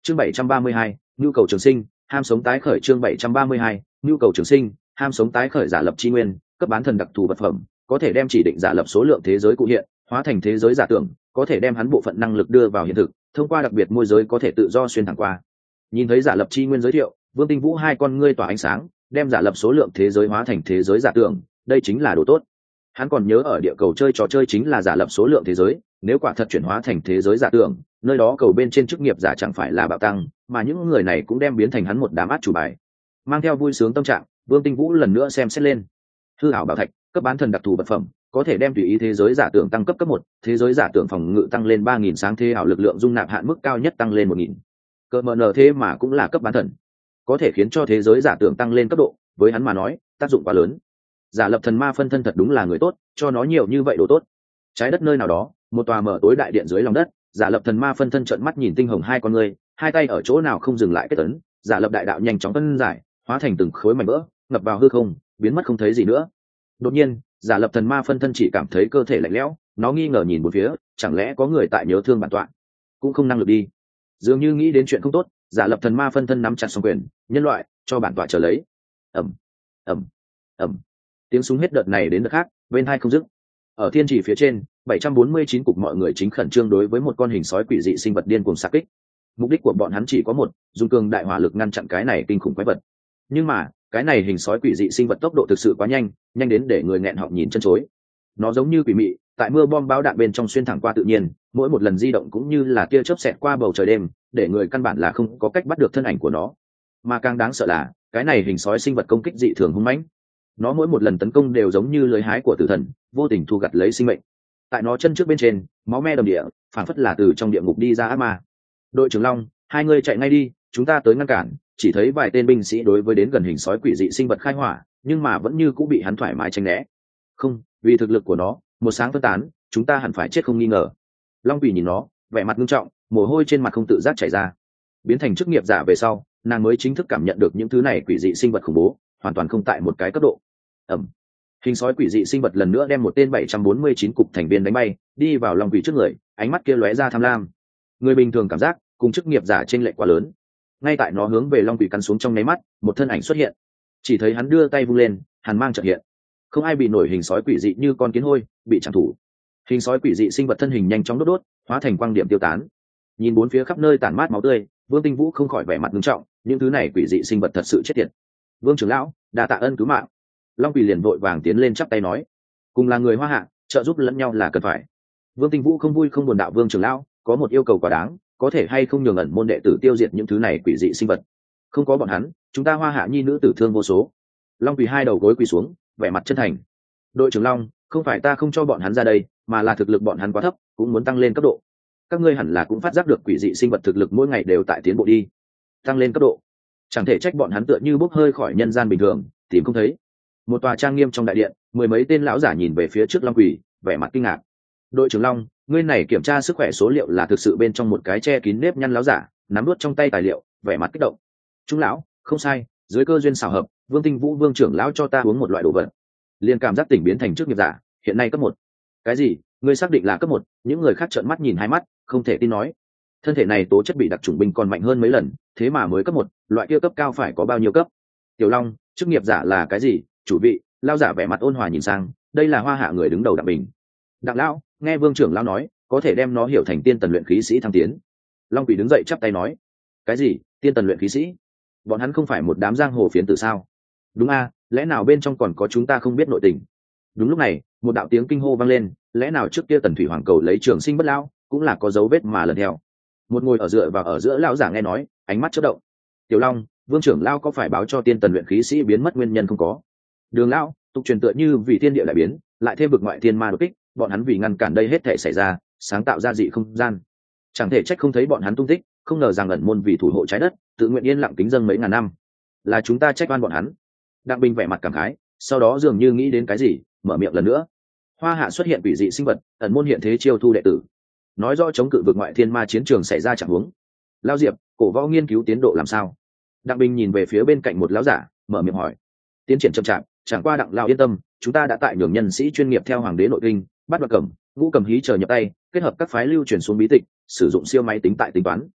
Chương 732, nhu cầu trường sinh, ham sống tái khởi. Chương 732, nhu cầu trường sinh, ham sống tái khởi. Giả lập chi nguyên, cấp bán thần đặc thù vật phẩm, có thể đem chỉ định giả lập số lượng thế giới cụ hiện, hóa thành thế giới giả tưởng, có thể đem hắn bộ phận năng lực đưa vào hiện thực, thông qua đặc biệt môi giới có thể tự do xuyên thẳng qua. Nhìn thấy giả lập chi nguyên giới thiệu, Vương Tinh Vũ hai con ngươi tỏa ánh sáng, đem giả lập số lượng thế giới hóa thành thế giới giả tưởng, đây chính là đồ tốt. Hắn còn nhớ ở địa cầu chơi trò chơi chính là giả lập số lượng thế giới, nếu quả thật chuyển hóa thành thế giới giả tưởng, nơi đó cầu bên trên chức nghiệp giả chẳng phải là bạo tăng, mà những người này cũng đem biến thành hắn một đám át chủ bài. Mang theo vui sướng tâm trạng, Vương Tinh Vũ lần nữa xem xét lên. Hư ảo bảo thạch, cấp bán thần đặc thù vật phẩm, có thể đem tùy ý thế giới giả tưởng tăng cấp cấp 1, thế giới giả tưởng phòng ngự tăng lên 3000, sáng thế ảo lực lượng dung nạp hạn mức cao nhất tăng lên 1000. Cơ mờ nở thế mà cũng là cấp bán thần, có thể khiến cho thế giới giả tưởng tăng lên cấp độ, với hắn mà nói, tác dụng quá lớn. Giả lập thần ma phân thân thật đúng là người tốt, cho nó nhiều như vậy đồ tốt. Trái đất nơi nào đó, một tòa mở tối đại điện dưới lòng đất, giả lập thần ma phân thân trợn mắt nhìn tinh hồng hai con người, hai tay ở chỗ nào không dừng lại kết ấn, giả lập đại đạo nhanh chóng phân giải, hóa thành từng khối mảnh vỡ, ngập vào hư không, biến mất không thấy gì nữa. Đột nhiên, giả lập thần ma phân thân chỉ cảm thấy cơ thể lạnh lẽo, nó nghi ngờ nhìn một phía, chẳng lẽ có người tại nhớ thương bản tọa, cũng không năng lực đi. Dường như nghĩ đến chuyện không tốt, giả lập thần ma phân thân nắm chặt song quyền, nhân loại, cho bản tọa chờ lấy. Ầm, ầm, ầm. Tiếng súng hết đợt này đến đợt khác, bên hai không dứt. Ở thiên chỉ phía trên, 749 cục mọi người chính khẩn trương đối với một con hình sói quỷ dị sinh vật điên cuồng xạ kích. Mục đích của bọn hắn chỉ có một, dùng cường đại hỏa lực ngăn chặn cái này kinh khủng quái vật. Nhưng mà, cái này hình sói quỷ dị sinh vật tốc độ thực sự quá nhanh, nhanh đến để người nghẹn họng nhìn chân chối. Nó giống như quỷ mị, tại mưa bom bão đạn bên trong xuyên thẳng qua tự nhiên, mỗi một lần di động cũng như là tia chớp xẹt qua bầu trời đêm, để người căn bản là không có cách bắt được thân ảnh của nó. Mà càng đáng sợ là, cái này hình sói sinh vật công kích dị thường hung mãnh. Nó mỗi một lần tấn công đều giống như lưới hái của tử thần, vô tình thu gặt lấy sinh mệnh. Tại nó chân trước bên trên, máu me đầm địa, phản phất là từ trong địa ngục đi ra ác ma. Đội trưởng Long, hai người chạy ngay đi, chúng ta tới ngăn cản. Chỉ thấy vài tên binh sĩ đối với đến gần hình sói quỷ dị sinh vật khai hỏa, nhưng mà vẫn như cũng bị hắn thoải mái tránh né. Không, vì thực lực của nó, một sáng phân tán, chúng ta hẳn phải chết không nghi ngờ. Long Quỷ nhìn nó, vẻ mặt nghiêm trọng, mồ hôi trên mặt không tự giác chảy ra. Biến thành chức nghiệp giả về sau, nàng mới chính thức cảm nhận được những thứ này quỷ dị sinh vật khủng bố, hoàn toàn không tại một cái cấp độ. Ẩm. Hình sói quỷ dị sinh vật lần nữa đem một tên 749 cục thành viên đánh bay, đi vào Long Quỷ trước người, ánh mắt kia lóe ra tham lam. Người bình thường cảm giác, cùng chức nghiệp giả chênh lệch quá lớn. Ngay tại nó hướng về Long Quỷ cắn xuống trong nháy mắt, một thân ảnh xuất hiện. Chỉ thấy hắn đưa tay vung lên, hàn mang chợt hiện. Không ai bị nổi hình sói quỷ dị như con kiến hôi, bị chẳng thủ. Hình sói quỷ dị sinh vật thân hình nhanh chóng đốt đốt, hóa thành quang điểm tiêu tán. Nhìn bốn phía khắp nơi tản mát máu tươi, Vương Tinh Vũ không khỏi vẻ mặt nghiêm trọng, những thứ này quỷ dị sinh vật thật sự chết tiệt. Vương trưởng lão, đa tạ ân cứu mạng. Long Quỷ liền vội vàng tiến lên chắp tay nói, cùng là người Hoa Hạ, trợ giúp lẫn nhau là cần phải. Vương Tinh Vũ không vui không buồn đạo Vương trưởng lão, có một yêu cầu quá đáng, có thể hay không nhường ẩn môn đệ tử tiêu diệt những thứ này quỷ dị sinh vật. Không có bọn hắn, chúng ta Hoa Hạ nhi nữ tử thương vô số. Long Quỷ hai đầu gối quỳ xuống, vẻ mặt chân thành. Đội trưởng Long, không phải ta không cho bọn hắn ra đây, mà là thực lực bọn hắn quá thấp, cũng muốn tăng lên cấp độ. Các ngươi hẳn là cũng phát giác được quỷ dị sinh vật thực lực mỗi ngày đều tại tiến bộ đi, tăng lên cấp độ. Chẳng thể trách bọn hắn tựa như bốc hơi khỏi nhân gian bình thường, tìm không thấy. Một tòa trang nghiêm trong đại điện, mười mấy tên lão giả nhìn về phía trước Long Quỷ, vẻ mặt kinh ngạc. Đội trưởng Long, ngươi này kiểm tra sức khỏe số liệu là thực sự bên trong một cái che kín nếp nhăn lão giả, nắm nuốt trong tay tài liệu, vẻ mặt kích động. Trung lão, không sai, dưới cơ duyên xảo hợp, Vương Tinh Vũ Vương trưởng lão cho ta uống một loại đồ vật, liền cảm giác tỉnh biến thành chức nghiệp giả, hiện nay cấp 1. Cái gì? Ngươi xác định là cấp 1? Những người khác trợn mắt nhìn hai mắt, không thể tin nói. Thân thể này tố chất bị đặc chủng binh còn mạnh hơn mấy lần, thế mà mới cấp 1, loại kia cấp cao phải có bao nhiêu cấp? Tiểu Long, chức nghiệp giả là cái gì? Chủ vị, lão giả vẻ mặt ôn hòa nhìn sang, đây là Hoa Hạ người đứng đầu Đặng Bình. Đặng lão, nghe Vương trưởng lão nói, có thể đem nó hiểu thành tiên tần luyện khí sĩ thăng tiến. Long Quỷ đứng dậy chắp tay nói, cái gì? Tiên tần luyện khí sĩ? Bọn hắn không phải một đám giang hồ phiến tử sao? Đúng a, lẽ nào bên trong còn có chúng ta không biết nội tình? Đúng lúc này, một đạo tiếng kinh hô vang lên, lẽ nào trước kia Tần Thủy Hoàng cầu lấy trường sinh bất lão, cũng là có dấu vết mà lần theo. Một ngồi ở dựa vào ở giữa lão giả nghe nói, ánh mắt chớp động. Tiểu Long, Vương trưởng lão có phải báo cho tiên tần luyện khí sĩ biến mất nguyên nhân không có? Đường lão, tục truyền tựa như vì thiên địa đại biến, lại thêm vực ngoại thiên ma đột kích, bọn hắn vì ngăn cản đây hết thể xảy ra, sáng tạo ra dị không gian. Chẳng thể trách không thấy bọn hắn tung tích, không ngờ rằng ẩn môn vì thủ hộ trái đất, tự nguyện yên lặng kính dâng mấy ngàn năm. Là chúng ta trách oan bọn hắn. Đặng Bình vẻ mặt cảm khái, sau đó dường như nghĩ đến cái gì, mở miệng lần nữa. Hoa Hạ xuất hiện quỷ dị sinh vật, ẩn môn hiện thế chiêu thu đệ tử, nói rõ chống cự vực ngoại thiên ma chiến trường xảy ra trạng huống. Lao Diệp, cổ võ nghiên cứu tiến độ làm sao? Đặng Bình nhìn về phía bên cạnh một lão giả, mở miệng hỏi. Tiến triển chậm chạp, chẳng qua Đặng lão yên tâm, chúng ta đã tại nhường nhân sĩ chuyên nghiệp theo hoàng đế nội kinh, bắt đoạt cẩm, ngũ cầm hí chờ nhập tay, kết hợp các phái lưu truyền xuống bí tịch, sử dụng siêu máy tính tại tính toán.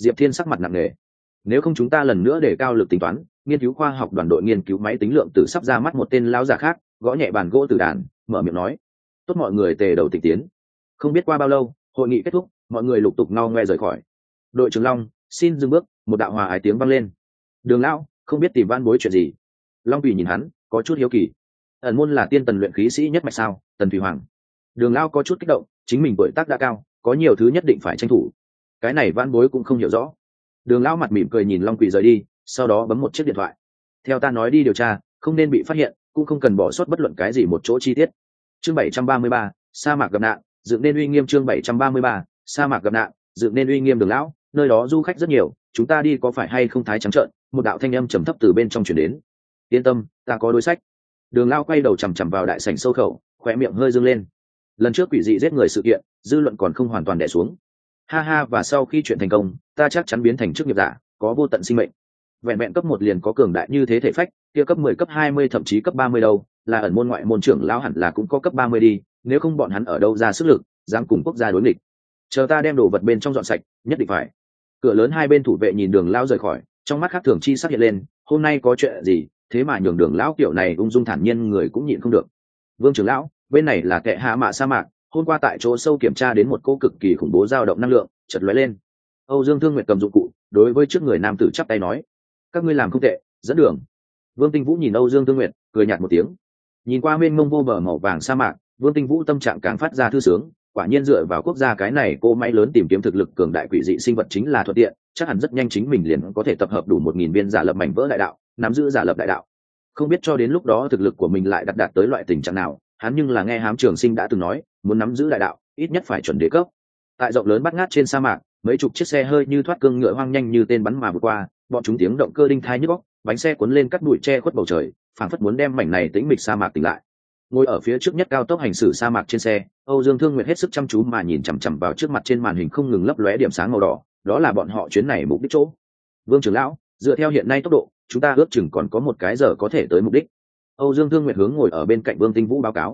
Diệp Thiên sắc mặt nặng nề. Nếu không chúng ta lần nữa để cao lực tính toán, nghiên cứu khoa học đoàn đội nghiên cứu máy tính lượng tử sắp ra mắt một tên lão già khác, gõ nhẹ bàn gỗ từ đàn, mở miệng nói: tốt, mọi người tề đầu tịch tiến. Không biết qua bao lâu, hội nghị kết thúc, mọi người lục tục ngao ngoe rời khỏi. Đội trưởng Long xin dừng bước. Một đạo hòa ái tiếng vang lên. Đường lão không biết tìm van bối chuyện gì? Long Thủy nhìn hắn, có chút hiếu kỳ. Ẩn môn là tiên tần luyện khí sĩ nhất mạch sao? Tần Thủy Hoàng. Đường lão có chút kích động, chính mình tuổi tác đã cao, có nhiều thứ nhất định phải tranh thủ. Cái này van bối cũng không hiểu rõ. Đường lão mặt mỉm cười nhìn Long Quỷ rời đi, sau đó bấm một chiếc điện thoại. Theo ta nói đi điều tra, không nên bị phát hiện, cũng không cần bỏ sót bất luận cái gì một chỗ chi tiết. Chương 733, sa mạc gặp nạn, dựng nên uy nghiêm. Chương 733, sa mạc gặp nạn, dựng nên uy nghiêm. Đường lão, nơi đó du khách rất nhiều, chúng ta đi có phải hay không thái trắng trợn? Một đạo thanh âm trầm thấp từ bên trong truyền đến. Yên tâm, ta có đối sách. Đường lão quay đầu chằm chằm vào đại sảnh sâu khẩu, khóe miệng hơi dương lên. Lần trước quỷ dị giết người sự kiện, dư luận còn không hoàn toàn đè xuống. Ha ha, và sau khi chuyện thành công, ta chắc chắn biến thành chức nghiệp giả, có vô tận sinh mệnh. Vẹn vẹn cấp 1 liền có cường đại như thế thể phách, kia cấp 10, cấp 20 thậm chí cấp 30 đâu, là ẩn môn ngoại môn trưởng lão hẳn là cũng có cấp 30 đi, nếu không bọn hắn ở đâu ra sức lực, dám cùng quốc gia đối nghịch. Chờ ta đem đồ vật bên trong dọn sạch, nhất định phải. Cửa lớn hai bên thủ vệ nhìn Đường lão rời khỏi, trong mắt khác thường chi sắc hiện lên, hôm nay có chuyện gì, thế mà nhường Đường lão kiểu này ung dung thản nhiên người cũng nhịn không được. Vương trưởng lão, bên này là Kệ Hạ Mạ sa mạc, hôm qua tại chỗ sâu kiểm tra đến một cỗ cực kỳ khủng bố dao động năng lượng, chợt lóe lên. Âu Dương Thương Nguyệt cầm dụng cụ, đối với trước người nam tử chắp tay nói: các ngươi làm không tệ, dẫn đường. Vương Tinh Vũ nhìn Âu Dương Thương Nguyệt, cười nhạt một tiếng. Nhìn qua mênh mông vô bờ màu vàng sa mạc, Vương Tinh Vũ tâm trạng càng phát ra thư sướng. Quả nhiên dựa vào quốc gia cái này cô máy lớn tìm kiếm thực lực cường đại quỷ dị sinh vật chính là thuận tiện, chắc hẳn rất nhanh chính mình liền có thể tập hợp đủ 1000 viên giả lập mảnh vỡ đại đạo, nắm giữ giả lập đại đạo. Không biết cho đến lúc đó thực lực của mình lại đạt tới loại tình trạng nào, hắn nhưng là nghe Hám Trường Sinh đã từng nói, muốn nắm giữ đại đạo, ít nhất phải chuẩn đế cấp. Tại rộng lớn bát ngát trên sa mạc, mấy chục chiếc xe hơi như thoát cương ngựa hoang nhanh như tên bắn mà vượt qua, bọn chúng tiếng động cơ đinh thai nhức óc, bánh xe cuốn lên cắt bụi che khuất bầu trời, phảng phất muốn đem mảnh này tĩnh mịch sa mạc tỉnh lại. Ngồi ở phía trước nhất cao tốc hành xử sa mạc trên xe, Âu Dương Thương Nguyệt hết sức chăm chú mà nhìn chằm chằm vào trước mặt trên màn hình không ngừng lấp lóe điểm sáng màu đỏ, đó là bọn họ chuyến này mục đích chỗ. Vương trưởng lão, dựa theo hiện nay tốc độ, chúng ta ước chừng còn có một cái giờ có thể tới mục đích. Âu Dương Thương Nguyệt hướng ngồi ở bên cạnh Vương Tinh Vũ báo cáo.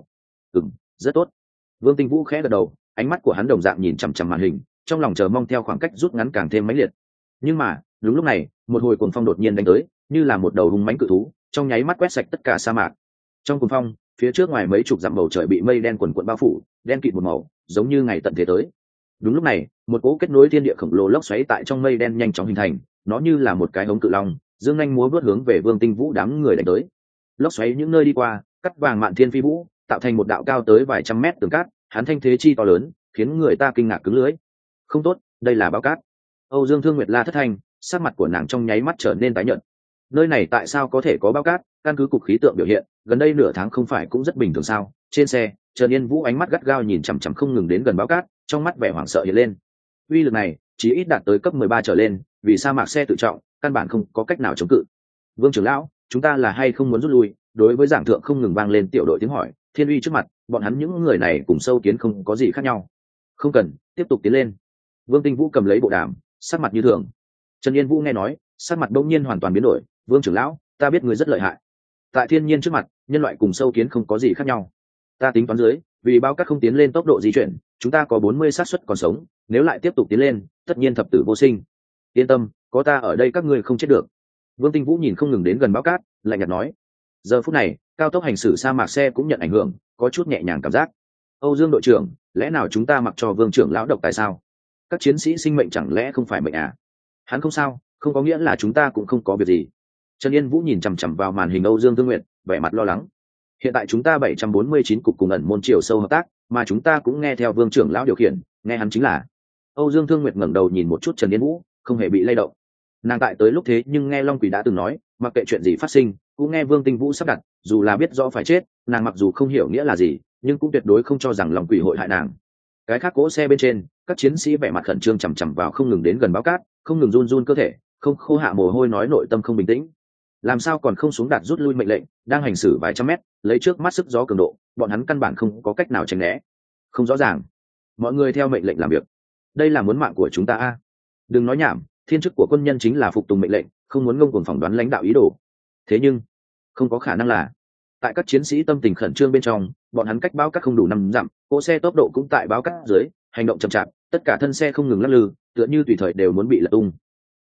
Rất tốt. Vương Tinh Vũ khẽ gật đầu, ánh mắt của hắn đồng dạng nhìn chằm chằm màn hình, trong lòng chờ mong theo khoảng cách rút ngắn càng thêm mãnh liệt. Nhưng mà đúng lúc này, một hồi cuồng phong đột nhiên đánh tới, như là một đầu hung mãnh cự thú, trong nháy mắt quét sạch tất cả sa mạc. Trong cuồng phong, phía trước ngoài mấy chục dặm bầu trời bị mây đen quần quần bao phủ, đen kịt một màu, giống như ngày tận thế tới. Đúng lúc này, một cỗ kết nối thiên địa khổng lồ lốc xoáy tại trong mây đen nhanh chóng hình thành, nó như là một cái hống cự long, dương nhanh múa vớt hướng về Vương Tinh Vũ đám người đánh tới. Lốc xoáy những nơi đi qua, cắt vàng mạn thiên phi vũ, tạo thành một đạo cao tới vài trăm mét tường cát, hắn thanh thế chi to lớn, khiến người ta kinh ngạc cứng lưỡi. Không tốt, đây là bão cát. Âu Dương Thương Nguyệt la thất thanh, sắc mặt của nàng trong nháy mắt trở nên tái nhợt. Nơi này tại sao có thể có bão cát? Căn cứ cục khí tượng biểu hiện, gần đây nửa tháng không phải cũng rất bình thường sao? Trên xe, Trần Yên Vũ ánh mắt gắt gao nhìn chằm chằm không ngừng đến gần bão cát, trong mắt vẻ hoảng sợ hiện lên. Uy lực này, chỉ ít đạt tới cấp 13 trở lên, vì sa mạc xe tự trọng, căn bản không có cách nào chống cự. Vương trưởng lão, chúng ta là hay không muốn rút lui? Đối với giảng thượng không ngừng vang lên tiểu đội tiếng hỏi, Thiên Uy trước mặt, bọn hắn những người này cùng sâu kiến không có gì khác nhau. Không cần, tiếp tục tiến lên. Vương Tinh Vũ cầm lấy bộ đàm, sắc mặt như thường. Trần Yên Vũ nghe nói, sắc mặt đông nhiên hoàn toàn biến đổi. Vương trưởng lão, ta biết người rất lợi hại. Tại thiên nhiên trước mặt, nhân loại cùng sâu kiến không có gì khác nhau. Ta tính toán dưới, vì bao cát không tiến lên tốc độ di chuyển, chúng ta có 40 xác suất còn sống. Nếu lại tiếp tục tiến lên, tất nhiên thập tử vô sinh. Yên tâm, có ta ở đây các ngươi không chết được. Vương Tinh Vũ nhìn không ngừng đến gần bao cát, lạnh nhạt nói. Giờ phút này, cao tốc hành xử sa mạc xe cũng nhận ảnh hưởng, có chút nhẹ nhàng cảm giác. Âu Dương đội trưởng, lẽ nào chúng ta mặc cho Vương trưởng lão độc tại sao? Các chiến sĩ sinh mệnh chẳng lẽ không phải mệnh à? Hắn không sao, không có nghĩa là chúng ta cũng không có việc gì. Trần Yên Vũ nhìn chằm chằm vào màn hình Âu Dương Thương Nguyệt, vẻ mặt lo lắng. Hiện tại chúng ta 749 cục cùng ẩn môn chiều sâu hợp tác, mà chúng ta cũng nghe theo Vương trưởng lão điều khiển, nghe hắn chính là. Âu Dương Thương Nguyệt ngẩng đầu nhìn một chút Trần Yên Vũ, không hề bị lay động. Nàng tại tới lúc thế nhưng nghe Long Quỷ đã từng nói, mặc kệ chuyện gì phát sinh, cũng nghe Vương Tinh Vũ sắp đặt, dù là biết rõ phải chết, nàng mặc dù không hiểu nghĩa là gì, nhưng cũng tuyệt đối không cho rằng Long Quỷ hội hại nàng. Cái khác cỗ xe bên trên, các chiến sĩ vẻ mặt khẩn trương chằm chằm vào không ngừng đến gần báo cát, không ngừng run run cơ thể, không khô hạ mồ hôi, nói nội tâm không bình tĩnh. Làm sao còn không xuống đạt rút lui mệnh lệnh, đang hành xử vài trăm mét, lấy trước mắt sức gió cường độ, bọn hắn căn bản không có cách nào tránh né. Không rõ ràng. Mọi người theo mệnh lệnh làm việc. Đây là muốn mạng của chúng ta a. Đừng nói nhảm, thiên chức của quân nhân chính là phục tùng mệnh lệnh, không muốn ngông cuồng phỏng đoán lãnh đạo ý đồ. Thế nhưng, không có khả năng là. Tại các chiến sĩ tâm tình khẩn trương bên trong, bọn hắn cách báo cát không đủ 5 dặm, cỗ xe tốc độ cũng tại báo cát dưới, hành động chậm chạp, tất cả thân xe không ngừng lắc lư, tựa như tùy thời đều muốn bị lật tung.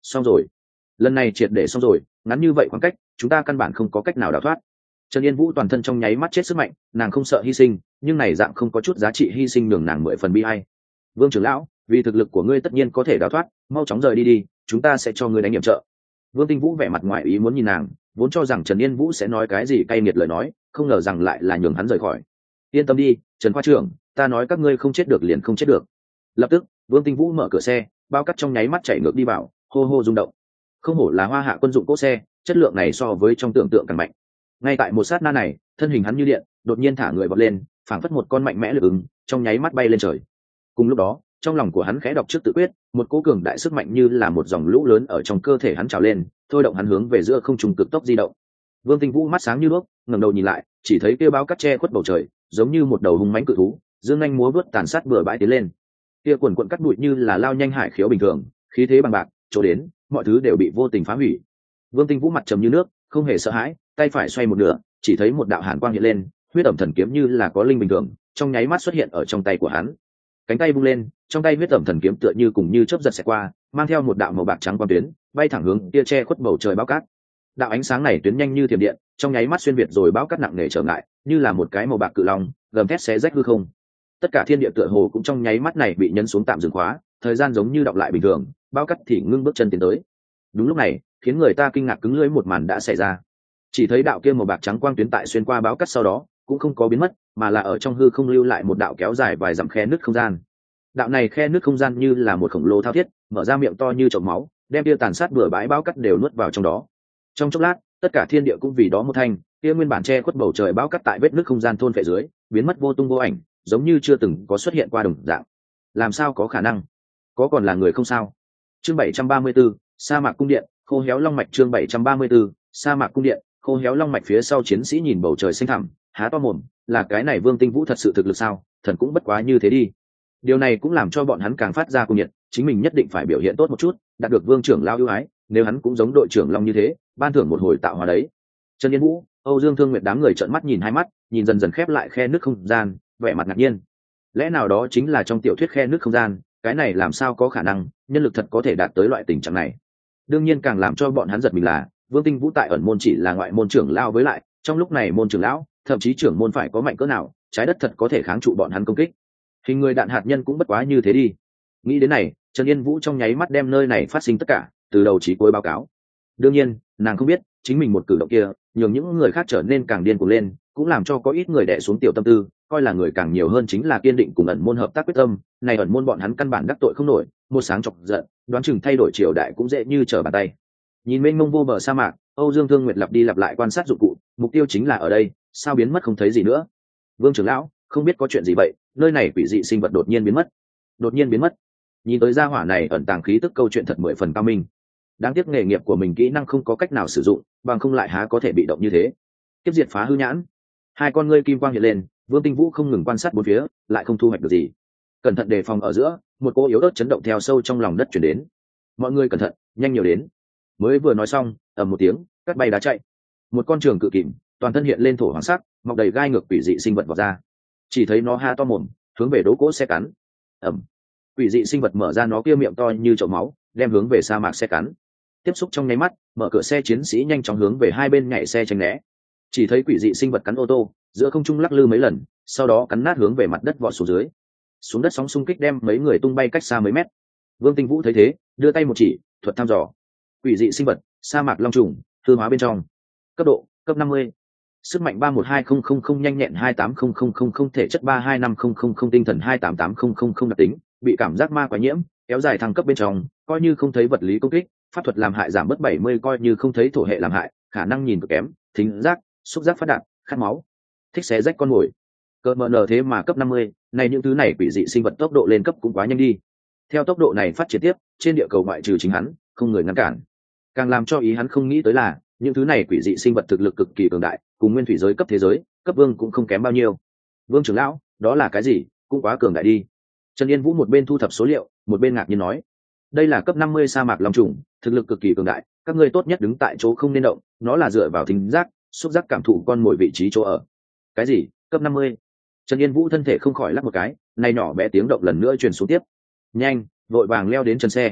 xong rồi, lần này triệt để xong rồi, ngắn như vậy khoảng cách chúng ta căn bản không có cách nào đào thoát. Trần Yên Vũ toàn thân trong nháy mắt chết sức mạnh, nàng không sợ hy sinh, nhưng này dạng không có chút giá trị hy sinh nhường nàng 10 phần bi ai. Vương trưởng lão, vì thực lực của ngươi tất nhiên có thể đào thoát, mau chóng rời đi đi, chúng ta sẽ cho ngươi đánh nhiệm trợ. Vương Tinh Vũ vẻ mặt ngoài ý muốn nhìn nàng, vốn cho rằng Trần Yên Vũ sẽ nói cái gì cay nghiệt lời nói, không ngờ rằng lại là nhường hắn rời khỏi. Yên tâm đi, Trần khoa trưởng, ta nói các ngươi không chết được liền không chết được. Lập tức, Vương Tinh Vũ mở cửa xe, bao cắt trong nháy mắt chạy ngược đi vào, hô hô rung động. Không hổ là Hoa Hạ quân dụng cỗ xe, chất lượng này so với trong tưởng tượng càng mạnh. Ngay tại một sát na này, thân hình hắn như điện, đột nhiên thả người vọt lên, phảng phất một con mạnh mẽ lực ứng, trong nháy mắt bay lên trời. Cùng lúc đó, trong lòng của hắn khẽ đọc trước tự quyết, một cỗ cường đại sức mạnh như là một dòng lũ lớn ở trong cơ thể hắn trào lên, thôi động hắn hướng về giữa không trung cực tốc di động. Vương Tinh Vũ mắt sáng như đuốc, ngẩng đầu nhìn lại, chỉ thấy kia báo cắt che khuất bầu trời, giống như một đầu hung mãnh cự thú, dương nhanh múa vớt tàn sát bừa bãi tiến lên. Kia quần quần cắt bụi như là lao nhanh hải khiếu bình thường, khí thế bằng bạc, chỗ đến, mọi thứ đều bị vô tình phá hủy. Vương Tinh Vũ mặt trầm như nước, không hề sợ hãi, tay phải xoay một nửa, chỉ thấy một đạo hàn quang hiện lên, huyết ẩm thần kiếm như là có linh bình thường, trong nháy mắt xuất hiện ở trong tay của hắn. Cánh tay vung lên, trong tay huyết ẩm thần kiếm tựa như cùng như chớp giật xẹt qua, mang theo một đạo màu bạc trắng quang tuyến, bay thẳng hướng kia che khuất bầu trời bão cát. Đạo ánh sáng này tuyến nhanh như thiểm điện, trong nháy mắt xuyên việt rồi bão cát nặng nề trở ngại, như là một cái màu bạc cự long, gầm thét xé rách hư không. Tất cả thiên địa tựa hồ cũng trong nháy mắt này bị nhấn xuống tạm dừng khóa, thời gian giống như đọc lại bình thường, bão cát thì ngưng bước chân tiến tới. Đúng lúc này, khiến người ta kinh ngạc cứng lưỡi một màn đã xảy ra. Chỉ thấy đạo kia màu bạc trắng quang tuyến tại xuyên qua bão cát sau đó, cũng không có biến mất, mà là ở trong hư không lưu lại một đạo kéo dài vài dặm khe nứt không gian. Đạo này khe nứt không gian như là một khổng lồ thao thiết, mở ra miệng to như chậu máu, đem kia tàn sát bừa bãi bão cát đều nuốt vào trong đó. Trong chốc lát, tất cả thiên địa cũng vì đó một thanh, kia nguyên bản che khuất bầu trời bão cát tại vết nứt không gian thôn phệ dưới, biến mất vô tung vô ảnh, giống như chưa từng có xuất hiện qua đồng dạng. Làm sao có khả năng? Có còn là người không sao? Chương 734, sa mạc cung điện, khô héo long mạch. Chương 734, sa mạc cung điện, khô héo long mạch. Phía sau chiến sĩ nhìn bầu trời xanh thẳm, há to mồm, là cái này Vương Tinh Vũ thật sự thực lực sao? Thần cũng bất quá như thế đi. Điều này cũng làm cho bọn hắn càng phát ra cung nhiệt, chính mình nhất định phải biểu hiện tốt một chút, đạt được Vương trưởng lao ưu ái, nếu hắn cũng giống đội trưởng long như thế, ban thưởng một hồi tạo hóa đấy. Trần Yên Vũ, Âu Dương Thương Nguyệt đám người trợn mắt nhìn hai mắt, nhìn dần dần khép lại khe nước không gian, vẻ mặt ngạc nhiên. Lẽ nào đó chính là trong tiểu thuyết khe nước không gian, cái này làm sao có khả năng, nhân lực thật có thể đạt tới loại tình trạng này. Đương nhiên càng làm cho bọn hắn giật mình là, Vương Tinh Vũ tại ẩn môn chỉ là ngoại môn trưởng lao, với lại trong lúc này môn trưởng lão, thậm chí trưởng môn phải có mạnh cỡ nào, trái đất thật có thể kháng trụ bọn hắn công kích. Hình người đạn hạt nhân cũng bất quá như thế đi. Nghĩ đến này, Trần Yên Vũ trong nháy mắt đem nơi này phát sinh tất cả từ đầu chí cuối báo cáo. Đương nhiên nàng không biết chính mình một cử động kia nhường những người khác trở nên càng điên cuồng lên, cũng làm cho có ít người đè xuống tiểu tâm tư, coi là người càng nhiều hơn chính là kiên định cùng ẩn môn hợp tác quyết tâm. Này ẩn môn bọn hắn căn bản đắc tội không nổi, một sáng chọc giận, đoán chừng thay đổi triều đại cũng dễ như trở bàn tay. Nhìn mênh mông vô bờ sa mạc, Âu Dương Thương Nguyệt lặp đi lặp lại quan sát dụng cụ, mục tiêu chính là ở đây, sao biến mất không thấy gì nữa? Vương trưởng lão, không biết có chuyện gì vậy, nơi này quỷ dị sinh vật đột nhiên biến mất. Đột nhiên biến mất. Nhìn tới gia hỏa này ẩn tàng khí tức, câu chuyện thật 10 phần cao minh. Đáng tiếc nghề nghiệp của mình kỹ năng không có cách nào sử dụng, bằng không lại há có thể bị động như thế. Tiếp diệt phá hư nhãn. Hai con ngươi kim quang hiện lên, Vương Tinh Vũ không ngừng quan sát bốn phía, lại không thu hoạch được gì. Cẩn thận đề phòng ở giữa, một cỗ yếu ớt chấn động theo sâu trong lòng đất truyền đến. Mọi người cẩn thận, nhanh nhiều đến. Mới vừa nói xong, ầm một tiếng, cắt bay đá chạy. Một con trường cự kìm, toàn thân hiện lên thổ hoàng sắc, mọc đầy gai ngược quỷ dị sinh vật vọt ra. Chỉ thấy nó ha to mồm, hướng về đố cỗ xe cắn. Ầm. Quỷ dị sinh vật mở ra nó kia miệng to như chậu máu, đem hướng về sa mạc xe cắn. Tiếp xúc trong nháy mắt, mở cửa xe chiến sĩ nhanh chóng hướng về hai bên nhảy xe tránh né. Chỉ thấy quỷ dị sinh vật cắn ô tô, giữa không trung lắc lư mấy lần, sau đó cắn nát hướng về mặt đất vọt xuống dưới. Xuống đất sóng xung kích đem mấy người tung bay cách xa mấy mét. Vương Tinh Vũ thấy thế, đưa tay một chỉ, thuật thăm dò. Quỷ dị sinh vật, sa mạc long trùng, hư hóa bên trong. Cấp độ, cấp 50. Sức mạnh 312000, nhanh nhẹn 28000, thể chất 325000, tinh thần 288000, đặc tính, bị cảm giác ma quái nhiễm, kéo dài thăng cấp bên trong, coi như không thấy vật lý công kích, pháp thuật làm hại giảm bớt 70, coi như không thấy thổ hệ làm hại, khả năng nhìn cực kém, thính giác, xúc giác phát đạt, khát máu, thích xé rách con mồi. Cơ mờ nở thế mà cấp 50, này những thứ này quỷ dị sinh vật tốc độ lên cấp cũng quá nhanh đi. Theo tốc độ này phát triển tiếp, trên địa cầu ngoại trừ chính hắn, không người ngăn cản. Càng làm cho ý hắn không nghĩ tới là, những thứ này quỷ dị sinh vật thực lực cực kỳ cường đại, cùng nguyên thủy giới cấp thế giới, cấp vương cũng không kém bao nhiêu. Vương trưởng lão, đó là cái gì, cũng quá cường đại đi. Trần Yên Vũ một bên thu thập số liệu, một bên ngạc nhiên nói, đây là cấp 50 sa mạc long trùng, thực lực cực kỳ cường đại, các ngươi tốt nhất đứng tại chỗ không nên động, nó là dựa vào thính giác, xúc giác cảm thụ con mồi vị trí chỗ ở. Cái gì? Cấp 50? Trần Yên Vũ thân thể không khỏi lắc một cái, này nhỏ bé tiếng động lần nữa truyền xuống tiếp. Nhanh, vội vàng leo đến chân xe.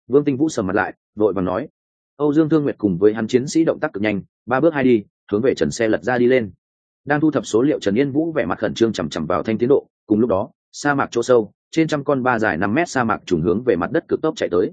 Vương Tinh Vũ sầm mặt lại vội vàng nói. Âu Dương Thương Nguyệt cùng với hắn chiến sĩ động tác cực nhanh, 3 bước 2 đi, hướng về Trần Xe lật ra đi lên. Đang thu thập số liệu, Trần Yên Vũ vẻ mặt khẩn trương chằm chằm vào thanh tiến độ. Cùng lúc đó, sa mạc chỗ sâu, trên trăm con ba dài 5 mét sa mạc trùng hướng về mặt đất cực tốc chạy tới.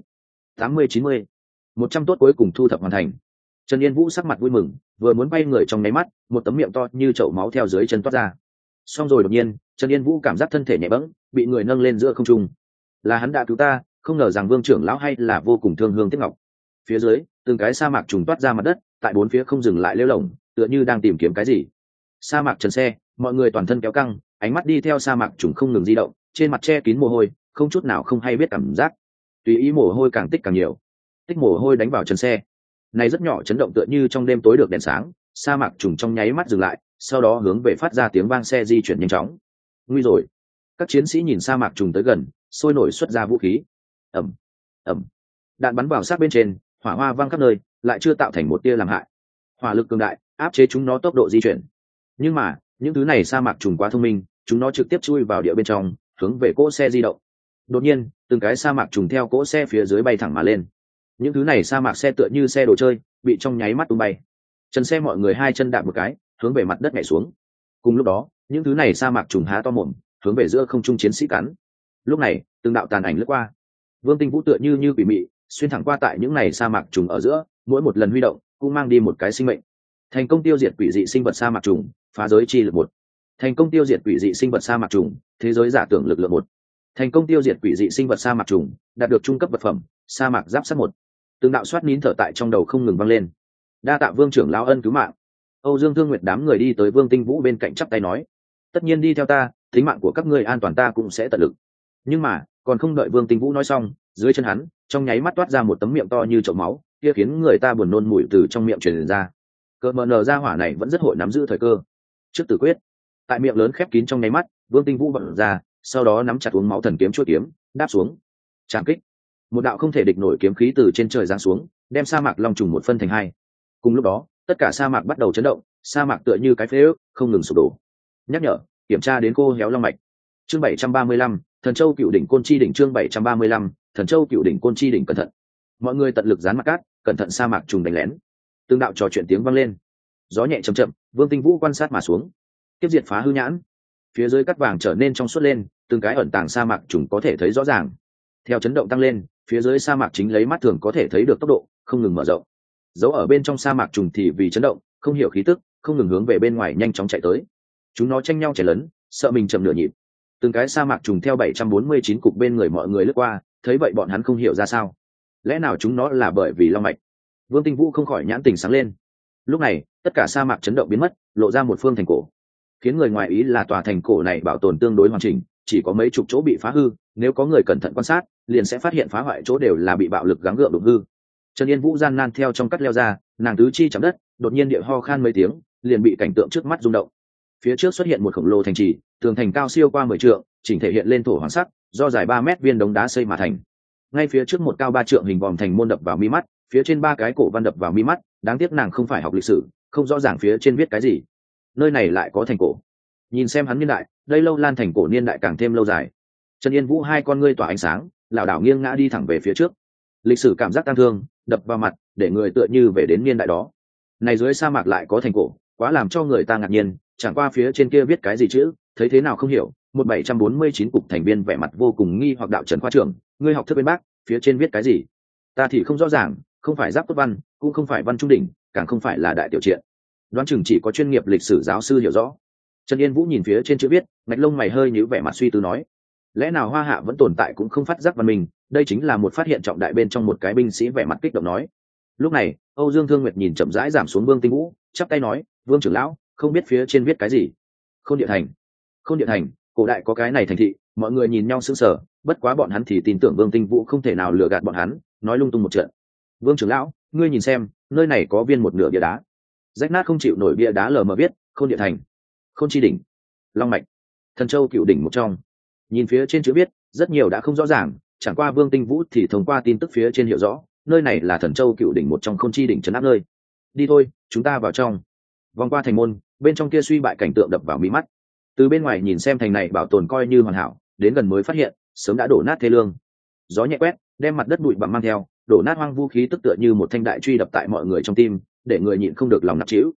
80-90, 100 tốt cuối cùng thu thập hoàn thành. Trần Yên Vũ sắc mặt vui mừng, vừa muốn bay người trong nháy mắt, một tấm miệng to như chậu máu theo dưới chân toát ra. Xong rồi đột nhiên, Trần Yên Vũ cảm giác thân thể nhẹ bẫng, bị người nâng lên giữa không trung. Là hắn đã cứu ta, không ngờ rằng Vương trưởng lão hay là vô cùng thương hương tiếc ngọc. Phía dưới, từng cái sa mạc trùng toát ra mặt đất, tại bốn phía không dừng lại lêu lổng, tựa như đang tìm kiếm cái gì. Sa mạc Trần Xe, mọi người toàn thân kéo căng, ánh mắt đi theo sa mạc trùng không ngừng di động, trên mặt che kín mồ hôi, không chút nào không hay biết cảm giác. Tùy ý mồ hôi càng tích càng nhiều. Tích mồ hôi đánh vào Trần Xe. Này rất nhỏ chấn động tựa như trong đêm tối được đèn sáng, sa mạc trùng trong nháy mắt dừng lại, sau đó hướng về phát ra tiếng vang xe di chuyển nhanh chóng. Nguy rồi. Các chiến sĩ nhìn sa mạc trùng tới gần, sôi nổi xuất ra vũ khí. Ầm, ầm. Đạn bắn vào xác bên trên, hỏa hoa vang khắp nơi, lại chưa tạo thành một tia làm hại. Hỏa lực cường đại, áp chế chúng nó tốc độ di chuyển. Nhưng mà, những thứ này sa mạc trùng quá thông minh, chúng nó trực tiếp chui vào địa bên trong, hướng về cỗ xe di động. Đột nhiên, từng cái sa mạc trùng theo cỗ xe phía dưới bay thẳng mà lên. Những thứ này sa mạc xe tựa như xe đồ chơi, bị trong nháy mắt tung bay. Trần Xe mọi người hai chân đạp một cái, hướng về mặt đất nhảy xuống. Cùng lúc đó, những thứ này sa mạc trùng há to mồm, hướng về giữa không trung chiến sĩ cắn. Lúc này, từng đạo tàn ảnh lướt qua. Vương Tinh Vũ tựa như quỷ mị, xuyên thẳng qua tại những này sa mạc trùng ở giữa, mỗi một lần huy động cũng mang đi một cái sinh mệnh. Thành công tiêu diệt quỷ dị sinh vật sa mạc trùng, phá giới chi lực 1. Thành công tiêu diệt quỷ dị sinh vật sa mạc trùng, thế giới giả tưởng lực lượng 1. Thành công tiêu diệt quỷ dị sinh vật sa mạc trùng, đạt được trung cấp vật phẩm, sa mạc giáp sắt 1. Từng đạo soát nín thở tại trong đầu không ngừng vang lên. Đa tạ Vương trưởng lão ân cứu mạng. Âu Dương Thương Nguyệt đám người đi tới Vương Tinh Vũ bên cạnh chắp tay nói, tất nhiên đi theo ta, tính mạng của các ngươi an toàn ta cũng sẽ tận lực. Nhưng mà, còn không đợi Vương Tinh Vũ nói xong, dưới chân hắn, trong nháy mắt toát ra một tấm miệng to như chậu máu, kia khiến người ta buồn nôn mùi từ trong miệng truyền ra. Cơ mờ nở ra hỏa này vẫn rất hội nắm giữ thời cơ. Trước tử quyết, tại miệng lớn khép kín trong nháy mắt, Vương Tinh Vũ bật ra, sau đó nắm chặt uống máu thần kiếm chuôi kiếm, đáp xuống. Trảm kích. Một đạo không thể địch nổi kiếm khí từ trên trời giáng xuống, đem sa mạc long trùng một phân thành hai. Cùng lúc đó, tất cả sa mạc bắt đầu chấn động, sa mạc tựa như cái phế ước, không ngừng sụp đổ. Nhắc nhở, kiểm tra đến khô héo long mạch. Chương 735, Thần Châu Cựu đỉnh Côn Chi đỉnh. Chương 735, Thần Châu Cựu đỉnh Côn Chi đỉnh. Cẩn thận. Mọi người tận lực dán mặt cát, cẩn thận sa mạc trùng đánh lén. Từng đạo trò chuyện tiếng vang lên. Gió nhẹ chậm chậm, Vương Tinh Vũ quan sát mà xuống. Tiếp diệt phá hư nhãn. Phía dưới cát vàng trở nên trong suốt lên, từng cái ẩn tàng sa mạc trùng có thể thấy rõ ràng. Theo chấn động tăng lên, phía dưới sa mạc chính lấy mắt thường có thể thấy được tốc độ không ngừng mở rộng. Dấu ở bên trong sa mạc trùng thì vì chấn động, không hiểu khí tức, không ngừng hướng về bên ngoài nhanh chóng chạy tới. Chúng nó tranh nhau chạy lấn, sợ mình chậm nửa nhịp. Từng cái sa mạc trùng theo 749 cục bên người mọi người lướt qua, thấy vậy bọn hắn không hiểu ra sao. Lẽ nào chúng nó là bởi vì long mạch? Vương Tinh Vũ không khỏi nhãn tình sáng lên. Lúc này, tất cả sa mạc chấn động biến mất, lộ ra một phương thành cổ. Khiến người ngoài ý là tòa thành cổ này bảo tồn tương đối hoàn chỉnh, chỉ có mấy chục chỗ bị phá hư, nếu có người cẩn thận quan sát, liền sẽ phát hiện phá hoại chỗ đều là bị bạo lực gắng gượng đụng hư. Trần Yên Vũ gian nan theo trong cắt leo ra, nàng tứ chi chạm đất, đột nhiên địa ho khan mấy tiếng, liền bị cảnh tượng trước mắt rung động. Phía trước xuất hiện một khổng lồ thành trì, tường thành cao siêu qua 10 trượng, chỉnh thể hiện lên thổ hoàng sắc, do dài 3 mét viên đống đá xây mà thành. Ngay phía trước một cao 3 trượng hình vòm thành môn đập vào mi mắt, phía trên 3 cái cổ văn đập vào mi mắt, đáng tiếc nàng không phải học lịch sử, không rõ ràng phía trên viết cái gì. Nơi này lại có thành cổ. Nhìn xem hắn niên đại, đây lâu lan thành cổ niên đại càng thêm lâu dài. Trần Yên Vũ hai con ngươi tỏa ánh sáng, lảo đảo nghiêng ngã đi thẳng về phía trước. Lịch sử cảm giác tăng thương đập vào mặt, để người tựa như về đến niên đại đó. Này dưới sa mạc lại có thành cổ, quá làm cho người ta ngạc nhiên. Chẳng qua phía trên kia viết cái gì chữ, thấy thế nào không hiểu. 1749 cục thành viên vẻ mặt vô cùng nghi hoặc, đạo Trần khoa trưởng, ngươi học thức bên bác, phía trên viết cái gì? Ta thì không rõ ràng, không phải giáp tốt văn, cũng không phải văn trung đỉnh, càng không phải là đại tiểu triện. Đoán chừng chỉ có chuyên nghiệp lịch sử giáo sư hiểu rõ. Trần Yên Vũ nhìn phía trên chữ viết, ngạch lông mày hơi nhíu, vẻ mặt suy tư nói, lẽ nào Hoa Hạ vẫn tồn tại cũng không phát giác văn minh? Đây chính là một phát hiện trọng đại bên trong một cái binh sĩ vẻ mặt kích động nói. Lúc này, Âu Dương Thương Nguyệt nhìn chậm rãi giảm xuống Vương Tinh Vũ, chắp tay nói, Vương trưởng lão, không biết phía trên viết cái gì? Khôn Địa Thành. Khôn Địa Thành, cổ đại có cái này thành thị. Mọi người nhìn nhau sững sờ, bất quá bọn hắn thì tin tưởng Vương Tinh Vũ không thể nào lừa gạt bọn hắn, nói lung tung một trận. Vương trưởng lão, ngươi nhìn xem, nơi này có viên một nửa bia đá, rách nát không chịu nổi, bia đá lờ mờ viết Khôn Địa Thành, Khôn Chi đỉnh, Long mạch, Thần Châu Cựu đỉnh một trong. Nhìn phía trên chữ viết, rất nhiều đã không rõ ràng, chẳng qua Vương Tinh Vũ thì thông qua tin tức phía trên hiểu rõ, nơi này là Thần Châu Cựu đỉnh một trong Khôn Chi đỉnh trấn áp nơi. Đi thôi, chúng ta vào trong. Vòng qua thành môn, bên trong kia suy bại cảnh tượng đập vào mí mắt. Từ bên ngoài nhìn xem thành này bảo tồn coi như hoàn hảo, đến gần mới phát hiện sớm đã đổ nát thê lương. Gió nhẹ quét, đem mặt đất bụi bặm mang theo, đổ nát hoang vũ khí tức tựa như một thanh đại truy đập tại mọi người trong tim, để người nhịn không được lòng nặng trĩu.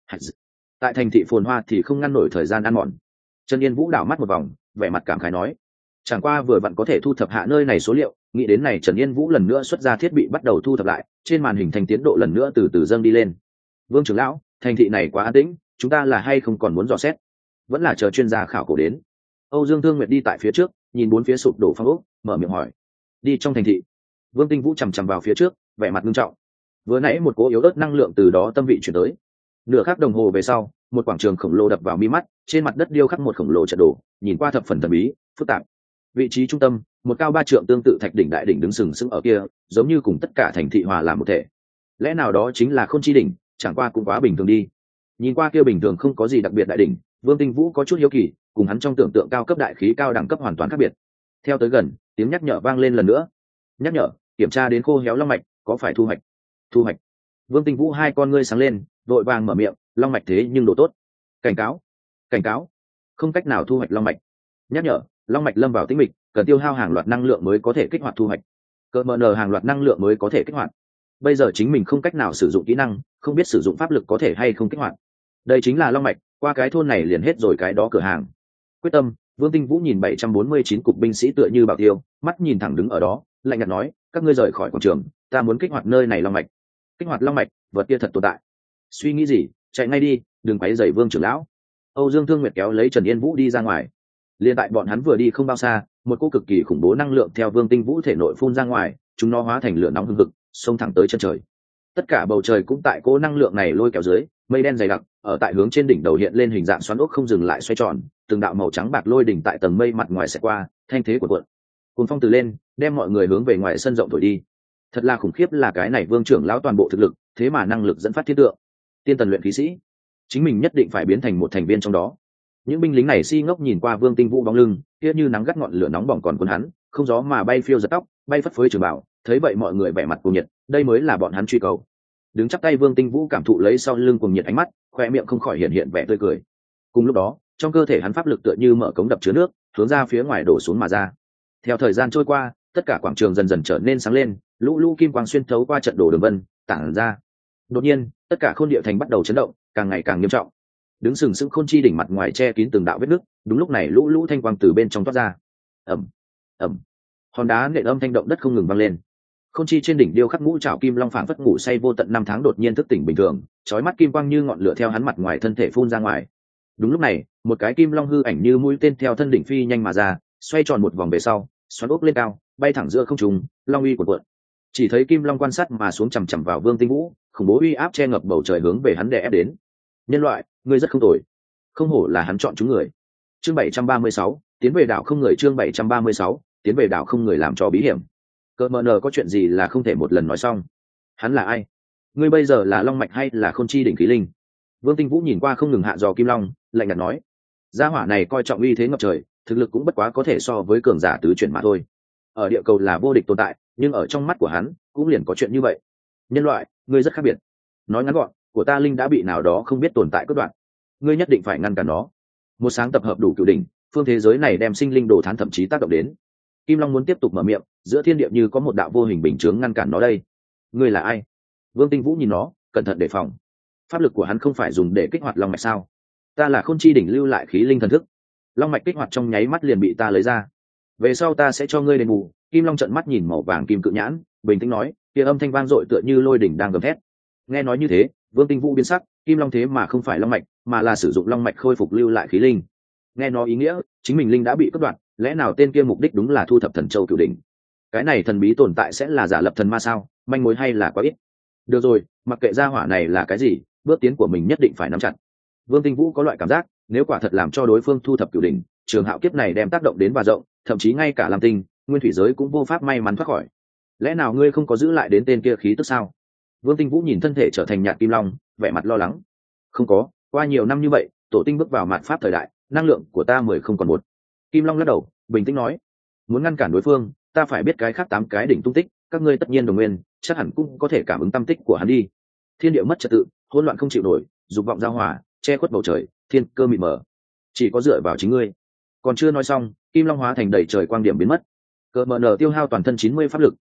Tại thành thị phồn hoa thì không ngăn nổi thời gian ăn mòn. Trần Yên Vũ đảo mắt một vòng, vẻ mặt cảm khái nói: chẳng qua vừa vặn có thể thu thập hạ nơi này số liệu. Nghĩ đến này, Trần Yên Vũ lần nữa xuất ra thiết bị bắt đầu thu thập lại, trên màn hình thành tiến độ lần nữa từ từ dâng đi lên. Vương trưởng lão, thành thị này quá an tĩnh, chúng ta là hay không còn muốn dò xét, vẫn là chờ chuyên gia khảo cổ đến? Âu Dương Thương Nguyệt đi tại phía trước, nhìn bốn phía sụp đổ phong ốc, mở miệng hỏi. Đi trong thành thị. Vương Tinh Vũ chằm chằm vào phía trước, vẻ mặt nghiêm trọng. Vừa nãy một cỗ yếu ớt năng lượng từ đó tâm vị chuyển tới. Nửa khắc đồng hồ về sau, một quảng trường khổng lồ đập vào mi mắt, trên mặt đất điêu khắc một khổng lồ trận đồ, nhìn qua thập phần thần bí, phức tạp. Vị trí trung tâm, một cao 3 trượng tương tự thạch đỉnh đại đỉnh đứng sừng sững ở kia, giống như cùng tất cả thành thị hòa làm một thể. Lẽ nào đó chính là Khôn Chi đỉnh? Chẳng qua cũng quá bình thường đi. Nhìn qua kia bình thường không có gì đặc biệt đại đỉnh, Vương Tinh Vũ có chút hiếu kỳ, cùng hắn trong tưởng tượng cao cấp đại khí cao đẳng cấp hoàn toàn khác biệt. Theo tới gần, tiếng nhắc nhở vang lên lần nữa. Nhắc nhở, kiểm tra đến khô héo long mạch, có phải thu hoạch? Thu hoạch. Vương Tinh Vũ hai con ngươi sáng lên, vội vàng mở miệng, long mạch thế nhưng độ tốt. Cảnh cáo, cảnh cáo, không cách nào thu hoạch long mạch. Nhắc nhở, long mạch lâm vào tĩnh mịch, cần tiêu hao hàng loạt năng lượng mới có thể kích hoạt thu hoạch. Cỡ mờ nờ hàng loạt năng lượng mới có thể kích hoạt. Bây giờ chính mình không cách nào sử dụng kỹ năng, không biết sử dụng pháp lực có thể hay không kích hoạt. Đây chính là long mạch, qua cái thôn này liền hết rồi cái đó cửa hàng. Quyết tâm. Vương Tinh Vũ nhìn 749 cục binh sĩ tựa như bảo tiêu, mắt nhìn thẳng đứng ở đó, lạnh nhạt nói: các ngươi rời khỏi quảng trường, ta muốn kích hoạt nơi này long mạch. Kích hoạt long mạch, vật kia thật tồn tại. Suy nghĩ gì, chạy ngay đi, đừng quấy rầy Vương trưởng lão. Âu Dương Thương Nguyệt kéo lấy Trần Yên Vũ đi ra ngoài. Liên tại bọn hắn vừa đi không bao xa, một cỗ cực kỳ khủng bố năng lượng theo Vương Tinh Vũ thể nội phun ra ngoài, chúng nó hóa thành lửa nóng hừng hực, xông thẳng tới chân trời. Tất cả bầu trời cũng tại cỗ năng lượng này lôi kéo dưới, mây đen dày đặc, ở tại hướng trên đỉnh đầu hiện lên hình dạng xoắn ốc không dừng lại xoay tròn, từng đạo màu trắng bạc lôi đỉnh tại tầng mây mặt ngoài sẽ qua, thanh thế của cuộn. Cuồng phong từ lên, đem mọi người hướng về ngoài sân rộng thổi đi. Thật là khủng khiếp, là cái này Vương trưởng lão toàn bộ thực lực, thế mà năng lực dẫn phát thiên tượng. Tiên tần luyện khí sĩ, chính mình nhất định phải biến thành một thành viên trong đó. Những binh lính này si ngốc nhìn qua Vương Tinh Vũ bóng lưng, kia như nắng gắt ngọn lửa nóng bỏng còn cuốn hắn, không gió mà bay phiêu giật tóc, bay phất phới trường bảo, thấy vậy mọi người vẻ mặt cuồng nhiệt, đây mới là bọn hắn truy cầu. Đứng chắp tay Vương Tinh Vũ cảm thụ lấy sau lưng cuồng nhiệt ánh mắt, khoe miệng không khỏi hiện hiện vẻ tươi cười. Cùng lúc đó, trong cơ thể hắn pháp lực tựa như mở cống đập chứa nước, hướng ra phía ngoài đổ xuống mà ra. Theo thời gian trôi qua, tất cả quảng trường dần dần trở nên sáng lên, lũ lũ kim quang xuyên thấu qua trận đồ đường vân, tản ra. Đột nhiên, tất cả khôn địa thành bắt đầu chấn động, càng ngày càng nghiêm trọng. Đứng sừng sững Khôn Chi đỉnh mặt ngoài che kín từng đạo vết nứt, đúng lúc này lũ lũ thanh quang từ bên trong toát ra. Ầm, ầm. Hòn đá nện âm thanh động đất không ngừng vang lên. Khôn Chi trên đỉnh điêu khắc ngũ trảo kim long phảng phất ngủ say vô tận 5 tháng đột nhiên thức tỉnh bình thường, chói mắt kim quang như ngọn lửa theo hắn mặt ngoài thân thể phun ra ngoài. Đúng lúc này, một cái kim long hư ảnh như mũi tên theo thân đỉnh phi nhanh mà ra, xoay tròn một vòng về sau, xoắn ốc lên cao, bay thẳng giữa không trung, long uy cuộn cuộn. Chỉ thấy kim long quan sát mà xuống chằm chằm vào Vương Tinh Vũ, khủng bố uy áp che ngập bầu trời hướng về hắn đè ép đến. Nhân loại, ngươi rất không tồi, không hổ là hắn chọn chúng người. Chương 736, tiến về đảo không người. Chương 736, tiến về đảo không người làm cho bí hiểm. Cỡ mờ nờ có chuyện gì là không thể một lần nói xong? Hắn là ai? Ngươi bây giờ là long mạch hay là Khôn Chi đỉnh khí linh? Vương Tinh Vũ nhìn qua không ngừng hạ dò kim long, lạnh nhạt nói: gia hỏa này coi trọng uy thế ngập trời, thực lực cũng bất quá có thể so với cường giả tứ chuyển mà thôi. Ở địa cầu là vô địch tồn tại, nhưng ở trong mắt của hắn cũng liền có chuyện như vậy. Nhân loại, ngươi rất khác biệt. Nói ngắn gọn, của ta linh đã bị nào đó không biết tồn tại cắt đoạn, ngươi nhất định phải ngăn cản nó. Một sáng tập hợp đủ cửu đỉnh, phương thế giới này đem sinh linh đồ thán thậm chí tác động đến. Kim long muốn tiếp tục mở miệng, giữa thiên địa như có một đạo vô hình bình chướng ngăn cản nó đây. Ngươi là ai? Vương Tinh Vũ nhìn nó, cẩn thận đề phòng. Pháp lực của hắn không phải dùng để kích hoạt long mạch sao? Ta là Khôn Chi đỉnh lưu lại khí linh thần thức, long mạch kích hoạt trong nháy mắt liền bị ta lấy ra, về sau ta sẽ cho ngươi đền bù. Kim long trợn mắt nhìn màu vàng kim cự nhãn, bình tĩnh nói, kia âm thanh vang dội tựa như lôi đỉnh đang gầm thét. Nghe nói như thế, Vương Tinh Vũ biến sắc, kim long thế mà không phải long mạch, mà là sử dụng long mạch khôi phục lưu lại khí linh. Nghe nó ý nghĩa, chính mình linh đã bị cắt đoạn, lẽ nào tên kia mục đích đúng là thu thập thần châu cửu đỉnh? Cái này thần bí tồn tại sẽ là giả lập thần ma sao? Manh mối hay là quá ít. Được rồi, mặc kệ gia hỏa này là cái gì, bước tiến của mình nhất định phải nắm chặt. Vương Tinh Vũ có loại cảm giác, nếu quả thật làm cho đối phương thu thập cửu đỉnh, trường hạo kiếp này đem tác động đến và rộng, thậm chí ngay cả lam tinh, nguyên thủy giới cũng vô pháp may mắn thoát khỏi. Lẽ nào ngươi không có giữ lại đến tên kia khí tức sao? Vương Tinh Vũ nhìn thân thể trở thành nhạt kim long, vẻ mặt lo lắng. Không có, qua nhiều năm như vậy, tổ tinh bước vào mạt pháp thời đại, năng lượng của ta 10 không còn một. Kim long lắc đầu, bình tĩnh nói, muốn ngăn cản đối phương, ta phải biết cái khác 8 cái đỉnh tung tích, các ngươi tất nhiên đồng nguyên, chắc hẳn cũng có thể cảm ứng tâm tích của hắn đi. Thiên địa mất trật tự, hỗn loạn không chịu nổi, dục vọng giao hòa, che khuất bầu trời, thiên cơ mịt mờ, chỉ có dựa vào chính ngươi. Còn chưa nói xong, kim long hóa thành đầy trời quang điểm biến mất. Cờ mờ nở tiêu hao toàn thân 90 pháp lực,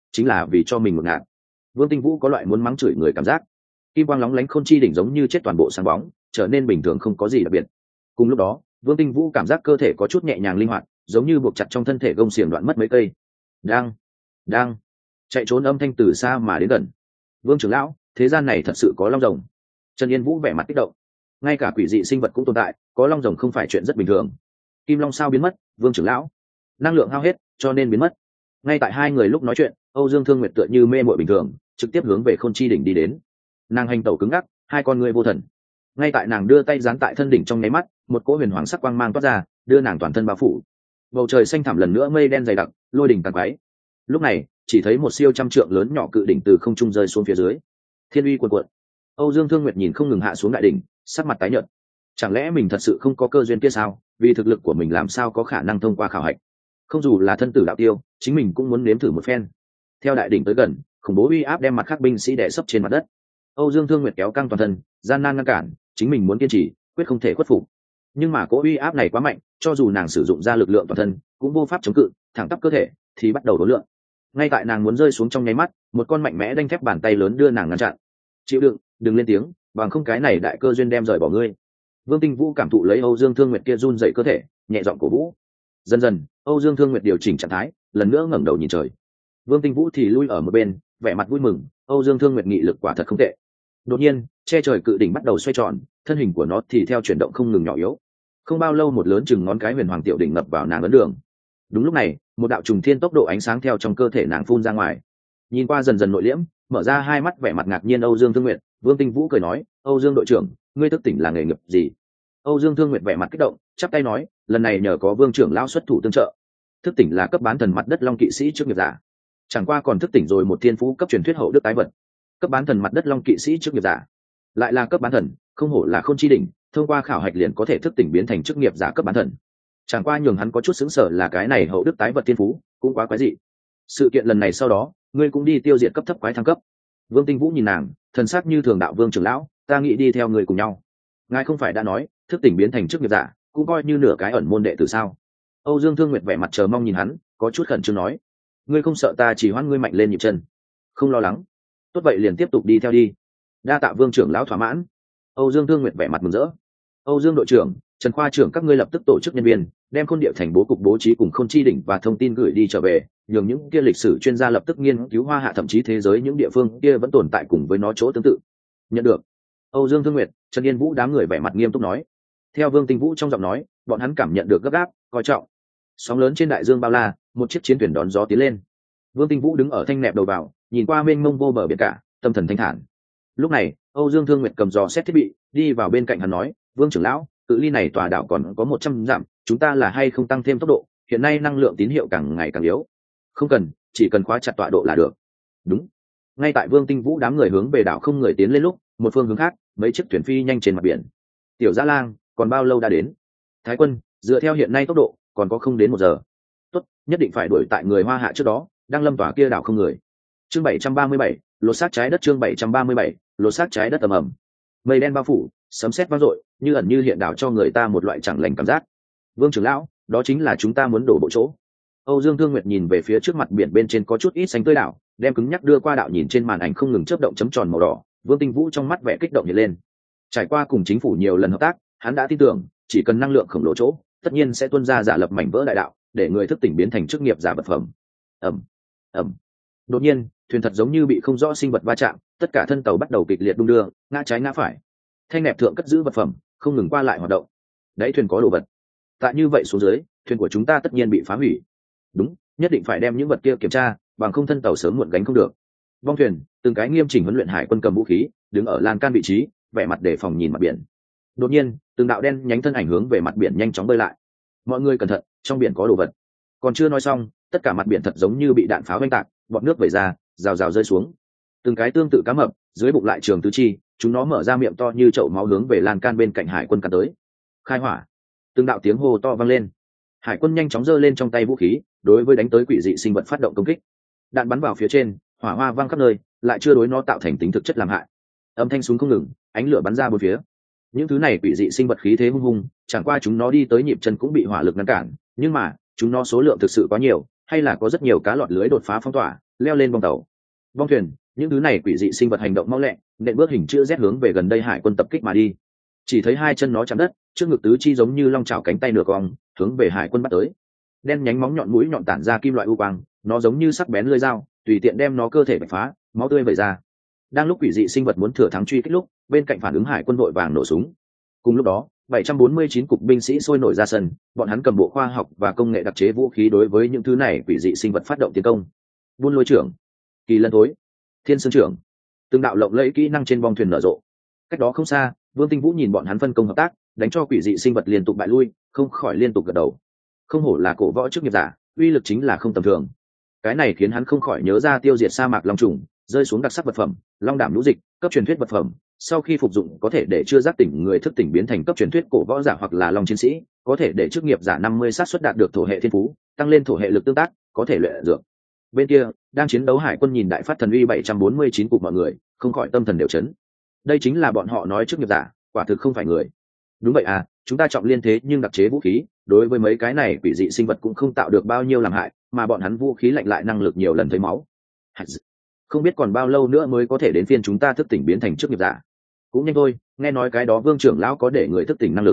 chính là vì cho mình một ngạt. Vương Tinh Vũ có loại muốn mắng chửi người cảm giác. Kim quang lóng lánh khôn chi đỉnh giống như chết toàn bộ sáng bóng, trở nên bình thường không có gì đặc biệt. Cùng lúc đó, Vương Tinh Vũ cảm giác cơ thể có chút nhẹ nhàng linh hoạt, giống như buộc chặt trong thân thể gông xiềng đoạn mất mấy cây. Đang chạy trốn âm thanh từ xa mà đến gần. Vương trưởng lão, thế gian này thật sự có long rồng. Trần Yên Vũ vẻ mặt kích động. Ngay cả quỷ dị sinh vật cũng tồn tại, có long rồng không phải chuyện rất bình thường. Kim long sao biến mất, Vương trưởng lão? Năng lượng hao hết, cho nên biến mất. Ngay tại hai người lúc nói chuyện, Âu Dương Thương Nguyệt tựa như mê muội bình thường, trực tiếp hướng về Khôn Chi đỉnh đi đến. Nàng hành tẩu cứng ngắc, hai con ngươi vô thần. Ngay tại nàng đưa tay dán tại thân đỉnh trong nháy mắt, một cỗ huyền hoàng sắc quang mang toát ra, đưa nàng toàn thân bao phủ. Bầu trời xanh thẳm lần nữa mây đen dày đặc, lôi đỉnh tàn quái. Lúc này, chỉ thấy một siêu trăm trượng lớn nhỏ cự đỉnh từ không trung rơi xuống phía dưới. Thiên uy cuồn cuộn. Âu Dương Thương Nguyệt nhìn không ngừng hạ xuống đại đỉnh, sắc mặt tái nhợt. Chẳng lẽ mình thật sự không có cơ duyên kia sao? Vì thực lực của mình làm sao có khả năng thông qua khảo hạch? Không dù là thân tử đạo tiêu, chính mình cũng muốn nếm thử một phen. Theo đại đỉnh tới gần, khủng bố uy áp đem mặt khác binh sĩ đè sấp trên mặt đất. Âu Dương Thương Nguyệt kéo căng toàn thân, gian nan ngăn cản, chính mình muốn kiên trì, quyết không thể khuất phục. Nhưng mà cỗ uy áp này quá mạnh, cho dù nàng sử dụng ra lực lượng toàn thân, cũng vô pháp chống cự, thẳng tắp cơ thể thì bắt đầu đổ lượng. Ngay tại nàng muốn rơi xuống trong nháy mắt, một con mạnh mẽ đanh thép bàn tay lớn đưa nàng ngăn chặn. Chịu đựng, đừng lên tiếng, bằng không cái này đại cơ duyên đem rời bỏ ngươi. Vương Tinh Vũ cảm thụ lấy Âu Dương Thương Nguyệt kia run dậy cơ thể, nhẹ giọng cổ vũ. Dần dần, Âu Dương Thương Nguyệt điều chỉnh trạng thái, lần nữa ngẩng đầu nhìn trời. Vương Tinh Vũ thì lui ở một bên, vẻ mặt vui mừng, Âu Dương Thương Nguyệt nghị lực quả thật không tệ. Đột nhiên, che trời cự đỉnh bắt đầu xoay tròn, thân hình của nó thì theo chuyển động không ngừng nhỏ yếu. Không bao lâu một lớn chừng ngón cái huyền hoàng tiểu đỉnh ngập vào nàng ấn đường. Đúng lúc này, một đạo trùng thiên tốc độ ánh sáng theo trong cơ thể nàng phun ra ngoài. Nhìn qua dần dần nội liễm, mở ra hai mắt vẻ mặt ngạc nhiên Âu Dương Thương Nguyệt, Vương Tinh Vũ cười nói, Âu Dương đội trưởng, ngươi thức tỉnh là nghề nghiệp gì? Âu Dương Thương Nguyệt vẻ mặt kích động, chắp tay nói, lần này nhờ có Vương trưởng lão xuất thủ tương trợ. Thức tỉnh là cấp bán thần mặt đất long kỵ sĩ trước nghiệp giả. Chẳng qua còn thức tỉnh rồi một thiên phú cấp truyền thuyết hậu đức tái vật. Cấp bán thần mặt đất long kỵ sĩ trước nghiệp giả, lại là cấp bán thần, không hổ là Khôn Chi đỉnh, thông qua khảo hạch liền có thể thức tỉnh biến thành chức nghiệp giả cấp bán thần. Chẳng qua nhường hắn có chút sững sờ là cái này hậu đức tái vật thiên phú cũng quá quái dị. Sự kiện lần này sau đó, ngươi cũng đi tiêu diệt cấp thấp quái thăng cấp. Vương Tinh Vũ nhìn nàng, thần sắc như thường đạo Vương trưởng lão, ta nghĩ đi theo người cùng nhau. Ngài không phải đã nói, thức tỉnh biến thành chức nghiệp giả, cũng coi như nửa cái ẩn môn đệ tử sao? Âu Dương Thương Nguyệt vẻ mặt chờ mong nhìn hắn, có chút khẩn trương nói, ngươi không sợ ta chỉ hoãn ngươi mạnh lên nhịp chân? Không lo lắng. Tốt vậy liền tiếp tục đi theo đi. Đa tạ Vương trưởng lão thỏa mãn. Âu Dương Thương Nguyệt vẻ mặt mừng rỡ. Âu Dương đội trưởng, Trần khoa trưởng các ngươi lập tức tổ chức nhân viên, đem Khôn Địa thành bố cục bố trí cùng Khôn Chi đỉnh và thông tin gửi đi trở về, nhường những kia lịch sử chuyên gia lập tức nghiên cứu Hoa Hạ thậm chí thế giới những địa phương kia vẫn tồn tại cùng với nó chỗ tương tự. Nhận được. Âu Dương Thương Nguyệt, Trần Yên Vũ đám người vẻ mặt nghiêm túc nói. Theo Vương Tinh Vũ trong giọng nói, bọn hắn cảm nhận được gấp gáp, coi trọng. Sóng lớn trên đại dương bao la, một chiếc chiến thuyền đón gió tiến lên. Vương Tinh Vũ đứng ở thanh nẹp đầu vào, nhìn qua mênh mông vô bờ biển cả, tâm thần thanh thản. Lúc này, Âu Dương Thương Nguyệt cầm dò xét thiết bị, đi vào bên cạnh hắn nói, Vương trưởng lão, cự ly này tòa đảo còn có 100 dặm, chúng ta là hay không tăng thêm tốc độ, hiện nay năng lượng tín hiệu càng ngày càng yếu. Không cần, chỉ cần khóa chặt tọa độ là được. Đúng. Ngay tại Vương Tinh Vũ đám người hướng về đảo không người tiến lên lúc, một phương hướng khác, mấy chiếc thuyền phi nhanh trên mặt biển. Tiểu Dã Lang, còn bao lâu đã đến? Thái quân, dựa theo hiện nay tốc độ, còn có không đến 1 giờ. Tốt, nhất định phải đuổi tại người Hoa Hạ trước đó, đang lâm tòa kia đảo không người. Chương 737, lột xác trái đất. Chương 737, lột xác trái đất ầm ầm. Mây đen bao phủ, sấm sét vang dội, như ẩn như hiện đảo cho người ta một loại chẳng lành cảm giác. Vương trưởng lão, đó chính là chúng ta muốn đổ bộ chỗ. Âu Dương Thương Nguyệt nhìn về phía trước mặt biển bên trên có chút ít xanh tươi đảo, đem cứng nhắc đưa qua đạo nhìn trên màn ảnh không ngừng chớp động chấm tròn màu đỏ. Vương Tinh Vũ trong mắt vẻ kích động hiện lên. Trải qua cùng chính phủ nhiều lần hợp tác, hắn đã tin tưởng, chỉ cần năng lượng khổng lồ chỗ, tất nhiên sẽ tuôn ra giả lập mảnh vỡ đại đạo, để người thức tỉnh biến thành chức nghiệp giả vật phẩm. Ầm, ầm. Đột nhiên, thuyền thật giống như bị không rõ sinh vật va chạm, tất cả thân tàu bắt đầu kịch liệt đung đưa, ngã trái ngã phải. Thanh nẹp thượng cất giữ vật phẩm, không ngừng qua lại hoạt động. Đáy thuyền có đồ vật. Tại như vậy xuống dưới, thuyền của chúng ta tất nhiên bị phá hủy. Đúng, nhất định phải đem những vật kia kiểm tra, bằng không thân tàu sớm muộn gánh không được. Vong thuyền, từng cái nghiêm chỉnh huấn luyện hải quân cầm vũ khí, đứng ở lan can vị trí, vẻ mặt đề phòng nhìn mặt biển. Đột nhiên, từng đạo đen nhánh thân ảnh hướng về mặt biển nhanh chóng bơi lại. Mọi người cẩn thận, trong biển có đồ vật. Còn chưa nói xong, tất cả mặt biển thật giống như bị đạn pháo vang tạc, bọt nước vẩy ra, rào rào rơi xuống. Từng cái tương tự cá mập, dưới bụng lại trường tứ chi, chúng nó mở ra miệng to như chậu máu hướng về lan can bên cạnh hải quân cắn tới. Khai hỏa! Từng đạo tiếng hô to vang lên. Hải quân nhanh chóng giơ lên trong tay vũ khí, đối với đánh tới quỷ dị sinh vật phát động công kích. Đạn bắn vào phía trên, hỏa hoa vang khắp nơi, lại chưa đối nó tạo thành tính thực chất làm hại. Âm thanh súng không ngừng, ánh lửa bắn ra bốn phía. Những thứ này quỷ dị sinh vật khí thế hung hung, chẳng qua chúng nó đi tới nhịp chân cũng bị hỏa lực ngăn cản, nhưng mà chúng nó số lượng thực sự quá nhiều, hay là có rất nhiều cá lọt lưới đột phá phong tỏa, leo lên bong tàu, bong thuyền. Những thứ này quỷ dị sinh vật hành động mau lẹ, nện bước hình chữ Z hướng về gần đây hải quân tập kích mà đi. Chỉ thấy hai chân nó chạm đất, trước ngực tứ chi giống như long chảo cánh tay nửa cong, hướng về hải quân bắt tới. Đen nhánh móng nhọn mũi nhọn tản ra kim loại u quang, nó giống như sắc bén lưỡi dao, tùy tiện đem nó cơ thể bạch phá, máu tươi vẩy ra. Đang lúc quỷ dị sinh vật muốn thừa thắng truy kích lúc, bên cạnh phản ứng hải quân vội vàng nổ súng. Cùng lúc đó, 749 cục binh sĩ sôi nổi ra sân, bọn hắn cầm bộ khoa học và công nghệ đặc chế vũ khí đối với những thứ này quỷ dị sinh vật phát động tiến công. Buôn lôi trưởng, kỳ lân thối, thiên sơn trưởng, từng đạo lộng lẫy kỹ năng trên bong thuyền nở rộ. Cách đó không xa, Vương Tinh Vũ nhìn bọn hắn phân công hợp tác, đánh cho quỷ dị sinh vật liên tục bại lui, không khỏi liên tục gật đầu. Không hổ là cổ võ chức nghiệp giả, uy lực chính là không tầm thường. Cái này khiến hắn không khỏi nhớ ra tiêu diệt sa mạc long trùng, rơi xuống đặc sắc vật phẩm, long đảm lũ dịch, cấp truyền thuyết vật phẩm. Sau khi phục dụng có thể để chưa giác tỉnh người thức tỉnh biến thành cấp truyền thuyết cổ võ giả hoặc là long chiến sĩ, có thể để chức nghiệp giả 50 xác suất đạt được thổ hệ thiên phú, tăng lên thổ hệ lực tương tác, có thể luyện dược. Bên kia, đang chiến đấu hải quân nhìn đại phát thần uy 749 cục mọi người, không khỏi tâm thần đều chấn. Đây chính là bọn họ nói chức nghiệp giả, quả thực không phải người. Đúng vậy à, chúng ta trọng liên thế nhưng đặc chế vũ khí, đối với mấy cái này quỷ dị sinh vật cũng không tạo được bao nhiêu làm hại, mà bọn hắn vũ khí lạnh lại năng lực nhiều lần thấy máu. Không biết còn bao lâu nữa mới có thể đến phiên chúng ta thức tỉnh biến thành chức nghiệp giả. Cũng nhanh thôi, nghe nói cái đó Vương trưởng lão có để người thức tỉnh năng lực.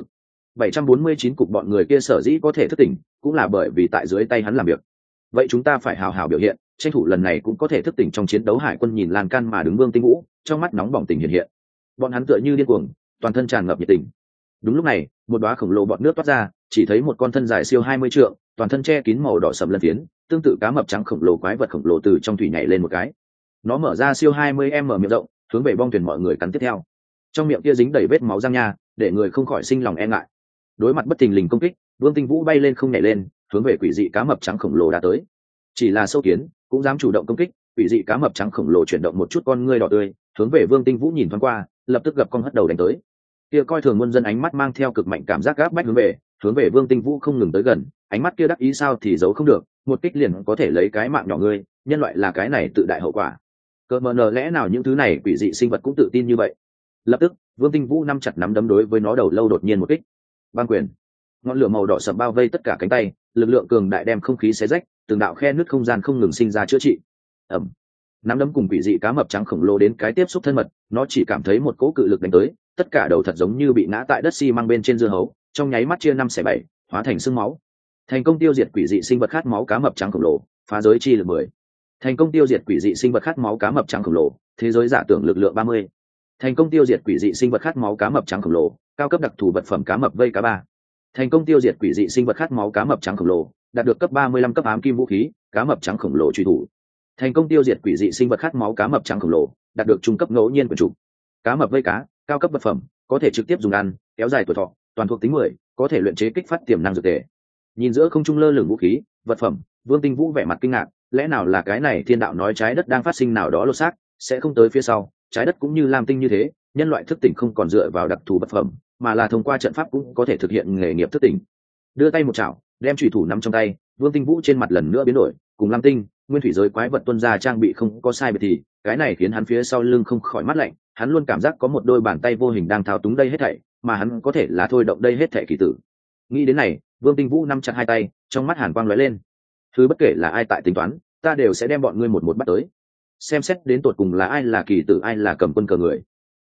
749 cục bọn người kia sở dĩ có thể thức tỉnh, cũng là bởi vì tại dưới tay hắn làm việc. Vậy chúng ta phải hào hào biểu hiện, tranh thủ lần này cũng có thể thức tỉnh trong chiến đấu hải quân nhìn lan can mà đứng Vương Tinh Vũ, trong mắt nóng bỏng tình hiện hiện. Bọn hắn tựa như điên cuồng, toàn thân tràn ngập nhiệt tình. Đúng lúc này, một đóa khổng lồ bọt nước toát ra, chỉ thấy một con thân dài siêu 20 trượng, toàn thân che kín màu đỏ sẫm lân phiến, tương tự cá mập trắng khổng lồ quái vật khổng lồ từ trong thủy nhảy lên một cái. Nó mở ra siêu 20m miệng rộng, hướng về bong thuyền mọi người cắn tiếp theo. Trong miệng kia dính đầy vết máu răng nha, để người không khỏi sinh lòng e ngại. Đối mặt bất thình lình công kích, Vương Tinh Vũ bay lên không nhảy lên, hướng về quỷ dị cá mập trắng khổng lồ đã tới. Chỉ là sâu kiến, cũng dám chủ động công kích, quỷ dị cá mập trắng khổng lồ chuyển động một chút con ngươi đỏ tươi, hướng về Vương Tinh Vũ nhìn thoáng qua, lập tức gập con hất đầu đánh tới. Kia coi thường muôn dân ánh mắt mang theo cực mạnh cảm giác gáp bách hướng về Vương Tinh Vũ không ngừng tới gần, ánh mắt kia đắc ý sao thì giấu không được, một kích liền có thể lấy cái mạng nhỏ ngươi, nhân loại là cái này tự đại hậu quả. Cơ mờ nờ lẽ nào những thứ này quỷ dị sinh vật cũng tự tin như vậy? Lập tức, Vương Tinh Vũ nắm chặt nắm đấm đối với nó đầu lâu đột nhiên một kích. Băng quyền. Ngọn lửa màu đỏ sậm bao vây tất cả cánh tay, lực lượng cường đại đem không khí xé rách, từng đạo khe nứt không gian không ngừng sinh ra chữa trị. Ầm. Nắm đấm cùng quỷ dị cá mập trắng khổng lồ đến cái tiếp xúc thân mật, nó chỉ cảm thấy một cỗ cự lực đánh tới, tất cả đầu thật giống như bị ngã tại đất xi măng bên trên dưa hấu, trong nháy mắt chia 5/7, hóa thành xương máu. Thành công tiêu diệt quỷ dị sinh vật khát máu cá mập trắng khổng lồ, phá giới chi lực 10. Thành công tiêu diệt quỷ dị sinh vật khát máu cá mập trắng khổng lồ, thế giới giả tưởng lực lượng 30. Thành công tiêu diệt quỷ dị sinh vật khát máu cá mập trắng khổng lồ, cao cấp đặc thù vật phẩm cá mập vây cá 3. Thành công tiêu diệt quỷ dị sinh vật khát máu cá mập trắng khổng lồ, đạt được cấp 35 cấp ám kim vũ khí, cá mập trắng khổng lồ truy thủ. Thành công tiêu diệt quỷ dị sinh vật khát máu cá mập trắng khổng lồ, đạt được trung cấp ngẫu nhiên quyền chủ. Cá mập vây cá, cao cấp vật phẩm, có thể trực tiếp dùng ăn, kéo dài tuổi thọ, toàn thuộc tính 10, có thể luyện chế kích phát tiềm năng dược tề. Nhìn giữa không trung lơ lửng vũ khí, vật phẩm, Vương Tinh Vũ vẻ mặt kinh ngạc, lẽ nào là cái này thiên đạo nói trái đất đang phát sinh nào đó lô xác, sẽ không tới phía sau, trái đất cũng như lam tinh như thế, nhân loại thức tỉnh không còn dựa vào đặc thù vật phẩm, mà là thông qua trận pháp cũng có thể thực hiện nghề nghiệp thức tỉnh. Đưa tay một chảo, đem chủy thủ nắm trong tay, Vương Tinh Vũ trên mặt lần nữa biến đổi, cùng lam tinh, nguyên thủy giới quái vật tuân ra trang bị không có sai biệt thì, cái này khiến hắn phía sau lưng không khỏi mát lạnh, hắn luôn cảm giác có một đôi bàn tay vô hình đang thao túng đây hết thảy, mà hắn có thể là thôi động đây hết thảy kỳ tử. Nghĩ đến này, Vương Tinh Vũ nắm chặt hai tay, trong mắt hàn quang lóe lên. Thứ bất kể là ai tại tính toán, ta đều sẽ đem bọn ngươi một một bắt tới. Xem xét đến tột cùng là ai là kỳ tử ai là cầm quân cờ người.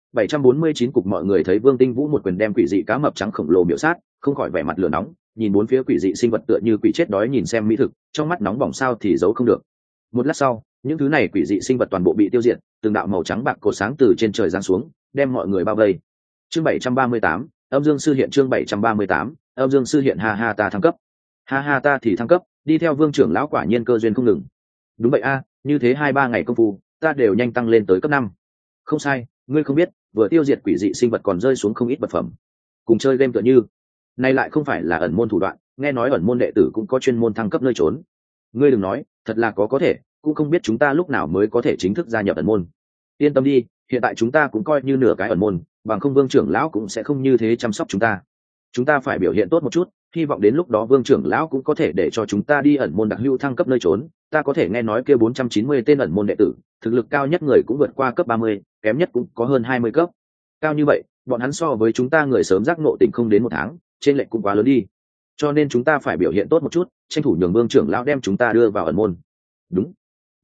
749 cục mọi người thấy Vương Tinh Vũ một quyền đem quỷ dị cá mập trắng khổng lồ miểu sát, không khỏi vẻ mặt lửa nóng, nhìn bốn phía quỷ dị sinh vật tựa như quỷ chết đói nhìn xem mỹ thực, trong mắt nóng bỏng sao thì giấu không được. Một lát sau, những thứ này quỷ dị sinh vật toàn bộ bị tiêu diệt, từng đạo màu trắng bạc cột sáng từ trên trời giáng xuống, đem mọi người bao vây. Chương 738, Âm Dương sư hiện chương 738, Âm Dương sư hiện ha ha ta thăng cấp. Ha ha ta thì thăng cấp, đi theo Vương trưởng lão quả nhiên cơ duyên không ngừng. Đúng vậy a, như thế 2-3 ngày công phu, ta đều nhanh tăng lên tới cấp 5. Không sai, ngươi không biết, vừa tiêu diệt quỷ dị sinh vật còn rơi xuống không ít vật phẩm. Cùng chơi game tựa như, này lại không phải là ẩn môn thủ đoạn, nghe nói ẩn môn đệ tử cũng có chuyên môn thăng cấp nơi trốn. Ngươi đừng nói, thật là có thể, cũng không biết chúng ta lúc nào mới có thể chính thức gia nhập ẩn môn. Yên tâm đi, hiện tại chúng ta cũng coi như nửa cái ẩn môn, bằng không Vương trưởng lão cũng sẽ không như thế chăm sóc chúng ta. Chúng ta phải biểu hiện tốt một chút, hy vọng đến lúc đó Vương trưởng lão cũng có thể để cho chúng ta đi ẩn môn đặc hữu thăng cấp nơi trốn. Ta có thể nghe nói kia 490 tên ẩn môn đệ tử, thực lực cao nhất người cũng vượt qua cấp 30, kém nhất cũng có hơn 20 cấp. Cao như vậy, bọn hắn so với chúng ta người sớm giác ngộ tỉnh không đến 1 tháng, trên lệch cũng quá lớn đi. Cho nên chúng ta phải biểu hiện tốt một chút, tranh thủ nhường Vương trưởng lão đem chúng ta đưa vào ẩn môn. Đúng.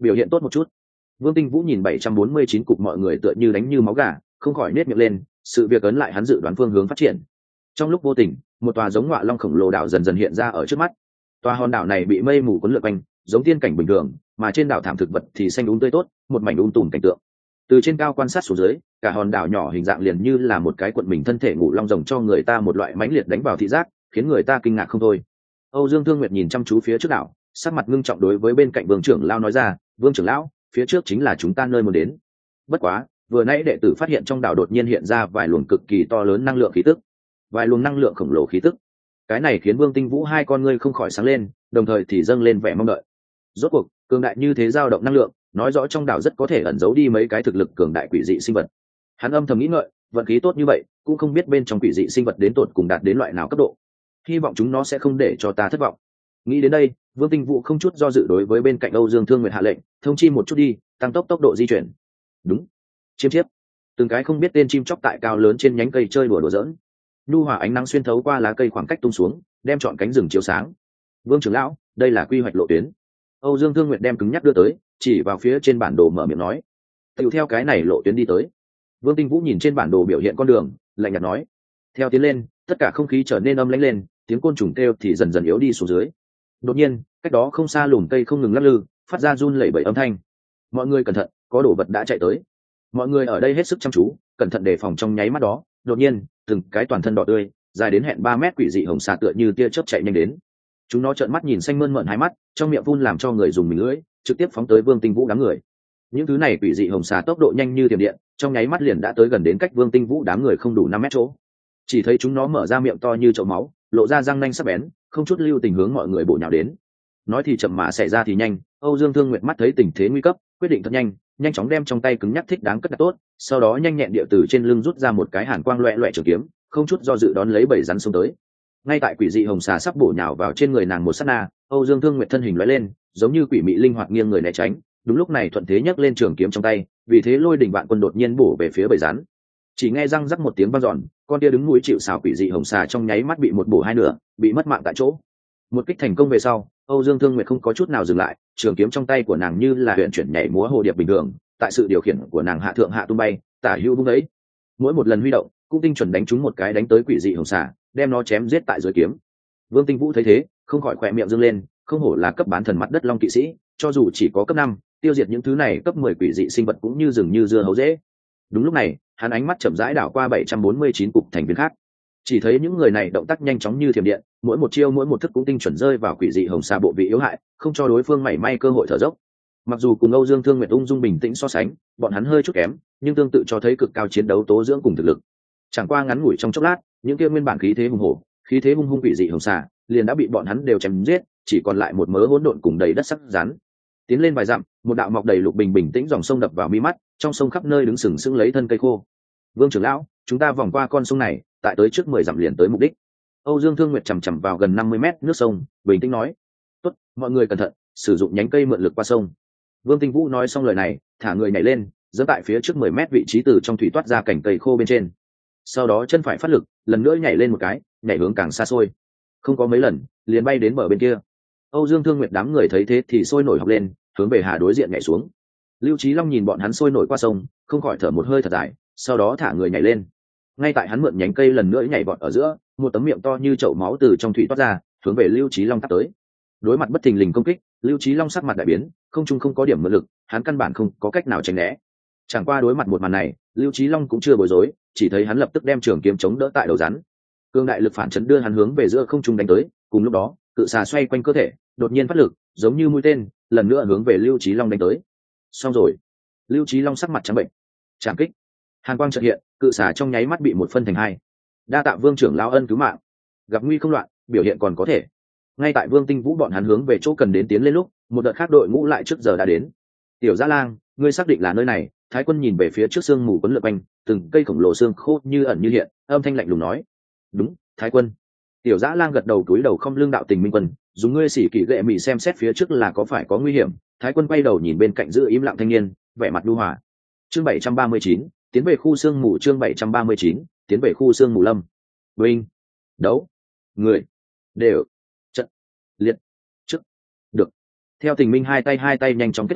biểu hiện tốt một chút. Vương Tinh Vũ nhìn 749 cục mọi người tựa như đánh như máu gà, không khỏi nết miệng lên, sự việc ấn lại hắn dự đoán phương hướng phát triển. Trong lúc vô tình, một tòa giống ngọa long khổng lồ đảo dần dần hiện ra ở trước mắt. Tòa hòn đảo này bị mây mù cuốn lượn quanh, giống tiên cảnh bình thường, mà trên đảo thảm thực vật thì xanh tươi tốt, một mảnh tùm cảnh tượng. Từ trên cao quan sát xuống dưới, cả hòn đảo nhỏ hình dạng liền như là một cái cuộn mình thân thể ngủ long rồng, cho người ta một loại mãnh liệt đánh vào thị giác, khiến người ta kinh ngạc không thôi. Âu Dương Thương Nguyệt nhìn chăm chú phía trước đảo, sắc mặt ngưng trọng đối với bên cạnh Vương trưởng lão nói ra, "Vương trưởng lão, phía trước chính là chúng ta nơi muốn đến." Bất quá, vừa nãy đệ tử phát hiện trong đảo đột nhiên hiện ra vài luồng cực kỳ to lớn năng lượng khí tức, vài luồng năng lượng khổng lồ khí tức. Cái này khiến Vương Tinh Vũ hai con ngươi không khỏi sáng lên, đồng thời thì dâng lên vẻ mong đợi. Rốt cuộc, cường đại như thế dao động năng lượng, nói rõ trong đảo rất có thể ẩn giấu đi mấy cái thực lực cường đại quỷ dị sinh vật. Hắn âm thầm nghĩ ngợi, vận khí tốt như vậy, cũng không biết bên trong quỷ dị sinh vật đến tột cùng đạt đến loại nào cấp độ. Hy vọng chúng nó sẽ không để cho ta thất vọng. Nghĩ đến đây, Vương Tinh Vũ không chút do dự đối với bên cạnh Âu Dương Thương Nguyệt hạ lệnh, thông chi một chút đi, tăng tốc độ di chuyển. Đúng. Chiêm chiếp. Từng cái không biết tên chim chóc tại cao lớn trên nhánh cây chơi đùa giỡn. Nhu hòa ánh nắng xuyên thấu qua lá cây khoảng cách tung xuống, đem trọn cánh rừng chiếu sáng. Vương trưởng lão, đây là quy hoạch lộ tuyến. Âu Dương Thương Nguyệt đem cứng nhắc đưa tới, chỉ vào phía trên bản đồ mở miệng nói, "Tùy theo cái này lộ tuyến đi tới." Vương Tinh Vũ nhìn trên bản đồ biểu hiện con đường, lạnh nhạt nói, "Theo tiến lên, tất cả không khí trở nên âm lãnh lên, tiếng côn trùng kêu thì dần dần yếu đi xuống dưới." Đột nhiên, cách đó không xa lùm cây không ngừng lắc lư, phát ra run lẩy bẩy âm thanh. "Mọi người cẩn thận, có đồ vật đã chạy tới." Mọi người ở đây hết sức chăm chú, cẩn thận đề phòng. Trong nháy mắt đó, đột nhiên, từng cái toàn thân đỏ tươi, dài đến hẹn 3 mét quỷ dị hồng xà tựa như tia chớp chạy nhanh đến. Chúng nó trợn mắt nhìn xanh mơn mởn hai mắt, trong miệng phun làm cho người dùng mình lưỡi, trực tiếp phóng tới Vương Tinh Vũ đám người. Những thứ này quỷ dị hồng xà tốc độ nhanh như thiểm điện, trong nháy mắt liền đã tới gần đến cách Vương Tinh Vũ đám người không đủ 5 mét chỗ. Chỉ thấy chúng nó mở ra miệng to như chậu máu, lộ ra răng nanh sắc bén, không chút lưu tình hướng mọi người bổ nhào đến. Nói thì chậm mà xảy ra thì nhanh, Âu Dương Thương Nguyệt mắt thấy tình thế nguy cấp, quyết định thật nhanh, nhanh chóng đem trong tay cứng nhắc thích đáng cất đặt tốt, sau đó nhanh nhẹn địa từ trên lưng rút ra một cái hàn quang loẹt loẹt trường kiếm, không chút do dự đón lấy bầy rắn xông tới. Ngay tại quỷ dị hồng xà sắp bổ nhào vào trên người nàng một sát na, Âu Dương Thương Nguyệt thân hình lóe lên, giống như quỷ mị linh hoạt nghiêng người né tránh, đúng lúc này thuận thế nhấc lên trường kiếm trong tay, vì thế lôi đỉnh vạn quân đột nhiên bổ về phía bầy rắn. Chỉ nghe răng rắc một tiếng vang dọn, con kia đứng núi chịu sào quỷ dị hồng xà trong nháy mắt bị một bổ hai nửa, bị mất mạng tại chỗ. Một kích thành công về sau, Âu Dương Thương Nguyệt không có chút nào dừng lại, trường kiếm trong tay của nàng như là huyền chuyển nhảy múa hồ điệp bình thường, tại sự điều khiển của nàng hạ thượng hạ tung bay, tả hữu vung ấy. Mỗi một lần huy động, cũng tinh chuẩn đánh trúng một cái đánh tới quỷ dị hồng xà, đem nó chém giết tại dưới kiếm. Vương Tinh Vũ thấy thế, không khỏi khỏe miệng dương lên, không hổ là cấp bán thần mặt đất long kỵ sĩ, cho dù chỉ có cấp 5, tiêu diệt những thứ này cấp 10 quỷ dị sinh vật cũng như rừng như dưa hấu dễ. Đúng lúc này, hắn ánh mắt chậm rãi đảo qua 749 cục thành viên khác. Chỉ thấy những người này động tác nhanh chóng như thiểm điện, mỗi một chiêu mỗi một thức cũng tinh chuẩn rơi vào quỷ dị hồng xà bộ vị yếu hại, không cho đối phương mảy may cơ hội thở dốc. Mặc dù cùng Âu Dương Thương Nguyệt ung dung bình tĩnh so sánh, bọn hắn hơi chút kém, nhưng tương tự cho thấy cực cao chiến đấu tố dưỡng cùng thực lực. Chẳng qua ngắn ngủi trong chốc lát, những kia nguyên bản khí thế hùng hổ, khí thế hung hung quỷ dị hồng xà, liền đã bị bọn hắn đều chém giết, chỉ còn lại một mớ hỗn độn cùng đầy đất sắc rắn. Tiến lên vài dặm, một đạo mọc đầy lục bình bình tĩnh dòng sông đập vào mi mắt, trong sông khắp nơi đứng sừng sững lấy thân cây khô. Vương trưởng lão, chúng ta vòng qua con sông này, tại tới trước 10 dặm liền tới mục đích. Âu Dương Thương Nguyệt chầm chậm vào gần 50 mét nước sông, bình tĩnh nói: "Tốt, mọi người cẩn thận, sử dụng nhánh cây mượn lực qua sông." Vương Tinh Vũ nói xong lời này, thả người nhảy lên, giẫm tại phía trước 10 mét vị trí từ trong thủy toát ra cảnh cây khô bên trên. Sau đó chân phải phát lực, lần nữa nhảy lên một cái, nhảy hướng càng xa xôi. Không có mấy lần, liền bay đến bờ bên kia. Âu Dương Thương Nguyệt đám người thấy thế thì sôi nổi học lên, hướng về hà đối diện nhảy xuống. Lưu Chí Long nhìn bọn hắn sôi nổi qua sông, không khỏi thở một hơi thật dài, sau đó thả người nhảy lên. Ngay tại hắn mượn nhánh cây lần nữa nhảy vọt ở giữa, một tấm miệng to như chậu máu từ trong thủy toát ra, hướng về Lưu Chí Long tắt tới. Đối mặt bất thình lình công kích, Lưu Chí Long sắc mặt đại biến, không trung không có điểm mượn lực, hắn căn bản không có cách nào tránh né. Chẳng qua đối mặt một màn này, Lưu Chí Long cũng chưa bối rối, chỉ thấy hắn lập tức đem trường kiếm chống đỡ tại đầu rắn. Cương đại lực phản chấn đưa hắn hướng về giữa không trung đánh tới, cùng lúc đó, cự xà xoay quanh cơ thể, đột nhiên phát lực, giống như mũi tên, lần nữa hướng về Lưu Chí Long đánh tới. Xong rồi. Lưu Chí Long sắc mặt trắng bệnh. Trảm kích. Hàn quang chợt hiện, cự xà trong nháy mắt bị một phân thành hai. Đa tạ Vương trưởng lão ân cứu mạng. Gặp nguy không loạn, biểu hiện còn có thể. Ngay tại Vương Tinh Vũ bọn hắn hướng về chỗ cần đến tiến lên lúc, một đợt khác đội ngũ lại trước giờ đã đến. Tiểu Dã Lang, ngươi xác định là nơi này? Thái Quân nhìn về phía trước sương mù quấn lượn quanh, từng cây khổng lồ xương khô như ẩn như hiện, âm thanh lạnh lùng nói: "Đúng, Thái Quân." Tiểu Dã Lang gật đầu cúi đầu không lưng đạo tình minh quân, dùng ngươi xỉ kỹ gệ mị xem xét phía trước là có phải có nguy hiểm. Thái Quân quay đầu nhìn bên cạnh giữ im lặng thanh niên, vẻ mặt nhu hòa. Chương 739, tiến về khu sương mù. Chương 739, tiến về khu sương mù lâm. Binh, đấu, người, đều, trận, liệt, trước, được. Theo tình minh hai tay nhanh chóng kết ấn,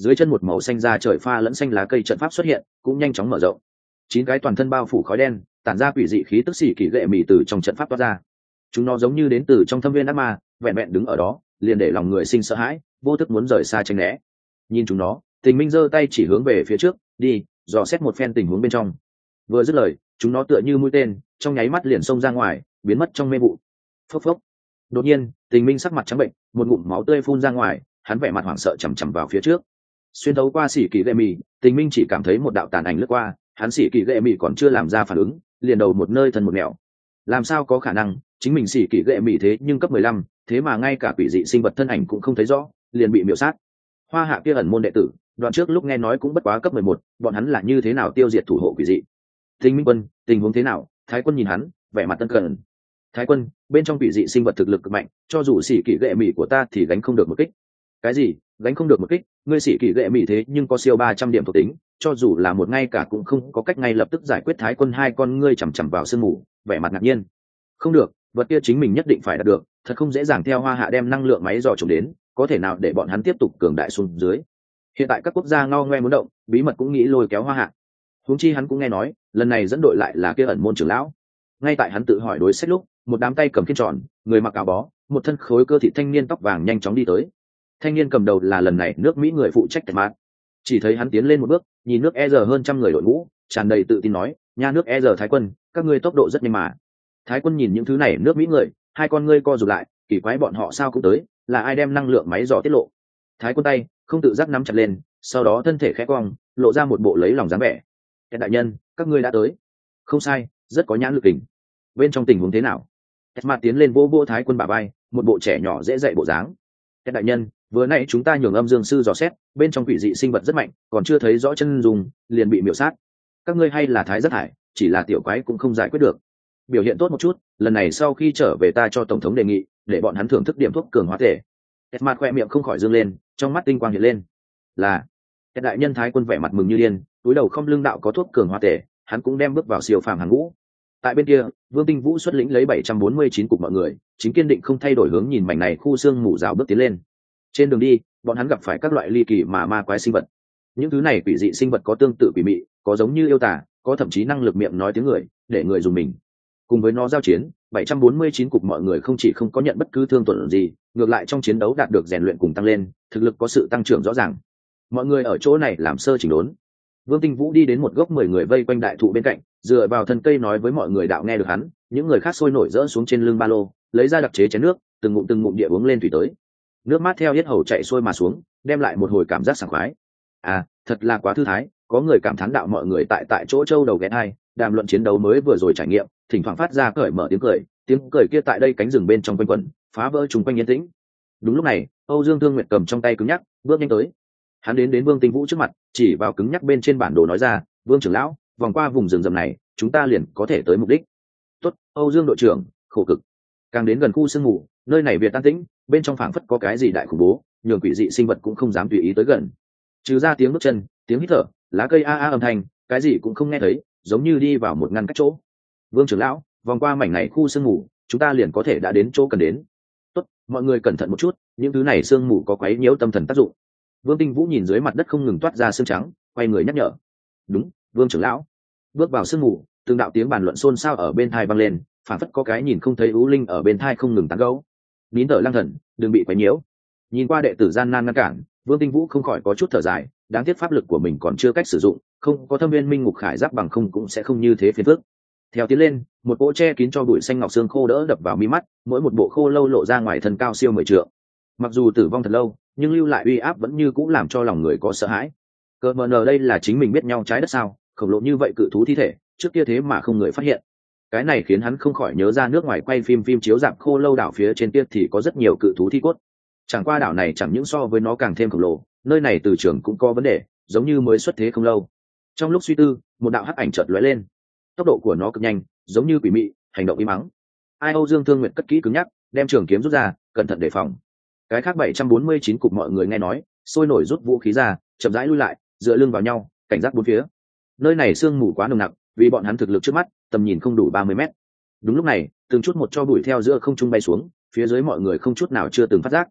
dưới chân một màu xanh da trời pha lẫn xanh lá cây trận pháp xuất hiện, cũng nhanh chóng mở rộng. 9 cái toàn thân bao phủ khói đen, tản ra quỷ dị khí tức xỉ kỳ lệ mì từ trong trận pháp toát ra. Chúng nó giống như đến từ trong thâm viên ác ma, vẹn vẹn đứng ở đó, liền để lòng người sinh sợ hãi, vô thức muốn rời xa tránh né. Nhìn chúng nó, Tình Minh giơ tay chỉ hướng về phía trước, đi, dò xét một phen tình huống bên trong. Vừa dứt lời, chúng nó tựa như mũi tên, trong nháy mắt liền xông ra ngoài, biến mất trong mê vụ. Phốc phốc. Đột nhiên, Tình Minh sắc mặt trắng bệnh, một ngụm máu tươi phun ra ngoài, hắn vẻ mặt hoảng sợ chằm chằm vào phía trước. Xuyên thấu qua xỉ kỳ lệ mì, Tình Minh chỉ cảm thấy một đạo tàn ảnh lướt qua, hắn xỉ kỳ lệ mì còn chưa làm ra phản ứng, liền đầu một nơi thân một nẻo. Làm sao có khả năng, chính mình xỉ kỳ lệ mì thế nhưng cấp 15, thế mà ngay cả quỷ dị sinh vật thân ảnh cũng không thấy rõ, liền bị miểu sát. Hoa Hạ kia ẩn môn đệ tử, đoạn trước lúc nghe nói cũng bất quá cấp 11, bọn hắn là như thế nào tiêu diệt thủ hộ quỷ dị? Tình Minh quân, tình huống thế nào? Thái Quân nhìn hắn, vẻ mặt tân cẩn. Thái Quân, bên trong quỷ dị sinh vật thực lực cực mạnh, cho dù xỉ kỳ lệ mì của ta thì gánh không được một kích. Cái gì? Gánh không được một kích? Ngươi xỉ kỳ lệ mì thế nhưng có siêu 300 điểm thuộc tính, cho dù là một ngay cả cũng không có cách ngay lập tức giải quyết. Thái Quân hai con ngươi chằm chằm vào sương mù, vẻ mặt ngạc nhiên. Không được, vật kia chính mình nhất định phải đạt được, thật không dễ dàng theo Hoa Hạ đem năng lượng máy dò trộm đến, có thể nào để bọn hắn tiếp tục cường đại xuống dưới. Hiện tại các quốc gia ngao ngoe muốn động, bí mật cũng nghĩ lôi kéo Hoa Hạ. Huống chi hắn cũng nghe nói, lần này dẫn đội lại là kia ẩn môn trưởng lão. Ngay tại hắn tự hỏi đối sách lúc, một đám tay cầm khiên tròn, người mặc áo bó, một thân khối cơ thịt thanh niên tóc vàng nhanh chóng đi tới. Thanh niên cầm đầu là lần này nước Mỹ người phụ trách Tẹt Mạt. Chỉ thấy hắn tiến lên một bước, nhìn nước ER hơn trăm người đội ngũ, tràn đầy tự tin nói, nha nước ER Thái Quân, các ngươi tốc độ rất nhanh mà. Thái Quân nhìn những thứ này nước Mỹ người, hai con ngươi co rụt lại, kỳ quái bọn họ sao cũng tới, là ai đem năng lượng máy dò tiết lộ. Thái Quân tay không tự giác nắm chặt lên, sau đó thân thể khẽ cong, lộ ra một bộ lấy lòng dáng vẻ. Đại nhân, các ngươi đã tới. Không sai, rất có nhãn lực kình. Bên trong tình huống thế nào? Esma tiến lên vỗ vỗ Thái Quân bả vai, một bộ trẻ nhỏ dễ dạy bộ dáng. Đại nhân, vừa nãy chúng ta nhường âm dương sư dò xét, bên trong quỷ dị sinh vật rất mạnh, còn chưa thấy rõ chân dùng, liền bị miểu sát. Các ngươi hay là Thái rất hải, chỉ là tiểu quái cũng không giải quyết được. Biểu hiện tốt một chút, lần này sau khi trở về ta cho tổng thống đề nghị, để bọn hắn thưởng thức điểm thuốc cường hóa thể. Esma khoe miệng không khỏi dương lên, trong mắt tinh quang hiện lên. Là đại nhân. Thái Quân vẻ mặt mừng như điên, túi đầu không lưng đạo có thuốc cường hóa thể, hắn cũng đem bước vào siêu phàm hàng ngũ. Tại bên kia, Vương Tinh Vũ xuất lĩnh lấy 749 cục mọi người, chính kiên định không thay đổi hướng nhìn mảnh này khu xương mù rào bước tiến lên. Trên đường đi, bọn hắn gặp phải các loại ly kỳ mà ma quái sinh vật. Những thứ này quỷ dị sinh vật có tương tự quỷ mị, có giống như yêu tà, có thậm chí năng lực miệng nói tiếng người, để người dùng mình. Cùng với nó giao chiến, 749 cục mọi người không chỉ không có nhận bất cứ thương tổn gì, ngược lại trong chiến đấu đạt được rèn luyện cùng tăng lên, thực lực có sự tăng trưởng rõ ràng. Mọi người ở chỗ này làm sơ chỉnh đốn. Vương Tinh Vũ đi đến một gốc 10 người vây quanh đại thụ bên cạnh, dựa vào thân cây nói với mọi người đạo nghe được hắn, những người khác sôi nổi rỡ xuống trên lưng ba lô, lấy ra đặc chế chén nước, từng ngụm địa uống lên thủy tới. Nước mát theo yết hầu chạy xuôi mà xuống, đem lại một hồi cảm giác sảng khoái. À, thật là quá thư thái, có người cảm thán đạo mọi người tại chỗ châu đầu ghé hai, đàm luận chiến đấu mới vừa rồi trải nghiệm, thỉnh thoảng phát ra cởi mở tiếng cười kia tại đây cánh rừng bên trong quanh quẩn, phá vỡ trùng quanh yên tĩnh. Đúng lúc này, Âu Dương Thương Nguyệt cầm trong tay cứng nhắc, bước nhanh tới. Hắn đến Vương Tinh Vũ trước mặt, chỉ vào cứng nhắc bên trên bản đồ nói ra, Vương trưởng lão, vòng qua vùng rừng rậm này, chúng ta liền có thể tới mục đích. Tốt, Âu Dương đội trưởng, khổ cực. Càng đến gần khu sương mù, nơi này việt an tĩnh, bên trong phảng phất có cái gì đại khủng bố, nhường quỷ dị sinh vật cũng không dám tùy ý tới gần. Trừ ra tiếng bước chân, tiếng hít thở, lá cây a a âm thanh, cái gì cũng không nghe thấy, giống như đi vào một ngăn cách chỗ. Vương trưởng lão, vòng qua mảnh này khu sương mù, chúng ta liền có thể đã đến chỗ cần đến. Tốt, mọi người cẩn thận một chút, những thứ này sương mù có quấy nhiễu tâm thần tác dụng. Vương Tinh Vũ nhìn dưới mặt đất không ngừng toát ra sương trắng, quay người nhắc nhở. Đúng, Vương trưởng lão. Bước vào sương mù, từng đạo tiếng bàn luận xôn xao ở bên tai vang lên, phản phất có cái nhìn không thấy ưu linh ở bên tai không ngừng tán gẫu. Nín thở Lăng Thần, đừng bị quấy nhiễu. Nhìn qua đệ tử gian nan ngăn cản, Vương Tinh Vũ không khỏi có chút thở dài, đáng tiếc pháp lực của mình còn chưa cách sử dụng, không có Thâm Viên Minh Ngục Khải Giáp bằng không cũng sẽ không như thế phiền phức. Theo tiến lên, một bộ che kín cho bụi xanh ngọc xương khô đỡ đập vào mi mắt, mỗi một bộ khô lâu lộ ra ngoài thân cao siêu 10 trượng. Mặc dù tử vong thật lâu, nhưng lưu lại uy áp vẫn như cũng làm cho lòng người có sợ hãi. Cơ mờ nờ đây là chính mình biết nhau trái đất sao? Khổng lồ như vậy cự thú thi thể, trước kia thế mà không người phát hiện. Cái này khiến hắn không khỏi nhớ ra nước ngoài quay phim chiếu rạp khô lâu đảo phía trên kia thì có rất nhiều cự thú thi cốt. Chẳng qua đảo này chẳng những so với nó càng thêm khổng lồ, nơi này từ trường cũng có vấn đề, giống như mới xuất thế không lâu. Trong lúc suy tư, một đạo hắc ảnh chợt lóe lên. Tốc độ của nó cực nhanh, giống như quỷ mị, hành động im ắng. Ai Âu Dương Thương Nguyệt cất kỹ cứng nhắc, đem trường kiếm rút ra, cẩn thận đề phòng. Cái khác 749 cục mọi người nghe nói, sôi nổi rút vũ khí ra, chậm rãi lui lại, dựa lưng vào nhau, cảnh giác bốn phía. Nơi này sương mù quá nồng nặc, vì bọn hắn thực lực trước mắt, tầm nhìn không đủ 30 mét. Đúng lúc này, từng chút một cho bụi theo giữa không trung bay xuống, phía dưới mọi người không chút nào chưa từng phát giác.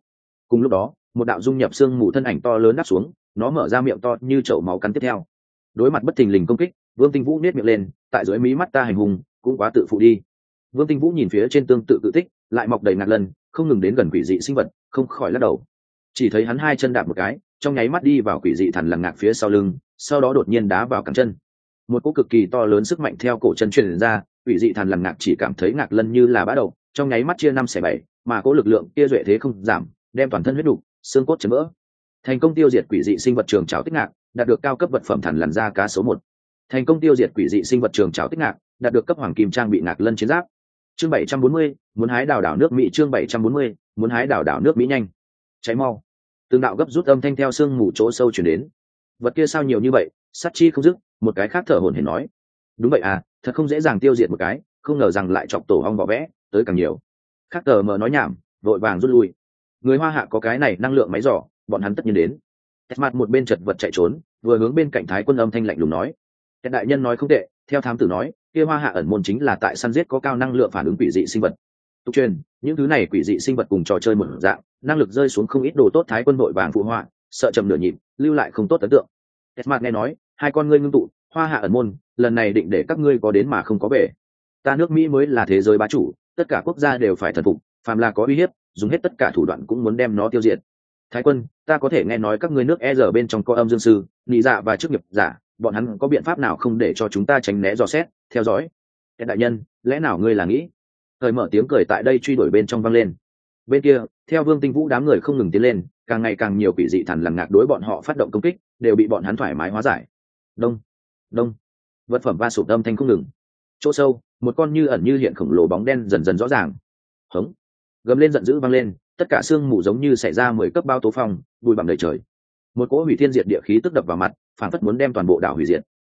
Cùng lúc đó một đạo dung nhập xương mù thân ảnh to lớn đáp xuống, nó mở ra miệng to như chậu máu cắn tiếp theo. Đối mặt bất thình lình công kích, Vương Tinh Vũ nết miệng lên, tại dưới mí mắt ta hành hùng cũng quá tự phụ đi. Vương Tinh Vũ nhìn phía trên tương tự cự tích lại mọc đầy ngạc lần, không ngừng đến gần quỷ dị sinh vật, không khỏi lắc đầu. Chỉ thấy hắn hai chân đạp một cái, trong nháy mắt đi vào quỷ dị thằn lằn ngạc phía sau lưng, sau đó đột nhiên đá vào cẳng chân. Một cỗ cực kỳ to lớn sức mạnh theo cổ chân truyền ra, quỷ dị thằn lằn ngạc chỉ cảm thấy ngạc lân như là bã đầu, trong nháy mắt chia 5/7, mà cỗ lực lượng kia duệ thế không giảm, đem toàn thân huyết đủ, xương cốt chấn vỡ. Thành công tiêu diệt quỷ dị sinh vật trường trảo tích ngạc, đạt được cao cấp vật phẩm thằn lằn da cá số 1. Thành công tiêu diệt quỷ dị sinh vật trường trảo tích ngạc, đạt được cấp hoàng kim trang bị ngạc lân chiến giáp. Chương 740, muốn hái đào đảo nước Mỹ. Chương 740, muốn hái đào đảo nước Mỹ nhanh. Cháy mau. Từng đạo gấp rút âm thanh theo xương mù chỗ sâu truyền đến. Vật kia sao nhiều như vậy? Sát chi không dứt, một cái khác thở hổn hển nói. Đúng vậy à, thật không dễ dàng tiêu diệt một cái, không ngờ rằng lại chọc tổ ong vỏ vẽ, tới càng nhiều. Khác tờ mờ nói nhảm, vội vàng rút lui. Người Hoa Hạ có cái này năng lượng máy giỏ, bọn hắn tất nhiên đến. Mặt một bên chật vật chạy trốn, vừa hướng bên cạnh Thái Quân âm thanh lạnh lùng nói. Cái đại nhân nói không tệ, theo thám tử nói, kia Hoa Hạ ẩn môn chính là tại săn giết có cao năng lượng phản ứng quỷ dị sinh vật. Tục truyền, những thứ này quỷ dị sinh vật cùng trò chơi một dạng, năng lực rơi xuống không ít đồ tốt. Thái Quân vội vàng phụ họa, sợ chậm nửa nhịp, lưu lại không tốt ấn tượng. Mặt nghe nói, hai con ngươi ngưng tụ, Hoa Hạ ẩn môn, lần này định để các ngươi có đến mà không có về. Ta nước Mỹ mới là thế giới bá chủ, tất cả quốc gia đều phải thần phục, phàm là có uy hiếp, dùng hết tất cả thủ đoạn cũng muốn đem nó tiêu diệt. Thái Quân, ta có thể nghe nói các ngươi nước E giờ bên trong có âm dương sư, nhị dạ và chức nghiệp giả, bọn hắn có biện pháp nào không để cho chúng ta tránh né dò xét, theo dõi? Cái đại nhân, lẽ nào ngươi là nghĩ? Thời mở tiếng cười tại đây truy đuổi bên trong vang lên. Bên kia, theo Vương Tinh Vũ đám người không ngừng tiến lên, càng ngày càng nhiều quỷ dị thằn lằn ngạc đối bọn họ phát động công kích, đều bị bọn hắn thoải mái hóa giải. Đông, đông, vật phẩm va sụp âm thanh không ngừng. Chỗ sâu, một con như ẩn như hiện khổng lồ bóng đen dần dần rõ ràng. Hống, gầm lên giận dữ vang lên, tất cả xương mù giống như xảy ra 10 cấp bao tố phong, bụi bặm đầy trời. Một cỗ hủy thiên diệt địa khí tức đập vào mặt, phản phất muốn đem toàn bộ đảo hủy diệt.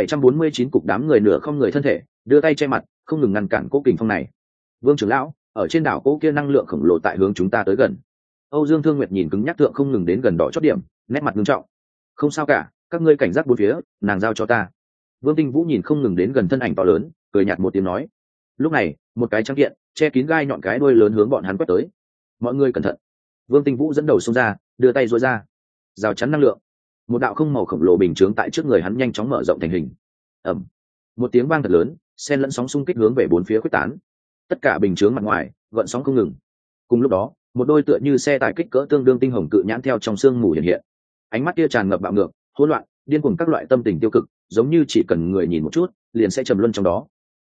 749 cục đám người nửa không người thân thể, đưa tay che mặt, không ngừng ngăn cản cỗ kình phong này. Vương trưởng lão, ở trên đảo cỗ kia năng lượng khổng lồ tại hướng chúng ta tới gần. Âu Dương Thương Nguyệt nhìn cứng nhắc tượng không ngừng đến gần đỏ chót điểm, nét mặt nghiêm trọng. Không sao cả, các ngươi cảnh giác bốn phía, nàng giao cho ta. Vương Tinh Vũ nhìn không ngừng đến gần thân ảnh to lớn, cười nhạt một tiếng nói. Lúc này, một cái trắng kiện, che kín gai nhọn cái đuôi lớn hướng bọn hắn quét tới. Mọi người cẩn thận. Vương Tinh Vũ dẫn đầu xông ra, đưa tay duỗi ra, rào chắn năng lượng. Một đạo không màu khổng lồ bình chướng tại trước người hắn nhanh chóng mở rộng thành hình. Ầm, một tiếng vang thật lớn, xen lẫn sóng xung kích hướng về bốn phía quyết tán. Tất cả bình chướng mặt ngoài gợn sóng không ngừng. Cùng lúc đó, một đôi tựa như xe tải kích cỡ tương đương tinh hồng cự nhãn theo trong sương mù hiện hiện. Ánh mắt kia tràn ngập bạo ngược, hỗn loạn, điên cuồng các loại tâm tình tiêu cực, giống như chỉ cần người nhìn một chút, liền sẽ trầm luân trong đó.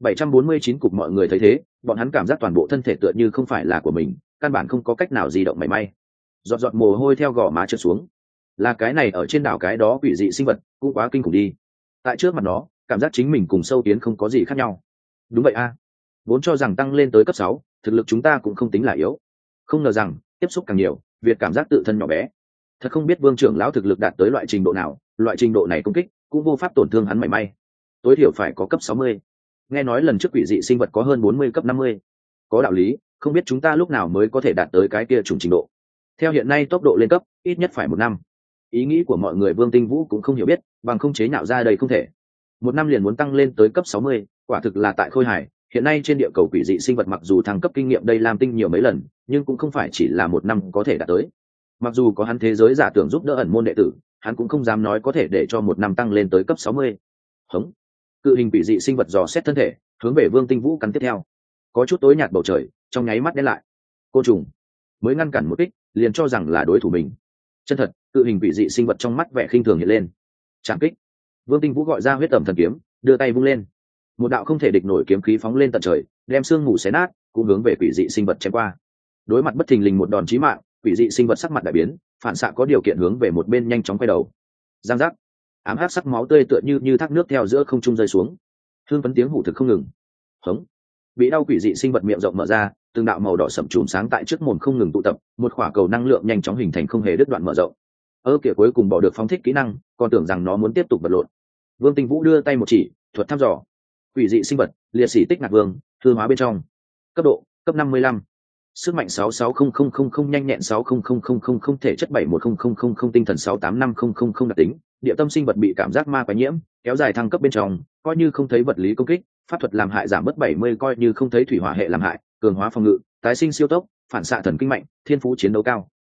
749 cục mọi người thấy thế, bọn hắn cảm giác toàn bộ thân thể tựa như không phải là của mình, căn bản không có cách nào di động mảy may. Giọt giọt mồ hôi theo gò má trượt xuống. Là cái này ở trên đảo cái đó quỷ dị sinh vật, cũng quá kinh khủng đi. Tại trước mặt nó, cảm giác chính mình cùng sâu kiến không có gì khác nhau. Đúng vậy a. Vốn cho rằng tăng lên tới cấp 6, thực lực chúng ta cũng không tính là yếu. Không ngờ rằng, tiếp xúc càng nhiều, việc cảm giác tự thân nhỏ bé. Thật không biết Vương trưởng lão thực lực đạt tới loại trình độ nào, loại trình độ này công kích cũng vô pháp tổn thương hắn mảy may. Tối thiểu phải có cấp 60. Nghe nói lần trước quỷ dị sinh vật có hơn 40 cấp 50. Có đạo lý, không biết chúng ta lúc nào mới có thể đạt tới cái kia trùng trình độ. Theo hiện nay tốc độ lên cấp, ít nhất phải 1 năm. Ý nghĩ của mọi người Vương Tinh Vũ cũng không hiểu biết, bằng không chế nhạo ra đây không thể. 1 năm liền muốn tăng lên tới cấp 60, quả thực là tại khôi hài. Hiện nay trên địa cầu quỷ dị sinh vật mặc dù thăng cấp kinh nghiệm đây làm tinh nhiều mấy lần, nhưng cũng không phải chỉ là 1 năm có thể đạt tới. Mặc dù có hắn thế giới giả tưởng giúp đỡ ẩn môn đệ tử, hắn cũng không dám nói có thể để cho 1 năm tăng lên tới cấp 60. Hống, cự hình quỷ dị sinh vật dò xét thân thể, hướng về Vương Tinh Vũ cắn tiếp theo. Có chút tối nhạt bầu trời, trong nháy mắt đen lại. Cô trùng mới ngăn cản một kích, liền cho rằng là đối thủ mình. Chân thật, cự hình quỷ dị sinh vật trong mắt vẻ khinh thường hiện lên. Trảm kích. Vương Tinh Vũ gọi ra huyết ẩm thần kiếm, đưa tay vung lên. Một đạo không thể địch nổi kiếm khí phóng lên tận trời, đem xương mù xé nát, cũng hướng về quỷ dị sinh vật chém qua. Đối mặt bất thình lình một đòn chí mạng, quỷ dị sinh vật sắc mặt đại biến, phản xạ có điều kiện hướng về một bên nhanh chóng quay đầu. Giang giác. Ám hắc sắc máu tươi tựa như thác nước theo giữa không trung rơi xuống. Hương phấn tiếng hủ thực không ngừng. Hống. Bị đau quỷ dị sinh vật miệng rộng mở ra, từng đạo màu đỏ sẫm chùm sáng tại trước mồm không ngừng tụ tập, một quả cầu năng lượng nhanh chóng hình thành không hề đứt đoạn mở rộng. Kia cuối cùng bỏ được phóng thích kỹ năng, còn tưởng rằng nó muốn tiếp tục vật lộn. Vương Tinh Vũ đưa tay một chỉ, thuật thăm dò. Quỷ dị sinh vật, liệt sĩ tích ngạc vương, hư hóa bên trong. Cấp độ, cấp 55. Sức mạnh 66000 nhanh nhẹn 60000 thể chất 71000 tinh thần 685000 đặc tính, địa tâm sinh vật bị cảm giác ma quái nhiễm, kéo dài thăng cấp bên trong, coi như không thấy vật lý công kích, pháp thuật làm hại giảm bớt 70 coi như không thấy thủy hỏa hệ làm hại, cường hóa phòng ngự, tái sinh siêu tốc, phản xạ thần kinh mạnh, thiên phú chiến đấu cao,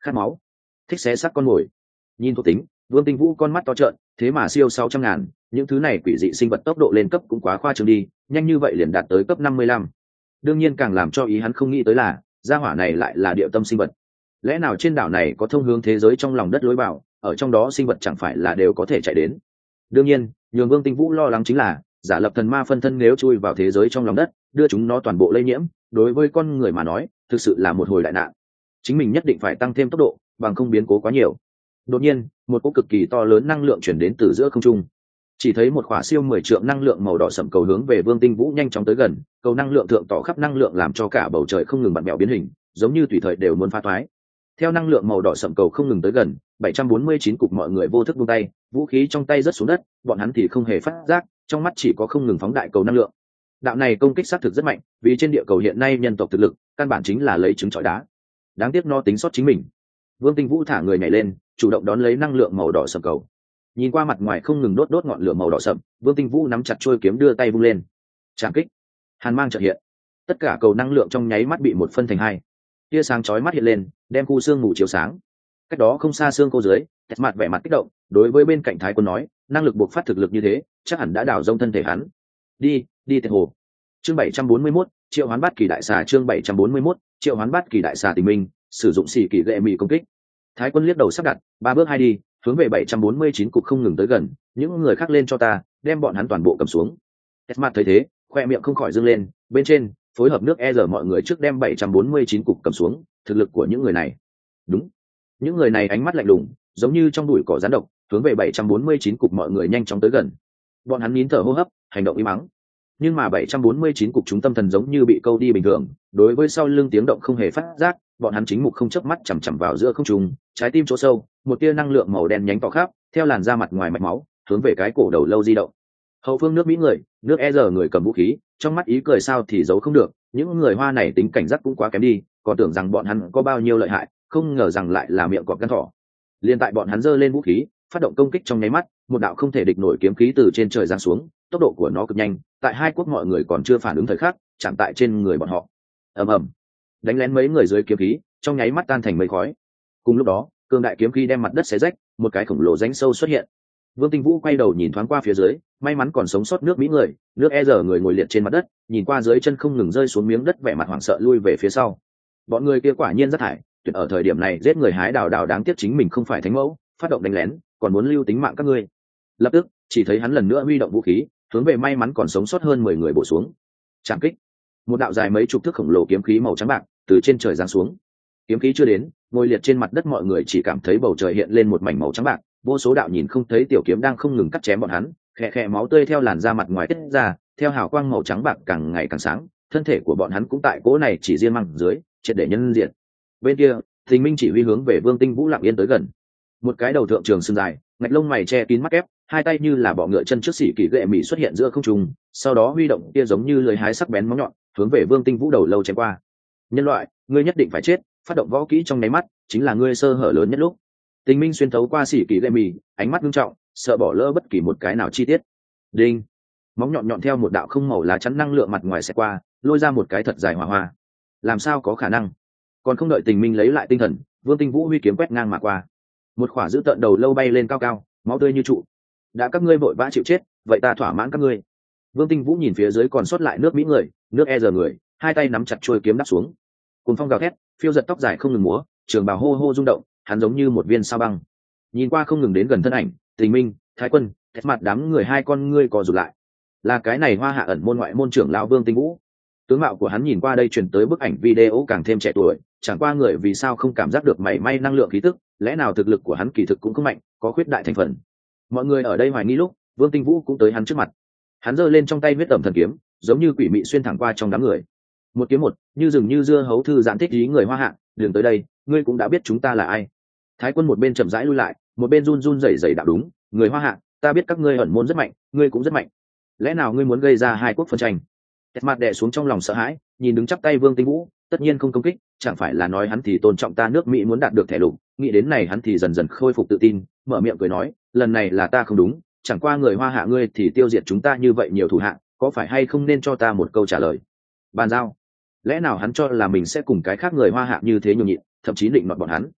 khát máu, thích xé xác con mồi. Nhìn thuộc tính, Vương Tinh Vũ con mắt to trợn, thế mà siêu 600.000, những thứ này quỷ dị sinh vật tốc độ lên cấp cũng quá khoa trương đi, nhanh như vậy liền đạt tới cấp 55. Đương nhiên càng làm cho ý hắn không nghĩ tới là, gia hỏa này lại là địa tâm sinh vật. Lẽ nào trên đảo này có thông hướng thế giới trong lòng đất lối vào, ở trong đó sinh vật chẳng phải là đều có thể chạy đến. Đương nhiên, nhường Vương Tinh Vũ lo lắng chính là, giả lập thần ma phân thân nếu chui vào thế giới trong lòng đất, đưa chúng nó toàn bộ lây nhiễm, đối với con người mà nói, thực sự là một hồi đại nạn. Chính mình nhất định phải tăng thêm tốc độ, bằng không biến cố quá nhiều. Đột nhiên, một cỗ cực kỳ to lớn năng lượng chuyển đến từ giữa không trung. Chỉ thấy một khỏa siêu 10 trượng năng lượng màu đỏ sẫm cầu hướng về Vương Tinh Vũ nhanh chóng tới gần, cầu năng lượng thượng tỏ khắp năng lượng làm cho cả bầu trời không ngừng bặm bẹo biến hình, giống như tùy thời đều muốn phá toái. Theo năng lượng màu đỏ sẫm cầu không ngừng tới gần, 749 cục mọi người vô thức buông tay, vũ khí trong tay rớt xuống đất, bọn hắn thì không hề phát giác, trong mắt chỉ có không ngừng phóng đại cầu năng lượng. Đạo này công kích xác thực rất mạnh, vì trên địa cầu hiện nay nhân tộc thực lực, căn bản chính là lấy trứng trọi đá. Đáng tiếc nó tính sót chính mình. Vương Tinh Vũ thả người nhảy lên, chủ động đón lấy năng lượng màu đỏ sẫm cầu. Nhìn qua mặt ngoài không ngừng đốt ngọn lửa màu đỏ sẫm, Vương Tinh Vũ nắm chặt chuôi kiếm đưa tay vung lên. Trảm kích. Hàn mang chợt hiện. Tất cả cầu năng lượng trong nháy mắt bị một phân thành hai. Tia sáng chói mắt hiện lên, đem khu xương mù chiếu sáng. Cách đó không xa xương cô dưới, Tẹt mặt vẻ mặt kích động, đối với bên cạnh Thái Quân nói, năng lực buộc phát thực lực như thế, chắc hẳn đã đào rông thân thể hắn. Đi Tẹt hồ. Chương 741, Triệu Hoán Bát Kỳ Đại Xà. Chương 741, Triệu Hoán Bát Kỳ Đại Xà tình minh, sử dụng xỉ kỳ lệ mị công kích. Thái Quân liếc đầu sắp đặt, 3 bước 2 đi, hướng về 749 cục không ngừng tới gần, những người khác lên cho ta, đem bọn hắn toàn bộ cầm xuống. Tẹt mặt thấy thế, khoe miệng không khỏi dương lên, bên trên phối hợp nước mọi người trước đem 749 cục cầm xuống, thực lực của những người này. Đúng. Những người này ánh mắt lạnh lùng, giống như trong bụi cỏ rắn độc, hướng về 749 cục mọi người nhanh chóng tới gần. Bọn hắn nín thở hô hấp, hành động im mắng. Nhưng mà 749 cục chúng tâm thần giống như bị câu đi bình thường, đối với sau lưng tiếng động không hề phát giác, bọn hắn chính mục không chớp mắt chằm chằm vào giữa không trung, trái tim chỗ sâu, một tia năng lượng màu đen nhánh tỏ khắp, theo làn da mặt ngoài mạch máu, hướng về cái cổ đầu lâu di động. Hậu phương nước Mỹ người, nước người cầm vũ khí, trong mắt ý cười sao thì giấu không được, những người Hoa này tính cảnh giác cũng quá kém đi, còn tưởng rằng bọn hắn có bao nhiêu lợi hại, không ngờ rằng lại là miệng cọp gan thỏ. Liên tại bọn hắn giơ lên vũ khí, phát động công kích trong nháy mắt, một đạo không thể địch nổi kiếm khí từ trên trời giáng xuống, tốc độ của nó cực nhanh, tại hai quốc mọi người còn chưa phản ứng thời khắc, chạm tại trên người bọn họ. Ầm ầm, đánh lén mấy người dưới kiếm khí, trong nháy mắt tan thành mây khói. Cùng lúc đó, cường đại kiếm khí đem mặt đất xé rách, một cái khổng lồ rãnh sâu xuất hiện. Vương Tinh Vũ quay đầu nhìn thoáng qua phía dưới, may mắn còn sống sót nước Mỹ người, nước người ngồi liệt trên mặt đất, nhìn qua dưới chân không ngừng rơi xuống miếng đất, vẻ mặt hoảng sợ lui về phía sau. Bọn người kia quả nhiên rất thải, tuyệt ở thời điểm này giết người hái đào đào, đáng tiếc chính mình không phải thánh mẫu, phát động đánh lén, còn muốn lưu tính mạng các ngươi. Lập tức, chỉ thấy hắn lần nữa huy động vũ khí, hướng về may mắn còn sống sót hơn 10 người bổ xuống. Trảm kích. Một đạo dài mấy chục thước khổng lồ kiếm khí màu trắng bạc từ trên trời giáng xuống. Kiếm khí chưa đến, ngồi liệt trên mặt đất mọi người chỉ cảm thấy bầu trời hiện lên một mảnh màu trắng bạc, vô số đạo nhìn không thấy tiểu kiếm đang không ngừng cắt chém bọn hắn, khẽ khẽ máu tươi theo làn da mặt ngoài tiết ra, theo hào quang màu trắng bạc càng ngày càng sáng, thân thể của bọn hắn cũng tại cỗ này chỉ riêng măng dưới, triệt để nhân diện. Bên kia, Thình Minh chỉ huy hướng về Vương Tinh Vũ lặng yên tới gần. Một cái đầu thượng trường sừng dài, ngạch lông mày che kín mắt ép, hai tay như là bọ ngựa chân trước xỉ kỳ gệ mị xuất hiện giữa không trung, sau đó huy động kia giống như lưỡi hái sắc bén móng nhọn, hướng về Vương Tinh Vũ đầu lâu chém qua. Nhân loại, ngươi nhất định phải chết, phát động võ kỹ trong nháy mắt, chính là ngươi sơ hở lớn nhất lúc. Tình Minh xuyên thấu qua xỉ kỳ gệ mị, ánh mắt nghiêm trọng, sợ bỏ lỡ bất kỳ một cái nào chi tiết. Đinh, móng nhọn nhọn theo một đạo không màu lá chắn năng lượng mặt ngoài sẽ qua, lôi ra một cái thật dài hỏa hoa. Làm sao có khả năng? Còn không đợi Tình Minh lấy lại tinh thần, Vương Tinh Vũ huy kiếm quét ngang mà qua. Một khỏa giữ tận đầu lâu bay lên cao cao, máu tươi như trụ. Đã các ngươi vội vã chịu chết, vậy ta thỏa mãn các ngươi. Vương Tinh Vũ nhìn phía dưới còn sót lại nước Mỹ người, nước người, hai tay nắm chặt chuôi kiếm đắp xuống. Cùng phong gào thét, phiêu giật tóc dài không ngừng múa, trường bào hô hô rung động, hắn giống như một viên sao băng. Nhìn qua không ngừng đến gần thân ảnh, Tình Minh, Thái Quân, thét mặt đám người hai con ngươi co rụt lại. Là cái này Hoa Hạ ẩn môn ngoại môn trưởng lão Vương Tinh Vũ. Tướng mạo của hắn nhìn qua đây truyền tới bức ảnh video càng thêm trẻ tuổi, chẳng qua người vì sao không cảm giác được mảy may năng lượng khí tức, lẽ nào thực lực của hắn kỳ thực cũng không mạnh, có khuyết đại thành phần. Mọi người ở đây hoài nghi lúc, Vương Tinh Vũ cũng tới hắn trước mặt. Hắn giơ lên trong tay huyết tẩm thần kiếm, giống như quỷ mị xuyên thẳng qua trong đám người. Một kiếm một, như rừng như dưa hấu thư giãn thích ý người Hoa Hạ, đường tới đây, ngươi cũng đã biết chúng ta là ai. Thái Quân một bên chậm rãi lui lại, một bên run run rẩy rẩy đạo đúng, người Hoa Hạ, ta biết các ngươi ẩn môn rất mạnh, ngươi cũng rất mạnh. Lẽ nào ngươi muốn gây ra hai quốc phân tranh? Tẹt mặt đè xuống trong lòng sợ hãi, nhìn đứng chắp tay Vương Tinh Vũ, tất nhiên không công kích, chẳng phải là nói hắn thì tôn trọng ta nước Mỹ muốn đạt được thẻ lục, nghĩ đến này hắn thì dần dần khôi phục tự tin, mở miệng cười nói, lần này là ta không đúng, chẳng qua người Hoa Hạ ngươi thì tiêu diệt chúng ta như vậy nhiều thủ hạ, có phải hay không nên cho ta một câu trả lời? Bàn giao. Lẽ nào hắn cho là mình sẽ cùng cái khác người Hoa Hạ như thế nhường nhịn, thậm chí định nọt bọn hắn?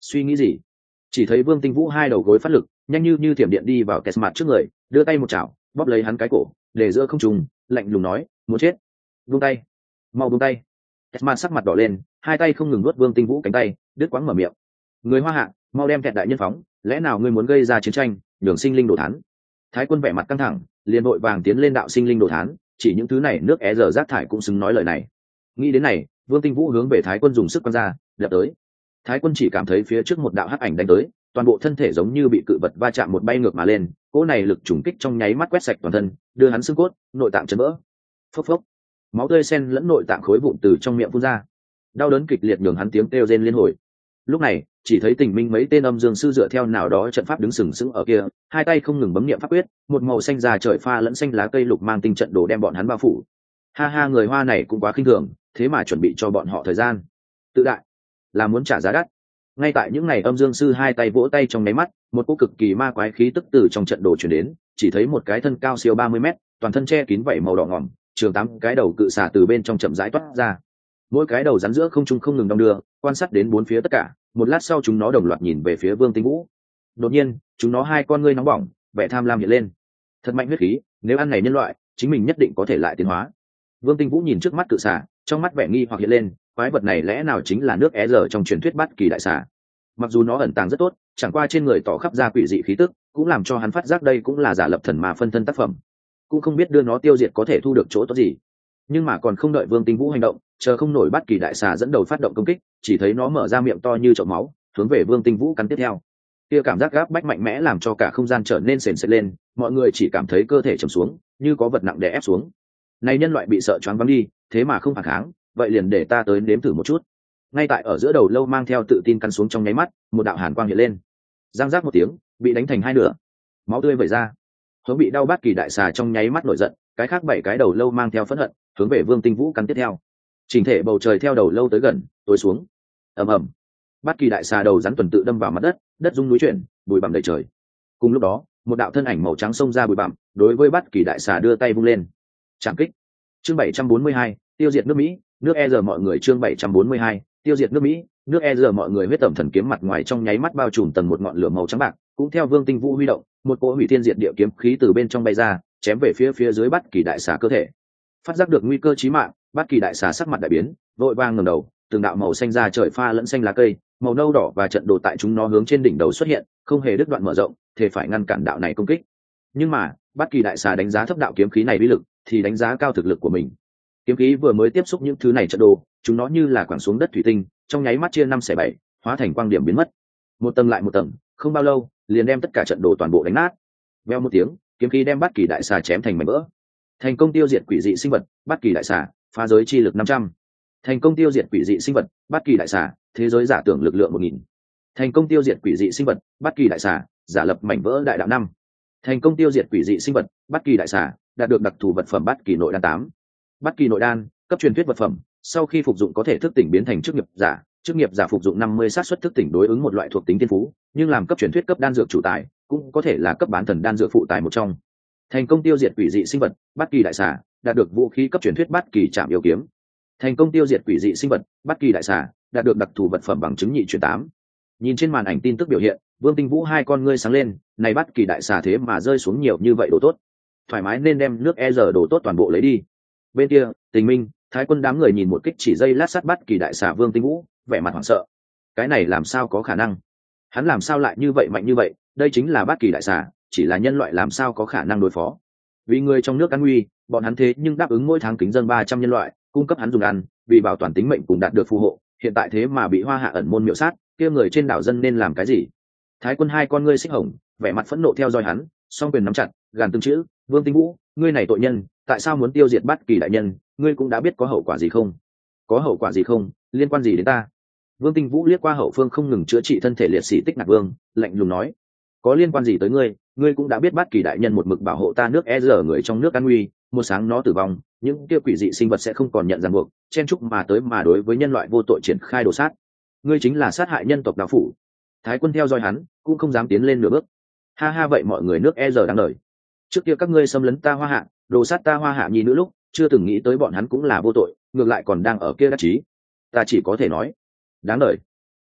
suy nghĩ gì? Chỉ thấy Vương Tinh Vũ hai đầu gối phát lực, nhanh như thiểm điện đi vào Kesmat trước người, đưa tay một chảo bóp lấy hắn cái cổ, để giữa không trung, lạnh lùng nói, muốn chết, buông tay, mau buông tay. Kesmat sắc mặt đỏ lên, hai tay không ngừng nuốt Vương Tinh Vũ cánh tay, đứt quãng mở miệng, người Hoa Hạ, mau đem Kẹt đại nhân phóng, lẽ nào ngươi muốn gây ra chiến tranh, nhường sinh linh đồ thán? Thái Quân vẻ mặt căng thẳng, liền vội vàng tiến lên đạo sinh linh đồ thán, chỉ những thứ này nước é giờ rác thải cũng xứng nói lời này. Nghĩ đến này, Vương Tinh Vũ hướng về Thái Quân dùng sức quăng ra, đập tới. Thái Quân chỉ cảm thấy phía trước một đạo hắc ảnh đánh tới, toàn bộ thân thể giống như bị cự vật va chạm một bay ngược mà lên, cỗ này lực trùng kích trong nháy mắt quét sạch toàn thân, đưa hắn xương cốt, nội tạng chấn vỡ. Phốc phốc, máu tươi xen lẫn nội tạng khối vụn từ trong miệng phun ra, đau đớn kịch liệt nhường hắn tiếng kêu rên liên hồi. Lúc này, chỉ thấy Tình Minh mấy tên âm dương sư dựa theo nào đó trận pháp đứng sừng sững ở kia, hai tay không ngừng bấm niệm pháp quyết, một màu xanh già trời pha lẫn xanh lá cây lục mang tinh trận đồ đem bọn hắn bao phủ. Ha ha, người Hoa này cũng quá khinh thường, thế mà chuẩn bị cho bọn họ thời gian. Tự đại, là muốn trả giá đắt. Ngay tại những ngày âm dương sư hai tay vỗ tay trong nháy mắt, một cỗ cực kỳ ma quái khí tức từ trong trận đồ truyền đến, chỉ thấy một cái thân cao siêu 30 mét, toàn thân che kín vảy màu đỏ ngòm, trường 8 cái đầu cự xà từ bên trong chậm rãi toát ra. Mỗi cái đầu rắn giữa không trung không ngừng đong đưa, quan sát đến bốn phía tất cả. Một lát sau chúng nó đồng loạt nhìn về phía Vương Tinh Vũ. Đột nhiên, chúng nó hai con ngươi nóng bỏng, vẻ tham lam hiện lên. Thật mạnh huyết khí, nếu ăn này nhân loại, chính mình nhất định có thể lại tiến hóa. Vương Tinh Vũ nhìn trước mắt cự xà, trong mắt vẻ nghi hoặc hiện lên, quái vật này lẽ nào chính là nước é giờ trong truyền thuyết Bát Kỳ đại xà? Mặc dù nó ẩn tàng rất tốt, chẳng qua trên người tỏ khắp ra quỷ dị khí tức, cũng làm cho hắn phát giác đây cũng là giả lập thần ma phân thân tác phẩm. Cũng không biết đưa nó tiêu diệt có thể thu được chỗ tốt gì. Nhưng mà còn không đợi Vương Tinh Vũ hành động, chờ không nổi Bát Kỳ đại xà dẫn đầu phát động công kích, chỉ thấy nó mở ra miệng to như chậu máu, hướng về Vương Tinh Vũ cắn tiếp theo. Kia cảm giác gáp bách mạnh mẽ làm cho cả không gian trở nên sền sệt lên, mọi người chỉ cảm thấy cơ thể trầm xuống, như có vật nặng đè ép xuống. Này nhân loại bị sợ choáng váng đi, thế mà không phản kháng, vậy liền để ta tới nếm thử một chút. Ngay tại ở giữa đầu lâu mang theo tự tin căn xuống trong nháy mắt, một đạo hàn quang hiện lên, giang giác một tiếng, bị đánh thành hai nửa, máu tươi vẩy ra. Hướng bị đau Bát Kỳ đại xà trong nháy mắt nổi giận, cái khác 7 cái đầu lâu mang theo phẫn hận, hướng về Vương Tinh Vũ cắn tiếp theo. Chỉnh thể bầu trời theo đầu lâu tới gần, tối xuống. Ầm ầm. Bát Kỳ đại xà đầu rắn tuần tự đâm vào mặt đất, đất rung núi chuyển, bụi bặm đầy trời. Cùng lúc đó, một đạo thân ảnh màu trắng xông ra bụi bặm, đối với Bát Kỳ đại xà đưa tay vung lên. Trảm kích. Chương 742, tiêu diệt nước Mỹ, nước e giờ mọi người chương 742, tiêu diệt nước Mỹ, nước e giờ mọi người huyết tẩm thần kiếm mặt ngoài trong nháy mắt bao trùm tầng một ngọn lửa màu trắng bạc, cũng theo Vương Tinh Vũ huy động, một cỗ hủy thiên diệt địa kiếm khí từ bên trong bay ra, chém về phía dưới Bát Kỳ đại xà cơ thể. Phát giác được nguy cơ chí mạng, Bát Kỳ đại xà sắc mặt đại biến, vội vàng ngẩng đầu, từng đạo màu xanh ra trời pha lẫn xanh lá cây, màu nâu đỏ và trận đồ tại chúng nó hướng trên đỉnh đầu xuất hiện, không hề đứt đoạn mở rộng, thể phải ngăn cản đạo này công kích. Nhưng mà, Bát Kỳ đại xà đánh giá thấp đạo kiếm khí này uy lực, thì đánh giá cao thực lực của mình. Kiếm khí vừa mới tiếp xúc những thứ này trận đồ, chúng nó như là quẳng xuống đất thủy tinh, trong nháy mắt chia 5/7, hóa thành quang điểm biến mất. Một tầng lại một tầng, không bao lâu, liền đem tất cả trận đồ toàn bộ đánh nát. Veo một tiếng, kiếm khí đem Bát Kỳ đại xà chém thành mảnh vỡ. Thành công tiêu diệt quỷ dị sinh vật, Bát Kỳ đại xà, phá giới chi lực 500. Thành công tiêu diệt quỷ dị sinh vật, Bát Kỳ đại xà, thế giới giả tưởng lực lượng 1000. Thành công tiêu diệt quỷ dị sinh vật, Bát Kỳ đại xà, giả lập mảnh vỡ đại đạo 5. Thành công tiêu diệt quỷ dị sinh vật, Bát Kỳ đại xà, đạt được đặc thù vật phẩm Bát Kỳ nội đan 8. Bát Kỳ nội đan, cấp truyền thuyết vật phẩm, sau khi phục dụng có thể thức tỉnh biến thành chức nghiệp giả phục dụng 50 xác suất thức tỉnh đối ứng một loại thuộc tính thiên phú, nhưng làm cấp truyền thuyết cấp đan dược chủ tài, cũng có thể là cấp bán thần đan dược phụ tài một trong. Thành công tiêu diệt quỷ dị sinh vật, Bát Kỳ đại xà, đạt được vũ khí cấp truyền thuyết Bát Kỳ trảm yêu kiếm. Thành công tiêu diệt quỷ dị sinh vật, Bát Kỳ đại xà, đạt được đặc thù vật phẩm bằng chứng nhị chuyển 8. Nhìn trên màn ảnh tin tức biểu hiện, Vương Tinh Vũ hai con ngươi sáng lên, này Bát Kỳ đại xà thế mà rơi xuống nhiều như vậy đồ tốt, thoải mái nên đem nước e giờ đồ tốt toàn bộ lấy đi. Bên kia, Tình Minh, Thái Quân đám người nhìn một kích chỉ dây lát sát Bát Kỳ đại xà Vương Tinh Vũ, vẻ mặt hoảng sợ. Cái này làm sao có khả năng? Hắn làm sao lại như vậy mạnh như vậy? Đây chính là Bát Kỳ đại xà, chỉ là nhân loại làm sao có khả năng đối phó? Vì người trong nước an nguy, bọn hắn thế nhưng đáp ứng mỗi tháng kính dân 300 nhân loại, cung cấp hắn dùng ăn, vì bảo toàn tính mệnh cùng đạt được phù hộ, hiện tại thế mà bị Hoa Hạ ẩn môn miểu sát, kia người trên đảo dân nên làm cái gì? Thái Quân hai con ngươi xích hồng, vẻ mặt phẫn nộ theo dõi hắn, song quyền nắm chặt, gàn từng chữ, Vương Tinh Vũ, ngươi này tội nhân, tại sao muốn tiêu diệt Bát Kỳ đại nhân, ngươi cũng đã biết có hậu quả gì không? Có hậu quả gì không, liên quan gì đến ta? Vương Tinh Vũ liếc qua hậu phương không ngừng chữa trị thân thể liệt sĩ Tích Nạc Vương, lạnh lùng nói, có liên quan gì tới ngươi, ngươi cũng đã biết Bát Kỳ đại nhân một mực bảo hộ ta nước e giờ người trong nước an nguy, một sáng nó tử vong, những kia quỷ dị sinh vật sẽ không còn nhận ràng buộc, chen chúc mà tới mà đối với nhân loại vô tội triển khai đồ sát. Ngươi chính là sát hại nhân tộc đạo phủ. Thái Quân theo dõi hắn, cũng không dám tiến lên nửa bước. Ha ha, vậy mọi người nước e giờ đáng đời. Trước kia các ngươi xâm lấn ta Hoa Hạ, đồ sát ta Hoa Hạ nhi nữ lúc, chưa từng nghĩ tới bọn hắn cũng là vô tội, ngược lại còn đang ở kia đắc chí. Ta chỉ có thể nói, đáng đời.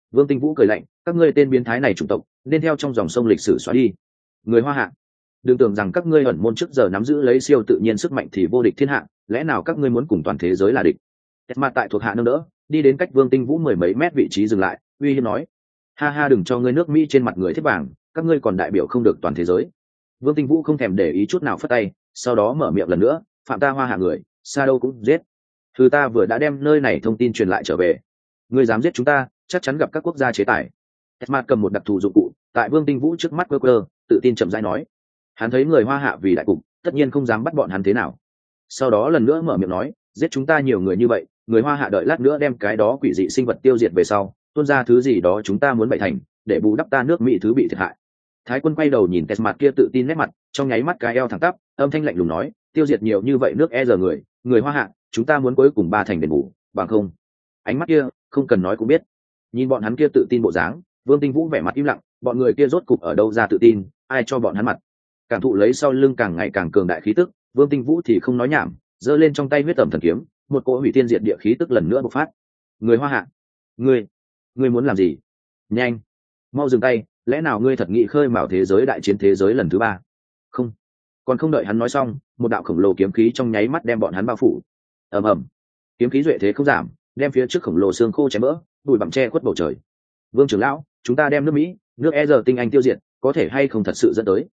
Vương Tinh Vũ cười lạnh, các ngươi tên biến thái này chủng tộc nên theo trong dòng sông lịch sử xóa đi. Người Hoa Hạ, đừng tưởng rằng các ngươi ẩn môn trước giờ nắm giữ lấy siêu tự nhiên sức mạnh thì vô địch thiên hạ, lẽ nào các ngươi muốn cùng toàn thế giới là địch? Mà tại thuộc hạ nâng đỡ, đi đến cách Vương Tinh Vũ mười mấy mét vị trí dừng lại, uy hiếp nói: ha ha, đừng cho ngươi nước Mỹ trên mặt người thiết vàng, các ngươi còn đại biểu không được toàn thế giới. Vương Tinh Vũ không thèm để ý chút nào phất tay, sau đó mở miệng lần nữa: phạm ta Hoa Hạ người, xa đâu cũng giết. Thứ ta vừa đã đem nơi này thông tin truyền lại trở về, ngươi dám giết chúng ta, chắc chắn gặp các quốc gia chế tài. Esmat cầm một đặc thù dụng cụ, tại Vương Tinh Vũ trước mắt quơ quơ, tự tin chậm rãi nói: hắn thấy người Hoa Hạ vì đại cục, tất nhiên không dám bắt bọn hắn thế nào. Sau đó lần nữa mở miệng nói: giết chúng ta nhiều người như vậy, người Hoa Hạ đợi lát nữa đem cái đó quỷ dị sinh vật tiêu diệt về sau, tuôn ra thứ gì đó chúng ta muốn bày thành, để bù đắp ta nước Mỹ thứ bị thiệt hại. Thái Quân quay đầu nhìn Esmat kia tự tin nét mặt, trong nháy mắt cái eo thẳng tắp, âm thanh lạnh lùng nói: tiêu diệt nhiều như vậy nước giờ người Hoa Hạ, chúng ta muốn cuối cùng ba thành đền bù, bằng không. Ánh mắt kia, không cần nói cũng biết. Nhìn bọn hắn kia tự tin bộ dáng, Vương Tinh Vũ vẻ mặt im lặng, bọn người kia rốt cục ở đâu ra tự tin, ai cho bọn hắn mặt? Cảm thụ lấy sau lưng càng ngày càng cường đại khí tức, Vương Tinh Vũ thì không nói nhảm, giơ lên trong tay huyết tẩm thần kiếm, một cỗ hủy thiên diệt địa khí tức lần nữa bộc phát. Người Hoa Hạ, ngươi muốn làm gì? Nhanh, mau dừng tay, lẽ nào ngươi thật nghĩ khơi mào thế giới đại chiến thế giới lần thứ ba? Không. Còn không đợi hắn nói xong, một đạo khổng lồ kiếm khí trong nháy mắt đem bọn hắn bao phủ. Ầm ầm, kiếm khí duệ thế không giảm, đem phía trước khổng lồ xương khô chém vỡ, bụi bặm che khuất bầu trời. Vương trưởng lão, chúng ta đem nước Mỹ, nước tinh anh tiêu diệt, có thể hay không thật sự dẫn tới?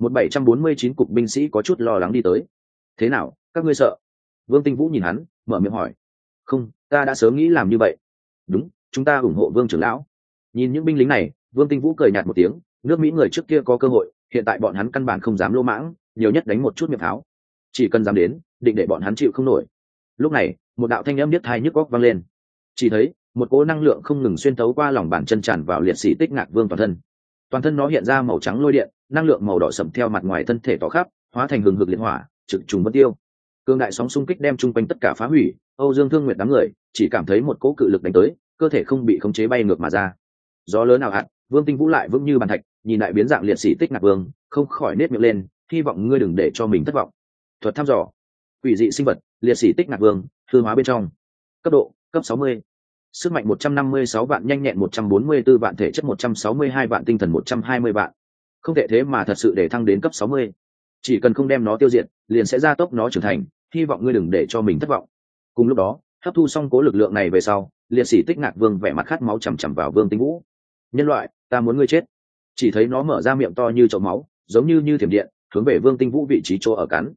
1749 cục binh sĩ có chút lo lắng đi tới. Thế nào, các ngươi sợ? Vương Tinh Vũ nhìn hắn, mở miệng hỏi. Không, ta đã sớm nghĩ làm như vậy. Đúng, chúng ta ủng hộ Vương trưởng lão. Nhìn những binh lính này, Vương Tinh Vũ cười nhạt một tiếng, nước Mỹ người trước kia có cơ hội, hiện tại bọn hắn căn bản không dám lô mãng, nhiều nhất đánh một chút miệng tháo. Chỉ cần dám đến, định để bọn hắn chịu không nổi. Lúc này, một đạo thanh âm niết tai nhức óc vang lên. Chỉ thấy một cỗ năng lượng không ngừng xuyên thấu qua lòng bàn chân tràn vào liệt sĩ Tích Ngạc Vương toàn thân nó hiện ra màu trắng lôi điện, năng lượng màu đỏ sẫm theo mặt ngoài thân thể tỏ khắp, hóa thành hừng hực liệt hỏa, trực trùng bất tiêu. Cương đại sóng xung kích đem chung quanh tất cả phá hủy, Âu Dương Thương Nguyệt đám người chỉ cảm thấy một cỗ cự lực đánh tới, cơ thể không bị khống chế bay ngược mà ra. Gió lớn nào hạn, Vương Tinh Vũ lại vững như bàn thạch, nhìn đại biến dạng liệt sĩ Tích Ngạc Vương, không khỏi nết miệng lên, hy vọng ngươi đừng để cho mình thất vọng. Thuật thăm dò, quỷ dị sinh vật, liệt sĩ Tích Ngạc Vương, hư hóa bên trong. Cấp độ, cấp 60. Sức mạnh 156 vạn, nhanh nhẹn 144 vạn, thể chất 162 vạn, tinh thần 120 vạn. Không thể thế mà thật sự để thăng đến cấp 60. Chỉ cần không đem nó tiêu diệt, liền sẽ gia tốc nó trưởng thành, hy vọng ngươi đừng để cho mình thất vọng. Cùng lúc đó, hấp thu xong cố lực lượng này về sau, liệt sĩ Tích Ngạc Vương vẻ mặt khát máu chằm chằm vào Vương Tinh Vũ. Nhân loại, ta muốn ngươi chết. Chỉ thấy nó mở ra miệng to như chậu máu, giống như thiểm điện, hướng về Vương Tinh Vũ vị trí chỗ ở cắn.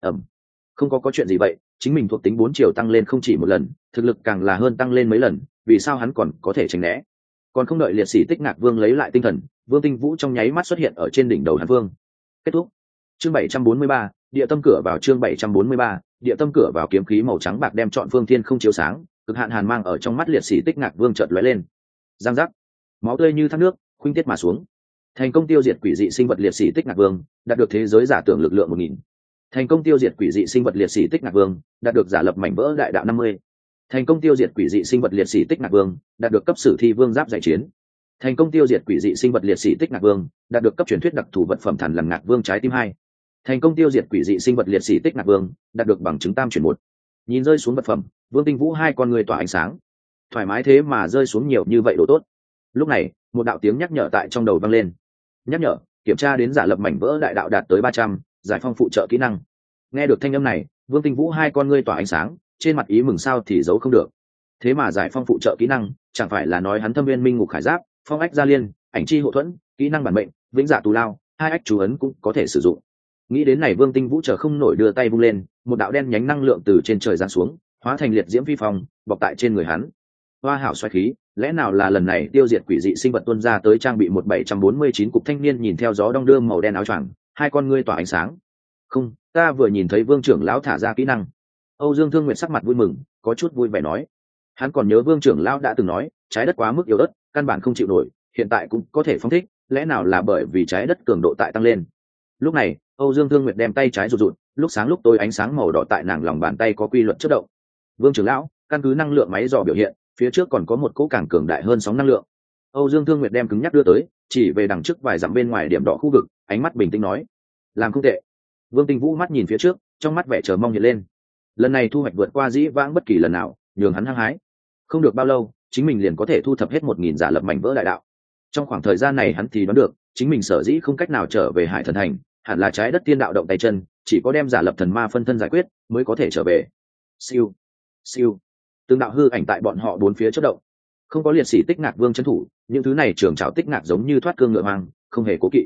Không có chuyện gì vậy, chính mình thuộc tính 4 chiều tăng lên không chỉ một lần, thực lực càng là hơn tăng lên mấy lần, vì sao hắn còn có thể tránh né? Còn không đợi liệt sĩ Tích Ngạc Vương lấy lại tinh thần, Vương Tinh Vũ trong nháy mắt xuất hiện ở trên đỉnh đầu hắn vương. Kết thúc. Chương 743, địa tâm cửa vào. Chương 743, địa tâm cửa vào. Kiếm khí màu trắng bạc đem trọn phương thiên không chiếu sáng, cực hạn hàn mang ở trong mắt liệt sĩ Tích Ngạc Vương chợt lóe lên. Giang giác, máu tươi như thác nước khuynh tiết mà xuống. Thành công tiêu diệt quỷ dị sinh vật liệt sĩ Tích Ngạc Vương, đạt được thế giới giả tưởng lực lượng 1000. Thành công tiêu diệt quỷ dị sinh vật liệt sĩ Tích Ngạc Vương, đạt được giả lập mảnh vỡ đại đạo 50. Thành công tiêu diệt quỷ dị sinh vật liệt sĩ Tích Ngạc Vương, đạt được cấp sử thi vương giáp giải chiến. Thành công tiêu diệt quỷ dị sinh vật liệt sĩ Tích Ngạc Vương, đạt được cấp truyền thuyết đặc thù vật phẩm Thần Lằn Ngạc Vương trái tim 2. Thành công tiêu diệt quỷ dị sinh vật liệt sĩ Tích Ngạc Vương, đạt được bằng chứng tam chuyển 1. Nhìn rơi xuống vật phẩm, Vương Tinh Vũ hai con người tỏa ánh sáng. Thoải mái thế mà rơi xuống nhiều như vậy đồ tốt. Lúc này, một đạo tiếng nhắc nhở tại trong đầu vang lên. Nhắc nhở, kiểm tra đến giả lập mảnh vỡ đại đạo đạt tới 300, giải phong phụ trợ kỹ năng. Nghe được thanh âm này, Vương Tinh Vũ hai con ngươi tỏa ánh sáng, trên mặt ý mừng sao thì giấu không được. Thế mà giải phong phụ trợ kỹ năng, chẳng phải là nói hắn thâm viên minh ngục khải giáp, phong ách gia liên, ảnh chi hộ thuẫn, kỹ năng bản mệnh, vĩnh dạ tù lao, hai ách chú ấn cũng có thể sử dụng. Nghĩ đến này, Vương Tinh Vũ chờ không nổi đưa tay vung lên, một đạo đen nhánh năng lượng từ trên trời giáng xuống, hóa thành liệt diễm phi phong, bọc tại trên người hắn. Hoa hảo xoáy khí, lẽ nào là lần này tiêu diệt quỷ dị sinh vật tuôn ra tới trang bị 1749 cục thanh niên nhìn theo gió đong đưa màu đen áo choàng, hai con ngươi tỏa ánh sáng. Không, ta vừa nhìn thấy Vương trưởng lão thả ra kỹ năng. Âu Dương Thương Nguyệt sắc mặt vui mừng, có chút vui vẻ nói. Hắn còn nhớ Vương trưởng lão đã từng nói, trái đất quá mức yếu ớt, căn bản không chịu nổi, hiện tại cũng có thể phóng thích, lẽ nào là bởi vì trái đất cường độ tại tăng lên. Lúc này, Âu Dương Thương Nguyệt đem tay trái rụt rụt, lúc sáng lúc tối ánh sáng màu đỏ tại nàng lòng bàn tay có quy luật chớp động. Vương trưởng lão, căn cứ năng lượng máy dò biểu hiện, phía trước còn có một cỗ càng cường đại hơn sóng năng lượng. Âu Dương Thương Nguyệt đem cứng nhắc đưa tới, chỉ về đằng trước vài dặm bên ngoài điểm đỏ khu vực, ánh mắt bình tĩnh nói: làm không tệ. Vương Tinh Vũ mắt nhìn phía trước, trong mắt vẻ chờ mong hiện lên. Lần này thu hoạch vượt qua dĩ vãng bất kỳ lần nào, nhường hắn hăng hái. Không được bao lâu, chính mình liền có thể thu thập hết 1.000 giả lập mảnh vỡ đại đạo. Trong khoảng thời gian này hắn thì đoán được chính mình sở dĩ không cách nào trở về Hải Thần Thành, hẳn là trái đất tiên đạo động tay chân, chỉ có đem giả lập thần ma phân thân giải quyết mới có thể trở về. Siêu, siêu, từng đạo hư ảnh tại bọn họ bốn phía chớp động. Không có liệt sĩ Tích Ngạc Vương trấn thủ, những thứ này trường trảo Tích Ngạc giống như thoát cương ngựa hoang, không hề cố kỵ.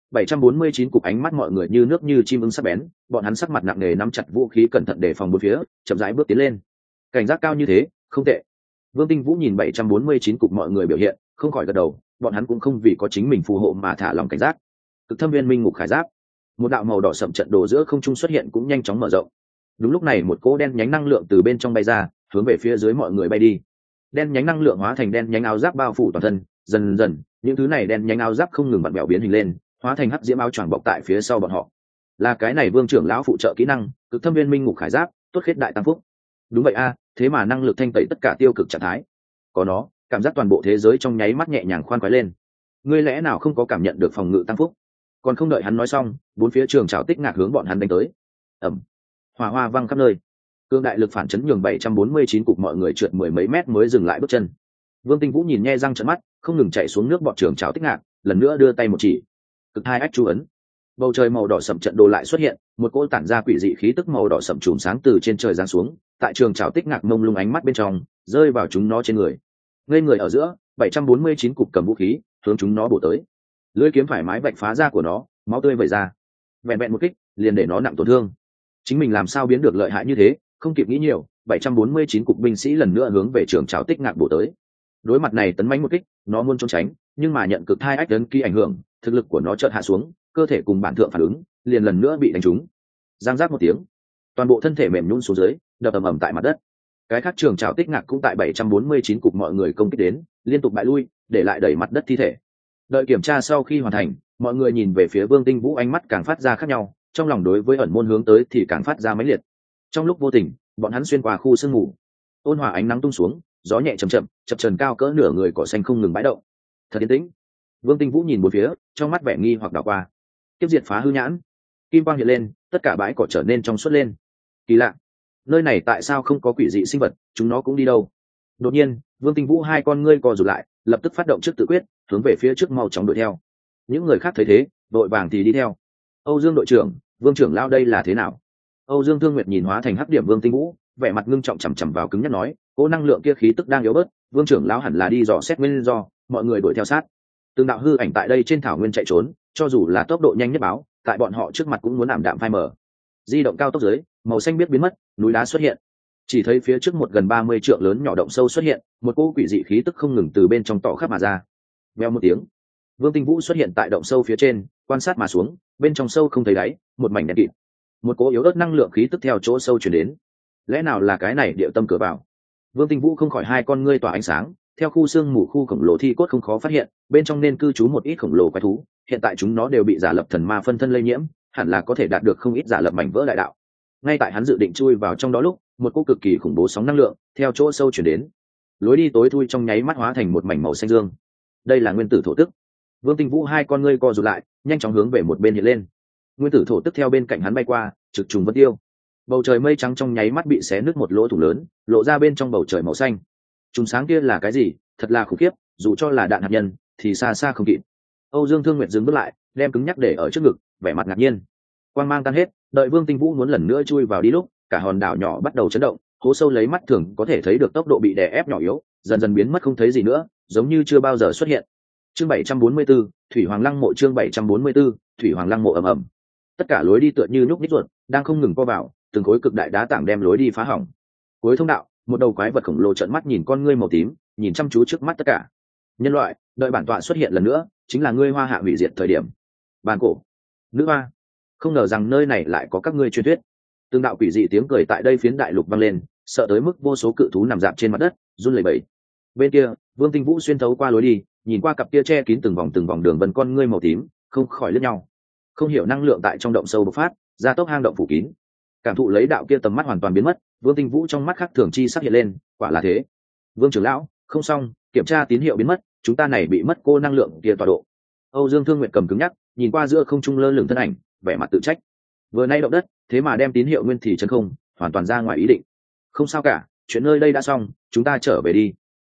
749 cục ánh mắt mọi người như nước như chim ưng sắc bén, bọn hắn sắc mặt nặng nề nắm chặt vũ khí cẩn thận đề phòng bốn phía, chậm rãi bước tiến lên. Cảnh giác cao như thế, không tệ. Vương Tinh Vũ nhìn 749 cục mọi người biểu hiện, không khỏi gật đầu, bọn hắn cũng không vì có chính mình phù hộ mà thả lòng cảnh giác. Cực Thâm Viên Minh Ngục Khải Giáp, một đạo màu đỏ sậm trận đồ giữa không trung xuất hiện cũng nhanh chóng mở rộng. Đúng lúc này một cỗ đen nhánh năng lượng từ bên trong bay ra, hướng về phía dưới mọi người bay đi. Đen nhánh năng lượng hóa thành đen nhánh áo giáp bao phủ toàn thân, dần dần, những thứ này đen nhánh áo giáp không ngừng vặn vẹo biến hình lên, hóa thành hắc diễm áo choàng bọc tại phía sau bọn họ. Là cái này Vương trưởng lão phụ trợ kỹ năng, Cực Thâm Viên Minh Ngục Khải Giáp, tốt khiết đại tăng phúc. Đúng vậy a, thế mà năng lực thanh tẩy tất cả tiêu cực trạng thái. Có nó, cảm giác toàn bộ thế giới trong nháy mắt nhẹ nhàng khoan khoái lên. Ngươi lẽ nào không có cảm nhận được phòng ngự tăng phúc? Còn không đợi hắn nói xong, bốn phía trường trảo Tích Ngạc hướng bọn hắn đánh tới. Ầm, hỏa hoa văng khắp nơi. Cương đại lực phản chấn nhường 749 cục mọi người trượt mười mấy mét mới dừng lại bước chân. Vương Tinh Vũ nhìn nhe răng trợn mắt, không ngừng chạy xuống nước bọn trường trảo Tích Ngạc, lần nữa đưa tay một chỉ. Cực hai ách chú ấn. Bầu trời màu đỏ sậm trận đồ lại xuất hiện, một cỗ tản ra quỷ dị khí tức màu đỏ sậm chùm sáng từ trên trời giáng xuống, tại trường trảo Tích Ngạc mông lung ánh mắt bên trong, rơi vào chúng nó trên người. Ngây người ở giữa, 749 cục cầm vũ khí, hướng chúng nó bổ tới. Lưỡi kiếm thoải mái vạch phá da của nó, máu tươi vẩy ra. Vẹn vẹn một kích, liền để nó nặng tổn thương. Chính mình làm sao biến được lợi hại như thế, không kịp nghĩ nhiều, 749 cục binh sĩ lần nữa hướng về trường trảo Tích Ngạc bổ tới. Đối mặt này tấn mãnh một kích, nó muốn trốn tránh, nhưng mà nhận cực thai ách ấn ký ảnh hưởng, thực lực của nó chợt hạ xuống, cơ thể cùng bản thượng phản ứng, liền lần nữa bị đánh trúng. Giang giác một tiếng, toàn bộ thân thể mềm nhũn xuống dưới, đập ầm ầm tại mặt đất. Cái khác trường trảo Tích Ngạc cũng tại 749 cục mọi người công kích đến, liên tục bại lui, để lại đẩy mặt đất thi thể. Đợi kiểm tra sau khi hoàn thành, mọi người nhìn về phía Vương Tinh Vũ ánh mắt càng phát ra khác nhau, trong lòng đối với ẩn môn hướng tới thì càng phát ra mãnh liệt. Trong lúc vô tình, bọn hắn xuyên qua khu sương mù, ôn hòa ánh nắng tung xuống, gió nhẹ chậm chậm, chập chờn cao cỡ nửa người cỏ xanh không ngừng bãi động. Thật yên tĩnh. Vương Tinh Vũ nhìn bốn phía, trong mắt vẻ nghi hoặc đảo qua. Tiếp diệt phá hư nhãn, kim quang hiện lên, tất cả bãi cỏ trở nên trong suốt lên. Kỳ lạ, nơi này tại sao không có quỷ dị sinh vật, chúng nó cũng đi đâu? Đột nhiên, Vương Tinh Vũ hai con ngươi co rụt lại, lập tức phát động trước tự quyết, hướng về phía trước mau chóng đuổi theo. Những người khác thấy thế, đội vàng thì đi theo. Âu Dương đội trưởng, Vương trưởng lao đây là thế nào? Âu Dương Thương Nguyệt nhìn hóa thành hắc điểm Vương Tinh Vũ, vẻ mặt ngưng trọng chằm chằm vào cứng nhắc nói, cỗ năng lượng kia khí tức đang yếu bớt, Vương trưởng lão hẳn là đi dò xét nguyên do, mọi người đuổi theo sát. Từng đạo hư ảnh tại đây trên thảo nguyên chạy trốn, cho dù là tốc độ nhanh nhất báo, tại bọn họ trước mặt cũng muốn ảm đạm phai mờ. Di động cao tốc dưới, màu xanh biết biến mất, núi đá xuất hiện. Chỉ thấy phía trước một gần 30 trượng lớn nhỏ động sâu xuất hiện, một cỗ quỷ dị khí tức không ngừng từ bên trong tỏ khắp mà ra. Vèo một tiếng, Vương Tinh Vũ xuất hiện tại động sâu phía trên, quan sát mà xuống, bên trong sâu không thấy đáy, một mảnh đen kịt. Một cỗ yếu ớt năng lượng khí tức theo chỗ sâu truyền đến. Lẽ nào là cái này địa tâm cửa vào? Vương Tinh Vũ không khỏi hai con ngươi tỏa ánh sáng, theo khu xương mù khu khổng lồ thi cốt không khó phát hiện, bên trong nên cư trú một ít khổng lồ quái thú, hiện tại chúng nó đều bị giả lập thần ma phân thân lây nhiễm, hẳn là có thể đạt được không ít giả lập mảnh vỡ đại đạo. Ngay tại hắn dự định chui vào trong đó lúc, một cỗ cực kỳ khủng bố sóng năng lượng theo chỗ sâu chuyển đến, lối đi tối thui trong nháy mắt hóa thành một mảnh màu xanh dương. Đây là nguyên tử thổ tức. Vương Tinh Vũ hai con ngươi co rụt lại, nhanh chóng hướng về một bên hiện lên. Nguyên tử thổ tức theo bên cạnh hắn bay qua, trực trùng vân tiêu. Bầu trời mây trắng trong nháy mắt bị xé nứt một lỗ thủng lớn, lộ ra bên trong bầu trời màu xanh. Trùng sáng kia là cái gì? Thật là khủng khiếp, dù cho là đạn hạt nhân thì xa xa không kịp. Âu Dương Thương Nguyệt dừng bước lại, đem cứng nhắc để ở trước ngực, vẻ mặt ngạc nhiên. Quang mang tan hết, đợi Vương Tinh Vũ muốn lần nữa chui vào đi lúc, cả hòn đảo nhỏ bắt đầu chấn động, hố sâu lấy mắt thường có thể thấy được tốc độ bị đè ép nhỏ yếu, dần dần biến mất không thấy gì nữa, giống như chưa bao giờ xuất hiện. Chương 744, Thủy Hoàng Lăng mộ. Chương 744, Thủy Hoàng Lăng mộ. Ầm ầm. Tất cả lối đi tựa như núc nít ruột, đang không ngừng co vào, từng khối cực đại đá tảng đem lối đi phá hỏng. Cuối thông đạo, một đầu quái vật khổng lồ trợn mắt nhìn con ngươi màu tím, nhìn chăm chú trước mắt tất cả. Nhân loại, đợi bản tọa xuất hiện lần nữa, chính là ngươi Hoa Hạ hủy diệt thời điểm. Bàn cổ, nữ hoa, không ngờ rằng nơi này lại có các ngươi truyền thuyết. Từng đạo quỷ dị tiếng cười tại đây phiến đại lục vang lên, sợ tới mức vô số cự thú nằm dạp trên mặt đất, run lẩy bẩy. Bên kia, Vương Tinh Vũ xuyên thấu qua lối đi, nhìn qua cặp kia che kín từng vòng đường vân con ngươi màu tím, không khỏi liếc nhau. Không hiểu năng lượng tại trong động sâu bộc phát, ra tốc hang động phủ kín. Cảm thụ lấy đạo kia tầm mắt hoàn toàn biến mất, Vương Tinh Vũ trong mắt khác thường chi sắc hiện lên, quả là thế. Vương trưởng lão, không xong, kiểm tra tín hiệu biến mất, chúng ta này bị mất cô năng lượng kia tọa độ. Âu Dương Thương Nguyệt cầm cứng nhắc, nhìn qua giữa không trung lơ lửng thân ảnh, vẻ mặt tự trách. Vừa nay động đất, thế mà đem tín hiệu nguyên thì chân không, hoàn toàn ra ngoài ý định. Không sao cả, chuyện nơi đây đã xong, chúng ta trở về đi.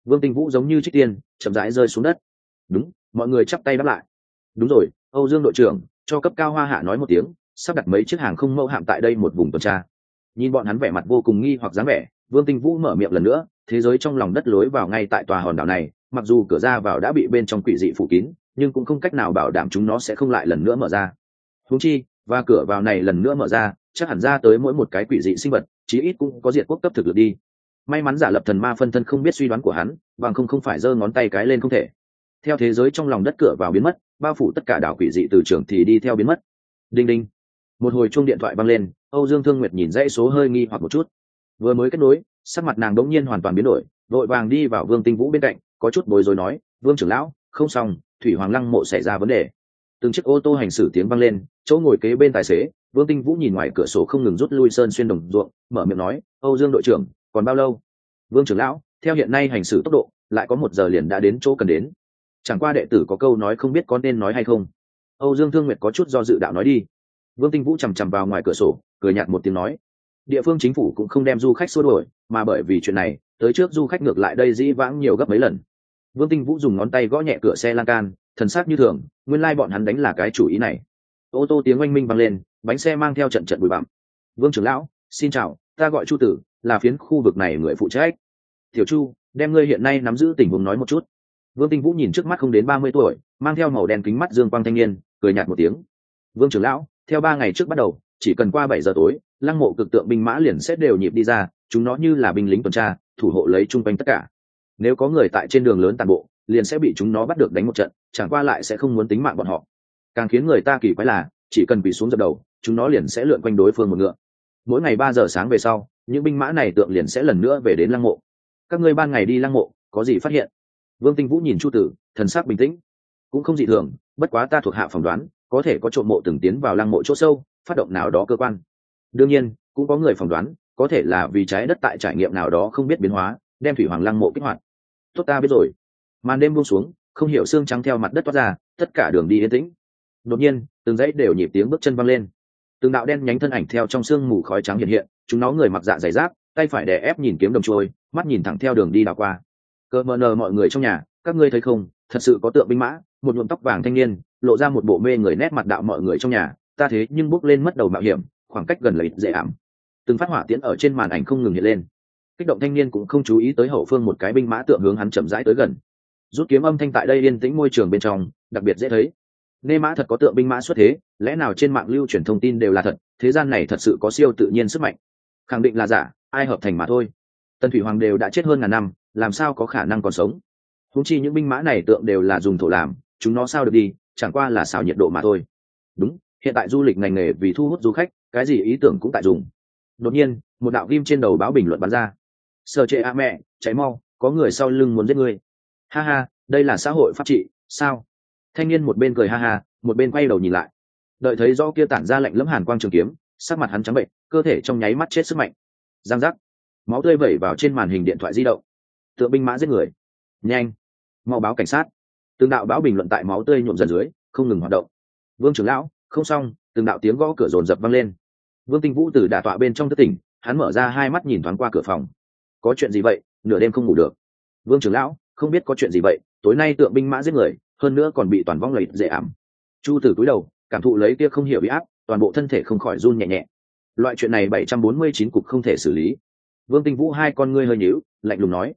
Vương Tinh Vũ giống như trích tiên chậm rãi rơi xuống đất. Đúng, mọi người chắp tay đáp lại. Đúng rồi, Âu Dương đội trưởng, cho cấp cao Hoa Hạ nói một tiếng, sắp đặt mấy chiếc hàng không mẫu hạm tại đây một vùng tuần tra. Nhìn bọn hắn vẻ mặt vô cùng nghi hoặc dáng vẻ, Vương Tinh Vũ mở miệng lần nữa. Thế giới trong lòng đất lối vào ngay tại tòa hòn đảo này, mặc dù cửa ra vào đã bị bên trong quỷ dị phủ kín, nhưng cũng không cách nào bảo đảm chúng nó sẽ không lại lần nữa mở ra. Huống chi, và cửa vào này lần nữa mở ra, chắc hẳn ra tới mỗi một cái quỷ dị sinh vật, chí ít cũng có diệt quốc cấp thực lực đi. May mắn giả lập thần ma phân thân không biết suy đoán của hắn, bằng không phải giơ ngón tay cái lên không thể. Theo thế giới trong lòng đất cửa vào biến mất, bao phủ tất cả đảo quỷ dị từ trường thì đi theo biến mất. Đinh đinh, một hồi chuông điện thoại vang lên. Âu Dương Thương Nguyệt nhìn dãy số hơi nghi hoặc một chút, vừa mới kết nối, sắc mặt nàng đống nhiên hoàn toàn biến đổi, vội vàng đi vào Vương Tinh Vũ bên cạnh, có chút bối rối nói: Vương trưởng lão, không xong, thủy hoàng lăng mộ xảy ra vấn đề. Từng chiếc ô tô hành xử tiếng vang lên, chỗ ngồi kế bên tài xế Vương Tinh Vũ nhìn ngoài cửa sổ không ngừng rút lui sơn xuyên đồng ruộng, mở miệng nói: Âu Dương đội trưởng, còn bao lâu? Vương trưởng lão, theo hiện nay hành xử tốc độ, lại có 1 giờ liền đã đến chỗ cần đến. Chẳng qua đệ tử có câu nói không biết có nên nói hay không. Âu Dương Thương Nguyệt có chút do dự đạo nói đi. Vương Tinh Vũ chằm chằm vào ngoài cửa sổ, cười nhạt một tiếng nói: địa phương chính phủ cũng không đem du khách xua đuổi, mà bởi vì chuyện này, tới trước du khách ngược lại đây dĩ vãng nhiều gấp mấy lần. Vương Tinh Vũ dùng ngón tay gõ nhẹ cửa xe lan can, thần sắc như thường, nguyên lai bọn hắn đánh là cái chủ ý này. Ô tô tiếng oanh minh vang lên, bánh xe mang theo trận trận bụi bặm. Vương trưởng lão, xin chào, ta gọi Chu Tử, là phiến khu vực này người phụ trách. Tiểu Chu, đem ngươi hiện nay nắm giữ tình huống nói một chút. Vương Tinh Vũ nhìn trước mắt không đến 30 tuổi, mang theo màu đen kính mắt dương quang thanh niên, cười nhạt một tiếng. Vương trưởng lão, theo 3 ngày trước bắt đầu, chỉ cần qua 7 giờ tối, lăng mộ cực tượng binh mã liền sẽ đều nhịp đi ra, chúng nó như là binh lính tuần tra, thủ hộ lấy chung quanh tất cả. Nếu có người tại trên đường lớn tàn bộ, liền sẽ bị chúng nó bắt được đánh một trận, chẳng qua lại sẽ không muốn tính mạng bọn họ. Càng khiến người ta kỳ quái là, chỉ cần bị xuống dập đầu, chúng nó liền sẽ lượn quanh đối phương một ngựa. Mỗi ngày 3 giờ sáng về sau, những binh mã này tượng liền sẽ lần nữa về đến lăng mộ. Các ngươi ban ngày đi lăng mộ, có gì phát hiện? Vương Tinh Vũ nhìn Chu Tử, thần sắc bình tĩnh. Cũng không dị thường, bất quá ta thuộc hạ phỏng đoán, có thể có trộm mộ từng tiến vào lăng mộ chỗ sâu, phát động nào đó cơ quan. Đương nhiên, cũng có người phỏng đoán, có thể là vì trái đất tại trải nghiệm nào đó không biết biến hóa, đem thủy hoàng lăng mộ kích hoạt. Tốt, ta biết rồi. Màn đêm buông xuống, không hiểu xương trắng theo mặt đất toát ra, tất cả đường đi yên tĩnh. Đột nhiên, từng dãy đều nhịp tiếng bước chân vang lên. Từng đạo đen nhánh thân ảnh theo trong sương mù khói trắng hiện hiện, chúng nó người mặc dạ dày giáp, tay phải đè ép nhìn kiếm đồng trôi, mắt nhìn thẳng theo đường đi đảo qua. Cơ mờ nờ mọi người trong nhà, các ngươi thấy không, thật sự có tượng binh mã, một nhuộm tóc vàng thanh niên, lộ ra một bộ mê người nét mặt đạo mọi người trong nhà, ta thế nhưng bước lên mất đầu mạo hiểm, khoảng cách gần là ít dễ ảm. Từng phát hỏa tiễn ở trên màn ảnh không ngừng hiện lên. Kích động thanh niên cũng không chú ý tới hậu phương một cái binh mã tượng hướng hắn chậm rãi tới gần. Rút kiếm âm thanh tại đây yên tĩnh môi trường bên trong, đặc biệt dễ thấy. Nê mã thật có tượng binh mã xuất thế, lẽ nào trên mạng lưu truyền thông tin đều là thật, thế gian này thật sự có siêu tự nhiên sức mạnh. Khẳng định là giả, ai hợp thành mà thôi. Tần Thủy Hoàng đều đã chết hơn ngàn năm, làm sao có khả năng còn sống? Huống chi những binh mã này tượng đều là dùng thổ làm, chúng nó sao được đi, chẳng qua là xào nhiệt độ mà thôi. Đúng, hiện tại du lịch ngành nghề vì thu hút du khách, cái gì ý tưởng cũng tại dùng. Đột nhiên, một đạo ghim trên đầu báo bình luận bắn ra. Sở trệ a mẹ, cháy mau, có người sau lưng muốn giết ngươi. Ha ha, đây là xã hội pháp trị, sao? Thanh niên một bên cười ha ha, một bên quay đầu nhìn lại. Đợi thấy rõ kia tản ra lạnh lẫm hàn quang trường kiếm, sắc mặt hắn trắng bệnh, cơ thể trong nháy mắt chết sức mạnh. Giang giác, máu tươi vẩy vào trên màn hình điện thoại di động. Tượng binh mã giết người, nhanh, mau báo cảnh sát. Từng đạo báo bình luận tại máu tươi nhuộm dần dưới, không ngừng hoạt động. Vương trưởng lão, không xong, từng đạo tiếng gõ cửa dồn dập vang lên. Vương Tinh Vũ từ đả tọa bên trong thức tỉnh, hắn mở ra hai mắt nhìn thoáng qua cửa phòng. Có chuyện gì vậy, nửa đêm không ngủ được? Vương trưởng lão, không biết có chuyện gì vậy, tối nay tượng binh mã giết người, hơn nữa còn bị toàn vong lầy dễ ảm. Chu Tử cúi đầu, cảm thụ lấy kia không hiểu bị áp, toàn bộ thân thể không khỏi run nhẹ nhẹ. Loại chuyện này 749 cục không thể xử lý. Vương Tinh Vũ hai con ngươi hơi nhíu, lạnh lùng nói: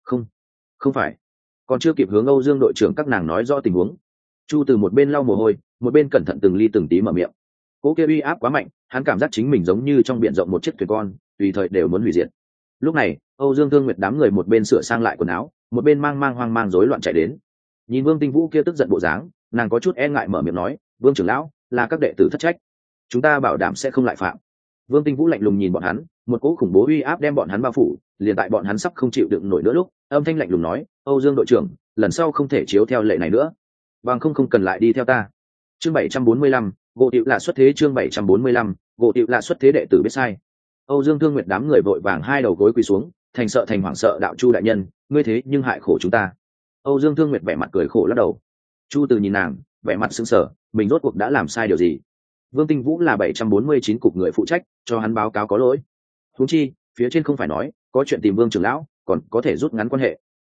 không phải. Còn chưa kịp hướng Âu Dương đội trưởng các nàng nói rõ tình huống, Chu Từ một bên lau mồ hôi, một bên cẩn thận từng ly từng tí mở miệng. Cố kia uy áp quá mạnh, hắn cảm giác chính mình giống như trong biển rộng một chiếc thuyền con, tùy thời đều muốn hủy diệt. Lúc này, Âu Dương Thương Nguyệt đám người một bên sửa sang lại quần áo, một bên mang hoang mang rối loạn chạy đến. Nhìn Vương Tinh Vũ kia tức giận bộ dáng, nàng có chút e ngại mở miệng nói: "Vương trưởng lão, là các đệ tử thất trách, chúng ta bảo đảm sẽ không lại phạm." Vương Tinh Vũ lạnh lùng nhìn bọn hắn, một cỗ khủng bố uy áp đem bọn hắn bao phủ, liền tại bọn hắn sắp không chịu đựng nổi nữa lúc, âm thanh lạnh lùng nói: "Âu Dương đội trưởng, lần sau không thể chiếu theo lệ này nữa, bằng không cần lại đi theo ta." Chương 745, gỗ tiểu lạ xuất thế. Chương 745, gỗ tiểu lạ xuất thế. Đệ tử biết sai. Âu Dương Thương Nguyệt đám người vội vàng hai đầu gối quỳ xuống, thành sợ thành hoảng sợ: "Đạo Chu đại nhân, ngươi thế nhưng hại khổ chúng ta." Âu Dương Thương Nguyệt vẻ mặt cười khổ lắc đầu. Chu Từ nhìn nàng, vẻ mặt sững sờ, mình rốt cuộc đã làm sai điều gì? Vương Tinh Vũ là 749 cục người phụ trách, cho hắn báo cáo có lỗi. Huống chi, phía trên không phải nói, có chuyện tìm Vương trưởng lão, còn có thể rút ngắn quan hệ.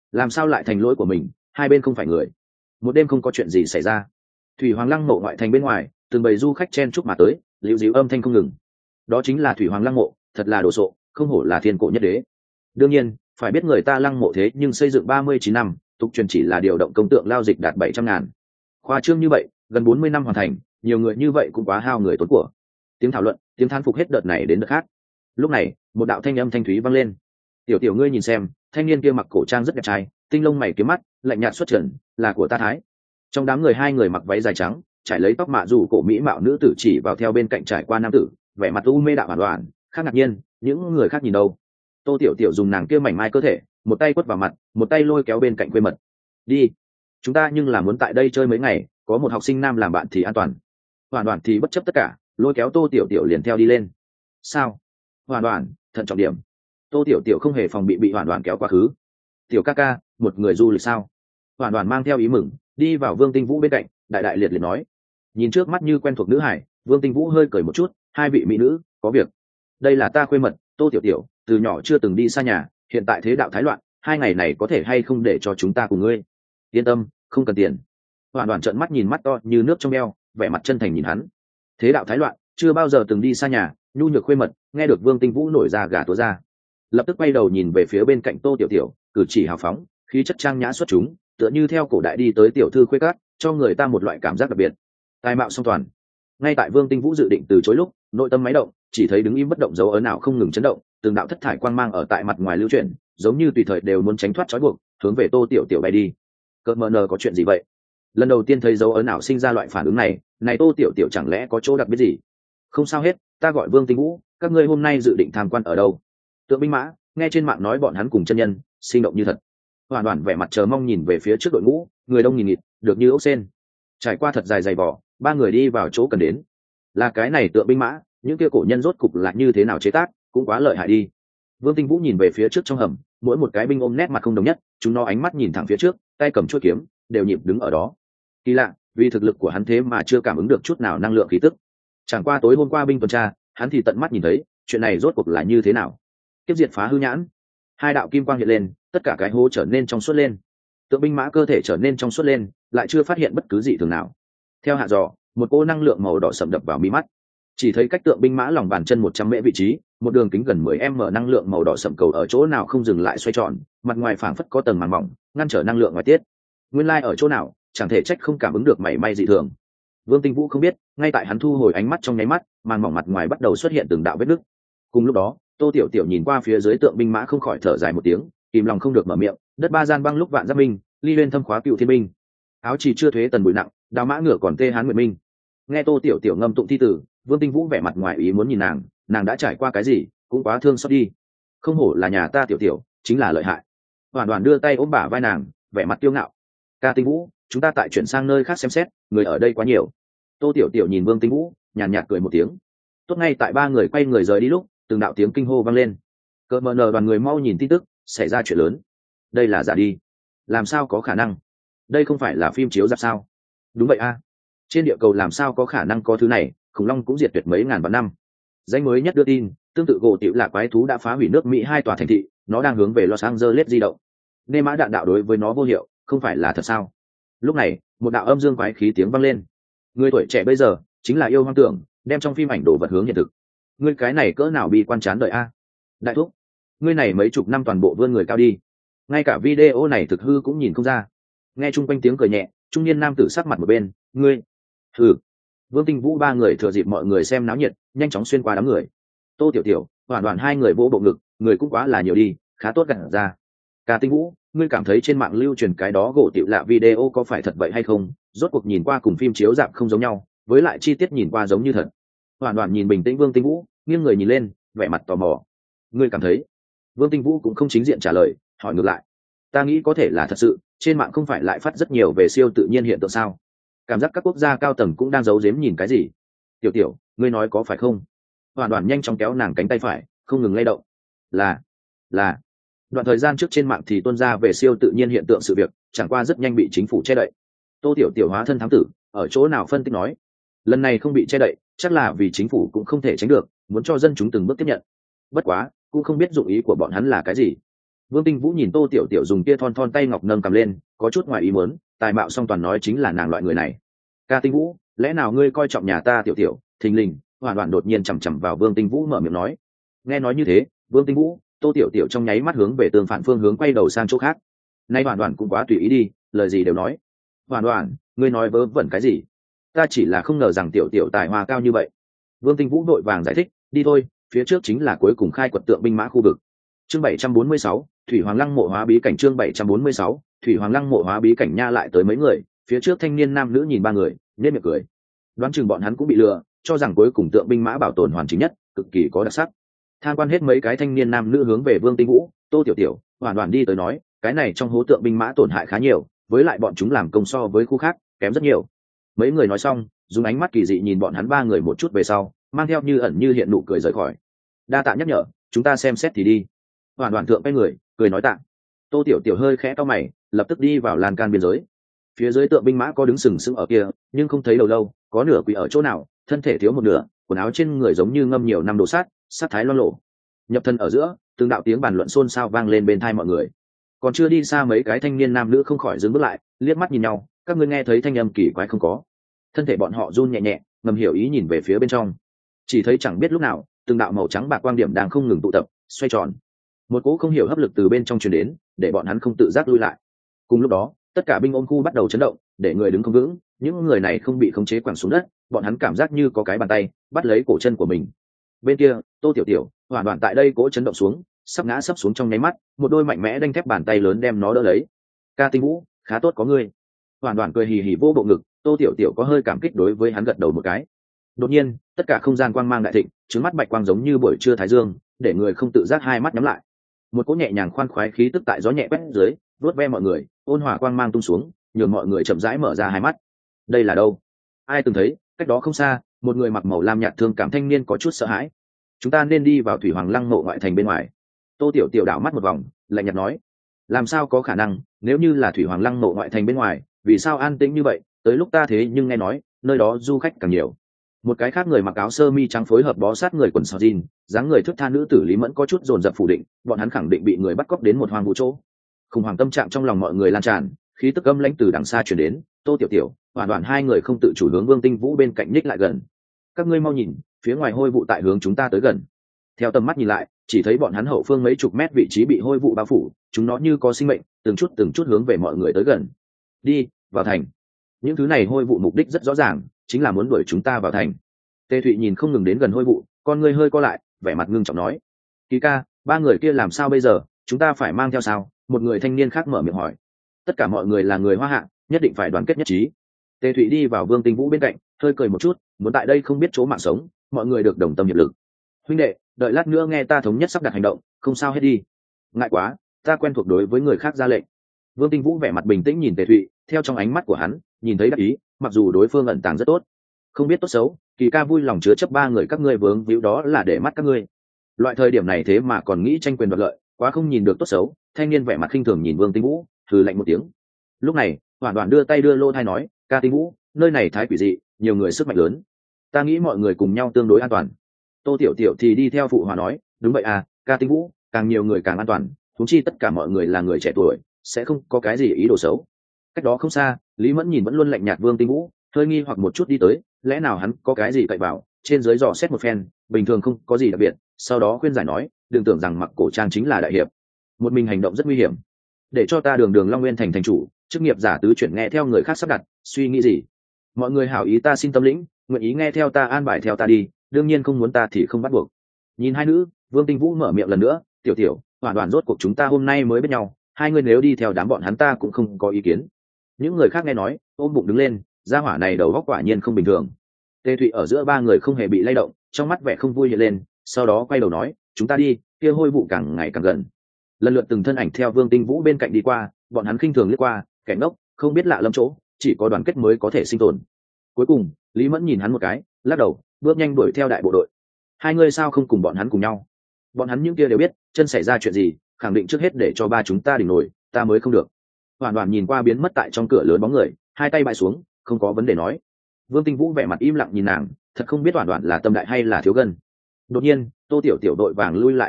làm sao lại thành lỗi của mình, hai bên không phải người. Một đêm không có chuyện gì xảy ra, thủy hoàng lăng mộ ngoại thành bên ngoài từng bầy du khách chen chúc mà tới, liễu díu âm thanh không ngừng. Đó chính là thủy hoàng lăng mộ, thật là đồ sộ, không hổ là thiên cổ nhất đế. Đương nhiên phải biết người ta lăng mộ thế nhưng xây dựng 39 năm, tục truyền chỉ là điều động công tượng lao dịch đạt 700.000. Khoa trương như vậy, gần 40 năm hoàn thành, nhiều người như vậy cũng quá hao người tốn của. Tiếng thảo luận, tiếng thán phục hết đợt này đến đợt khác. Lúc này một đạo thanh âm thanh thúy vang lên. Tiểu tiểu ngươi nhìn xem, thanh niên kia mặc cổ trang rất đẹp trai, tinh lông mày kiếm mắt, lạnh nhạt xuất trần, là của ta Thái. Trong đám người hai người mặc váy dài trắng, trải lấy tóc mạ dù cổ mỹ mạo nữ tử chỉ vào theo bên cạnh trải qua nam tử, vẻ mặt u mê đạo hoàn toàn khác ngạc nhiên. Những người khác nhìn đâu? Tô tiểu tiểu dùng nàng kia mảnh mai cơ thể, một tay quất vào mặt, một tay lôi kéo bên cạnh quê mật. Đi, chúng ta nhưng là muốn tại đây chơi mấy ngày, có một học sinh nam làm bạn thì an toàn. Hoàn toàn thì bất chấp tất cả, lôi kéo Tô tiểu tiểu liền theo đi lên. Sao? Hoàn toàn thận trọng điểm. Tô tiểu tiểu không hề phòng bị hoàn toàn kéo quá khứ. Tiểu ca ca, một người du lịch sao? Hoàn toàn mang theo ý mừng đi vào Vương Tinh Vũ bên cạnh, đại đại liệt liệt nói. Nhìn trước mắt như quen thuộc nữ hải, Vương Tinh Vũ hơi cười một chút. Hai vị mỹ nữ, có việc. Đây là ta khuê mật, Tô tiểu tiểu, từ nhỏ chưa từng đi xa nhà, hiện tại thế đạo thái loạn, 2 ngày này có thể hay không để cho chúng ta cùng ngươi? Yên tâm, không cần tiền. Hoàn toàn trợn mắt nhìn mắt to như nước trong eo, vẻ mặt chân thành nhìn hắn. Thế đạo thái loạn, chưa bao giờ từng đi xa nhà, nhu nhược khuê mật, nghe được Vương Tinh Vũ nổi ra gà túa ra, lập tức quay đầu nhìn về phía bên cạnh Tô tiểu tiểu, cử chỉ hào phóng, khí chất trang nhã xuất chúng, tựa như theo cổ đại đi tới tiểu thư khuê cát, cho người ta một loại cảm giác đặc biệt. Tài mạo song toàn. Ngay tại Vương Tinh Vũ dự định từ chối lúc, nội tâm máy động, chỉ thấy đứng im bất động dấu ấn nào không ngừng chấn động, từng đạo thất thải quang mang ở tại mặt ngoài lưu chuyển, giống như tùy thời đều muốn tránh thoát trói buộc, hướng về Tô tiểu tiểu bay đi. Cơn mờ nờ có chuyện gì vậy? Lần đầu tiên thấy dấu ấn nào sinh ra loại phản ứng này, này Tô tiểu tiểu chẳng lẽ có chỗ đặc biệt gì? Không sao hết, ta gọi Vương Tinh Vũ, các ngươi hôm nay dự định tham quan ở đâu? Tượng binh mã, nghe trên mạng nói bọn hắn cùng chân nhân, sinh động như thật. Hoàn toàn vẻ mặt chờ mong nhìn về phía trước đội ngũ, người đông nghìn nghịt, được như ốc sên. Trải qua thật dài dày vỏ, ba người đi vào chỗ cần đến. Là cái này tượng binh mã, những kia cổ nhân rốt cục là như thế nào chế tác, cũng quá lợi hại đi. Vương Tinh Vũ nhìn về phía trước trong hầm, mỗi một cái binh ôm nét mặt không đồng nhất, chúng nó ánh mắt nhìn thẳng phía trước, tay cầm chuôi kiếm, đều nhịp đứng ở đó. Kỳ lạ, vì thực lực của hắn thế mà chưa cảm ứng được chút nào năng lượng khí tức. Chẳng qua tối hôm qua binh tuần tra, hắn thì tận mắt nhìn thấy, chuyện này rốt cuộc là như thế nào. Tiếp diệt phá hư nhãn, hai đạo kim quang hiện lên, tất cả cái hố trở nên trong suốt lên. Tượng binh mã cơ thể trở nên trong suốt lên, lại chưa phát hiện bất cứ gì thường nào. Theo hạ dò, một cô năng lượng màu đỏ sậm đập vào mi mắt. Chỉ thấy cách tượng binh mã lòng bàn chân 100 mễ vị trí, một đường kính gần 10m năng lượng màu đỏ sậm cầu ở chỗ nào không dừng lại xoay tròn, mặt ngoài phảng phất có tầng màn mỏng, ngăn trở năng lượng ngoài tiết. Nguyên lai ở chỗ nào, chẳng thể trách không cảm ứng được mảy may dị thường. Vương Tinh Vũ không biết, ngay tại hắn thu hồi ánh mắt trong nháy mắt, màn mỏng mặt ngoài bắt đầu xuất hiện từng đạo vết nứt. Cùng lúc đó, Tô tiểu tiểu nhìn qua phía dưới tượng binh mã không khỏi thở dài một tiếng, kìm lòng không được mở miệng. Đất ba gian băng lúc vạn giáp minh, ly lên thâm khóa cựu thiên binh. Áo chỉ chưa thuế tần bụi nặng, đào mã ngựa còn tê hán nguyệt minh. Nghe Tô tiểu tiểu ngâm tụng thi tử, Vương Tinh Vũ vẻ mặt ngoài ý muốn nhìn nàng đã trải qua cái gì, cũng quá thương xót đi. Không hổ là nhà ta tiểu tiểu, chính là lợi hại. Hoàn toàn đưa tay ôm bả vai nàng, vẻ mặt kiêu ngạo. Ca Tinh Vũ, chúng ta tại chuyển sang nơi khác xem xét, người ở đây quá nhiều. Tô tiểu tiểu nhìn Vương Tinh Vũ, nhàn nhạt cười một tiếng. Tốt, ngay tại ba người quay người rời đi lúc, từng đạo tiếng kinh hô vang lên. Cờ mờ nờ đoàn người mau nhìn tin tức, xảy ra chuyện lớn. Đây là giả đi. Làm sao có khả năng? Đây không phải là phim chiếu rạp sao? Đúng vậy a. Trên địa cầu làm sao có khả năng có thứ này, khủng long cũng diệt tuyệt mấy ngàn vạn năm. Danh mới nhất đưa tin, tương tự gỗ tiểu là quái thú đã phá hủy nước Mỹ 2 tòa thành thị, nó đang hướng về Los Angeles di động. Nên mã đạn đạo đối với nó vô hiệu, không phải là thật sao? Lúc này, một đạo âm dương quái khí tiếng vang lên. Người tuổi trẻ bây giờ chính là yêu hoang tưởng, đem trong phim ảnh đồ vật hướng hiện thực. Ngươi cái này cỡ nào bi quan chán đợi a? Đại thúc, ngươi này mấy chục năm toàn bộ vươn người cao đi, ngay cả video này thực hư cũng nhìn không ra. Nghe chung quanh tiếng cười nhẹ, trung niên nam tử sắc mặt một bên, ngươi hừ. Vương Tinh Vũ ba người thừa dịp mọi người xem náo nhiệt, nhanh chóng xuyên qua đám người. Tô tiểu tiểu, hoàn toàn hai người vỗ bộ ngực, người cũng quá là nhiều đi, khá tốt gặt ra. Ca Tinh Vũ, ngươi cảm thấy trên mạng lưu truyền cái đó gỗ tiểu lạ video có phải thật vậy hay không? Rốt cuộc nhìn qua cùng phim chiếu rạp không giống nhau, với lại chi tiết nhìn qua giống như thật. Hoàn toàn nhìn bình tĩnh Vương Tinh Vũ, nghiêng người nhìn lên, vẻ mặt tò mò. Ngươi cảm thấy? Vương Tinh Vũ cũng không chính diện trả lời, hỏi ngược lại. Ta nghĩ có thể là thật sự, trên mạng không phải lại phát rất nhiều về siêu tự nhiên hiện tượng sao? Cảm giác các quốc gia cao tầng cũng đang giấu giếm nhìn cái gì. Tiểu tiểu, ngươi nói có phải không? Hoàn toàn nhanh chóng kéo nàng cánh tay phải, không ngừng lay động. Là đoạn thời gian trước trên mạng thì tuôn ra về siêu tự nhiên hiện tượng sự việc, chẳng qua rất nhanh bị chính phủ che đậy. Tô tiểu tiểu hóa thân thám tử, ở chỗ nào phân tích nói, lần này không bị che đậy, chắc là vì chính phủ cũng không thể tránh được, muốn cho dân chúng từng bước tiếp nhận. Bất quá, cũng không biết dụng ý của bọn hắn là cái gì. Vương Tinh Vũ nhìn Tô Tiểu Tiểu dùng kia thon thon tay ngọc nâng cầm lên, có chút ngoài ý muốn, tài mạo song toàn nói chính là nàng loại người này. Ca Tinh Vũ, lẽ nào ngươi coi trọng nhà ta Tiểu Tiểu? Thình lình, Hoàn Hoàn đột nhiên chằm chằm vào Vương Tinh Vũ mở miệng nói. Nghe nói như thế, Vương Tinh Vũ, Tô Tiểu Tiểu trong nháy mắt hướng về tương phản phương hướng quay đầu sang chỗ khác. Nay Hoàn Hoàn cũng quá tùy ý đi, lời gì đều nói. Hoàn Hoàn, ngươi nói vớ vẩn cái gì? Ta chỉ là không ngờ rằng Tiểu Tiểu tài hoa cao như vậy. Vương Tinh Vũ đội vàng giải thích, đi thôi, phía trước chính là cuối cùng khai quật tượng binh mã khu vực. Chương 746, Thủy Hoàng Lăng mộ hóa bí cảnh. Chương 746, Thủy Hoàng Lăng mộ hóa bí cảnh. Nha lại tới mấy người, phía trước thanh niên nam nữ nhìn ba người, nhếch miệng cười. Đoán chừng bọn hắn cũng bị lừa, cho rằng cuối cùng tượng binh mã bảo tồn hoàn chỉnh nhất, cực kỳ có đặc sắc. Tham quan hết mấy cái thanh niên nam nữ hướng về Vương Tinh Vũ, Tô Tiểu Tiểu, Hoàn Hoàn đi tới nói, cái này trong hố tượng binh mã tổn hại khá nhiều, với lại bọn chúng làm công so với khu khác kém rất nhiều. Mấy người nói xong, dùng ánh mắt kỳ dị nhìn bọn hắn ba người một chút về sau, mang theo như ẩn như hiện nụ cười rời khỏi. Đa tạ nhắc nhở, chúng ta xem xét thì đi. Hoàn Hoàn thượng cái người cười nói tạ. Tô Tiểu Tiểu hơi khẽ cau mày, lập tức đi vào lan can biên giới. Phía dưới tượng binh mã có đứng sừng sững ở kia, nhưng không thấy đầu lâu, có nửa quỷ ở chỗ nào, thân thể thiếu một nửa, quần áo trên người giống như ngâm nhiều năm đồ sát, sát thái loang lộ. Nhập thân ở giữa, từng đạo tiếng bàn luận xôn xao vang lên bên tai mọi người. Còn chưa đi xa mấy cái thanh niên nam nữ không khỏi dừng bước lại, liếc mắt nhìn nhau, các ngươi nghe thấy thanh âm kỳ quái không có? Thân thể bọn họ run nhẹ nhẹ, ngầm hiểu ý nhìn về phía bên trong. Chỉ thấy chẳng biết lúc nào, từng đạo màu trắng bạc quang điểm đang không ngừng tụ tập, xoay tròn. Một cỗ không hiểu hấp lực từ bên trong truyền đến, để bọn hắn không tự giác lui lại. Cùng lúc đó, tất cả binh ôn khu bắt đầu chấn động, để người đứng không vững, những người này không bị khống chế quẳng xuống đất, bọn hắn cảm giác như có cái bàn tay bắt lấy cổ chân của mình. Bên kia, Tô Tiểu Tiểu, Hoàn Hoàn tại đây cỗ chấn động xuống, sắp ngã sấp xuống trong nháy mắt, một đôi mạnh mẽ đanh thép bàn tay lớn đem nó đỡ lấy. Ca Tinh Vũ, khá tốt có ngươi. Hoàn Hoàn cười hì hì vô bộ ngực, Tô Tiểu Tiểu có hơi cảm kích đối với hắn gật đầu một cái. Đột nhiên, tất cả không gian quang mang đại thịnh, trứng mắt bạch quang giống như buổi trưa thái dương, để người không tự giác hai mắt nhắm lại. Một cỗ nhẹ nhàng khoan khoái khí tức tại gió nhẹ quét dưới, vuốt ve mọi người, ôn hòa quang mang tung xuống, nhường mọi người chậm rãi mở ra hai mắt. Đây là đâu? Ai từng thấy? Cách đó không xa, một người mặc màu lam nhạt thương cảm thanh niên có chút sợ hãi. Chúng ta nên đi vào Thủy Hoàng Lăng mộ ngoại thành bên ngoài. Tô Tiểu Tiểu đảo mắt một vòng, lạnh nhạt nói, làm sao có khả năng? Nếu như là Thủy Hoàng Lăng mộ ngoại thành bên ngoài, vì sao an tĩnh như vậy? Tới lúc ta thế nhưng nghe nói, nơi đó du khách càng nhiều. Một cái khác người mặc áo sơ mi trắng phối hợp bó sát người quần sọc jean, dáng người thước tha nữ tử Lý Mẫn có chút dồn dập phủ định, bọn hắn khẳng định bị người bắt cóc đến một hoang vu chỗ. Khủng hoảng tâm trạng trong lòng mọi người lan tràn, khí tức âm lãnh từ đằng xa truyền đến. Tô Tiểu Tiểu, Hoàn Hoàn hai người không tự chủ hướng Vương Tinh Vũ bên cạnh nhích lại gần. Các ngươi mau nhìn, phía ngoài hôi vụ tại hướng chúng ta tới gần. Theo tầm mắt nhìn lại, chỉ thấy bọn hắn hậu phương mấy chục mét vị trí bị hôi vụ bao phủ, chúng nó như có sinh mệnh, từng chút hướng về mọi người tới gần. Đi vào thành. Những thứ này hôi vụ mục đích rất rõ ràng, chính là muốn đuổi chúng ta vào thành. Tề Thụy nhìn không ngừng đến gần hôi vụ, con ngươi hơi co lại, vẻ mặt ngưng trọng nói, Kỳ ca, ba người kia làm sao bây giờ, chúng ta phải mang theo sao? Một người thanh niên khác mở miệng hỏi. Tất cả mọi người là người Hoa Hạ, nhất định phải đoàn kết nhất trí. Tề Thụy đi vào Vương Tinh Vũ bên cạnh, hơi cười một chút, muốn tại đây không biết chỗ mạng sống, mọi người được đồng tâm hiệp lực. Huynh đệ, đợi lát nữa nghe ta thống nhất sắp đặt hành động, không sao hết đi. Ngại quá, ta quen thuộc đối với người khác ra lệnh. Vương Tinh Vũ vẻ mặt bình tĩnh nhìn Tề Thụy, theo trong ánh mắt của hắn, nhìn thấy đắc ý, mặc dù đối phương ẩn tàng rất tốt, không biết tốt xấu, Kỳ ca vui lòng chứa chấp ba người các ngươi vướng víu đó là để mắt các ngươi. Loại thời điểm này thế mà còn nghĩ tranh quyền đoạt lợi, quá không nhìn được tốt xấu. Thanh niên vẻ mặt khinh thường nhìn Vương Tinh Vũ, hừ lạnh một tiếng. Lúc này, Hoàn Hoàn đưa tay đưa lô thai nói, Ca Tinh Vũ, nơi này thái quỷ dị, nhiều người sức mạnh lớn, ta nghĩ mọi người cùng nhau tương đối an toàn. Tô Tiểu Tiểu thì đi theo phụ hòa nói, đúng vậy à, Ca Tinh Vũ, càng nhiều người càng an toàn, huống chi tất cả mọi người là người trẻ tuổi, sẽ không có cái gì ý đồ xấu. Cách đó không xa, Lý Mẫn nhìn vẫn luôn lạnh nhạt Vương Tinh Vũ, hơi nghi hoặc một chút đi tới, lẽ nào hắn có cái gì cậy vào, trên dưới dò xét một phen, bình thường không có gì đặc biệt, sau đó khuyên giải nói, đừng tưởng rằng mặc cổ trang chính là đại hiệp, một mình hành động rất nguy hiểm. Để cho ta đường đường Long Nguyên thành thành chủ, chức nghiệp giả tứ chuyển nghe theo người khác sắp đặt, suy nghĩ gì? Mọi người hảo ý ta xin tâm lĩnh, nguyện ý nghe theo ta an bài theo ta đi, đương nhiên không muốn ta thì không bắt buộc. Nhìn hai nữ, Vương Tinh Vũ mở miệng lần nữa, Tiểu Tiểu, Hoàn Hoàn rốt cuộc chúng ta hôm nay mới biết nhau, hai người nếu đi theo đám bọn hắn ta cũng không có ý kiến. Những người khác nghe nói, ôm bụng đứng lên, gia hỏa này đầu óc quả nhiên không bình thường. Tề Thụy ở giữa ba người không hề bị lay động, trong mắt vẻ không vui hiện lên, sau đó quay đầu nói, chúng ta đi, kia hôi vụ càng ngày càng gần. Lần lượt từng thân ảnh theo Vương Tinh Vũ bên cạnh đi qua, bọn hắn khinh thường liếc qua, kẻ ngốc, không biết lạ lẫm chỗ, chỉ có đoàn kết mới có thể sinh tồn. Cuối cùng, Lý Mẫn nhìn hắn một cái, lắc đầu, bước nhanh đuổi theo đại bộ đội. Hai người sao không cùng bọn hắn cùng nhau? Bọn hắn những kia đều biết, chân xảy ra chuyện gì, khẳng định trước hết để cho ba chúng ta đỉnh nổi, ta mới không được. Hoàn Hoàn nhìn qua biến mất tại trong cửa lớn bóng người, hai tay bại xuống, không có vấn đề nói. Vương Tinh Vũ vẻ mặt im lặng nhìn nàng, thật không biết Hoàn Hoàn là tâm đại hay là thiếu gân. Đột nhiên, Tô Tiểu Tiểu đội vàng lui lại hai bước,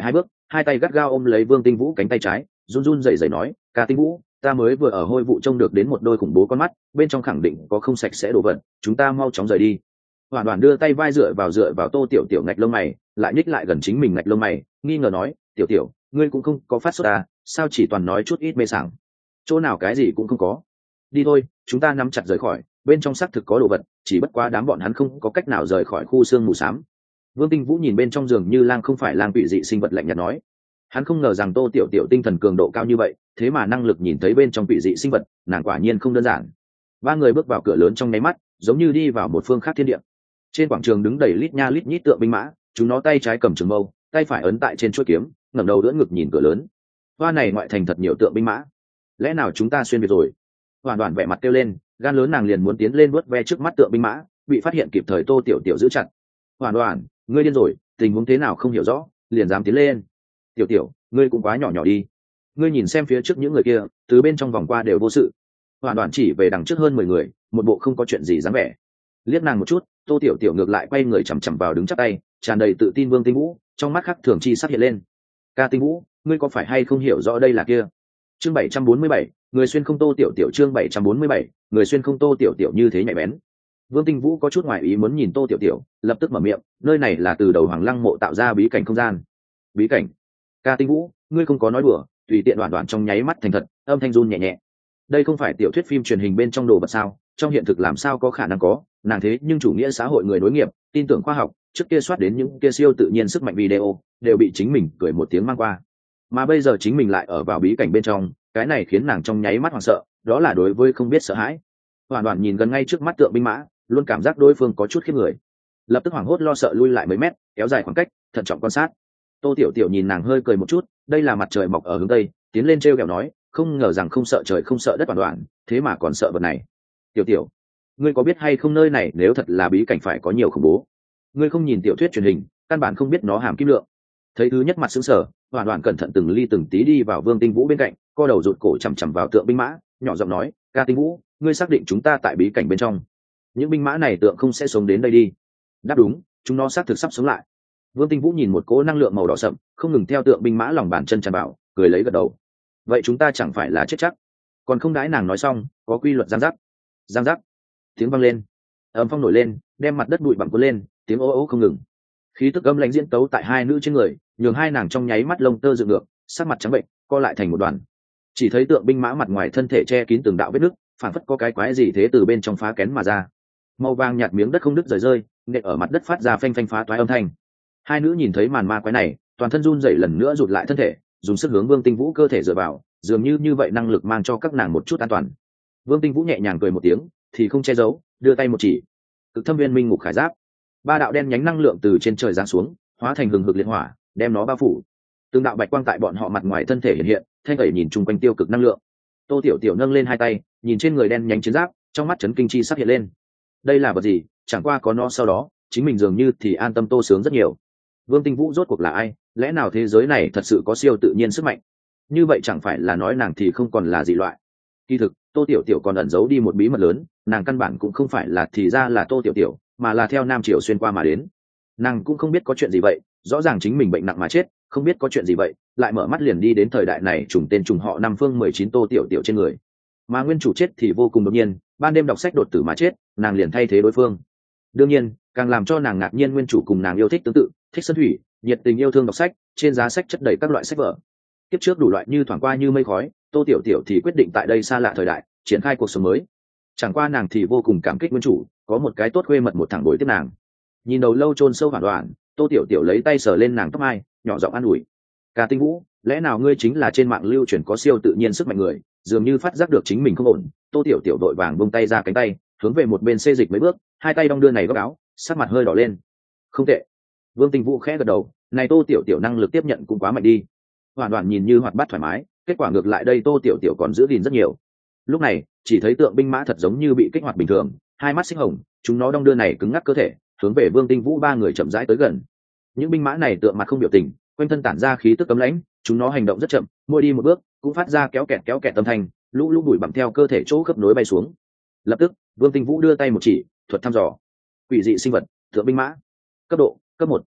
hai tay gắt gao ôm lấy Vương Tinh Vũ cánh tay trái, run run rẩy rẩy nói, ca Tinh Vũ, ta mới vừa ở hôi vụ trông được đến một đôi khủng bố con mắt, bên trong khẳng định có không sạch sẽ đồ vật, chúng ta mau chóng rời đi. Hoàn Đoàn đưa tay vai dựa vào Tô Tiểu Tiểu ngạch lông mày, lại nhích lại gần chính mình ngạch lông mày, nghi ngờ nói, Tiểu Tiểu, ngươi cũng không có phát sốt à, sao chỉ toàn nói chút ít mê sảng, chỗ nào cái gì cũng không có. Đi thôi, chúng ta nắm chặt rời khỏi, bên trong xác thực có đồ vật, chỉ bất quá đám bọn hắn không có cách nào rời khỏi khu xương mù xám. Vương Tinh Vũ nhìn bên trong giường như lang không phải lang quỷ dị sinh vật lạnh nhạt nói, hắn không ngờ rằng Tô Tiểu Tiểu tinh thần cường độ cao như vậy, thế mà năng lực nhìn thấy bên trong quỷ dị sinh vật, nàng quả nhiên không đơn giản. Ba người bước vào cửa lớn trong nháy mắt, giống như đi vào một phương khác thiên địa. Trên quảng trường đứng đầy lít nha lít nhít tượng binh mã, chúng nó tay trái cầm trường mâu, tay phải ấn tại trên chuôi kiếm, ngẩng đầu đỡ ngực nhìn cửa lớn. Hoa này ngoại thành thật nhiều tượng binh mã, lẽ nào chúng ta xuyên việt rồi? Hoàn Đoàn vẻ mặt kêu lên, gan lớn nàng liền muốn tiến lên vuốt ve trước mắt tượng binh mã, bị phát hiện kịp thời Tô Tiểu Tiểu giữ chặt. Hoàn Đoàn, ngươi điên rồi, tình huống thế nào không hiểu rõ, liền dám tiến lên? Tiểu Tiểu, ngươi cũng quá nhỏ nhỏ đi. Ngươi nhìn xem phía trước những người kia, từ bên trong vòng qua đều vô sự. Hoàn Đoàn chỉ về đằng trước hơn 10 người, một bộ không có chuyện gì dáng vẻ. Liếc nàng một chút, Tô Tiểu Tiểu ngược lại quay người chằm chằm vào đứng chắp tay, tràn đầy tự tin Vương Tinh Vũ, trong mắt khắc thường chi sắc hiện lên. Ca Tinh Vũ, ngươi có phải hay không hiểu rõ đây là kia? Chương 747, người xuyên không Tô Tiểu Tiểu, chương 747, người xuyên không Tô Tiểu Tiểu như thế nhạy bén. Vương Tinh Vũ có chút ngoài ý muốn nhìn Tô Tiểu Tiểu, lập tức mở miệng, nơi này là từ đầu Hoàng Lăng mộ tạo ra bí cảnh không gian. Bí cảnh? Ca Tinh Vũ, ngươi không có nói đùa, tùy tiện đoạn trong nháy mắt thành thật, âm thanh run nhẹ nhẹ. Đây không phải tiểu thuyết phim truyền hình bên trong đồ vật sao, trong hiện thực làm sao có khả năng có, nàng thế nhưng chủ nghĩa xã hội người nối nghiệp, tin tưởng khoa học, trước kia soát đến những kia siêu tự nhiên sức mạnh video, đều bị chính mình cười một tiếng mang qua. Mà bây giờ chính mình lại ở vào bí cảnh bên trong, cái này khiến nàng trong nháy mắt hoảng sợ, đó là đối với không biết sợ hãi. Hoàn Đoàn nhìn gần ngay trước mắt tượng binh mã, luôn cảm giác đối phương có chút khiếp người, lập tức hoảng hốt lo sợ lui lại mấy mét, kéo dài khoảng cách, thận trọng quan sát. Tô Tiểu Tiểu nhìn nàng hơi cười một chút, đây là mặt trời mọc ở hướng tây, tiến lên trêu ghẹo nói, không ngờ rằng không sợ trời không sợ đất. Hoàn Đoàn, thế mà còn sợ vật này. Tiểu Tiểu, ngươi có biết hay không nơi này nếu thật là bí cảnh phải có nhiều khủng bố, ngươi không nhìn tiểu thuyết truyền hình, căn bản không biết nó hàm kim lượng. Thấy thứ nhất mặt sững sờ, Hoàn Đoàn cẩn thận từng ly từng tí đi vào Vương Tinh Vũ bên cạnh, co đầu rụt cổ chằm chằm vào tượng binh mã, nhỏ giọng nói, ca Tinh Vũ, ngươi xác định chúng ta tại bí cảnh bên trong, những binh mã này tượng không sẽ sống đến đây đi? Đáp đúng, chúng nó xác thực sắp sống lại. Vương Tinh Vũ nhìn một cỗ năng lượng màu đỏ sậm không ngừng theo tượng binh mã lòng bàn chân tràn vào, cười lấy gật đầu. Vậy chúng ta chẳng phải là chết chắc? Còn không đãi nàng nói xong, có quy luật giang giác, giang giác, tiếng vang lên, âm phong nổi lên, đem mặt đất bụi bặm cuốn lên, tiếng ố ố không ngừng. Khí tức âm lãnh diễn tấu tại hai nữ trên người, nhường hai nàng trong nháy mắt lông tơ dựng ngược, sắc mặt trắng bệnh, co lại thành một đoàn. Chỉ thấy tượng binh mã mặt ngoài thân thể che kín từng đạo vết nứt, phản phất có cái quái gì thế từ bên trong phá kén mà ra. Màu vàng nhạt miếng đất không đứt rời rơi, nện ở mặt đất phát ra phanh phanh phá toái âm thanh. Hai nữ nhìn thấy màn ma quái này, toàn thân run rẩy lần nữa rụt lại thân thể, dùng sức hướng Vương Tinh Vũ cơ thể dựa vào, dường như vậy năng lực mang cho các nàng một chút an toàn. Vương Tinh Vũ nhẹ nhàng cười một tiếng, thì không che giấu, đưa tay một chỉ, cực thâm viên minh ngục khải giáp, ba đạo đen nhánh năng lượng từ trên trời giáng xuống, hóa thành hừng hực liệt hỏa, đem nó bao phủ. Từng đạo bạch quang tại bọn họ mặt ngoài thân thể hiện hiện, thanh tẩy nhìn chung quanh tiêu cực năng lượng. Tô Tiểu Tiểu nâng lên hai tay, nhìn trên người đen nhánh chiến giáp, trong mắt chấn kinh chi sắp hiện lên. Đây là vật gì? Chẳng qua có nó sau đó, chính mình dường như thì an tâm tô sướng rất nhiều. Vương Tinh Vũ rốt cuộc là ai? Lẽ nào thế giới này thật sự có siêu tự nhiên sức mạnh? Như vậy chẳng phải là nói nàng thì không còn là dị loại? Kỳ thực, Tô Tiểu Tiểu còn ẩn giấu đi một bí mật lớn, nàng căn bản cũng không phải là thì ra là Tô Tiểu Tiểu, mà là theo Nam Triều xuyên qua mà đến. Nàng cũng không biết có chuyện gì vậy, rõ ràng chính mình bệnh nặng mà chết, không biết có chuyện gì vậy, lại mở mắt liền đi đến thời đại này trùng tên trùng họ Nam Phương 19 Tô Tiểu Tiểu trên người. Mà nguyên chủ chết thì vô cùng đột nhiên, ban đêm đọc sách đột tử mà chết, nàng liền thay thế đối phương. Đương nhiên, càng làm cho nàng ngạc nhiên nguyên chủ cùng nàng yêu thích tương tự, thích sơn thủy, nhiệt tình yêu thương đọc sách, trên giá sách chất đầy các loại sách vở. Kiếp trước đủ loại như thoảng qua như mây khói, Tô Tiểu Tiểu thì quyết định tại đây xa lạ thời đại, triển khai cuộc sống mới. Chẳng qua nàng thì vô cùng cảm kích nguyên chủ, có một cái tốt khuê mật một thằng đối tiếp nàng. Nhìn đầu lâu chôn sâu hoàn toàn, Tô Tiểu Tiểu lấy tay sờ lên nàng tóc mai, nhỏ giọng an ủi, ca Tinh Vũ, lẽ nào ngươi chính là trên mạng lưu truyền có siêu tự nhiên sức mạnh người? Dường như phát giác được chính mình không ổn, Tô Tiểu Tiểu đội vàng buông tay ra cánh tay, hướng về một bên xê dịch mấy bước, hai tay đong đưa này góc áo, sắc mặt hơi đỏ lên. Không tệ. Vương Tinh Vũ khẽ gật đầu, này Tô Tiểu Tiểu năng lực tiếp nhận cũng quá mạnh đi. Hoàn toàn nhìn như hoạt bát thoải mái, kết quả ngược lại đây Tô Tiểu Tiểu còn giữ gìn rất nhiều. Lúc này, chỉ thấy tượng binh mã thật giống như bị kích hoạt bình thường, hai mắt xích hồng, chúng nó đong đưa này cứng ngắc cơ thể, hướng về Vương Tinh Vũ ba người chậm rãi tới gần. Những binh mã này tượng mặt không biểu tình, quanh thân tản ra khí tức cấm lãnh, chúng nó hành động rất chậm, mỗi đi một bước cũng phát ra kéo kẹt âm thanh, lũ lũ bụi bặm theo cơ thể chỗ khớp nối bay xuống. Lập tức, Vương Tinh Vũ đưa tay một chỉ, thuật thăm dò. Quỷ dị sinh vật, tượng binh mã. Cấp độ, cấp 1.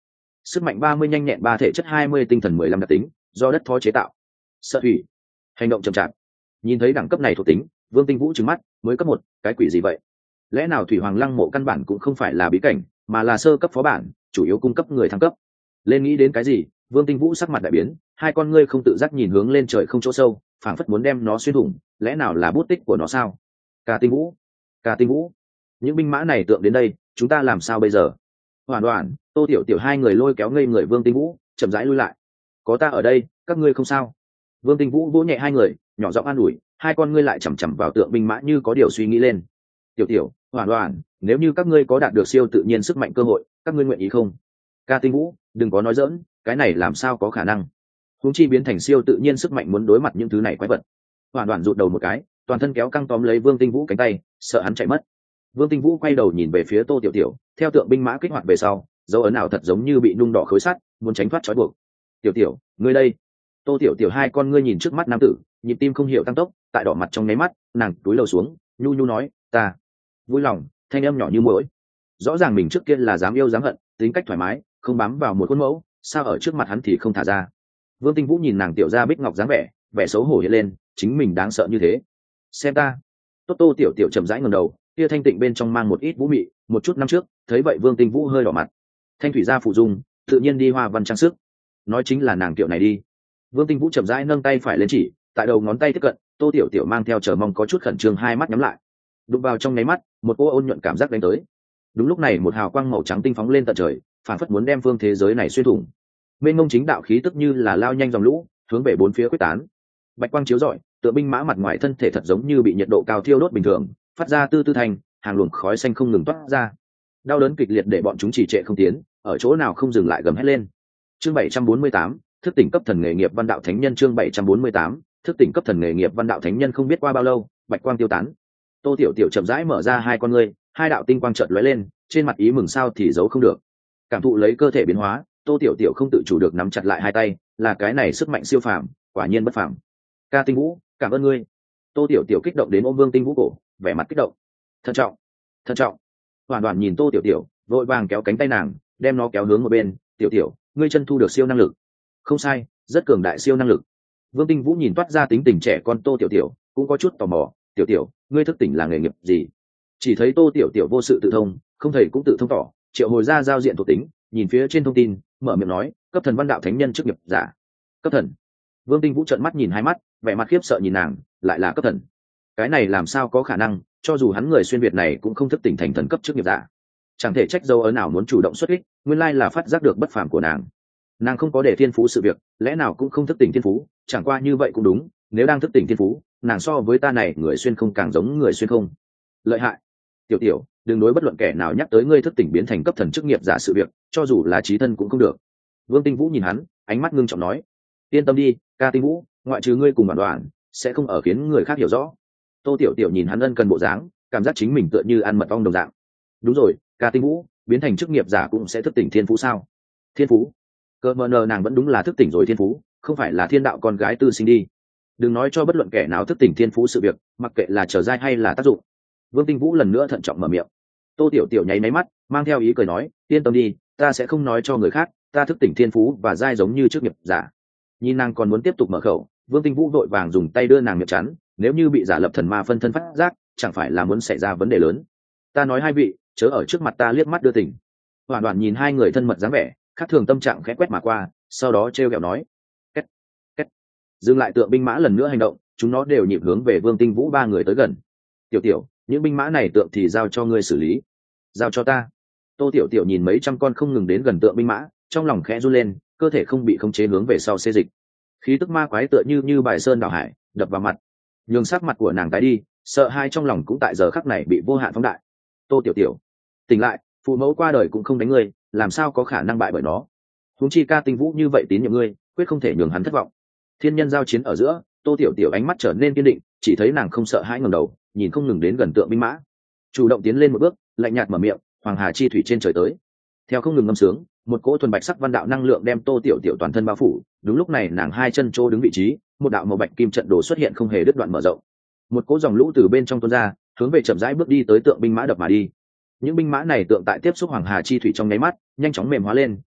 sức mạnh 30 nhanh nhẹn 3 thể chất 20 tinh thần 15 đặc tính, do đất thó chế tạo. Sợ thủy, hành động chậm chạp. Nhìn thấy đẳng cấp này thuộc tính, Vương Tinh Vũ trừng mắt, mới cấp 1, cái quỷ gì vậy? Lẽ nào Thủy Hoàng Lăng Mộ căn bản cũng không phải là bí cảnh, mà là sơ cấp phó bản, chủ yếu cung cấp người thăng cấp. Lên nghĩ đến cái gì, Vương Tinh Vũ sắc mặt đại biến, hai con ngươi không tự giác nhìn hướng lên trời không chỗ sâu, phảng phất muốn đem nó xuyên thủng, lẽ nào là bút tích của nó sao? Ca Tinh Vũ, Ca Tinh Vũ, những binh mã này tượng đến đây, chúng ta làm sao bây giờ? Hoàn Hoàn, Tô Tiểu Tiểu hai người lôi kéo ngây người Vương Tinh Vũ, chậm rãi lui lại. Có ta ở đây, các ngươi không sao. Vương Tinh Vũ vỗ nhẹ hai người, nhỏ giọng an ủi, hai con ngươi lại chằm chằm vào tượng binh mã như có điều suy nghĩ lên. Tiểu Tiểu, Hoàn Hoàn, nếu như các ngươi có đạt được siêu tự nhiên sức mạnh cơ hội, các ngươi nguyện ý không? Ca Tinh Vũ, đừng có nói dỡn, cái này làm sao có khả năng? Huống chi biến thành siêu tự nhiên sức mạnh muốn đối mặt những thứ này quái vật. Hoàn Hoàn rụt đầu một cái, toàn thân kéo căng tóm lấy Vương Tinh Vũ cánh tay, sợ hắn chạy mất. Vương Tinh Vũ quay đầu nhìn về phía Tô Tiểu Tiểu, theo tượng binh mã kích hoạt về sau, dấu ấn ảo thật giống như bị nung đỏ khối sắt, muốn tránh thoát trói buộc. Tiểu Tiểu, ngươi đây? Tô Tiểu Tiểu hai con ngươi nhìn trước mắt nam tử, nhịp tim không hiểu tăng tốc, tại đỏ mặt trong nháy mắt, nàng túi lầu xuống, nhu nhu nói, ta vui lòng, thanh âm nhỏ như muỗi. Rõ ràng mình trước kia là dám yêu dám hận, tính cách thoải mái, không bám vào một khuôn mẫu, sao ở trước mặt hắn thì không thả ra? Vương Tinh Vũ nhìn nàng tiểu gia bích ngọc dáng vẻ, vẻ xấu hổ hiện lên, chính mình đáng sợ như thế. Xem ta. Tô Tiểu Tiểu chậm rãi ngẩng đầu, kia thanh tịnh bên trong mang một ít vũ mị, một chút năm trước, thấy vậy Vương Tinh Vũ hơi đỏ mặt. Thanh thủy gia phụ dung, tự nhiên đi hoa văn trang sức. Nói chính là nàng tiểu này đi. Vương Tinh Vũ chậm rãi nâng tay phải lên chỉ, tại đầu ngón tay tiếp cận, Tô Tiểu Tiểu mang theo chờ mong có chút khẩn trương hai mắt nhắm lại. Đụng vào trong nháy mắt, một cô ôn nhuận cảm giác đánh tới. Đúng lúc này một hào quang màu trắng tinh phóng lên tận trời, phản phất muốn đem phương thế giới này xuyên thủng. Mênh mông chính đạo khí tức như là lao nhanh dòng lũ, hướng về bốn phía quyết tán. Bạch quang chiếu rọi, tựa binh mã mặt ngoài thân thể thật giống như bị nhiệt độ cao thiêu đốt bình thường, phát ra tư tư thành, hàng luồng khói xanh không ngừng toát ra. Đau đớn kịch liệt để bọn chúng trì trệ không tiến, ở chỗ nào không dừng lại gầm hét lên. Chương 748, thức tỉnh cấp thần nghề nghiệp văn đạo thánh nhân. Chương 748, thức tỉnh cấp thần nghề nghiệp văn đạo thánh nhân. Không biết qua bao lâu, bạch quang tiêu tán. Tô Tiểu Tiểu chậm rãi mở ra hai con ngươi, hai đạo tinh quang chợt lóe lên, trên mặt ý mừng sao thì giấu không được. Cảm thụ lấy cơ thể biến hóa, Tô Tiểu Tiểu không tự chủ được nắm chặt lại hai tay, là cái này sức mạnh siêu phàm, quả nhiên bất phàm. Ca Tinh Vũ, cảm ơn ngươi. Tô Tiểu Tiểu kích động đến ôm Vương Tinh Vũ cổ, vẻ mặt kích động. Thận trọng, thận trọng. Hoàn Hoàn nhìn Tô Tiểu Tiểu, vội vàng kéo cánh tay nàng, đem nó kéo hướng một bên. Tiểu Tiểu, ngươi chân thu được siêu năng lực. Không sai, rất cường đại siêu năng lực. Vương Tinh Vũ nhìn toát ra tính tình trẻ con Tô Tiểu Tiểu, cũng có chút tò mò. Tiểu Tiểu, ngươi thức tỉnh là nghề nghiệp gì? Chỉ thấy Tô Tiểu Tiểu vô sự tự thông, không thầy cũng tự thông tỏ, triệu hồi ra giao diện thuộc tính, nhìn phía trên thông tin, mở miệng nói, cấp thần văn đạo thánh nhân chức nghiệp giả. Cấp thần. Vương Tinh Vũ trợn mắt nhìn hai mắt, vẻ mặt khiếp sợ nhìn nàng, lại là cấp thần. Cái này làm sao có khả năng, cho dù hắn người xuyên việt này cũng không thức tỉnh thành thần cấp chức nghiệp giả. Chẳng thể trách dấu ấn nào muốn chủ động xuất kích, nguyên lai là phát giác được bất phàm của nàng. Nàng không có để thiên phú sự việc, lẽ nào cũng không thức tỉnh thiên phú, chẳng qua như vậy cũng đúng, nếu đang thức tỉnh thiên phú, nàng so với ta này người xuyên không càng giống người xuyên không. Lợi hại. Tiểu Tiểu, đừng đối bất luận kẻ nào nhắc tới ngươi thức tỉnh biến thành cấp thần chức nghiệp giả sự việc, cho dù là chí thân cũng không được. Vương Tinh Vũ nhìn hắn, ánh mắt ngưng trọng nói, yên tâm đi, Ca Tinh Vũ, ngoại trừ ngươi cùng đoàn đoàn, sẽ không ở khiến người khác hiểu rõ. Tô Tiểu Tiểu nhìn hắn ân cần bộ dáng, cảm giác chính mình tựa như ăn mật ong đồng dạng. Đúng rồi, Ca Tinh Vũ, biến thành chức nghiệp giả cũng sẽ thức tỉnh thiên phú sao? Thiên phú? Cơ mờ nờ nàng vẫn đúng là thức tỉnh rồi thiên phú, không phải là thiên đạo con gái tư sinh đi. Đừng nói cho bất luận kẻ nào thức tỉnh thiên phú sự việc, mặc kệ là trở giai hay là tác dụng. Vương Tinh Vũ lần nữa thận trọng mở miệng. Tô Tiểu Tiểu nháy máy mắt, mang theo ý cười nói, yên tâm đi, ta sẽ không nói cho người khác, ta thức tỉnh thiên phú và giai giống như chức nghiệp giả. Nhìn nàng còn muốn tiếp tục mở khẩu, Vương Tinh Vũ vội vàng dùng tay đưa nàng miệng chắn, nếu như bị giả lập thần ma phân thân phát giác, chẳng phải là muốn xảy ra vấn đề lớn. Ta nói hai vị, chớ ở trước mặt ta liếc mắt đưa tình. Hoàn Hoàn nhìn hai người thân mật dáng vẻ, khác thường tâm trạng khẽ quét mà qua, sau đó trêu ghẹo nói, két, két. Dừng lại tượng binh mã lần nữa hành động, chúng nó đều nhịp hướng về Vương Tinh Vũ ba người tới gần. Tiểu Tiểu, những binh mã này tượng thì giao cho ngươi xử lý. Giao cho ta. Tô Tiểu Tiểu nhìn mấy trăm con không ngừng đến gần tượng binh mã, trong lòng khẽ run lên, cơ thể không bị khống chế hướng về sau xê dịch. Khí tức ma quái tựa như bài sơn đảo hải, đập vào mặt, nhường sắc mặt của nàng tái đi, sợ hai trong lòng cũng tại giờ khắc này bị vô hạn phóng đại. Tô Tiểu Tiểu, tỉnh lại, phụ mẫu qua đời cũng không đánh ngươi, làm sao có khả năng bại bởi nó? Huống chi Ca Tinh Vũ như vậy tín nhiệm ngươi, quyết không thể nhường hắn thất vọng. Thiên nhân giao chiến ở giữa, Tô Tiểu Tiểu ánh mắt trở nên kiên định, chỉ thấy nàng không sợ hãi ngẩng đầu, nhìn không ngừng đến gần tượng binh mã, chủ động tiến lên một bước, lạnh nhạt mở miệng, hoàng hà chi thủy trên trời tới. Theo không ngừng ngâm sướng, một cỗ thuần bạch sắc văn đạo năng lượng đem Tô Tiểu Tiểu toàn thân bao phủ. Đúng lúc này nàng hai chân trô đứng vị trí, một đạo màu bạch kim trận đồ xuất hiện không hề đứt đoạn mở rộng. Một cỗ dòng lũ từ bên trong tuôn ra, hướng về chậm rãi bước đi tới tượng binh mã đập mà đi. Những binh mã này tượng tại tiếp xúc hoàng hà chi thủy trong nháy mắt, nhanh chóng mềm hóa lên,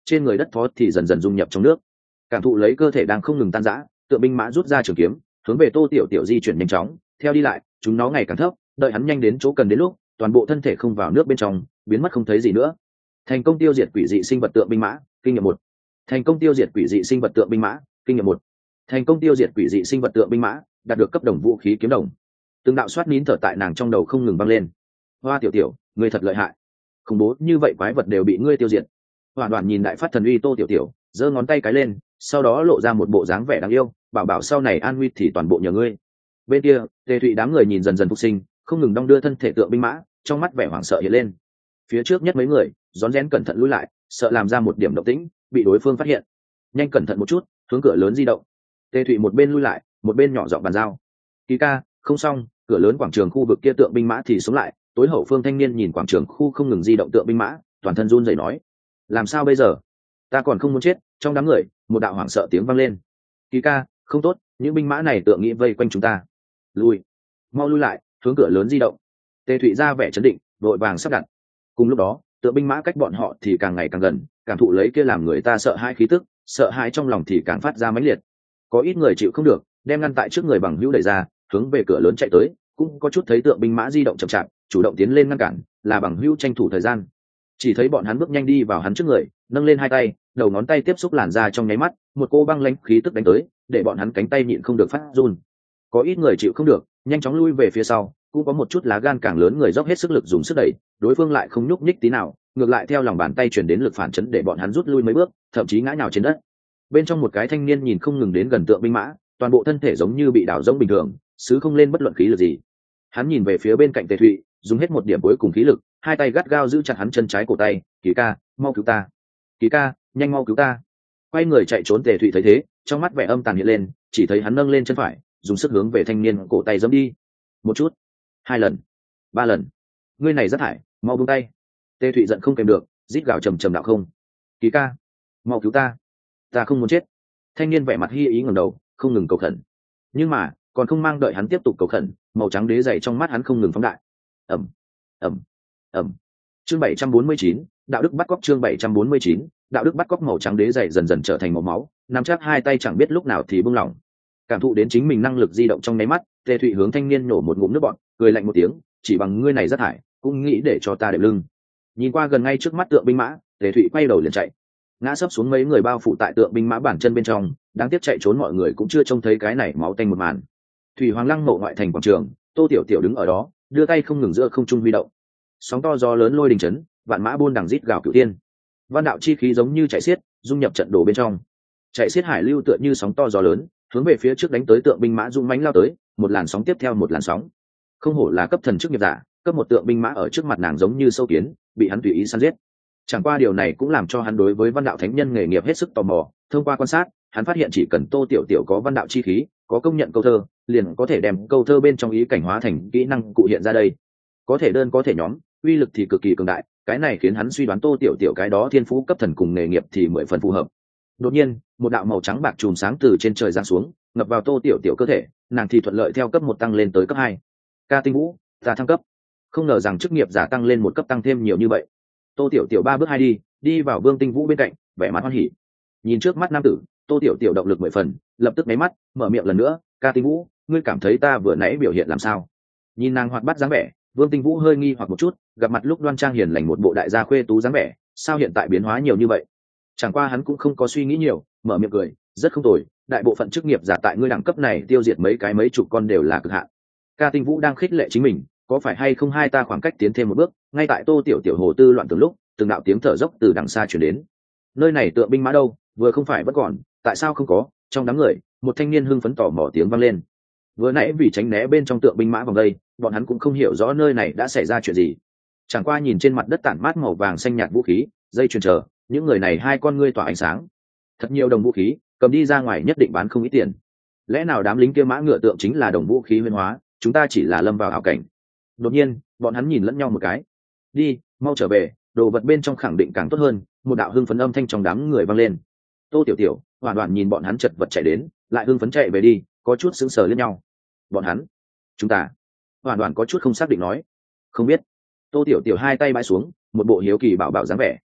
trên người đất phó thì dần dần dung nhập trong nước. Cảm thụ lấy cơ thể đang không ngừng tan rã, tượng binh mã rút ra trường kiếm hướng về Tô Tiểu Tiểu di chuyển nhanh chóng, theo đi lại chúng nó ngày càng thấp, đợi hắn nhanh đến chỗ cần đến lúc toàn bộ thân thể không vào nước bên trong, biến mất không thấy gì nữa. Thành công tiêu diệt quỷ dị sinh vật tượng binh mã, kinh nghiệm 1. Thành công tiêu diệt quỷ dị sinh vật tượng binh mã, kinh nghiệm 1. Thành công tiêu diệt quỷ dị sinh vật tượng binh mã, đạt được cấp đồng vũ khí kiếm đồng. Từng đạo soát nín thở tại nàng trong đầu không ngừng vang lên. Hoa Tiểu Tiểu, ngươi thật lợi hại, khủng bố như vậy quái vật đều bị ngươi tiêu diệt. Hoàn Đoàn nhìn đại phát thần uy Tô Tiểu Tiểu, giơ ngón tay cái lên, sau đó lộ ra một bộ dáng vẻ đáng yêu, bảo bảo sau này an nguy thì toàn bộ nhờ ngươi. Bên kia Tề Thụy đám người nhìn dần dần phục sinh, không ngừng đong đưa thân thể tượng binh mã, trong mắt vẻ hoảng sợ hiện lên. Phía trước nhất mấy người rón rén cẩn thận lùi lại, sợ làm ra một điểm động tĩnh bị đối phương phát hiện. Nhanh cẩn thận một chút, hướng cửa lớn di động. Tề Thụy một bên lui lại một bên nhỏ giọng bàn giao. Kỳ ca, không xong, cửa lớn quảng trường khu vực kia tượng binh mã thì sống lại. Tối hậu phương thanh niên nhìn quảng trường khu không ngừng di động tượng binh mã, toàn thân run rẩy nói: làm sao bây giờ? Ta còn không muốn chết. Trong đám người một đạo hoảng sợ tiếng vang lên. Kỳ ca, không tốt, những binh mã này tượng nghĩ vây quanh chúng ta. Lui, mau lui lại, hướng cửa lớn di động. Tề Thụy ra vẻ chấn định, vội vàng sắp đặt. Cùng lúc đó tượng binh mã cách bọn họ thì càng ngày càng gần, cảm thụ lấy kia làm người ta sợ hãi khí tức, sợ hãi trong lòng thì càng phát ra mãnh liệt. Có ít người chịu không được, đem ngăn tại trước người bằng hữu đẩy ra, hướng về cửa lớn chạy tới. Cũng có chút thấy tượng binh mã di động chậm chạp, chủ động tiến lên ngăn cản, là bằng hữu tranh thủ thời gian. Chỉ thấy bọn hắn bước nhanh đi vào hắn trước người, nâng lên hai tay, đầu ngón tay tiếp xúc làn da trong nháy mắt, một cô băng lãnh khí tức đánh tới, để bọn hắn cánh tay nhịn không được phát run. Có ít người chịu không được, nhanh chóng lui về phía sau, cũng có một chút lá gan càng lớn người dốc hết sức lực dùng sức đẩy, đối phương lại không nhúc nhích tí nào, ngược lại theo lòng bàn tay truyền đến lực phản chấn để bọn hắn rút lui mấy bước, thậm chí ngã nhào trên đất. Bên trong một cái thanh niên nhìn không ngừng đến gần tượng binh mã, toàn bộ thân thể giống như bị đảo rỗng bình thường, xứ không lên bất luận khí lực gì. Hắn nhìn về phía bên cạnh Tề Thụy, dùng hết một điểm cuối cùng khí lực, hai tay gắt gao giữ chặt hắn chân trái cổ tay. Kỳ ca, mau cứu ta! Kỳ ca, nhanh mau cứu ta! Quay người chạy trốn Tề Thụy thấy thế, trong mắt vẻ âm tàn hiện lên, chỉ thấy hắn nâng lên chân phải, dùng sức hướng về thanh niên cổ tay giẫm đi. Một chút, hai lần, ba lần. Ngươi này rất hại, mau buông tay! Tề Thụy giận không kèm được, rít gào trầm trầm đạo không. Kỳ ca, mau cứu ta! Ta không muốn chết! Thanh niên vẻ mặt hi ý ngẩng đầu, không ngừng cầu khẩn. Nhưng mà còn không mang đợi hắn tiếp tục cầu khẩn, màu trắng đế dày trong mắt hắn không ngừng phóng đại. Ẩm, Ẩm, Ẩm. Chương 749, đạo đức bắt cóc. Chương 749, đạo đức bắt cóc. Màu trắng đế dày dần dần trở thành màu máu, nắm chắc hai tay chẳng biết lúc nào thì buông lỏng. Cảm thụ đến chính mình năng lực di động trong nháy mắt, Tề Thụy hướng thanh niên nổ một ngụm nước bọt, cười lạnh một tiếng, chỉ bằng ngươi này rất hại, cũng nghĩ để cho ta đệm lưng. Nhìn qua gần ngay trước mắt tượng binh mã, Tề Thụy quay đầu liền chạy. Ngã sấp xuống mấy người bao phủ tại tượng binh mã bản chân bên trong, đáng tiếc chạy trốn mọi người cũng chưa trông thấy cái này máu tanh một màn. Thủy Hoàng Lăng mộ ngoại thành quảng trường, Tô Tiểu Tiểu đứng ở đó, đưa tay không ngừng giữa không trung huy động. Sóng to gió lớn lôi đình chấn, vạn mã buôn đằng rít gào cửu tiên. Văn đạo chi khí giống như chạy xiết, dung nhập trận đồ bên trong. Chạy xiết hải lưu tựa như sóng to gió lớn, hướng về phía trước đánh tới tượng binh mã dũng mãnh lao tới, một làn sóng tiếp theo một làn sóng. Không hổ là cấp thần chức nghiệp giả, cấp một tượng binh mã ở trước mặt nàng giống như sâu kiến, bị hắn tùy ý săn giết. Chẳng qua điều này cũng làm cho hắn đối với văn đạo thánh nhân nghề nghiệp hết sức tò mò. Thông qua quan sát, hắn phát hiện chỉ cần Tô Tiểu Tiểu có văn đạo chi khí, có công nhận câu thơ, liền có thể đem câu thơ bên trong ý cảnh hóa thành kỹ năng cụ hiện ra đây. Có thể đơn có thể nhóm, uy lực thì cực kỳ cường đại. Cái này khiến hắn suy đoán Tô Tiểu Tiểu cái đó thiên phú cấp thần cùng nghề nghiệp thì 10 phần phù hợp. Đột nhiên, một đạo màu trắng bạc chùm sáng từ trên trời giáng xuống, ngập vào Tô Tiểu Tiểu cơ thể, nàng thì thuận lợi theo cấp 1 tăng lên tới cấp 2. Ca Tinh Vũ, ta thăng cấp. Không ngờ rằng chức nghiệp giả tăng lên một cấp tăng thêm nhiều như vậy. Tô Tiểu Tiểu 3 bước 2 đi vào Vương Tinh Vũ bên cạnh, vẻ mặt hoan hỉ. Nhìn trước mắt nam tử, Tô Tiểu Tiểu động lực 10 phần, lập tức máy mắt, mở miệng lần nữa, "Ca Tinh Vũ, ngươi cảm thấy ta vừa nãy biểu hiện làm sao?" Nhìn nàng hoạt bát dáng vẻ, Vương Tinh Vũ hơi nghi hoặc một chút, gặp mặt lúc đoan trang hiền lành một bộ đại gia khuê tú dáng vẻ, sao hiện tại biến hóa nhiều như vậy? Chẳng qua hắn cũng không có suy nghĩ nhiều, mở miệng cười, "Rất không tồi, đại bộ phận chức nghiệp giả tại ngươi đẳng cấp này tiêu diệt mấy chục con đều là cực hạn." Ca Tinh Vũ đang khích lệ chính mình, có phải hay không hai ta khoảng cách tiến thêm một bước? Ngay tại Tô Tiểu Tiểu hồ tư loạn tưởng lúc, từng đạo tiếng thở dốc từ đằng xa truyền đến. Nơi này tượng binh mã đâu, vừa không phải vẫn còn, tại sao không có? Trong đám người, một thanh niên hưng phấn tò mò tiếng vang lên. Vừa nãy vì tránh né bên trong tượng binh mã vòng đây, bọn hắn cũng không hiểu rõ nơi này đã xảy ra chuyện gì. Chẳng qua nhìn trên mặt đất tản mát màu vàng xanh nhạt vũ khí, dây chuyền chờ, những người này hai con ngươi tỏa ánh sáng. Thật nhiều đồng vũ khí, cầm đi ra ngoài nhất định bán không ít tiền. Lẽ nào đám lính kia mã ngựa tượng chính là đồng vũ khí nguyên hóa, chúng ta chỉ là lâm vào ảo cảnh. Đột nhiên, bọn hắn nhìn lẫn nhau một cái. Đi, mau trở về, đồ vật bên trong khẳng định càng tốt hơn. Một đạo hưng phấn âm thanh trong đám người vang lên. Tô Tiểu Tiểu, Hoàn Hoàn nhìn bọn hắn chật vật chạy đến, lại hưng phấn chạy về đi, có chút sững sờ liếc nhau. Bọn hắn, chúng ta. Hoàn Hoàn có chút không xác định nói, không biết. Tô Tiểu Tiểu hai tay bãi xuống, một bộ hiếu kỳ bảo bảo dáng vẻ.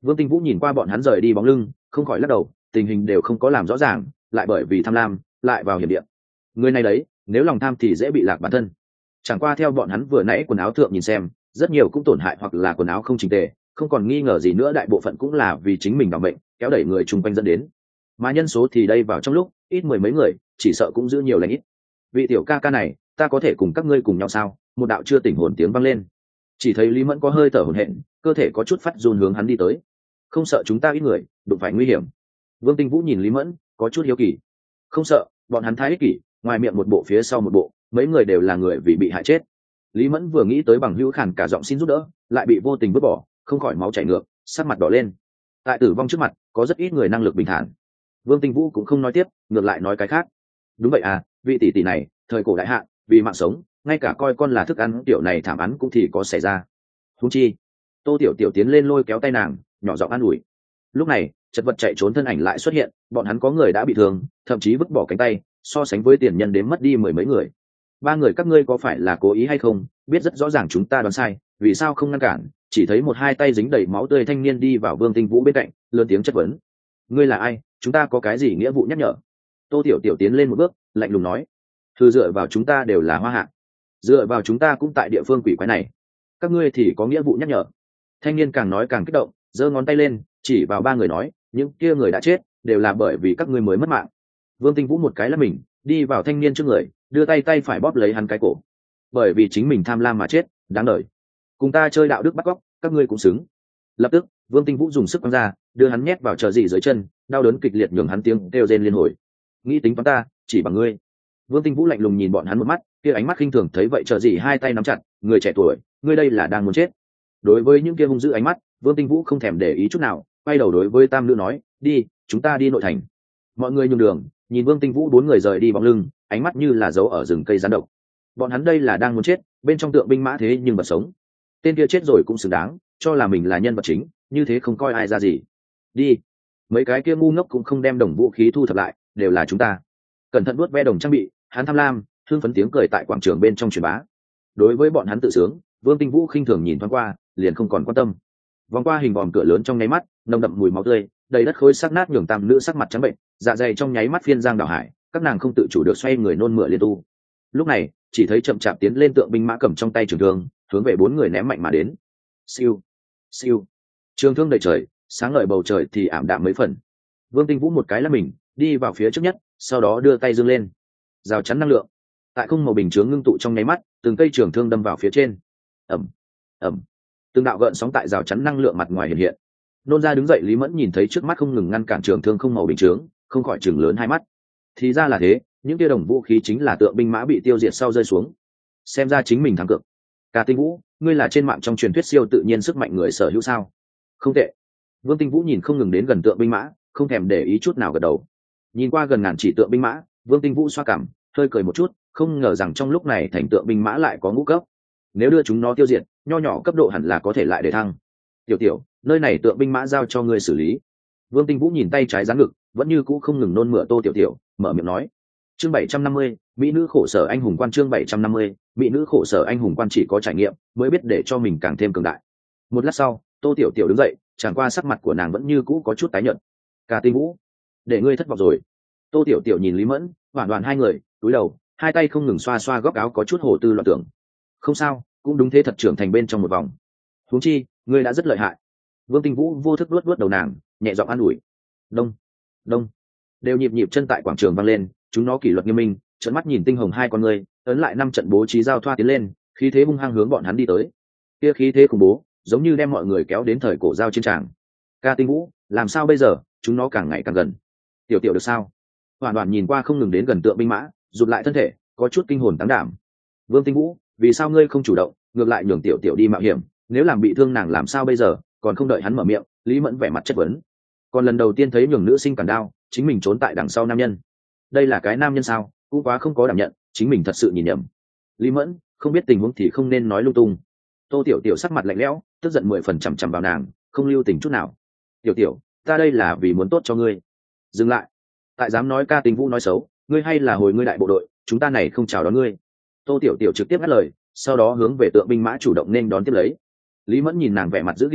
Vương Tinh Vũ nhìn qua bọn hắn rời đi bóng lưng, không khỏi lắc đầu, tình hình đều không có làm rõ ràng, lại bởi vì tham lam lại vào hiểm địa. Người này đấy, nếu lòng tham thì dễ bị lạc bản thân. Chẳng qua theo bọn hắn vừa nãy quần áo thượng nhìn xem, rất nhiều cũng tổn hại hoặc là quần áo không chỉnh tề, không còn nghi ngờ gì nữa, đại bộ phận cũng là vì chính mình bảo mệnh kéo đẩy người chung quanh dẫn đến. Mà nhân số thì đây vào trong lúc ít mười mấy người, chỉ sợ cũng giữ nhiều lành ít. Vị tiểu ca ca này, ta có thể cùng các ngươi cùng nhau sao? Một đạo chưa tỉnh hồn tiếng vang lên. Chỉ thấy Lý Mẫn có hơi thở hổn hển, cơ thể có chút phát run hướng hắn đi tới. Không sợ chúng ta ít người đụng phải nguy hiểm? Vương Tinh Vũ nhìn Lý Mẫn có chút hiếu kỳ. Không sợ, bọn hắn thái ích kỷ, ngoài miệng một bộ phía sau một bộ, mấy người đều là người vì bị hại chết. Lý Mẫn vừa nghĩ tới bằng hữu khàn cả giọng xin giúp đỡ, lại bị vô tình vứt bỏ, không khỏi máu chảy ngược, sắc mặt đỏ lên. Tại tử vong trước mặt, có rất ít người năng lực bình thản. Vương Tinh Vũ cũng không nói tiếp, ngược lại nói cái khác. Đúng vậy à, vị tỷ tỷ này, thời cổ đại hạn, vì mạng sống, ngay cả coi con là thức ăn tiểu này thảm án cũng thì có xảy ra. Huống chi, Tô Tiểu Tiểu tiến lên lôi kéo tay nàng, nhỏ giọng an ủi. Lúc này, chật vật chạy trốn thân ảnh lại xuất hiện, bọn hắn có người đã bị thương, thậm chí vứt bỏ cánh tay, so sánh với tiền nhân đến mất đi mười mấy người. Ba người các ngươi có phải là cố ý hay không? Biết rất rõ ràng chúng ta đoán sai, vì sao không ngăn cản? Chỉ thấy một hai tay dính đầy máu tươi thanh niên đi vào Vương Tinh Vũ bên cạnh, lớn tiếng chất vấn. Ngươi là ai? Chúng ta có cái gì nghĩa vụ nhắc nhở? Tô Tiểu Tiểu tiến lên một bước, lạnh lùng nói. Thư dựa vào chúng ta đều là hoa hạ, dựa vào chúng ta cũng tại địa phương quỷ quái này, các ngươi thì có nghĩa vụ nhắc nhở. Thanh niên càng nói càng kích động, giơ ngón tay lên chỉ vào ba người nói, những kia người đã chết đều là bởi vì các ngươi mới mất mạng. Vương Tinh Vũ một cái là mình đi vào thanh niên trước người, đưa tay tay phải bóp lấy hắn cái cổ. Bởi vì chính mình tham lam mà chết, đáng đời. Cùng ta chơi đạo đức bắt cóc, các ngươi cũng xứng. Lập tức Vương Tinh Vũ dùng sức quăng ra, đưa hắn nhét vào chờ gì dưới chân, đau đớn kịch liệt nhường hắn tiếng kêu rên liên hồi. Nghĩ tính toán ta chỉ bằng ngươi? Vương Tinh Vũ lạnh lùng nhìn bọn hắn một mắt, kia ánh mắt khinh thường thấy vậy chờ gì hai tay nắm chặt, người trẻ tuổi, ngươi đây là đang muốn chết. Đối với những kia hung dữ ánh mắt, Vương Tinh Vũ không thèm để ý chút nào, quay đầu đối với tam nữ nói, đi, chúng ta đi nội thành. Mọi người nhường đường, nhìn Vương Tinh Vũ bốn người rời đi bóng lưng, ánh mắt như là dấu ở rừng cây rắn độc. Bọn hắn đây là đang muốn chết, bên trong tượng binh mã thế nhưng vật sống. Tên kia chết rồi cũng xứng đáng, cho là mình là nhân vật chính, như thế không coi ai ra gì. Đi, mấy cái kia ngu ngốc cũng không đem đồng vũ khí thu thập lại, đều là chúng ta. Cẩn thận vuốt ve đồng trang bị, hắn tham lam, hưng phấn tiếng cười tại quảng trường bên trong truyền bá. Đối với bọn hắn tự sướng, Vương Tinh Vũ khinh thường nhìn thoáng qua, liền không còn quan tâm. Vòng qua hình vòm cửa lớn trong nháy mắt, nồng đậm mùi máu tươi, đầy đất khối xác nát nhường tam nữ sắc mặt trắng bệnh, dạ dày trong nháy mắt phiên giang đảo hải, các nàng không tự chủ được xoay người nôn mửa liên tu. Lúc này, chỉ thấy chậm chạp tiến lên tượng binh mã cầm trong tay trường thương, hướng về bốn người ném mạnh mà đến. Siêu, siêu, trường thương đầy trời, sáng ngời bầu trời thì ảm đạm mấy phần. Vương Tinh Vũ một cái là mình đi vào phía trước nhất, sau đó đưa tay giương lên, rào chắn năng lượng tại không màu bình chướng ngưng tụ trong nháy mắt, từng cây trường thương đâm vào phía trên. Ẩm, ẩm, từng đạo gợn sóng tại rào chắn năng lượng mặt ngoài hiện hiện. Nôn ra đứng dậy, Lý Mẫn nhìn thấy trước mắt không ngừng ngăn cản trường thương không màu bình chướng, không khỏi chừng lớn hai mắt. Thì ra là thế, những tia đồng vũ khí chính là tượng binh mã bị tiêu diệt sau rơi xuống. Xem ra chính mình thắng cược. Cả Tinh Vũ, ngươi là trên mạng trong truyền thuyết siêu tự nhiên sức mạnh người sở hữu sao? Không tệ. Vương Tinh Vũ nhìn không ngừng đến gần tượng binh mã, không thèm để ý chút nào gật đầu. Nhìn qua gần ngàn chỉ tượng binh mã, Vương Tinh Vũ xoa cằm, hơi cười một chút, không ngờ rằng trong lúc này thành tượng binh mã lại có ngũ cấp. Nếu đưa chúng nó tiêu diệt, nho nhỏ cấp độ hẳn là có thể lại để thăng. Tiểu Tiểu, nơi này tượng binh mã giao cho ngươi xử lý. Vương Tinh Vũ nhìn tay trái giáng ngực, vẫn như cũ không ngừng nôn mửa Tô Tiểu Tiểu, mở miệng nói. Chương 750, mỹ nữ khổ sở anh hùng quan. Chương 750, mỹ nữ khổ sở anh hùng quan. Chỉ có trải nghiệm mới biết để cho mình càng thêm cường đại. Một lát sau, Tô Tiểu Tiểu đứng dậy, chẳng qua sắc mặt của nàng vẫn như cũ có chút tái nhợt. Cả Tinh Vũ, để ngươi thất vọng rồi. Tô Tiểu Tiểu nhìn Lý Mẫn, Hoản Đoản hai người, cúi đầu, hai tay không ngừng xoa xoa góc áo, có chút hồ tư loạn tưởng. Không sao, cũng đúng thế, thật trưởng thành bên trong một vòng. Huống chi, ngươi đã rất lợi hại. Vương Tinh Vũ vô thức luốt luốt đầu nàng, nhẹ giọng an ủi. Đông, đông, đều nhịp nhịp chân tại quảng trường vang lên, chúng nó kỷ luật nghiêm minh, trợn mắt nhìn tinh hồng hai con người, ấn lại năm trận bố trí giao thoa tiến lên, khí thế hung hăng hướng bọn hắn đi tới. Kia khí thế khủng bố, giống như đem mọi người kéo đến thời cổ giao chiến tràng. Ca Tinh Vũ, làm sao bây giờ? Chúng nó càng ngày càng gần. Tiểu Tiểu được sao? Hoàn Hoàn nhìn qua không ngừng đến gần tượng binh mã, rụt lại thân thể, có chút kinh hồn táng đảm. Vương Tinh Vũ, vì sao ngươi không chủ động, ngược lại nhường Tiểu Tiểu đi mạo hiểm? Nếu làm bị thương nàng làm sao bây giờ? Còn không đợi hắn mở miệng, Lý Mẫn vẻ mặt chất vấn. Còn lần đầu tiên thấy nhường nữ sinh cản đao, chính mình trốn tại đằng sau nam nhân. Đây là cái nam nhân sao? Cũng quá không có đảm nhận, chính mình thật sự nhìn nhầm. Lý Mẫn, không biết tình huống thì không nên nói lung tung. Tô Tiểu Tiểu sắc mặt lạnh lẽo, tức giận 10% chằm chằm vào nàng, không lưu tình chút nào. Tiểu Tiểu, ta đây là vì muốn tốt cho ngươi. Dừng lại. Tại dám nói Ca Tinh Vũ nói xấu, ngươi hay là hồi ngươi đại bộ đội, chúng ta này không chào đón ngươi. Tô Tiểu Tiểu trực tiếp ngắt lời, sau đó hướng về tượng binh mã chủ động nên đón tiếp lấy. Lý Mẫn nhìn nàng vẻ mặt dữ dịn,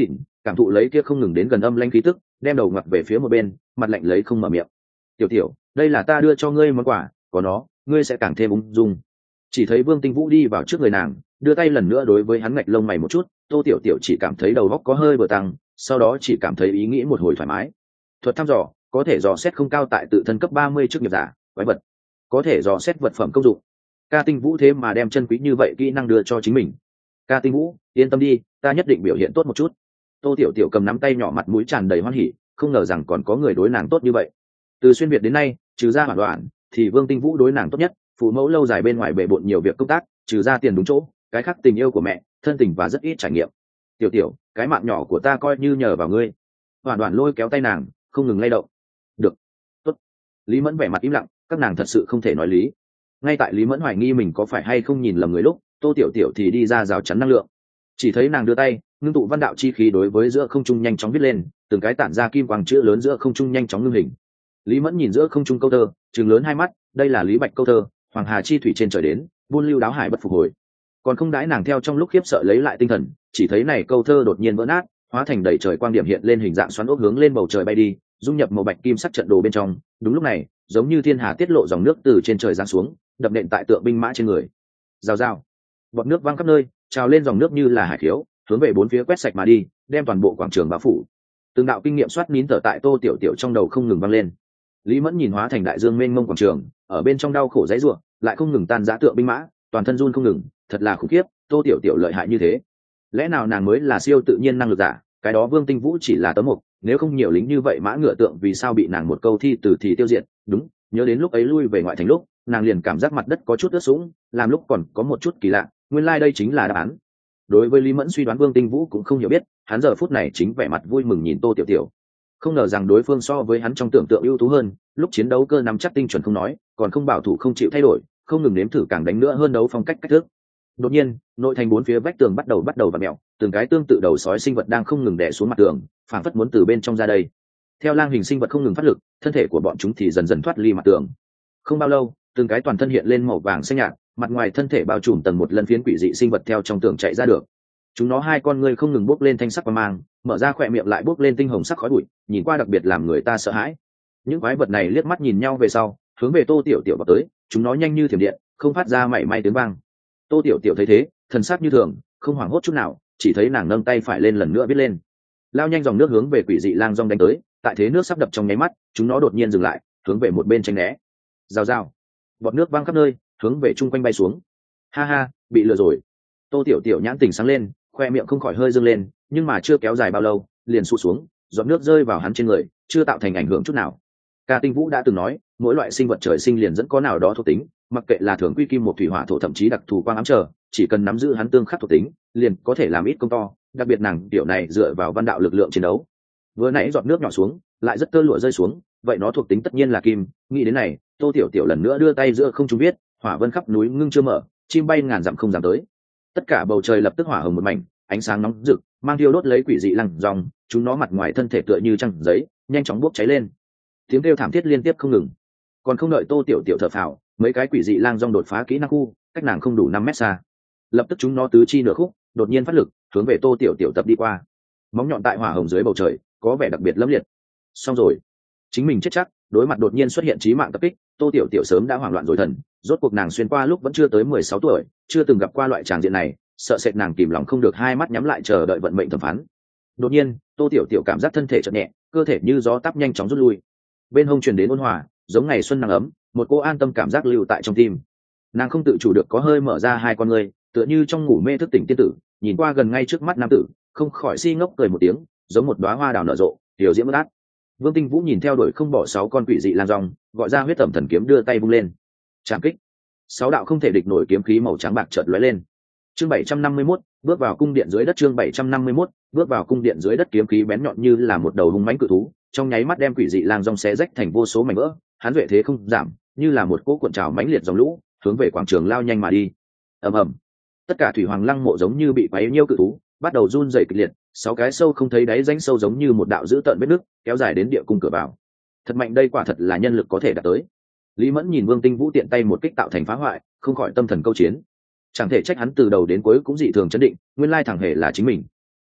cảm thụ lấy kia không ngừng đến gần âm lanh khí tức, đem đầu ngoặt về phía một bên, mặt lạnh lấy không mở miệng. Tiểu tiểu, đây là ta đưa cho ngươi món quà, có nó ngươi sẽ càng thêm ung dung. Chỉ thấy Vương Tinh Vũ đi vào trước người nàng, đưa tay lần nữa đối với hắn ngạch lông mày một chút. Tô tiểu tiểu chỉ cảm thấy đầu óc có hơi bờ tăng, sau đó chỉ cảm thấy ý nghĩ một hồi thoải mái. Thuật thăm dò có thể dò xét không cao tại tự thân cấp 30 trước nghiệp giả quái vật, có thể dò xét vật phẩm công dụng. Ca Tinh Vũ thế mà đem chân quý như vậy kỹ năng đưa cho chính mình. Ca Tinh Vũ, yên tâm đi, ta nhất định biểu hiện tốt một chút. Tô tiểu tiểu cầm nắm tay nhỏ, mặt mũi tràn đầy hoan hỉ, không ngờ rằng còn có người đối nàng tốt như vậy. Từ xuyên việt đến nay, trừ ra Hoàn Đoạn thì Vương Tinh Vũ đối nàng tốt nhất. Phụ mẫu lâu dài bên ngoài bề bộn nhiều việc công tác, trừ ra tiền đúng chỗ, cái khác tình yêu của mẹ, thân tình và rất ít trải nghiệm. Tiểu tiểu, cái mạng nhỏ của ta coi như nhờ vào ngươi. Hoàn Đoạn lôi kéo tay nàng, không ngừng lay động. Được, tốt. Lý Mẫn vẻ mặt im lặng, các nàng thật sự không thể nói lý. Ngay tại Lý Mẫn hoài nghi mình có phải hay không nhìn lầm người lúc, Tô tiểu tiểu thì đi ra rào chắn năng lượng. Chỉ thấy nàng đưa tay, ngưng tụ văn đạo chi khí đối với giữa không trung nhanh chóng viết lên, từng cái tản ra kim quang chữ lớn giữa không trung nhanh chóng ngưng hình. Lý Mẫn nhìn giữa không trung câu thơ, trừng lớn hai mắt, đây là Lý Bạch câu thơ, Hoàng Hà chi thủy trên trời đến, buôn lưu đáo hải bất phục hồi. Còn không đãi nàng theo trong lúc khiếp sợ lấy lại tinh thần, chỉ thấy này câu thơ đột nhiên vỡ nát, hóa thành đầy trời quang điểm hiện lên hình dạng xoắn ốc hướng lên bầu trời bay đi, dung nhập màu bạch kim sắc trận đồ bên trong. Đúng lúc này, giống như thiên hà tiết lộ dòng nước từ trên trời giáng xuống, đập nện tại tượng binh mã trên người. Rào rào, bọt nước văng khắp nơi, trào lên dòng nước như là hải khiếu, hướng về bốn phía quét sạch mà đi, đem toàn bộ quảng trường bao phủ. Từng đạo kinh nghiệm soát nín tở tại Tô tiểu tiểu trong đầu không ngừng vang lên. Lý Mẫn nhìn hóa thành đại dương mênh mông quảng trường, ở bên trong đau khổ dãy rủa, lại không ngừng tan rã tượng binh mã, toàn thân run không ngừng, thật là khủng khiếp. Tô tiểu tiểu lợi hại như thế, lẽ nào nàng mới là siêu tự nhiên năng lực giả? Cái đó Vương Tinh Vũ chỉ là tấm mục, nếu không nhiều lính như vậy mã ngựa tượng vì sao bị nàng một câu thi từ thì tiêu diệt? Đúng, nhớ đến lúc ấy lui về ngoại thành lúc, nàng liền cảm giác mặt đất có chút ướt sũng, làm lúc còn có một chút kỳ lạ, nguyên lai đây chính là đáp án. Đối với Lý Mẫn suy đoán, Vương Tinh Vũ cũng không hiểu biết, hắn giờ phút này chính vẻ mặt vui mừng nhìn Tô tiểu tiểu. Không ngờ rằng đối phương so với hắn trong tưởng tượng ưu tú hơn, lúc chiến đấu cơ nắm chắc tinh chuẩn không nói, còn không bảo thủ không chịu thay đổi, không ngừng nếm thử càng đánh nữa hơn đấu phong cách cách thức. Đột nhiên, nội thành bốn phía vách tường bắt đầu vặn mèo, từng cái tương tự đầu sói sinh vật đang không ngừng đè xuống mặt tường, phảng phất muốn từ bên trong ra đây. Theo lang hình sinh vật không ngừng phát lực, thân thể của bọn chúng thì dần dần thoát ly mặt tường. Không bao lâu, từng cái toàn thân hiện lên màu vàng xanh nhạt, mặt ngoài thân thể bao trùm tầng một lần phiến quỷ dị sinh vật theo trong tường chạy ra được. Chúng nó hai con ngươi không ngừng bốc lên thanh sắc và mang, mở ra khỏe miệng lại bốc lên tinh hồng sắc khói bụi, nhìn qua đặc biệt làm người ta sợ hãi. Những quái vật này liếc mắt nhìn nhau về sau, hướng về Tô tiểu tiểu vào tới, chúng nó nhanh như thiểm điện, không phát ra mảy may tiếng vang. Tô tiểu tiểu thấy thế, thần sắc như thường, không hoảng hốt chút nào, chỉ thấy nàng nâng tay phải lên lần nữa viết lên. Lao nhanh dòng nước hướng về quỷ dị lang rong đánh tới, tại thế nước sắp đập trong nháy mắt, chúng nó đột nhiên dừng lại, hướng về một bên tránh né. Rào rào, bọt nước văng khắp nơi, hướng về chung quanh bay xuống. Ha ha, bị lừa rồi. Tô tiểu tiểu nhãn tình sáng lên, khoe miệng không khỏi hơi dâng lên, nhưng mà chưa kéo dài bao lâu, liền sụt xuống, giọt nước rơi vào hắn trên người, chưa tạo thành ảnh hưởng chút nào. Ca Tinh Vũ đã từng nói, mỗi loại sinh vật trời sinh liền dẫn có nào đó thuộc tính, mặc kệ là thường quy kim một thủy hỏa thổ thậm chí đặc thù quang ám trở, chỉ cần nắm giữ hắn tương khắc thuộc tính, liền có thể làm ít công to. Đặc biệt nàng tiểu này dựa vào văn đạo lực lượng chiến đấu. Vừa nãy giọt nước nhỏ xuống, lại rất tơ lụa rơi xuống, vậy nó thuộc tính tất nhiên là kim. Nghĩ đến này, Tô tiểu tiểu lần nữa đưa tay giữa không trung viết, hỏa vân khắp núi ngưng chưa mở, chim bay ngàn dặm không dám tới. Tất cả bầu trời lập tức hỏa hồng một mảnh, ánh sáng nóng rực, mang thiêu đốt lấy quỷ dị lăng dòng, chúng nó mặt ngoài thân thể tựa như trăng giấy, nhanh chóng bốc cháy lên. Tiếng kêu thảm thiết liên tiếp không ngừng. Còn không đợi Tô tiểu tiểu thở phào, mấy cái quỷ dị lang dong đột phá kỹ năng khu, cách nàng không đủ 5 mét xa. Lập tức chúng nó tứ chi nửa khúc, đột nhiên phát lực, hướng về Tô tiểu tiểu tập đi qua. Móng nhọn tại hỏa hồng dưới bầu trời, có vẻ đặc biệt lẫm liệt. Xong rồi, chính mình chết chắc, đối mặt đột nhiên xuất hiện chí mạng tập kích, Tô tiểu tiểu sớm đã hoảng loạn rồi thần. Rốt cuộc nàng xuyên qua lúc vẫn chưa tới 16 tuổi, chưa từng gặp qua loại tràng diện này, sợ sệt nàng kìm lòng không được, hai mắt nhắm lại chờ đợi vận mệnh thẩm phán. Đột nhiên, Tô tiểu tiểu cảm giác thân thể chợt nhẹ, cơ thể như gió táp nhanh chóng rút lui. Bên hông truyền đến ôn hòa, giống ngày xuân nắng ấm, một cô an tâm cảm giác lưu tại trong tim. Nàng không tự chủ được có hơi mở ra hai con ngươi, tựa như trong ngủ mê thức tỉnh tiên tử, nhìn qua gần ngay trước mắt nam tử, không khỏi si ngốc cười một tiếng, giống một đóa hoa đào nở rộ, tiểu diễm bất át. Vương Tinh Vũ nhìn theo đuổi không bỏ 6 con quỷ dị lang rong, gọi ra huyết tẩm thần kiếm, đưa tay vung lên. Trảm kích. 6 đạo không thể địch nổi kiếm khí màu trắng bạc chợt lóe lên. Chương 751, bước vào cung điện dưới đất. Chương 751, bước vào cung điện dưới đất, kiếm khí bén nhọn như là một đầu hung mãnh cự thú, trong nháy mắt đem quỷ dị lang rong xé rách thành vô số mảnh vỡ. Hắn duệ thế không giảm, như là một cỗ cuộn trào mãnh liệt dòng lũ, hướng về quảng trường lao nhanh mà đi. Ầm ầm. Tất cả thủy hoàng lăng mộ giống như bị quấy nhiêu cự thú, bắt đầu run rẩy kịch liệt, 6 cái sâu không thấy đáy rãnh sâu giống như một đạo dữ tợn vết nứt, kéo dài đến địa cung cửa vào. Thật mạnh, đây quả thật là nhân lực có thể đạt tới. Lý Mẫn nhìn Vương Tinh Vũ tiện tay một kích tạo thành phá hoại, không khỏi tâm thần câu chiến. Chẳng thể trách hắn từ đầu đến cuối cũng dị thường chấn định, nguyên lai thẳng hề là chính mình.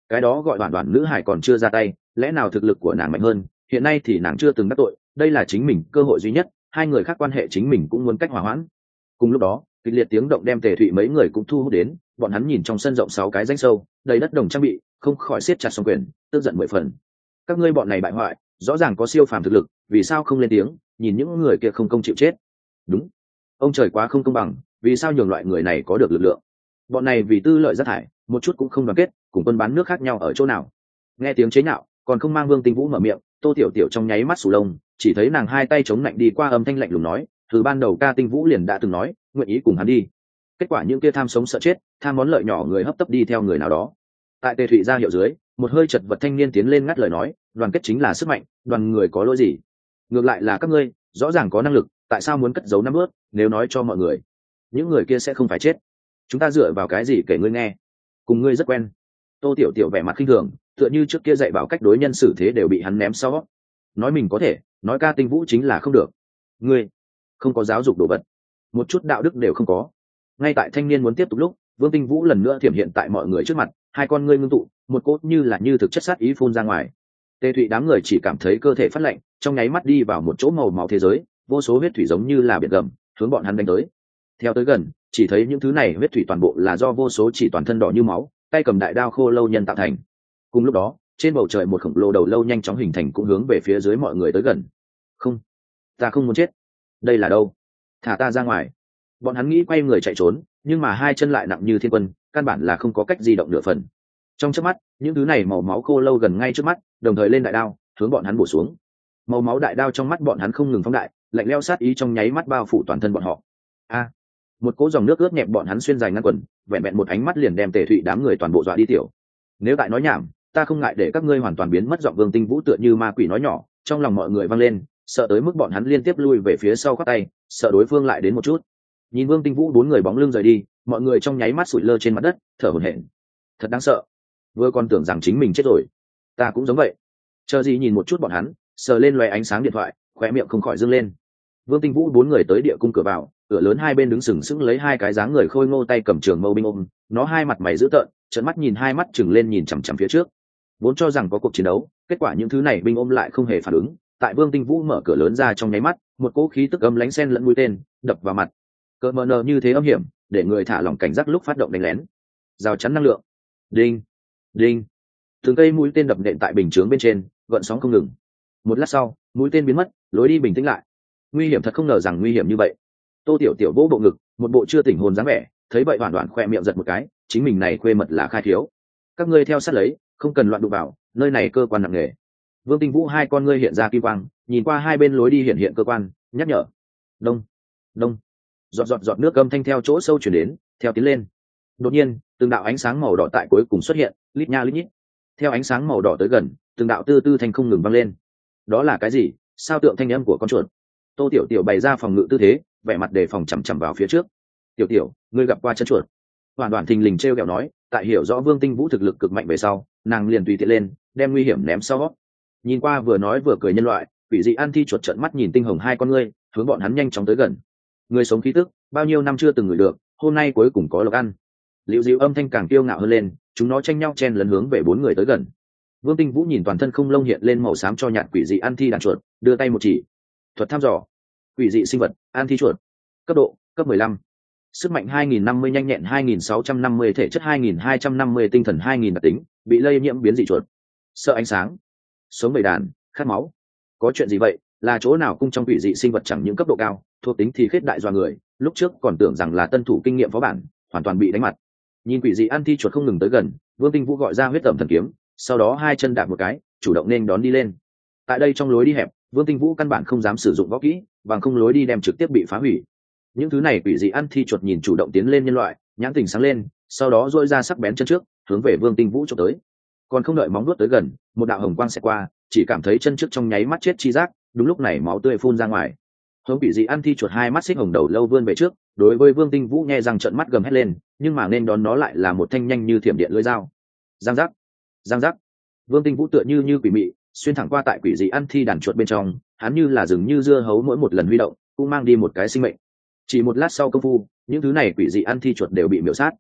cái đó gọi Đoản Đoản nữ hải còn chưa ra tay, lẽ nào thực lực của nàng mạnh hơn? Hiện nay thì nàng chưa từng đắc tội, đây là chính mình cơ hội duy nhất, hai người khác quan hệ chính mình cũng muốn cách hòa hoãn. Cùng lúc đó, kịch liệt tiếng động đem Tề Thụy mấy người cũng thu hút đến, bọn hắn nhìn trong sân rộng 6 cái rãnh sâu, đầy đất đồng trang bị, không khỏi siết chặt song quyền, tức giận 10 phần. Các ngươi bọn này bại hoại, rõ ràng có siêu phàm thực lực, vì sao không lên tiếng, nhìn những người kia không công chịu chết. Đúng, ông trời quá không công bằng, vì sao nhường loại người này có được lực lượng? Bọn này vì tư lợi rất thải, một chút cũng không đoàn kết, cùng quân bán nước khác nhau ở chỗ nào? Nghe tiếng chế nhạo, còn không mang Vương Tinh Vũ mở miệng, Tô Tiểu Tiểu trong nháy mắt sù lông, chỉ thấy nàng hai tay chống lạnh đi qua, âm thanh lạnh lùng nói, từ ban đầu ca Tinh Vũ liền đã từng nói, nguyện ý cùng hắn đi. Kết quả những kia tham sống sợ chết, tham món lợi nhỏ người hấp tấp đi theo người nào đó. Tại Tề Thụy ra hiệu dưới, một hơi chật vật thanh niên tiến lên ngắt lời nói, đoàn kết chính là sức mạnh, đoàn người có lỗi gì? Ngược lại là các ngươi, rõ ràng có năng lực, tại sao muốn cất giấu năm bước? Nếu nói cho mọi người, những người kia sẽ không phải chết. Chúng ta dựa vào cái gì kể ngươi nghe? Cùng ngươi rất quen. Tô Tiểu Tiểu vẻ mặt khinh thường, tựa như trước kia dạy bảo cách đối nhân xử thế đều bị hắn ném sau. Nói mình có thể, nói ca Tinh Vũ chính là không được. Ngươi không có giáo dục đồ vật, một chút đạo đức đều không có. Ngay tại thanh niên muốn tiếp tục lúc, Vương Tinh Vũ lần nữa thiểm hiện tại mọi người trước mặt, hai con ngươi ngưng tụ, một cốt như là như thực chất sát ý phun ra ngoài. Tề Thụy đám người chỉ cảm thấy cơ thể phát lạnh, trong nháy mắt đi vào một chỗ màu máu thế giới, vô số huyết thủy giống như là biển gầm, hướng bọn hắn đánh tới. Theo tới gần, chỉ thấy những thứ này huyết thủy toàn bộ là do vô số chỉ toàn thân đỏ như máu, tay cầm đại đao khô lâu nhân tạo thành. Cùng lúc đó, trên bầu trời một khổng lồ đầu lâu nhanh chóng hình thành cũng hướng về phía dưới mọi người tới gần. Không, ta không muốn chết. Đây là đâu? Thả ta ra ngoài. Bọn hắn nghĩ quay người chạy trốn, nhưng mà hai chân lại nặng như thiên quân, căn bản là không có cách di động nửa phần. Trong chớp mắt, những thứ này màu máu khô lâu gần ngay trước mắt, đồng thời lên đại đao, hướng bọn hắn bổ xuống. Màu máu đại đao trong mắt bọn hắn không ngừng phóng đại, lạnh lẽo sát ý trong nháy mắt bao phủ toàn thân bọn họ. A! Một cỗ dòng nước ướt nhẹp bọn hắn xuyên dài ngăn quần, vẹn vẹn một ánh mắt liền đem Tề Thụy đám người toàn bộ dọa đi tiểu. Nếu tại nói nhảm, ta không ngại để các ngươi hoàn toàn biến mất. Giọng Vương Tinh Vũ tựa như ma quỷ nói nhỏ, trong lòng mọi người vang lên, sợ tới mức bọn hắn liên tiếp lui về phía sau khoác tay, sợ đối phương lại đến một chút. Nhìn Vương Tinh Vũ bốn người bóng lưng rời đi, mọi người trong nháy mắt sụi lơ trên mặt đất, thở hổn hển. Thật đáng sợ. Vừa còn tưởng rằng chính mình chết rồi. Ta cũng giống vậy. Chờ gì nhìn một chút bọn hắn, sờ lên loé ánh sáng điện thoại, khóe miệng không khỏi dương lên. Vương Tinh Vũ bốn người tới địa cung cửa vào, cửa lớn hai bên đứng sừng sững lấy hai cái dáng người khôi ngô tay cầm trường mâu binh ôm, nó hai mặt mày dữ tợn, trợn mắt nhìn hai mắt chừng lên nhìn chằm chằm phía trước. Vốn cho rằng có cuộc chiến đấu, kết quả những thứ này binh ôm lại không hề phản ứng. Tại Vương Tinh Vũ mở cửa lớn ra trong nháy mắt, một cỗ khí tức âm lãnh xen lẫn mũi tên đập vào mặt. Cỡ mờ nờ như thế âm hiểm, để người thả lỏng cảnh giác lúc phát động đánh lén. Rào chắn năng lượng. Đinh, đinh. Từng cây mũi tên đập nện tại bình chướng bên trên, gợn sóng không ngừng. Một lát sau, mũi tên biến mất, lối đi bình tĩnh lại. Nguy hiểm thật, không ngờ rằng nguy hiểm như vậy. Tô Tiểu Tiểu vỗ bộ ngực, một bộ chưa tỉnh hồn dáng vẻ, thấy vậy hoàn toàn khoe miệng giật một cái, chính mình này khuê mật là khai thiếu. Các ngươi theo sát lấy, không cần loạn đụng vào, nơi này cơ quan nặng nề. Vương Tinh Vũ hai con ngươi hiện ra kim quang, nhìn qua hai bên lối đi hiện hiện cơ quan, nhắc nhở. Đông, đông. Giọt nước âm thanh theo chỗ sâu chuyển đến, theo tiến lên. Đột nhiên, từng đạo ánh sáng màu đỏ tại cuối cùng xuất hiện, lít nha lít nhít. Theo ánh sáng màu đỏ tới gần, từng đạo tư tư thanh không ngừng vang lên. Đó là cái gì? Sao tượng thanh âm của con chuột? Tô Tiểu Tiểu bày ra phòng ngự tư thế, vẻ mặt đề phòng chằm chằm vào phía trước. Tiểu Tiểu, ngươi gặp qua chân chuột? Hoàn Toàn thình lình trêu ghẹo nói, tại hiểu rõ Vương Tinh Vũ thực lực cực mạnh về sau, nàng liền tùy tiện lên, đem nguy hiểm ném sau. Nhìn qua vừa nói vừa cười nhân loại, quỷ dị An Thi chuột trợn mắt nhìn tinh hồng hai con ngươi, hướng bọn hắn nhanh chóng tới gần. Người sống khí tức, bao nhiêu năm chưa từng ngửi được, hôm nay cuối cùng có lộc ăn. Liễu Diệu âm thanh càng kiêu ngạo hơn lên, chúng nó tranh nhau chen lấn hướng về bốn người tới gần. Vương Tinh Vũ nhìn toàn thân không lông hiện lên màu xám cho nhạt quỷ dị An Thi đàn chuột, đưa tay một chỉ. Thuật thăm dò. Quỷ dị sinh vật, An Thi chuột. Cấp độ, cấp 15. Sức mạnh 2050, nhanh nhẹn 2650, thể chất 2250, tinh thần 2000 đặc tính, bị lây nhiễm biến dị chuột. Sợ ánh sáng. Sống bầy đàn, khát máu. Có chuyện gì vậy? Là chỗ nào cung trong quỷ dị sinh vật chẳng những cấp độ cao, thuộc tính thì khết đại do người, lúc trước còn tưởng rằng là tân thủ kinh nghiệm phó bản, hoàn toàn bị đánh mặt. Nhìn quỷ dị An Thi chuột không ngừng tới gần, Vương Tinh Vũ gọi ra huyết tẩm thần kiếm, sau đó hai chân đạp một cái, chủ động nên đón đi lên. Tại đây trong lối đi hẹp, Vương Tinh Vũ căn bản không dám sử dụng võ kỹ, bằng không lối đi đem trực tiếp bị phá hủy. Những thứ này quỷ dị An Thi chuột nhìn chủ động tiến lên nhân loại, nhãn tình sáng lên, sau đó duỗi ra sắc bén chân trước, hướng về Vương Tinh Vũ chụp tới. Còn không đợi móng vuốt tới gần, một đạo hồng quang sẽ qua, chỉ cảm thấy chân trước trong nháy mắt chết chi giác, đúng lúc này máu tươi phun ra ngoài. Hướng quỷ dị An Thi chuột hai mắt xích hồng đầu lâu vươn về trước, đối với Vương Tinh Vũ nghe rằng trợn mắt gầm hét lên, nhưng mà nên đón nó lại là một thanh nhanh như thiểm điện lưỡi dao. Giang giác, giang giác. Vương Tinh Vũ tựa như quỷ mị, xuyên thẳng qua tại quỷ dị An Thi đàn chuột bên trong, hắn như là rừng như dưa hấu, mỗi một lần huy động cũng mang đi một cái sinh mệnh. Chỉ một lát sau công phu, những thứ này quỷ dị An Thi chuột đều bị miểu sát.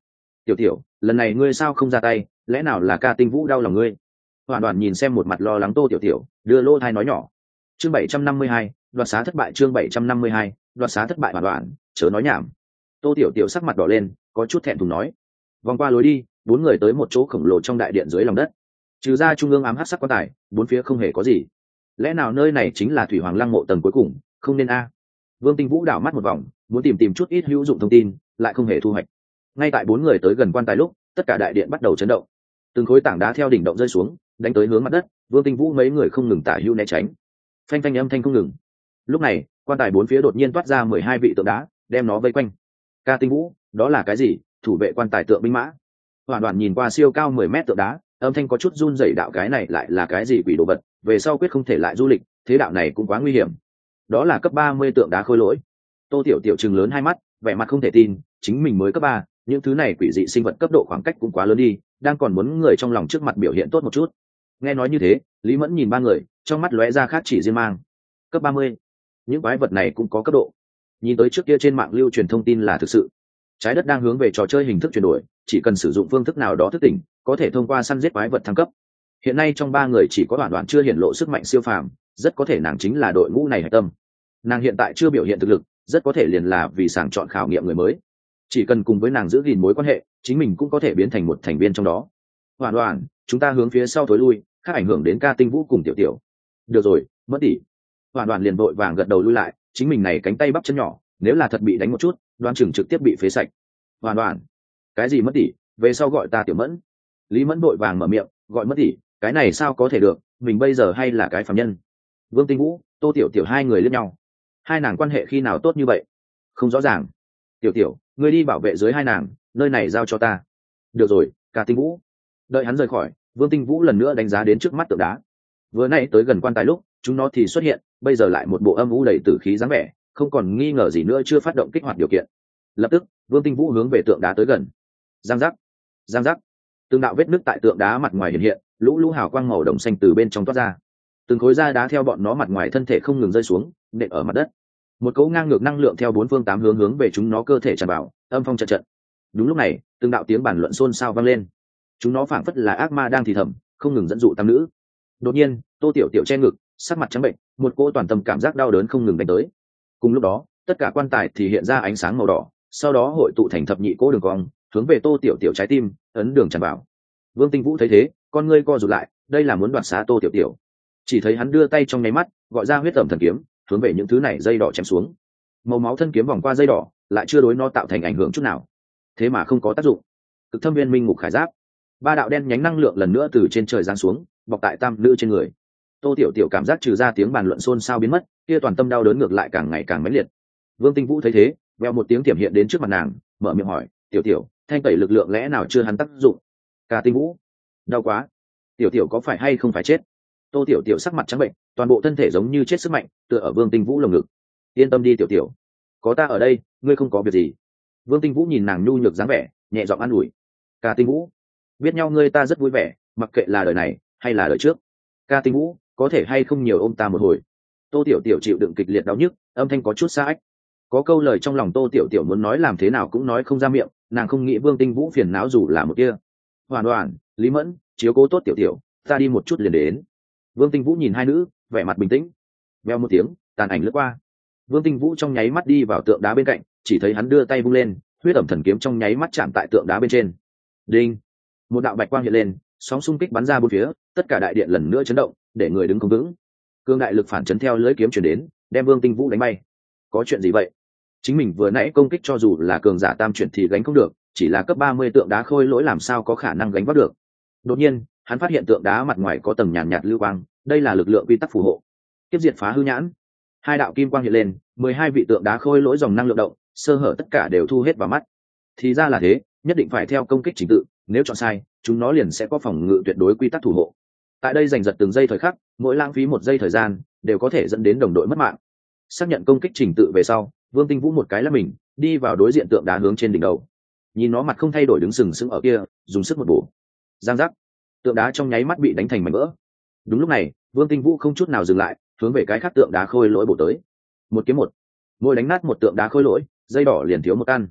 tiểu tiểu, lần này ngươi sao không ra tay, lẽ nào là ca tinh vũ đau lòng ngươi? Hoàn Đoàn nhìn xem một mặt lo lắng Tô Tiểu Tiểu, đưa lô thai nói nhỏ. Chương 752, đoạt xá thất bại. Chương 752, đoạt xá thất bại. Hoàn Đoàn, chớ nói nhảm. Tô Tiểu Tiểu sắc mặt đỏ lên, có chút thẹn thùng nói. Vòng qua lối đi, bốn người tới một chỗ khổng lồ trong đại điện dưới lòng đất. Trừ ra trung ương ám hắc sắc quan tài, bốn phía không hề có gì. Lẽ nào nơi này chính là Thủy Hoàng Lăng mộ tầng cuối cùng, không nên a? Vương Tinh Vũ đảo mắt một vòng, muốn tìm chút ít hữu dụng thông tin, lại không hề thu hoạch. Ngay tại bốn người tới gần quan tài lúc, tất cả đại điện bắt đầu chấn động. Từng khối tảng đá theo đỉnh động rơi xuống, đánh tới hướng mặt đất. Vương Tinh Vũ mấy người không ngừng tả hữu né tránh. Phanh phanh âm thanh không ngừng. Lúc này, quan tài bốn phía đột nhiên toát ra 12 vị tượng đá, đem nó vây quanh. Ca Tinh Vũ, đó là cái gì? Thủ vệ quan tài tượng binh mã. Hoàn Đoàn nhìn qua siêu cao 10 mét tượng đá, âm thanh có chút run rẩy, đạo cái này lại là cái gì quỷ đồ vật, về sau quyết không thể lại du lịch, thế đạo này cũng quá nguy hiểm. Đó là cấp 30 tượng đá khôi lỗi. Tô Tiểu Tiểu trừng lớn hai mắt, vẻ mặt không thể tin, chính mình mới cấp 3, những thứ này quỷ dị sinh vật cấp độ khoảng cách cũng quá lớn đi, đang còn muốn người trong lòng trước mặt biểu hiện tốt một chút. Nghe nói như thế, Lý Mẫn nhìn ba người, trong mắt lóe ra khác chỉ riêng mang. Cấp 30, những quái vật này cũng có cấp độ. Nhìn tới trước kia trên mạng lưu truyền thông tin là thực sự. Trái đất đang hướng về trò chơi hình thức chuyển đổi, chỉ cần sử dụng phương thức nào đó thức tỉnh, có thể thông qua săn giết quái vật thăng cấp. Hiện nay trong ba người chỉ có Đoạn Đoạn chưa hiển lộ sức mạnh siêu phàm, rất có thể nàng chính là đội ngũ này hạch tâm. Nàng hiện tại chưa biểu hiện thực lực, rất có thể liền là vì sàng chọn khảo nghiệm người mới. Chỉ cần cùng với nàng giữ gìn mối quan hệ, chính mình cũng có thể biến thành một thành viên trong đó. Hoàn Hoàn, chúng ta hướng phía sau thối lui, khác ảnh hưởng đến Ca Tinh Vũ cùng Tiểu Tiểu. Được rồi, mất tỷ. Hoàn Hoàn liền vội vàng gật đầu lui lại, chính mình này cánh tay bắp chân nhỏ, nếu là thật bị đánh một chút, đoan chừng trực tiếp bị phế sạch. Hoàn Hoàn, cái gì mất tỷ, về sau gọi ta Tiểu Mẫn. Lý Mẫn vội vàng mở miệng, gọi mất tỷ, cái này sao có thể được, mình bây giờ hay là cái phàm nhân. Vương Tinh Vũ, Tô Tiểu Tiểu hai người liếc nhau. Hai nàng quan hệ khi nào tốt như vậy? Không rõ ràng. Tiểu Tiểu, ngươi đi bảo vệ dưới hai nàng, nơi này giao cho ta. Được rồi, Ca Tinh Vũ. Đợi hắn rời khỏi, Vương Tinh Vũ lần nữa đánh giá đến trước mắt tượng đá. Vừa nãy tới gần quan tài lúc, chúng nó thì xuất hiện, bây giờ lại một bộ âm u đầy tử khí dáng vẻ, không còn nghi ngờ gì nữa chưa phát động kích hoạt điều kiện. Lập tức, Vương Tinh Vũ hướng về tượng đá tới gần. Giang giác, giang giác. Từng đạo vết nứt tại tượng đá mặt ngoài hiện hiện, lũ lũ hào quang màu đồng xanh từ bên trong toát ra. Từng khối da đá theo bọn nó mặt ngoài thân thể không ngừng rơi xuống, nện ở mặt đất. Một cỗ ngang ngược năng lượng theo bốn phương tám hướng về chúng nó cơ thể tràn vào, âm phong trận trận. Đúng lúc này, từng đạo tiếng bàn luận xôn xao vang lên. Chúng nó phảng phất là ác ma đang thì thầm, không ngừng dẫn dụ tam nữ. Đột nhiên, Tô Tiểu Tiểu che ngực, sắc mặt trắng bệnh, một cỗ toàn tâm cảm giác đau đớn không ngừng đánh tới. Cùng lúc đó, tất cả quan tài thì hiện ra ánh sáng màu đỏ, sau đó hội tụ thành thập nhị cỗ đường cong, hướng về Tô Tiểu Tiểu trái tim, ấn đường tràn vào. Vương Tinh Vũ thấy thế, con ngươi co rụt lại, đây là muốn đoạt xá Tô Tiểu Tiểu. Chỉ thấy hắn đưa tay trong nháy mắt, gọi ra huyết tẩm thần kiếm, hướng về những thứ này dây đỏ chém xuống. Màu máu thân kiếm vòng qua dây đỏ, lại chưa đối nó tạo thành ảnh hưởng chút nào. Thế mà không có tác dụng. Cực thâm viên minh ngục khải giáp, ba đạo đen nhánh năng lượng lần nữa từ trên trời giáng xuống, bọc tại tam nữ trên người. Tô Tiểu Tiểu cảm giác trừ ra tiếng bàn luận xôn xao biến mất, kia toàn tâm đau đớn ngược lại càng ngày càng mãnh liệt. Vương Tinh Vũ thấy thế, veo một tiếng tiềm hiện đến trước mặt nàng, mở miệng hỏi, Tiểu Tiểu, thanh tẩy lực lượng lẽ nào chưa hắn tác dụng? Ca Tinh Vũ, đau quá. Tiểu Tiểu có phải hay không phải chết? Tô Tiểu Tiểu sắc mặt trắng bệnh, toàn bộ thân thể giống như chết sức mạnh, tựa ở Vương Tinh Vũ lồng ngực. Yên tâm đi Tiểu Tiểu, có ta ở đây, ngươi không có việc gì. Vương Tinh Vũ nhìn nàng nhu nhược dáng vẻ, nhẹ giọng an ủi. Ca Tinh Vũ, biết nhau ngươi ta rất vui vẻ, mặc kệ là đời này hay là đời trước. Ca Tinh Vũ, có thể hay không nhiều ôm ta một hồi. Tô Tiểu Tiểu chịu đựng kịch liệt đau nhức, âm thanh có chút xa ách. Có câu lời trong lòng Tô Tiểu Tiểu muốn nói làm thế nào cũng nói không ra miệng, nàng không nghĩ Vương Tinh Vũ phiền não dù là một kia. Hoàn Hoàn, Lý Mẫn, chiếu cố tốt Tiểu Tiểu, ta đi một chút liền đến. Vương Tinh Vũ nhìn hai nữ, vẻ mặt bình tĩnh. Veo một tiếng, tàn ảnh lướt qua. Vương Tinh Vũ trong nháy mắt đi vào tượng đá bên cạnh, chỉ thấy hắn đưa tay vung lên, huyết ẩm thần kiếm trong nháy mắt chạm tại tượng đá bên trên. Đinh! Một đạo bạch quang hiện lên, sóng xung kích bắn ra bốn phía, tất cả đại điện lần nữa chấn động, để người đứng không vững. Cương đại lực phản chấn theo lưỡi kiếm truyền đến, đem Vương Tinh Vũ đánh bay. Có chuyện gì vậy? Chính mình vừa nãy công kích cho dù là cường giả tam chuyển thì gánh không được, chỉ là cấp 30 tượng đá khôi lỗi làm sao có khả năng gánh vác được. Đột nhiên, hắn phát hiện tượng đá mặt ngoài có tầng nhàn nhạt lưu quang, đây là lực lượng quy tắc phù hộ. Tiếp diệt phá hư nhãn. Hai đạo kim quang hiện lên, 12 vị tượng đá khôi lỗi dòng năng lượng động, sơ hở tất cả đều thu hết vào mắt. Thì ra là thế, nhất định phải theo công kích trình tự, nếu chọn sai, chúng nó liền sẽ có phòng ngự tuyệt đối quy tắc thủ hộ. Tại đây giành giật từng giây thời khắc, mỗi lãng phí một giây thời gian, đều có thể dẫn đến đồng đội mất mạng. Xác nhận công kích trình tự về sau, Vương Tinh Vũ một cái là mình, đi vào đối diện tượng đá hướng trên đỉnh đầu. Nhìn nó mặt không thay đổi đứng sừng sững ở kia, dùng sức một bổ. Giang giác, tượng đá trong nháy mắt bị đánh thành mảnh vỡ. Đúng lúc này, Vương Tinh Vũ không chút nào dừng lại, hướng về cái khác tượng đá khôi lỗi bổ tới. Một kiếm một, mỗi đánh nát một tượng đá khôi lỗi, dây đỏ liền thiếu một căn.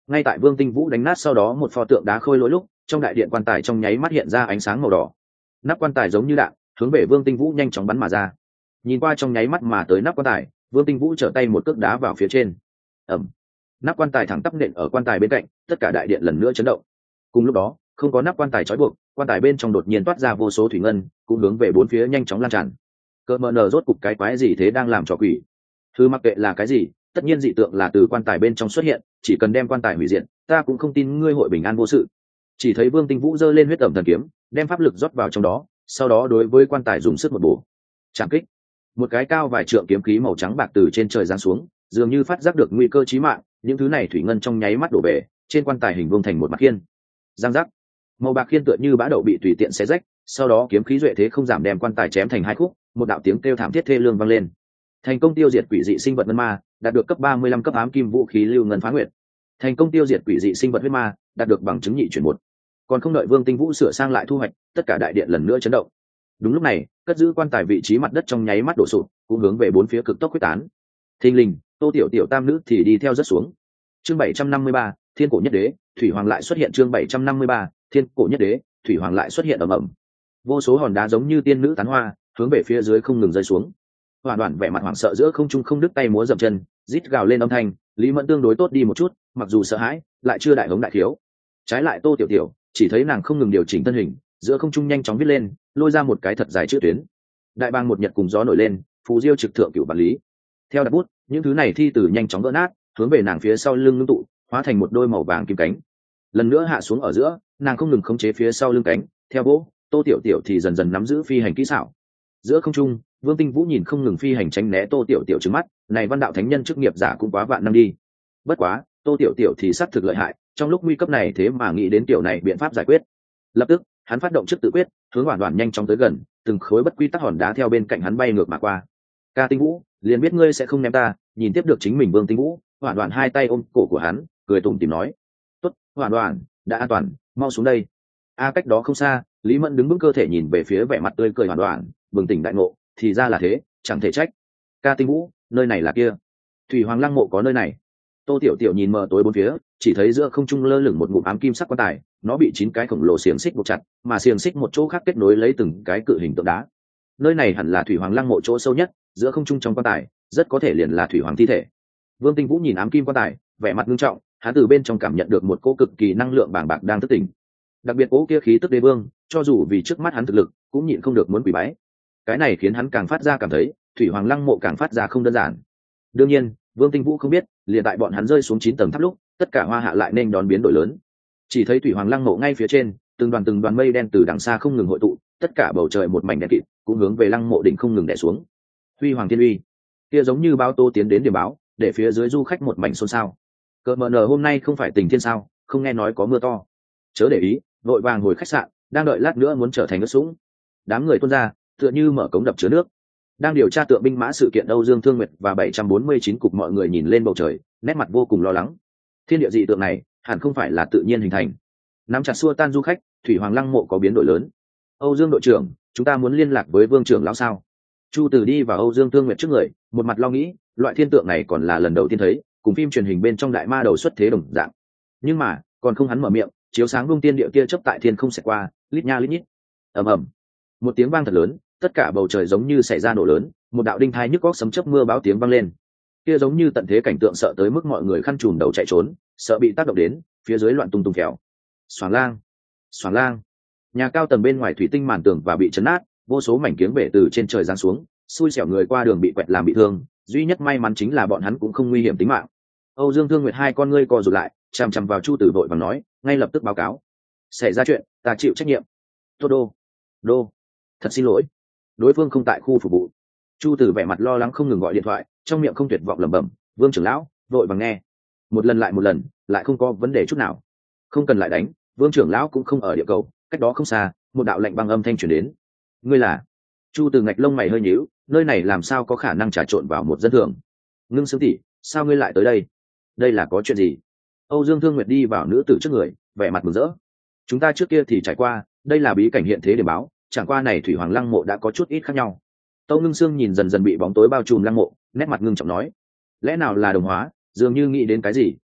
ngay tại Vương Tinh Vũ đánh nát sau đó một pho tượng đá khôi lỗi lúc, trong đại điện quan tài trong nháy mắt hiện ra ánh sáng màu đỏ. Nắp quan tài giống như đạn hướng về Vương Tinh Vũ nhanh chóng bắn mà ra. Nhìn qua trong nháy mắt mà tới nắp quan tài, Vương Tinh Vũ trở tay một cước đá vào phía trên. Ầm. Nắp quan tài thẳng tắp nện ở quan tài bên cạnh, tất cả đại điện lần nữa chấn động. Cùng lúc đó, không có nắp quan tài trói buộc, quan tài bên trong đột nhiên toát ra vô số thủy ngân, cũng hướng về bốn phía nhanh chóng lan tràn. Cơ mờ nở rốt cục cái quái gì thế đang làm trò quỷ? Thứ mặc kệ là cái gì, tất nhiên dị tượng là từ quan tài bên trong xuất hiện, chỉ cần đem quan tài hủy diệt, ta cũng không tin ngươi hội bình an vô sự. Chỉ thấy Vương Tinh Vũ giơ lên huyết ẩm thần kiếm, đem pháp lực rót vào trong đó, sau đó đối với quan tài dùng sức một bổ. Trảm kích. Một cái cao vài trượng kiếm khí màu trắng bạc từ trên trời giáng xuống, dường như phát giác được nguy cơ chí mạng, những thứ này thủy ngân trong nháy mắt đổ về, trên quan tài hình vuông thành một mặt khiên. Giang giác. Màu bạc khiên tựa như bã đậu bị tùy tiện xé rách, sau đó kiếm khí duệ thế không giảm đem quan tài chém thành hai khúc, một đạo tiếng kêu thảm thiết thê lương vang lên. Thành công tiêu diệt quỷ dị sinh vật ngân ma, đạt được cấp 35 cấp ám kim vũ khí lưu ngân phá nguyệt. Thành công tiêu diệt quỷ dị sinh vật huyết ma, đạt được bằng chứng nhị chuyển một. Còn không đợi Vương Tinh Vũ sửa sang lại thu hoạch, tất cả đại điện lần nữa chấn động. Đúng lúc này, cất giữ quan tài vị trí mặt đất trong nháy mắt đổ sụp, cũng hướng về bốn phía cực tốc quyết tán. Thình lình, Tô Tiểu Tiểu tam nữ thì đi theo rất xuống. Chương 753, Thiên cổ nhất đế, Thủy Hoàng lại xuất hiện. Chương 753, Thiên cổ nhất đế, Thủy Hoàng lại xuất hiện ầm ầm. Vô số hòn đá giống như tiên nữ tán hoa, hướng về phía dưới không ngừng rơi xuống. Hoàn Đoàn vẻ mặt hoảng sợ giữa không trung không đứt tay múa dậm chân, rít gào lên âm thanh. Lý Mẫn tương đối tốt đi một chút, mặc dù sợ hãi, lại chưa đại hống đại thiếu. Trái lại Tô Tiểu Tiểu, chỉ thấy nàng không ngừng điều chỉnh thân hình, giữa không trung nhanh chóng viết lên, lôi ra một cái thật dài chữ tuyến. Đại bang một nhật cùng gió nổi lên, phù diêu trực thượng cửu bản lý. Theo đặt bút, những thứ này thi từ nhanh chóng vỡ nát, hướng về nàng phía sau lưng ngưng tụ, hóa thành một đôi màu vàng kim cánh. Lần nữa hạ xuống ở giữa, nàng không ngừng khống chế phía sau lưng cánh, theo vỗ, Tô Tiểu Tiểu thì dần dần nắm giữ phi hành kỹ xảo. Giữa không trung, Vương Tinh Vũ nhìn không ngừng phi hành tránh né Tô Tiểu Tiểu trừng mắt, này văn đạo thánh nhân chức nghiệp giả cũng quá vạn năm đi. Bất quá, Tô Tiểu Tiểu thì xác thực lợi hại, trong lúc nguy cấp này thế mà nghĩ đến tiểu này biện pháp giải quyết. Lập tức, hắn phát động trước tự quyết, hướng Hoàn Đoàn nhanh chóng tới gần, từng khối bất quy tắc hòn đá theo bên cạnh hắn bay ngược mà qua. Ca Tinh Vũ, liền biết ngươi sẽ không ném ta. Nhìn tiếp được chính mình Vương Tinh Vũ, Hoàn Đoàn hai tay ôm cổ của hắn, cười tủm tỉm nói: "Tốt, Hoàn Đoàn, đã an toàn, mau xuống đây." Cách đó không xa, Lý Mẫn đứng vững cơ thể nhìn về phía vẻ mặt tươi cười Hoàn Đoàn, bừng tỉnh đại ngộ, thì ra là thế, chẳng thể trách. Ca Tinh Vũ, nơi này là kia. Thủy Hoàng lăng mộ có nơi này. Tô Tiểu Tiểu nhìn mờ tối bốn phía, chỉ thấy giữa không trung lơ lửng một ngụm ám kim sắc quan tài, nó bị 9 cái khổng lồ xiềng xích buộc chặt, mà xiềng xích một chỗ khác kết nối lấy từng cái cự hình tượng đá. Nơi này hẳn là Thủy Hoàng lăng mộ chỗ sâu nhất, giữa không trung trong quan tài, rất có thể liền là Thủy Hoàng thi thể. Vương Tinh Vũ nhìn ám kim quan tài, vẻ mặt nghiêm trọng, hắn từ bên trong cảm nhận được một cỗ cực kỳ năng lượng bàng bạc đang thức tỉnh. Đặc biệt cỗ kia khí tức đế vương, cho dù vì trước mắt hắn thực lực, cũng nhịn không được muốn quỳ bái. Cái này khiến hắn càng phát ra cảm thấy, Thủy Hoàng lăng mộ càng phát ra không đơn giản. Đương nhiên, Vương Tinh Vũ không biết, liền tại bọn hắn rơi xuống 9 tầng tháp lúc, tất cả Hoa Hạ lại nên đón biến đổi lớn. Chỉ thấy Thủy Hoàng lăng mộ ngay phía trên, từng đoàn mây đen từ đằng xa không ngừng hội tụ, tất cả bầu trời một mảnh đen kịt, cũng hướng về lăng mộ đỉnh không ngừng đè xuống. Huy Hoàng Thiên Uy, kia giống như báo tố tiến đến điểm báo, để phía dưới du khách một mảnh xôn xao. Cờ mờ nở hôm nay không phải tình thiên sao, không nghe nói có mưa to. Chớ để ý, vội vàng hồi khách sạn, đang đợi lát nữa muốn trở thành ướt sũng. Đám người tuôn ra, tựa như mở cống đập chứa nước. Đang điều tra tượng binh mã sự kiện Âu Dương Thương Nguyệt và 749 cục mọi người nhìn lên bầu trời, nét mặt vô cùng lo lắng. Thiên địa dị tượng này, hẳn không phải là tự nhiên hình thành. Nắm chặt xua tan du khách, Thủy Hoàng lăng mộ có biến đổi lớn. Âu Dương đội trưởng, chúng ta muốn liên lạc với Vương trưởng lão sao? Chu Từ đi vào Âu Dương Thương Nguyệt trước người, một mặt lo nghĩ, loại thiên tượng này còn là lần đầu tiên thấy, cùng phim truyền hình bên trong đại ma đầu xuất thế đồng dạng. Nhưng mà, còn không hắn mở miệng, chiếu sáng vung tiên địa kia chớp tại thiên không sẽ qua, lít nha lít nhít. Ầm ầm. Một tiếng vang thật lớn, tất cả bầu trời giống như xảy ra nổ lớn, một đạo đinh thai nhức góc sấm chớp mưa báo tiếng vang lên. Kia giống như tận thế cảnh tượng sợ tới mức mọi người khăn trùm đầu chạy trốn, sợ bị tác động đến, phía dưới loạn tung tung kéo. Xoảng lang, xoảng lang. Nhà cao tầng bên ngoài thủy tinh màn tường và bị chấn nát, vô số mảnh kiếng bể từ trên trời giáng xuống, xui xẻo người qua đường bị quẹt làm bị thương, duy nhất may mắn chính là bọn hắn cũng không nguy hiểm tính mạng. Âu Dương Thương Nguyệt hai con ngươi co rụt lại, chằm chằm vào Chu Tử vội vàng nói, ngay lập tức báo cáo. Xảy ra chuyện, ta chịu trách nhiệm. Tô đô, thật xin lỗi, đối phương không tại khu phục vụ. Chu Tử vẻ mặt lo lắng không ngừng gọi điện thoại, trong miệng không tuyệt vọng lẩm bẩm, Vương trưởng lão, vội vàng nghe. Một lần, lại không có vấn đề chút nào. Không cần lại đánh, Vương trưởng lão cũng không ở địa cầu, cách đó không xa, một đạo lệnh băng âm thanh truyền đến. Ngươi là? Chu Từ ngạch lông mày hơi nhíu, nơi này làm sao có khả năng trà trộn vào một dân thường? Ngưng Sương tỷ, sao ngươi lại tới đây? Đây là có chuyện gì? Âu Dương Thương Nguyệt đi vào nữ tử trước người, vẻ mặt mừng rỡ. Chúng ta trước kia thì trải qua, đây là bí cảnh hiện thế để báo, chẳng qua này Thủy Hoàng lăng mộ đã có chút ít khác nhau. Tâu Ngưng Sương nhìn dần dần bị bóng tối bao trùm lăng mộ, nét mặt ngưng trọng nói, lẽ nào là đồng hóa? Dường như nghĩ đến cái gì,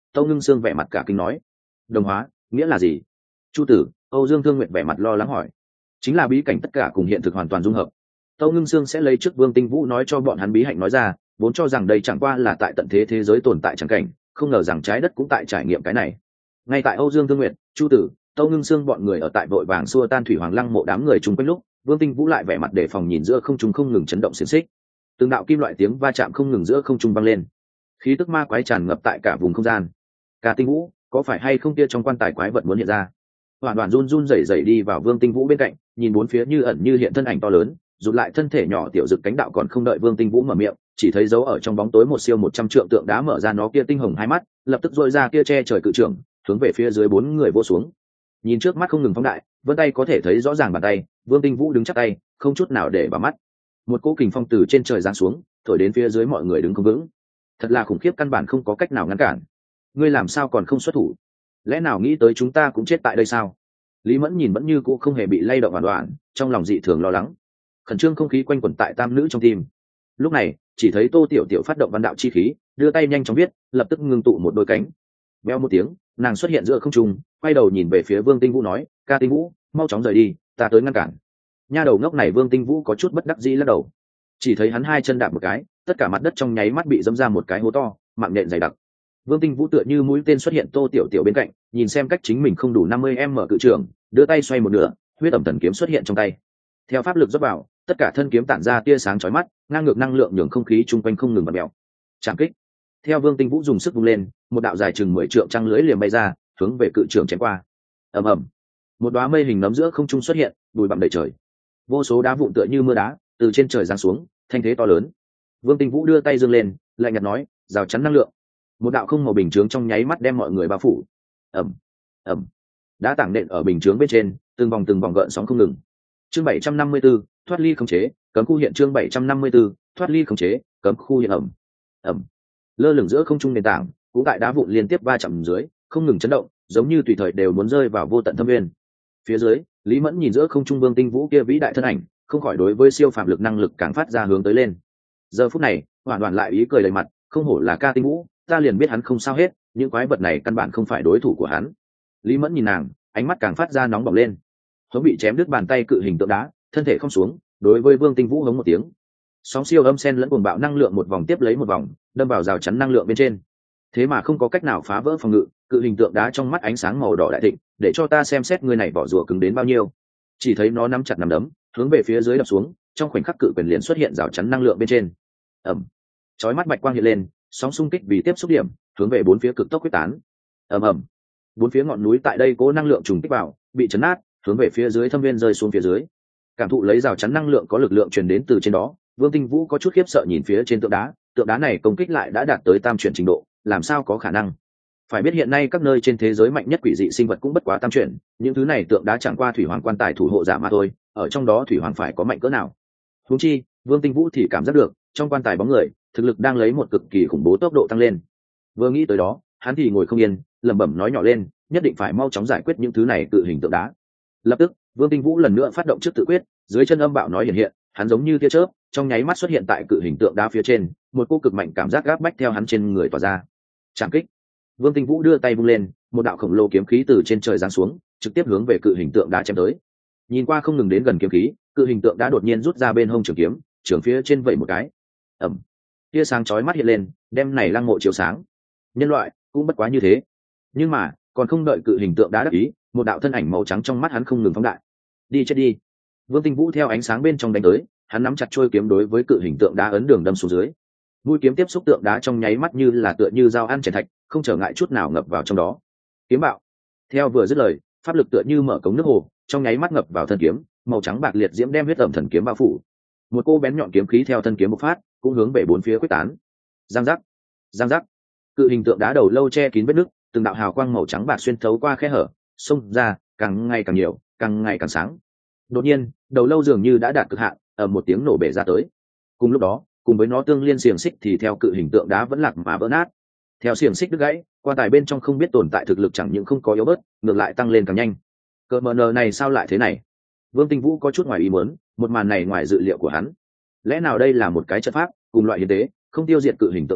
Tâu Ngưng Sương vẻ mặt cả kinh nói. Đồng hóa nghĩa là gì? Chu tử, Âu Dương Thương Nguyệt vẻ mặt lo lắng hỏi. Chính là bí cảnh tất cả cùng hiện thực hoàn toàn dung hợp. Tâu Ngưng Sương sẽ lấy trước Vương Tinh Vũ nói cho bọn hắn bí hạnh nói ra, vốn cho rằng đây chẳng qua là tại tận thế giới tồn tại chẳng cảnh, không ngờ rằng trái đất cũng tại trải nghiệm cái này. Ngay tại Âu Dương Thương Nguyệt, Chu tử, Tâu Ngưng Sương bọn người ở tại vội vàng xua tan Thủy Hoàng Lăng mộ đám người chung quanh lúc, Vương Tinh Vũ lại vẻ mặt đề phòng nhìn giữa không trung không ngừng chấn động xiềng xích. Từng đạo kim loại tiếng va chạm không ngừng giữa không trung vang lên. Khí tức ma quái tràn ngập tại cả vùng không gian. Cả Tinh Vũ, có phải hay không kia trong quan tài quái vật muốn hiện ra? Hoàn Hoàn run run rẩy rẩy đi vào Vương Tinh Vũ bên cạnh, nhìn bốn phía như ẩn như hiện thân ảnh to lớn, rụt lại thân thể nhỏ tiểu dực cánh đạo còn không đợi Vương Tinh Vũ mở miệng, chỉ thấy dấu ở trong bóng tối một siêu 100 trượng tượng đá mở ra nó kia tinh hồng hai mắt, lập tức rôi ra kia che trời cự trưởng, hướng về phía dưới bốn người vỗ xuống. Nhìn trước mắt không ngừng phóng đại, vân tay có thể thấy rõ ràng bàn tay, Vương Tinh Vũ đứng chắp tay, không chút nào để vào mắt. Một cỗ kình phong từ trên trời giáng xuống, thổi đến phía dưới mọi người đứng không vững. Thật là khủng khiếp, căn bản không có cách nào ngăn cản. Ngươi làm sao còn không xuất thủ? Lẽ nào nghĩ tới chúng ta cũng chết tại đây sao? Lý Mẫn nhìn vẫn như cũ không hề bị lay động hoàn toàn, trong lòng dị thường lo lắng. Khẩn trương không khí quanh quẩn tại tam nữ trong tim. Lúc này, chỉ thấy Tô Tiểu Tiểu phát động văn đạo chi khí, đưa tay nhanh chóng viết, lập tức ngưng tụ một đôi cánh. Veo một tiếng, nàng xuất hiện giữa không trung, quay đầu nhìn về phía Vương Tinh Vũ nói, "Ca Tinh Vũ, mau chóng rời đi, ta tới ngăn cản." Nha đầu ngốc này Vương Tinh Vũ có chút bất đắc dĩ lắc đầu. Chỉ thấy hắn hai chân đạp một cái, tất cả mặt đất trong nháy mắt bị dẫm ra một cái hố to, mạng nhện dày đặc. Vương Tinh Vũ tựa như mũi tên xuất hiện Tô Tiểu Tiểu bên cạnh, nhìn xem cách chính mình không đủ 50m cự trường, đưa tay xoay một nửa, huyết ẩm thần kiếm xuất hiện trong tay. Theo pháp lực rót vào, tất cả thân kiếm tản ra tia sáng chói mắt, ngang ngược năng lượng nhường không khí chung quanh không ngừng bật mèo. Trảm kích. Theo Vương Tinh Vũ dùng sức vung lên, một đạo dài chừng 10 trượng trăng lưới liềm bay ra, hướng về cự trường chém qua. Ầm ầm. Một đóa mây hình nấm giữa không trung xuất hiện, bụi bặm đầy trời. Vô số đá vụn tựa như mưa đá, từ trên trời giáng xuống, thanh thế to lớn. Vương Tinh Vũ đưa tay giương lên, lạnh nhạt nói, rào chắn năng lượng. Một đạo không màu bình chướng trong nháy mắt đem mọi người bao phủ. Ầm ầm. Đá tảng nện ở bình chướng bên trên, từng vòng gợn sóng không ngừng. Chương 754, thoát ly khống chế, cấm khu hiện. Chương 754, thoát ly khống chế, cấm khu hiện. Ầm. Lơ lửng giữa không trung nền tảng, cũng tại đá vụn liên tiếp va chạm dưới, không ngừng chấn động, giống như tùy thời đều muốn rơi vào vô tận thâm nguyên. Phía dưới, Lý Mẫn nhìn giữa không trung Vương Tinh Vũ kia vĩ đại thân ảnh, không khỏi đối với siêu phàm lực năng lực càng phát ra hướng tới lên. Giờ phút này, Hoàn Hoàn lại ý cười đầy mặt, không hổ là Ca Tinh Vũ, ta liền biết hắn không sao hết, những quái vật này căn bản không phải đối thủ của hắn. Lý Mẫn nhìn nàng, ánh mắt càng phát ra nóng bỏng lên. Hống bị chém đứt bàn tay cự hình tượng đá, thân thể không xuống, đối với Vương Tinh Vũ hống một tiếng. Sóng siêu âm sen lẫn cuồng bạo năng lượng một vòng tiếp lấy một vòng, đâm vào rào chắn năng lượng bên trên. Thế mà không có cách nào phá vỡ phòng ngự, cự hình tượng đá trong mắt ánh sáng màu đỏ đại thịnh, để cho ta xem xét người này vỏ rùa cứng đến bao nhiêu. Chỉ thấy nó nắm chặt nắm đấm, hướng về phía dưới đập xuống, trong khoảnh khắc cự quyền liền xuất hiện rào chắn năng lượng bên trên. Ầm. Chói mắt bạch quang hiện lên, sóng xung kích vì tiếp xúc điểm, hướng về bốn phía cực tốc quyết tán. Ầm ầm. Bốn phía ngọn núi tại đây cố năng lượng trùng kích vào, bị chấn nát, hướng về phía dưới thâm viên rơi xuống phía dưới. Cảm thụ lấy rào chắn năng lượng có lực lượng truyền đến từ trên đó, Vương Tinh Vũ có chút khiếp sợ nhìn phía trên tượng đá này công kích lại đã đạt tới tam chuyển trình độ, làm sao có khả năng? Phải biết hiện nay các nơi trên thế giới mạnh nhất quỷ dị sinh vật cũng bất quá tam chuyển, những thứ này tượng đá chẳng qua thủy hoàng quan tài thủ hộ giả mà thôi, ở trong đó thủy hoàng phải có mạnh cỡ nào? Huống chi, Vương Tinh Vũ thì cảm giác được, trong quan tài bóng người, thực lực đang lấy một cực kỳ khủng bố tốc độ tăng lên. Vừa nghĩ tới đó, hắn thì ngồi không yên, lẩm bẩm nói nhỏ lên, nhất định phải mau chóng giải quyết những thứ này cự hình tượng đá. Lập tức, Vương Tinh Vũ lần nữa phát động trước tự quyết, dưới chân âm bạo nói hiện hiện, hắn giống như tia chớp, trong nháy mắt xuất hiện tại cự hình tượng đá phía trên, một cô cực mạnh cảm giác gáp bách theo hắn trên người tỏa ra. Trảm kích. Vương Tinh Vũ đưa tay vung lên, một đạo khổng lồ kiếm khí từ trên trời giáng xuống, trực tiếp hướng về cự hình tượng đá chém tới. Nhìn qua không ngừng đến gần kiếm khí, cự hình tượng đá đột nhiên rút ra bên hông trường kiếm, trường phía trên vẩy một cái. Ầm. Tia sáng chói mắt hiện lên, đem này lăng mộ chiếu sáng. Nhân loại cũng bất quá như thế. Nhưng mà, còn không đợi cự hình tượng đá đắc ý, một đạo thân ảnh màu trắng trong mắt hắn không ngừng phóng đại. Đi chết đi. Vương Tinh Vũ theo ánh sáng bên trong đánh tới, hắn nắm chặt trôi kiếm đối với cự hình tượng đá ấn đường đâm xuống dưới. Mũi kiếm tiếp xúc tượng đá trong nháy mắt như là tựa như dao ăn chém thạch, không trở ngại chút nào ngập vào trong đó. Kiếm bạo. Theo vừa dứt lời, pháp lực tựa như mở cống nước hồ, trong nháy mắt ngập vào thân kiếm, màu trắng bạc liệt diễm đem huyết ẩm thần kiếm bao phủ. Một cô bén nhọn kiếm khí theo thân kiếm bộc phát, cũng hướng về bốn phía quyết tán. Giang giác, giang giác. Cự hình tượng đá đầu lâu che kín vết nứt, từng đạo hào quang màu trắng bạc xuyên thấu qua khe hở, xông ra, càng ngày càng nhiều, càng ngày càng sáng. Đột nhiên, đầu lâu dường như đã đạt cực hạn, ở một tiếng nổ bể ra tới. Cùng lúc đó, cùng với nó tương liên xiềng xích thì theo cự hình tượng đá vẫn lạc mà vỡ nát. Theo xiềng xích đứt gãy, quan tài bên trong không biết tồn tại thực lực chẳng những không có yếu bớt, ngược lại tăng lên càng nhanh. Cờ mờ nờ này sao lại thế này? Vương Tinh Vũ có chút ngoài ý muốn, một màn này ngoài dự liệu của hắn. Lẽ nào đây là một cái trận pháp, cùng loại hiến tế, không tiêu diệt cự hình tượng đá,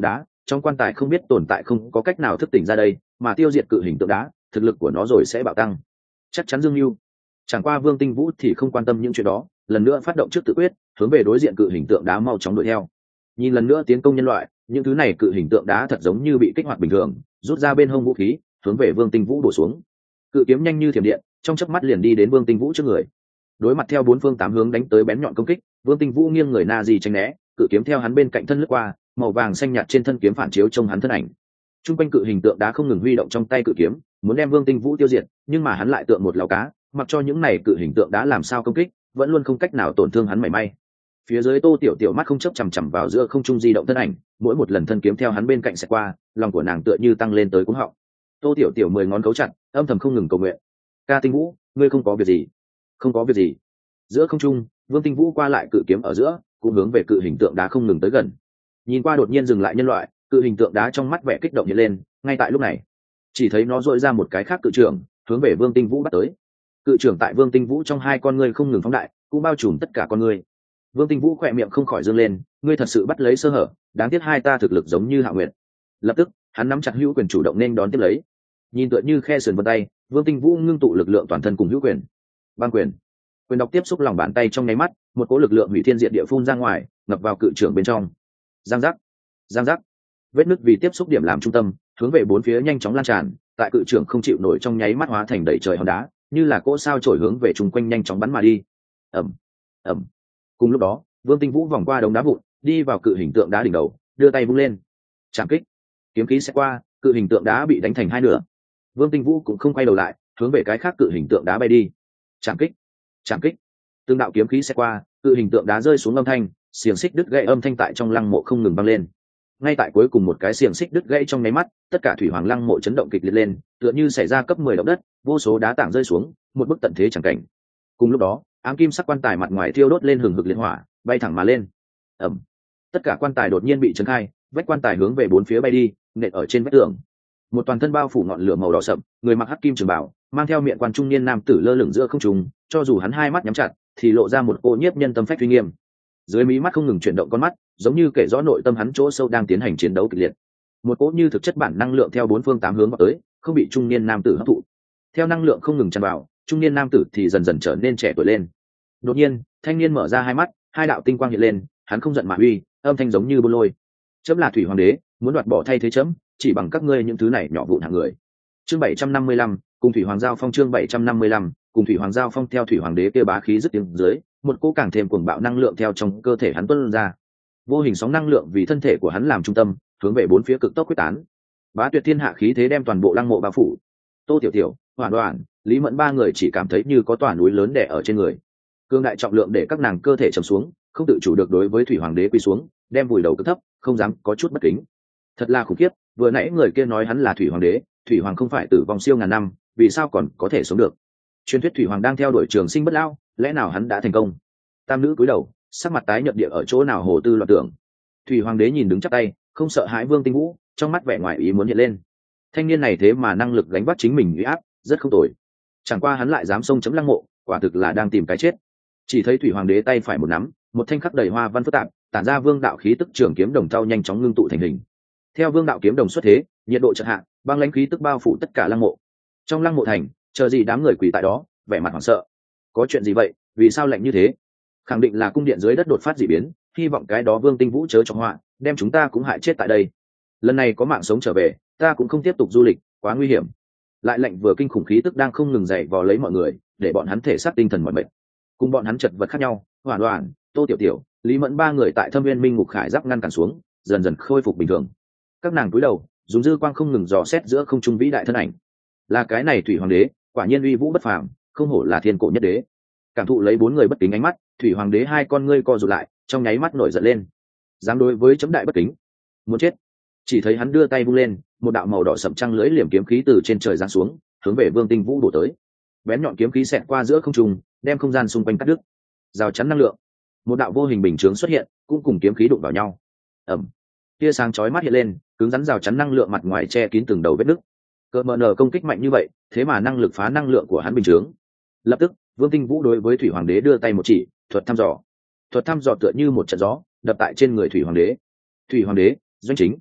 trong quan tài không biết tồn tại không có cách nào thức tỉnh ra đây, mà tiêu diệt cự hình tượng đá, thực lực của nó rồi sẽ bạo tăng. Chắc chắn Dương Nhu. Chẳng qua Vương Tinh Vũ thì không quan tâm những chuyện đó, lần nữa phát động trước tự quyết, hướng về đối diện cự hình tượng đá mau chóng đuổi theo. Nhìn lần nữa tiến công nhân loại, những thứ này cự hình tượng đá thật giống như bị kích hoạt bình thường, rút ra bên hông vũ khí, hướng về Vương Tinh Vũ bổ xuống. Cự kiếm nhanh như thiểm điện, trong chớp mắt liền đi đến Vương Tinh Vũ trước người. Đối mặt theo bốn phương tám hướng đánh tới bén nhọn công kích, Vương Tinh Vũ nghiêng người na di tránh né, cự kiếm theo hắn bên cạnh thân lướt qua, màu vàng xanh nhạt trên thân kiếm phản chiếu trong hắn thân ảnh. Trung quanh cự hình tượng đá không ngừng huy động trong tay cự kiếm, muốn đem Vương Tinh Vũ tiêu diệt, nhưng mà hắn lại tượng một lão cá, mặc cho những này cự hình tượng đá làm sao công kích, vẫn luôn không cách nào tổn thương hắn mảy may. Phía dưới Tô Tiểu Tiểu mắt không chớp chằm chằm vào giữa không trung di động thân ảnh, mỗi một lần thân kiếm theo hắn bên cạnh sẽ qua, lòng của nàng tựa như tăng lên tới cuống họng. Tô Tiểu Tiểu 10 ngón cấu chặt, âm thầm không ngừng cầu nguyện. Ca Tinh Vũ, ngươi không có việc gì? Không có việc gì. Giữa không trung, Vương Tinh Vũ qua lại cự kiếm ở giữa, cũng hướng về cự hình tượng đá không ngừng tới gần. Nhìn qua đột nhiên dừng lại nhân loại, cự hình tượng đá trong mắt vẻ kích động hiện lên. Ngay tại lúc này, chỉ thấy nó dội ra một cái khác cự trưởng, hướng về Vương Tinh Vũ bắt tới. Cự trưởng tại Vương Tinh Vũ trong hai con ngươi không ngừng phóng đại, cũng bao trùm tất cả con ngươi. Vương Tinh Vũ khỏe miệng không khỏi dương lên, ngươi thật sự bắt lấy sơ hở, đáng tiếc hai ta thực lực giống như Hạ Nguyệt. Lập tức, hắn nắm chặt hữu quyền chủ động nên đón tiếp lấy. Nhìn tựa như khe sườn vân tay, Vương Tinh Vũ ngưng tụ lực lượng toàn thân cùng hữu quyền. Băng quyền. Quyền đọc tiếp xúc lòng bàn tay trong nháy mắt, một cỗ lực lượng hủy thiên diệt địa phun ra ngoài, ngập vào cự trưởng bên trong. Giang giác, giang giác. Vết nứt vì tiếp xúc điểm làm trung tâm, hướng về bốn phía nhanh chóng lan tràn, tại cự trưởng không chịu nổi trong nháy mắt hóa thành đầy trời hòn đá, như là cỗ sao chổi hướng về chung quanh nhanh chóng bắn mà đi. Ầm, ầm. Cùng lúc đó, Vương Tinh Vũ vòng qua đống đá vụn, đi vào cự hình tượng đá đỉnh đầu, đưa tay vung lên. Chạm kích. Kiếm khí sẽ qua, cự hình tượng đá bị đánh thành hai nửa. Vương Tinh Vũ cũng không quay đầu lại, hướng về cái khác cự hình tượng đá bay đi. Chạm kích, chạm kích. Tương đạo kiếm khí sẽ qua, cự hình tượng đá rơi xuống âm thanh, xiềng xích đứt gãy âm thanh tại trong lăng mộ không ngừng vang lên. Ngay tại cuối cùng một cái xiềng xích đứt gãy trong nháy mắt, tất cả thủy hoàng lăng mộ chấn động kịch liệt lên, tựa như xảy ra cấp 10 động đất, vô số đá tảng rơi xuống, một bức tận thế chẳng cảnh. Cùng lúc đó, ám kim sắc quan tài mặt ngoài thiêu đốt lên hừng hực liệt hỏa, bay thẳng mà lên. Ầm. Tất cả quan tài đột nhiên bị chấn khai, vách quan tài hướng về bốn phía bay đi, nện ở trên vách tường. Một toàn thân bao phủ ngọn lửa màu đỏ sậm, người mặc hắc kim trường bào, mang theo miệng quan trung niên nam tử lơ lửng giữa không trung, cho dù hắn hai mắt nhắm chặt, thì lộ ra một cô nhiếp nhân tâm phách uy nghiêm. Dưới mí mắt không ngừng chuyển động con mắt, giống như kể rõ nội tâm hắn chỗ sâu đang tiến hành chiến đấu kịch liệt. Một cỗ như thực chất bản năng lượng theo bốn phương tám hướng vào tới, không bị trung niên nam tử hấp thụ. Theo năng lượng không ngừng tràn vào, trung niên nam tử thì dần dần trở nên trẻ tuổi lên. Đột nhiên, thanh niên mở ra hai mắt, hai đạo tinh quang hiện lên, hắn không giận mà uy, âm thanh giống như buôn lôi. Chấm là thủy hoàng đế, muốn đoạt bỏ thay thế chấm, chỉ bằng các ngươi những thứ này nhỏ vụn hạng người. Chương 755, cùng thủy hoàng giao phong. Chương 755, cùng thủy hoàng giao phong. Theo thủy hoàng đế kia bá khí dứt tiếng dưới, một cỗ càng thêm cuồng bạo năng lượng theo trong cơ thể hắn tuôn ra. Vô hình sóng năng lượng vì thân thể của hắn làm trung tâm, hướng về bốn phía cực tốc quyết tán. Bá tuyệt thiên hạ khí thế đem toàn bộ lăng mộ bao phủ. Tô Tiểu Tiểu, Hoàn Đoàn, Lý Mẫn ba người chỉ cảm thấy như có tòa núi lớn đè ở trên người. Cương đại trọng lượng để các nàng cơ thể trầm xuống, không tự chủ được đối với thủy hoàng đế quỳ xuống, đem vùi đầu cực thấp, không dám có chút bất kính. Thật là khủng khiếp, vừa nãy người kia nói hắn là thủy hoàng đế, thủy hoàng không phải tử vong siêu ngàn năm, vì sao còn có thể sống được? Truyền thuyết thủy hoàng đang theo đuổi trường sinh bất lão, lẽ nào hắn đã thành công? Tam nữ cúi đầu, sắc mặt tái nhợt địa ở chỗ nào hồ tư loạn tưởng. Thủy hoàng đế nhìn đứng chắp tay, không sợ hãi Vương Tinh Vũ, trong mắt vẻ ngoài ý muốn hiện lên. Thanh niên này thế mà năng lực gánh vác chính mình uy áp, rất không tồi. Chẳng qua hắn lại dám xông chấm lăng mộ, quả thực là đang tìm cái chết. Chỉ thấy thủy hoàng đế tay phải một nắm, một thanh khắc đầy hoa văn phức tạp, tản ra vương đạo khí tức trường kiếm đồng thau nhanh chóng ngưng tụ thành hình. Theo vương đạo kiếm đồng xuất thế, nhiệt độ chợt hạ, băng lãnh khí tức bao phủ tất cả lăng mộ. Trong lăng mộ thành, chờ gì đám người quỳ tại đó, vẻ mặt hoảng sợ. Có chuyện gì vậy? Vì sao lạnh như thế? Khẳng định là cung điện dưới đất đột phát dị biến, hy vọng cái đó Vương Tinh Vũ chớ cho họa, đem chúng ta cũng hại chết tại đây. Lần này có mạng sống trở về, ta cũng không tiếp tục du lịch, quá nguy hiểm. Lại lạnh vừa kinh khủng khí tức đang không ngừng dày vò lấy mọi người, để bọn hắn thể xác tinh thần mỏi mệt. Cùng bọn hắn chật vật khác nhau, Hoàn Hoàn, Tô Tiểu Tiểu, Lý Mẫn ba người tại Thâm Nguyên Minh Ngục Khải giáp ngăn cản xuống, dần dần khôi phục bình thường. Các nàng cúi đầu, dùng dư quang không ngừng dò xét giữa không trung vĩ đại thân ảnh. Là cái này thủy hoàng đế, quả nhiên uy vũ bất phàm, không hổ là thiên cổ nhất đế. Cảm thụ lấy bốn người bất kính ánh mắt, thủy hoàng đế hai con ngươi co rụt lại, trong nháy mắt nổi giận lên. Dám đối với chấm đại bất kính, muốn chết. Chỉ thấy hắn đưa tay vung lên, một đạo màu đỏ sẫm trăng lưỡi liềm kiếm khí từ trên trời giáng xuống, hướng về Vương Tinh Vũ bổ tới. Bén nhọn kiếm khí xẹt qua giữa không trung, đem không gian xung quanh cắt đứt. Rào chắn năng lượng, một đạo vô hình bình chướng xuất hiện, cũng cùng kiếm khí đụng vào nhau. Ầm. Tia sáng chói mắt hiện lên, cứng rắn rào chắn năng lượng mặt ngoài che kín từng đầu vết nứt. Cỡ mở nở công kích mạnh như vậy, thế mà năng lực phá năng lượng của hắn bình chướng. Lập tức, Vương Tinh Vũ đối với thủy hoàng đế đưa tay một chỉ, thuật thăm dò. Thuật thăm dò tựa như một trận gió, đập tại trên người thủy hoàng đế. Thủy hoàng đế, doanh chính.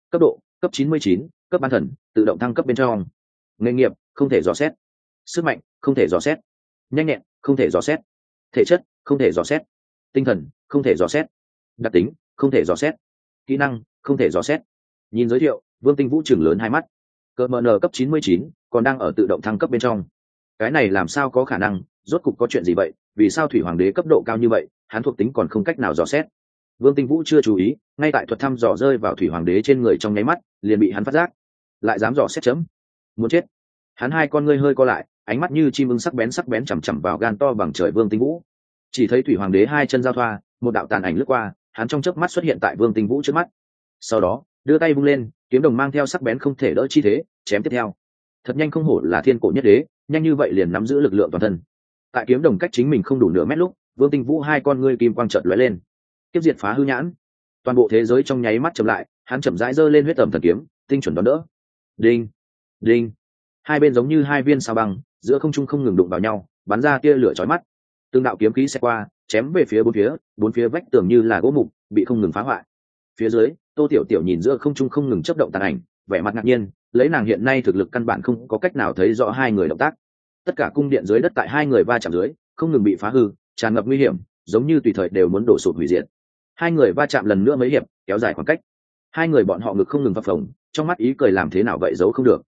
Cấp độ cấp 99, cấp bán thần tự động thăng cấp bên trong. Nghề nghiệp không thể dò xét, sức mạnh không thể dò xét, nhanh nhẹn không thể dò xét, thể chất không thể dò xét, tinh thần không thể dò xét, đặc tính không thể dò xét, kỹ năng không thể dò xét. Nhìn giới thiệu, Vương Tinh Vũ chừng lớn hai mắt. Cờ mờ nờ cấp 99, còn đang ở tự động thăng cấp bên trong. Cái này làm sao có khả năng, rốt cục có chuyện gì vậy? Vì sao thủy hoàng đế cấp độ cao như vậy, hắn thuộc tính còn không cách nào dò xét? Vương Tinh Vũ chưa chú ý, ngay tại thuật thăm dò rơi vào thủy hoàng đế trên người trong nháy mắt, liền bị hắn phát giác. Lại dám dò xét chấm, muốn chết. Hắn hai con ngươi hơi co lại, ánh mắt như chim ưng sắc bén chằm chằm vào gan to bằng trời Vương Tinh Vũ. Chỉ thấy thủy hoàng đế hai chân giao thoa, một đạo tàn ảnh lướt qua, hắn trong chớp mắt xuất hiện tại Vương Tinh Vũ trước mắt. Sau đó, đưa tay vung lên, kiếm đồng mang theo sắc bén không thể đỡ chi thế, chém tiếp theo. Thật nhanh, không hổ là thiên cổ nhất đế, nhanh như vậy liền nắm giữ lực lượng toàn thân. Tại kiếm đồng cách chính mình không đủ nửa mét lúc, Vương Tinh Vũ hai con ngươi kim quang chợt lóe lên. Tiếp diệt phá hư nhãn, toàn bộ thế giới trong nháy mắt chậm lại, hắn chậm rãi giơ lên huyết tầm thần kiếm, tinh chuẩn đón đỡ. Đinh, đinh, hai bên giống như hai viên sao băng, giữa không trung không ngừng đụng vào nhau, bắn ra tia lửa chói mắt. Từng đạo kiếm khí xẹt qua, chém về phía bốn phía vách tường như là gỗ mục, bị không ngừng phá hoại. Phía dưới, Tô Tiểu Tiểu nhìn giữa không trung không ngừng chớp động tàn ảnh, vẻ mặt ngạc nhiên, lấy nàng hiện nay thực lực căn bản không có cách nào thấy rõ hai người động tác. Tất cả cung điện dưới đất tại hai người va chạm dưới, không ngừng bị phá hư, tràn ngập nguy hiểm, giống như tùy thời đều muốn đổ sụp hủy diệt. Hai người va chạm lần nữa mấy hiệp, kéo dài khoảng cách. Hai người bọn họ ngực không ngừng phập phồng, trong mắt ý cười làm thế nào vậy giấu không được.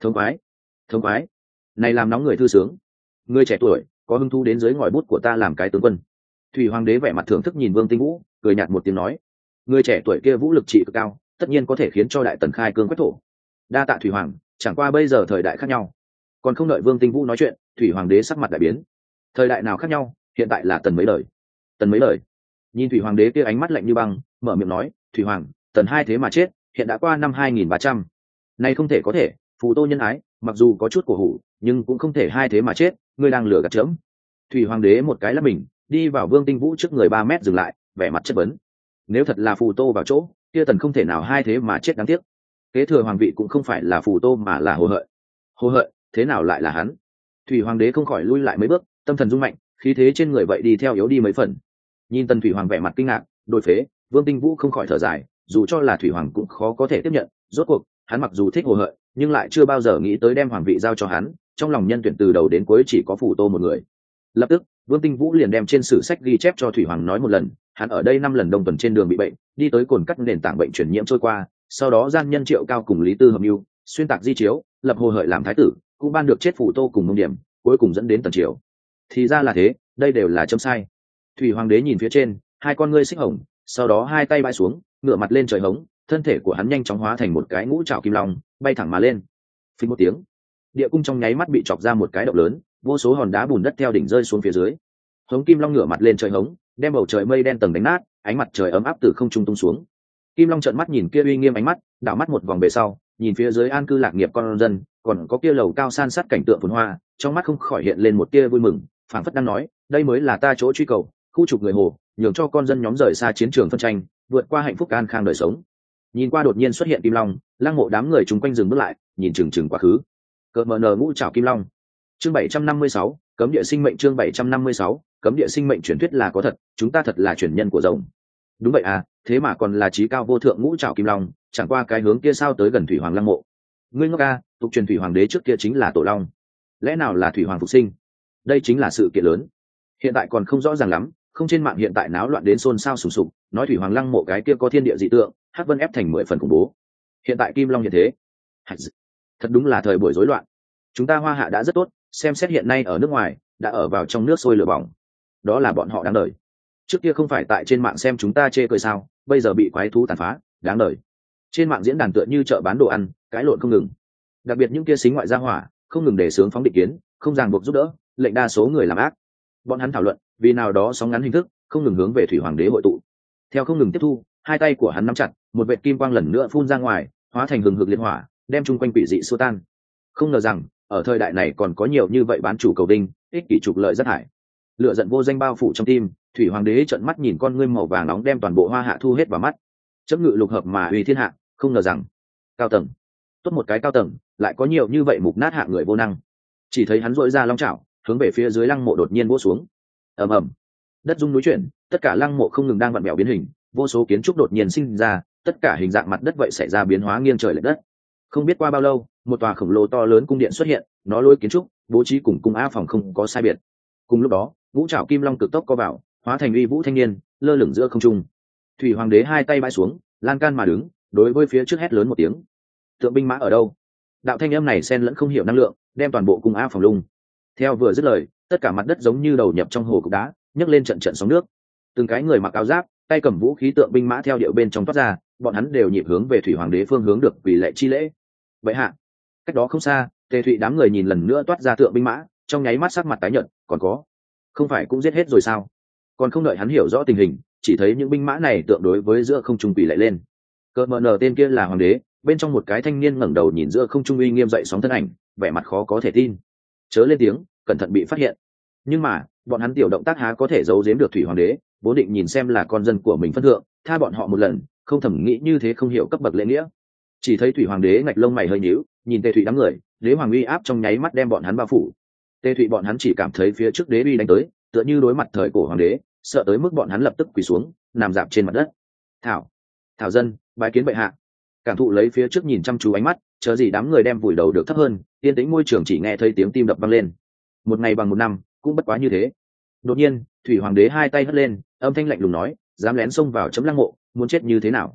Thống khoái, này làm nóng người thư sướng. Người trẻ tuổi, có hứng thú đến dưới ngòi bút của ta làm cái tướng quân. Thủy hoàng đế vẻ mặt thưởng thức nhìn Vương Tinh Vũ, cười nhạt một tiếng nói, người trẻ tuổi kia vũ lực trị cực cao, tất nhiên có thể khiến cho đại tần khai cương quét thổ. Đa tạ Thủy hoàng, chẳng qua bây giờ thời đại khác nhau. Còn không đợi Vương Tinh Vũ nói chuyện, Thủy hoàng đế sắc mặt đại biến. Thời đại nào khác nhau? Hiện tại là tần mấy đời. Tần mấy đời? Nhìn Thủy hoàng đế kia ánh mắt lạnh như băng, mở miệng nói, Thủy hoàng, tần hai thế mà chết, hiện đã qua năm 2300. Này không thể có thể, phù tô nhân ái, mặc dù có chút cổ hủ, nhưng cũng không thể hai thế mà chết, ngươi đang lừa gạt chớm. Thủy hoàng đế một cái lắp mình, đi vào Vương Tinh Vũ trước người 3 mét dừng lại, vẻ mặt chất vấn. Nếu thật là phù tô vào chỗ, kia tần không thể nào hai thế mà chết đáng tiếc. Kế thừa hoàng vị cũng không phải là phù tô mà là Hồ Hợi. Hồ Hợi, thế nào lại là hắn? Thủy hoàng đế không khỏi lui lại mấy bước, tâm thần rung mạnh, khí thế trên người vậy đi theo yếu đi mấy phần. Nhìn tần Thủy hoàng vẻ mặt kinh ngạc, đôi phế, Vương Tinh Vũ không khỏi thở dài, dù cho là Thủy hoàng cũng khó có thể tiếp nhận. Rốt cuộc, hắn mặc dù thích Hồ Hợi, nhưng lại chưa bao giờ nghĩ tới đem hoàng vị giao cho hắn. Trong lòng nhân tuyển từ đầu đến cuối chỉ có phù tô một người. Lập tức, Vương Tinh Vũ liền đem trên sử sách ghi chép cho Thủy hoàng nói một lần. Hắn ở đây 5 lần đông tuần trên đường bị bệnh, đi tới cồn cắt nền tảng bệnh truyền nhiễm trôi qua, sau đó gian nhân Triệu Cao cùng Lý Tư hợp mưu, xuyên tạc di chiếu, lập Hồ Hợi làm thái tử, cũng ban được chết phù tô cùng mông điểm, cuối cùng dẫn đến tần triều. Thì ra là thế, đây đều là châm sai. Thủy hoàng đế nhìn phía trên, hai con ngươi xích hồng, sau đó hai tay bãi xuống, ngửa mặt lên trời hống, thân thể của hắn nhanh chóng hóa thành một cái ngũ trảo kim long, bay thẳng mà lên. Phình một tiếng, địa cung trong nháy mắt bị chọc ra một cái động lớn, vô số hòn đá bùn đất theo đỉnh rơi xuống phía dưới. Hống kim long ngửa mặt lên trời hống, đem bầu trời mây đen tầng đánh nát, ánh mặt trời ấm áp từ không trung tung xuống. Kim long trợn mắt nhìn kia uy nghiêm ánh mắt, đảo mắt một vòng về sau, nhìn phía dưới an cư lạc nghiệp con dân, còn có kia lầu cao san sát cảnh tượng phồn hoa, trong mắt không khỏi hiện lên một tia vui mừng, phảng phất đang nói, đây mới là ta chỗ truy cầu, khu trục người Hồ, nhường cho con dân nhóm rời xa chiến trường phân tranh, vượt qua hạnh phúc an khang đời sống. Nhìn qua đột nhiên xuất hiện kim long, Lăng Mộ đám người chung quanh dừng bước lại, nhìn chừng quá khứ. Cờ mờ nờ ngũ trảo kim long. Chương 756, cấm địa sinh mệnh. Chương 756, cấm địa sinh mệnh truyền thuyết là có thật, chúng ta thật là truyền nhân của rồng. Đúng vậy à, thế mà còn là chí cao vô thượng ngũ trảo kim long, chẳng qua cái hướng kia sao tới gần Thủy Hoàng Lăng Mộ. Ngươi ngốc a, tục truyền Thủy Hoàng đế trước kia chính là tổ long. Lẽ nào là Thủy Hoàng phục sinh? Đây chính là sự kiện lớn. Hiện tại còn không rõ ràng lắm, không trên mạng hiện tại náo loạn đến xôn xao sùng sục, nói Thủy Hoàng Lăng Mộ cái kia có thiên địa dị tượng, Hắc Vân ép thành 10 phần khủng bố. Hiện tại Kim Long như thế, thật đúng là thời buổi rối loạn. Chúng ta Hoa Hạ đã rất tốt, xem xét hiện nay ở nước ngoài đã ở vào trong nước sôi lửa bỏng. Đó là bọn họ đáng đời. Trước kia không phải tại trên mạng xem chúng ta chê cười sao, bây giờ bị quái thú tàn phá, đáng đời. Trên mạng diễn đàn tựa như chợ bán đồ ăn, cãi lộn không ngừng. Đặc biệt những kia xính ngoại gia hỏa, không ngừng đề xướng phóng định kiến, không ràng buộc giúp đỡ, lệnh đa số người làm ác. Bọn hắn thảo luận, vì nào đó sóng ngắn hình thức, không ngừng hướng về Thủy Hoàng đế hội tụ. Theo không ngừng tiếp thu, hai tay của hắn nắm chặt, một vệt kim quang lần nữa phun ra ngoài, hóa thành hừng hực liệt hỏa, đem chung quanh quỷ dị xua tan. Không ngờ rằng, ở thời đại này còn có nhiều như vậy bán chủ cầu đinh, ích kỷ trục lợi rất hại. Lửa giận vô danh bao phủ trong tim, Thủy Hoàng đế trợn mắt nhìn con ngươi màu vàng nóng đem toàn bộ Hoa Hạ thu hết vào mắt. Chấm ngự lục hợp mà uy thiên hạ, không ngờ rằng cao tầng, tốt một cái cao tầng, lại có nhiều như vậy mục nát hạ người vô năng. Chỉ thấy hắn rỗi ra long chảo, hướng về phía dưới lăng mộ đột nhiên vỗ xuống. Ầm ầm, đất rung núi chuyển, tất cả lăng mộ không ngừng đang vặn vẹo biến hình, vô số kiến trúc đột nhiên sinh ra, tất cả hình dạng mặt đất vậy xảy ra biến hóa nghiêng trời lệch đất. Không biết qua bao lâu, một tòa khổng lồ to lớn cung điện xuất hiện, nó lối kiến trúc bố trí cùng cung A phòng không có sai biệt. Cùng lúc đó, ngũ trảo kim long cực tốc co vào, hóa thành uy vũ thanh niên, lơ lửng giữa không trung. Thủy hoàng đế hai tay bãi xuống, lan can mà đứng, đối với phía trước hét lớn một tiếng: tượng binh mã ở đâu? Đạo thanh âm này xen lẫn không hiểu năng lượng, đem toàn bộ cung A phòng lung. Theo vừa dứt lời, tất cả mặt đất giống như đầu nhập trong hồ cục đá, nhấc lên trận trận sóng nước. Từng cái người mặc áo giáp, tay cầm vũ khí tượng binh mã theo điệu bên trong toát ra, bọn hắn đều nhịp hướng về thủy hoàng đế phương hướng được quỳ lệ chi lễ. Vậy hạ, cách đó không xa, Tề Thụy đám người nhìn lần nữa toát ra tượng binh mã, trong nháy mắt sắc mặt tái nhợt. Còn có, không phải cũng giết hết rồi sao? Còn không đợi hắn hiểu rõ tình hình, chỉ thấy những binh mã này tượng đối với giữa không trung quỳ lệ lên. Cờ mờ nở tên kia là hoàng đế, bên trong một cái thanh niên ngẩng đầu nhìn giữa không trung uy nghiêm dậy sóng thân ảnh, vẻ mặt khó có thể tin. Chớ lên tiếng, cẩn thận bị phát hiện. Nhưng mà bọn hắn tiểu động tác há có thể giấu giếm được thủy hoàng đế, vốn định nhìn xem là con dân của mình phân thượng, tha bọn họ một lần, không thẩm nghĩ như thế không hiểu cấp bậc lễ nghĩa. Chỉ thấy thủy hoàng đế ngạch lông mày hơi nhíu, nhìn Tề Thụy đám người, đế hoàng uy áp trong nháy mắt đem bọn hắn bao phủ. Tề Thụy bọn hắn chỉ cảm thấy phía trước đế uy đánh tới, tựa như đối mặt thời cổ hoàng đế, sợ tới mức bọn hắn lập tức quỳ xuống, nằm dạp trên mặt đất. Thảo dân, bái kiến bệ hạ. Cảm thụ lấy phía trước nhìn chăm chú ánh mắt, chờ gì đám người đem vùi đầu được thấp hơn, yên tĩnh môi trường chỉ nghe thấy tiếng tim đập vang lên. Một ngày bằng một năm, cũng bất quá như thế. Đột nhiên, thủy hoàng đế hai tay hất lên, âm thanh lạnh lùng nói: dám lén xông vào chấm lăng mộ, muốn chết như thế nào?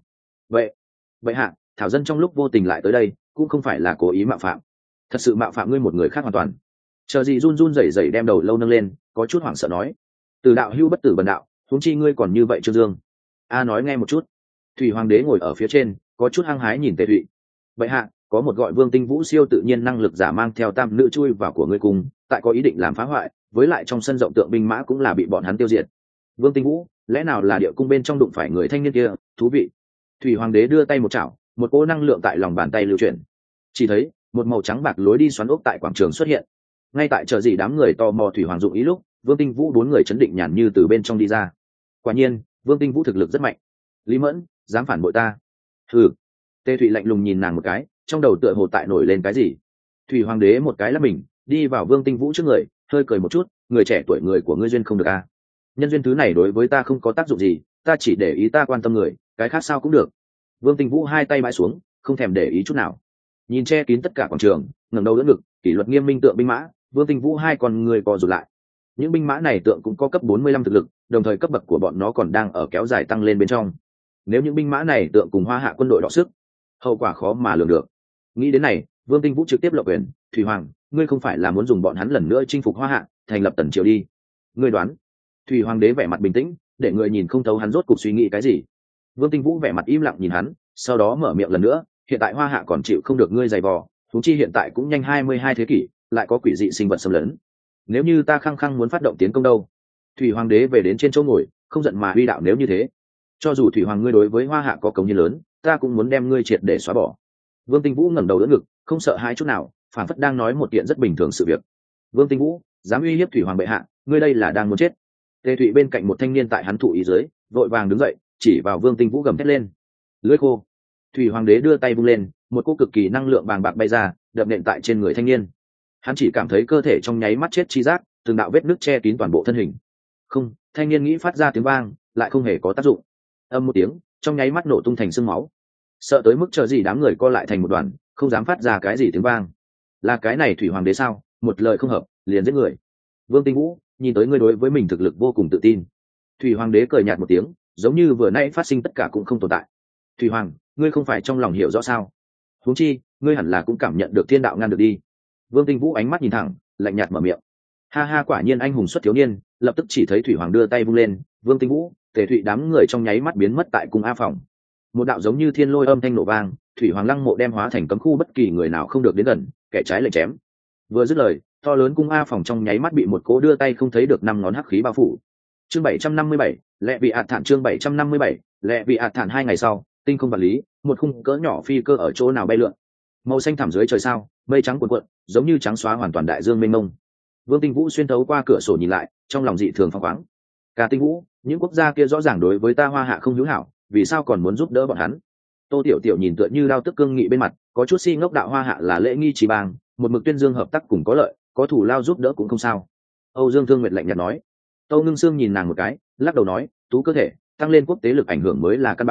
Vậy hạ, thảo dân trong lúc vô tình lại tới đây, cũng không phải là cố ý mạo phạm, thật sự mạo phạm ngươi một người khác hoàn toàn. Chờ gì run run rẩy rẩy đem đầu lâu nâng lên, có chút hoảng sợ nói: từ đạo hưu bất tử bần đạo, huống chi ngươi còn như vậy Trương Dương. A nói nghe một chút. Thủy hoàng đế ngồi ở phía trên, có chút hăng hái nhìn Tề Thụy. Vậy hạ, có một gọi Vương Tinh Vũ siêu tự nhiên năng lực giả mang theo tam nữ chui vào của ngươi cùng, tại có ý định làm phá hoại, với lại trong sân rộng tượng binh mã cũng là bị bọn hắn tiêu diệt. Vương Tinh Vũ, lẽ nào là địa cung bên trong đụng phải người thanh niên kia? Thú vị. Thủy hoàng đế đưa tay một chảo, một cỗ năng lượng tại lòng bàn tay lưu chuyển. Chỉ thấy một màu trắng bạc lối đi xoắn ốc tại quảng trường xuất hiện. Ngay tại chờ gì đám người tò mò Thủy hoàng dụng ý lúc, Vương Tinh Vũ bốn người chấn định nhàn như từ bên trong đi ra. Quả nhiên, Vương Tinh Vũ thực lực rất mạnh. Lý Mẫn, dám phản bội ta? Hừ. Tề Thụy lạnh lùng nhìn nàng một cái, trong đầu tựa hồ tại nổi lên cái gì. Thủy hoàng đế một cái là mình đi vào Vương Tinh Vũ trước người, hơi cười một chút: người trẻ tuổi người của ngươi duyên không được a. Nhân duyên thứ này đối với ta không có tác dụng gì, ta chỉ để ý ta quan tâm người, cái khác sao cũng được. Vương Tinh Vũ hai tay bãi xuống, không thèm để ý chút nào, nhìn che kín tất cả quảng trường, ngẩng đầu đỡ ngực, kỷ luật nghiêm minh tượng binh mã. Vương Tinh Vũ hai con người co rụt lại. Những binh mã này tượng cũng có cấp 45 thực lực, đồng thời cấp bậc của bọn nó còn đang ở kéo dài tăng lên bên trong. Nếu những binh mã này tượng cùng Hoa Hạ quân đội đọ sức, hậu quả khó mà lường được. Nghĩ đến này, Vương Tinh Vũ trực tiếp lộ quyền: Thủy hoàng, ngươi không phải là muốn dùng bọn hắn lần nữa chinh phục Hoa Hạ, thành lập Tần triều đi? Ngươi đoán? Thủy hoàng đế vẻ mặt bình tĩnh, để người nhìn không thấu hắn rốt cuộc suy nghĩ cái gì. Vương Tinh Vũ vẻ mặt im lặng nhìn hắn, sau đó mở miệng lần nữa: hiện tại Hoa Hạ còn chịu không được ngươi giày vò, thú chi hiện tại cũng nhanh 22 thế kỷ, lại có quỷ dị sinh vật xâm lấn. Nếu như ta khăng khăng muốn phát động tiến công đâu? Thủy hoàng đế về đến trên chỗ ngồi, không giận mà uy đạo: nếu như thế, cho dù Thủy hoàng ngươi đối với Hoa Hạ có công nhiên lớn, ta cũng muốn đem ngươi triệt để xóa bỏ. Vương Tinh Vũ ngẩng đầu đỡ ngực, không sợ hãi chút nào, phản phất đang nói một kiện rất bình thường sự việc. Vương Tinh Vũ dám uy hiếp Thủy hoàng bệ hạ, ngươi đây là đang muốn chết. Tề Thụy bên cạnh một thanh niên tại hắn thụ ý dưới, vội vàng đứng dậy, chỉ vào Vương Tinh Vũ gầm thét lên: lưỡi khô. Thủy hoàng đế đưa tay vung lên, một cỗ cực kỳ năng lượng bàng bạc bay ra, đập nện tại trên người thanh niên. Hắn chỉ cảm thấy cơ thể trong nháy mắt chết chi giác, từng đạo vết nứt che kín toàn bộ thân hình. Không, thanh niên nghĩ phát ra tiếng vang, lại không hề có tác dụng. Âm một tiếng, trong nháy mắt nổ tung thành xương máu. Sợ tới mức chờ gì đám người co lại thành một đoàn, không dám phát ra cái gì tiếng vang. Là cái này Thủy hoàng đế sao? Một lời không hợp, liền giết người. Vương Tinh Vũ nhìn tới ngươi đối với mình thực lực vô cùng tự tin. Thủy hoàng đế cười nhạt một tiếng, giống như vừa nãy phát sinh tất cả cũng không tồn tại. Thủy hoàng, ngươi không phải trong lòng hiểu rõ sao? Huống chi, ngươi hẳn là cũng cảm nhận được thiên đạo ngăn được đi. Vương Tinh Vũ ánh mắt nhìn thẳng, lạnh nhạt mở miệng: ha ha, quả nhiên anh hùng xuất thiếu niên. Lập tức chỉ thấy Thủy hoàng đưa tay vung lên, Vương Tinh Vũ, Tề Thụy đám người trong nháy mắt biến mất tại cung A phòng. Một đạo giống như thiên lôi âm thanh nổ vang, Thủy hoàng lăng mộ đem hóa thành cấm khu, bất kỳ người nào không được đến gần, kẻ trái lệnh chém. Vừa dứt lời, to lớn cung A phòng trong nháy mắt bị một cỗ đưa tay không thấy được 5 ngón hắc khí bao phủ. Chương 757, lệ vị ạt thản. Chương 757, lệ vị ạt thản. 2 ngày sau, tinh không vật lý, một khung cỡ nhỏ phi cơ ở chỗ nào bay lượn. Màu xanh thẳm dưới trời sao, mây trắng cuộn cuộn, giống như trắng xóa hoàn toàn đại dương mênh mông. Vương Tinh Vũ xuyên thấu qua cửa sổ nhìn lại, trong lòng dị thường phóng khoáng. Cả Tinh Vũ, những quốc gia kia rõ ràng đối với ta Hoa Hạ không hữu hảo, vì sao còn muốn giúp đỡ bọn hắn? Tô Tiểu Tiểu nhìn tựa như đao tức cương nghị bên mặt, có chút si ngốc đạo Hoa Hạ là lễ nghi chỉ bang, một mực tuyên dương hợp tác cùng có lợi, có thủ lao giúp đỡ cũng không sao. Âu Dương Thương Nguyệt lạnh nhạt nói. Tâu Ngưng Sương nhìn nàng một cái, lắc đầu nói: tú cơ thể tăng lên quốc tế lực ảnh hưởng mới là căn bản,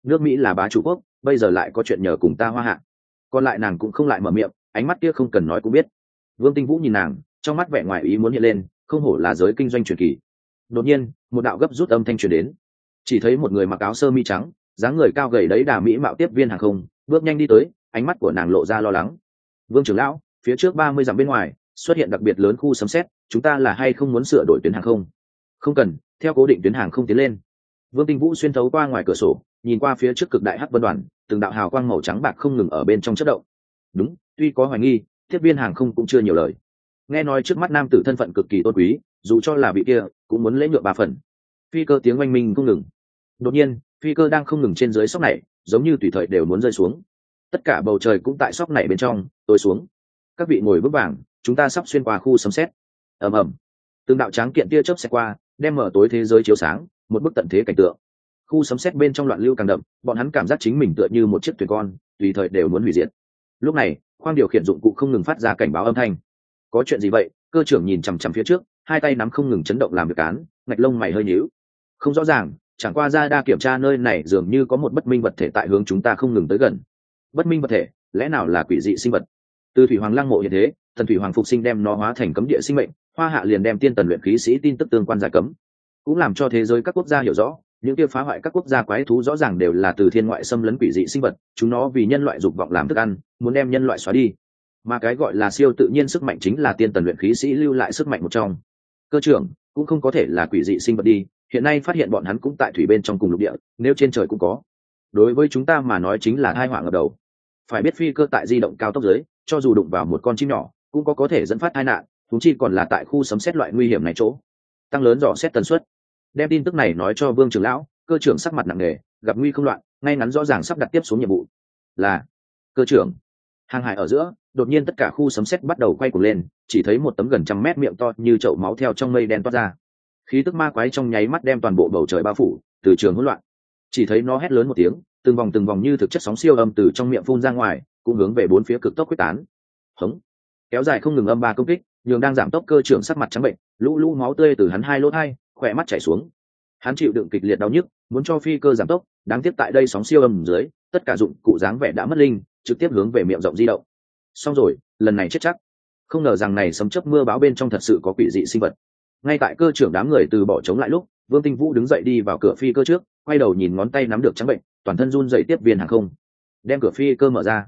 nước Mỹ là bá chủ quốc, bây giờ lại có chuyện nhờ cùng ta Hoa Hạ. Còn lại nàng cũng không lại mở miệng, ánh mắt kia không cần nói cũng biết. Vương Tinh Vũ nhìn nàng, trong mắt vẻ ngoài ý muốn hiện lên, không hổ là giới kinh doanh truyền kỳ. Đột nhiên, một đạo gấp rút âm thanh truyền đến. Chỉ thấy một người mặc áo sơ mi trắng, dáng người cao gầy đấy đà mỹ mạo tiếp viên hàng không, bước nhanh đi tới, ánh mắt của nàng lộ ra lo lắng. Vương trưởng lão, phía trước 30 dặm bên ngoài xuất hiện đặc biệt lớn khu sấm sét, chúng ta là hay không muốn sửa đổi tuyến hàng không? Không cần, theo cố định tuyến hàng không tiến lên. Vương Tinh Vũ xuyên thấu qua ngoài cửa sổ, nhìn qua phía trước cực đại hắc vân đoàn, từng đạo hào quang màu trắng bạc không ngừng ở bên trong chớp động. Đúng, tuy có hoài nghi, tiếp viên hàng không cũng chưa nhiều lời. Nghe nói trước mắt nam tử thân phận cực kỳ tôn quý, dù cho là vị kia, cũng muốn lễ nhượng 3 phần. Phi cơ tiếng oanh minh không ngừng. Đột nhiên, phi cơ đang không ngừng trên dưới sóc này, giống như tùy thời đều muốn rơi xuống. Tất cả bầu trời cũng tại sóc này bên trong tối xuống. Các vị ngồi vững vàng, chúng ta sắp xuyên qua khu sấm sét. Ầm ầm, từng đạo tráng kiện tia chớp xẹt qua, đem mở tối thế giới chiếu sáng, một bức tận thế cảnh tượng. Khu sấm sét bên trong loạn lưu càng đậm, bọn hắn cảm giác chính mình tựa như một chiếc thuyền con, tùy thời đều muốn hủy diệt. Lúc này, khoang điều khiển dụng cụ không ngừng phát ra cảnh báo âm thanh. Có chuyện gì vậy? Cơ trưởng nhìn chằm chằm phía trước, hai tay nắm không ngừng chấn động làm việc án, ngạch lông mày hơi nhíu. Không rõ ràng, chẳng qua ra đa kiểm tra nơi này dường như có một bất minh vật thể tại hướng chúng ta không ngừng tới gần. Bất minh vật thể, lẽ nào là quỷ dị sinh vật? Từ thủy hoàng lăng mộ hiện thế, thần thủy hoàng phục sinh đem nó hóa thành cấm địa sinh mệnh, Hoa Hạ liền đem tiên tần luyện khí sĩ tin tức tương quan giải cấm, cũng làm cho thế giới các quốc gia hiểu rõ, những kia phá hoại các quốc gia quái thú rõ ràng đều là từ thiên ngoại xâm lấn quỷ dị sinh vật, chúng nó vì nhân loại dục vọng làm thức ăn, muốn đem nhân loại xóa đi. Mà cái gọi là siêu tự nhiên sức mạnh chính là tiên tần luyện khí sĩ lưu lại sức mạnh một trong. Cơ trưởng, cũng không có thể là quỷ dị sinh vật đi, hiện nay phát hiện bọn hắn cũng tại thủy bên trong cùng lục địa, nếu trên trời cũng có, đối với chúng ta mà nói chính là tai họa ngập đầu. Phải biết phi cơ tại di động cao tốc dưới, cho dù đụng vào một con chim nhỏ cũng có thể dẫn phát tai nạn, chúng chi còn là tại khu sấm sét loại nguy hiểm này chỗ. Tăng lớn dò xét tần suất, đem tin tức này nói cho Vương trưởng lão. Cơ trưởng sắc mặt nặng nề, gặp nguy không loạn, ngay ngắn rõ ràng sắp đặt tiếp xuống nhiệm vụ. Là cơ trưởng. Hàng hải ở giữa, đột nhiên tất cả khu sấm sét bắt đầu quay cuồng lên, chỉ thấy một tấm gần trăm mét miệng to như chậu máu theo trong mây đen toát ra. Khí tức ma quái trong nháy mắt đem toàn bộ bầu trời bao phủ, từ trường hỗn loạn. Chỉ thấy nó hét lớn một tiếng, từng vòng như thực chất sóng siêu âm từ trong miệng phun ra ngoài, cũng hướng về bốn phía cực tốc quyết tán. Hống, kéo dài không ngừng âm ba công kích, nhường đang giảm tốc cơ trưởng sắc mặt trắng bệnh, lũ máu tươi từ hắn hai lỗ tai, khỏe mắt chảy xuống. Hắn chịu đựng kịch liệt đau nhức, muốn cho phi cơ giảm tốc, đáng tiếc tại đây sóng siêu âm dưới, tất cả dụng cụ dáng vẻ đã mất linh, trực tiếp hướng về miệng rộng di động. Xong rồi, lần này chết chắc. Không ngờ rằng này sấm chớp mưa báo bên trong thật sự có quỷ dị sinh vật. Ngay tại cơ trưởng đám người từ bỏ chống lại lúc, Vương Tinh Vũ đứng dậy đi vào cửa phi cơ trước, quay đầu nhìn ngón tay nắm được trắng bệnh, toàn thân run rẩy tiếp viên hàng không, đem cửa phi cơ mở ra.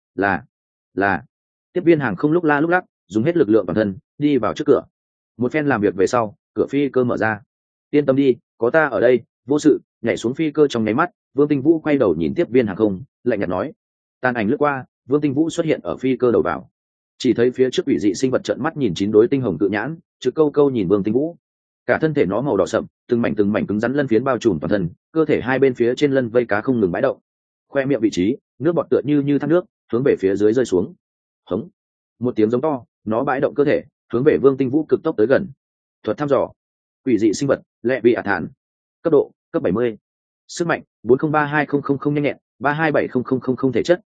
Là tiếp viên hàng không lúc la lúc lắc, dùng hết lực lượng toàn thân đi vào trước cửa. Một phen làm việc về sau, cửa phi cơ mở ra. Yên tâm đi, có ta ở đây. Vô sự. Nhảy xuống phi cơ trong nháy mắt, Vương Tinh Vũ quay đầu nhìn tiếp viên hàng không, lạnh nhạt nói. Tàn ảnh lướt qua, Vương Tinh Vũ xuất hiện ở phi cơ đầu vào. Chỉ thấy phía trước quỷ dị sinh vật trợn mắt nhìn chín đối tinh hồng cự nhãn, trực câu nhìn Vương Tinh Vũ. Cả thân thể nó màu đỏ sậm, từng mảnh cứng rắn lân phiến bao trùm toàn thân, cơ thể hai bên phía trên lân vây cá không ngừng bãi động. Khoe miệng vị trí, nước bọt tựa như thác nước, hướng về phía dưới rơi xuống. Hống, một tiếng giống to, nó bãi động cơ thể, hướng về Vương Tinh Vũ cực tốc tới gần. Thuật thăm dò, quỷ dị sinh vật, lệ bị ả thản, cấp độ cấp 70, sức mạnh 403200 nhanh nhẹn, 327000 thể chất,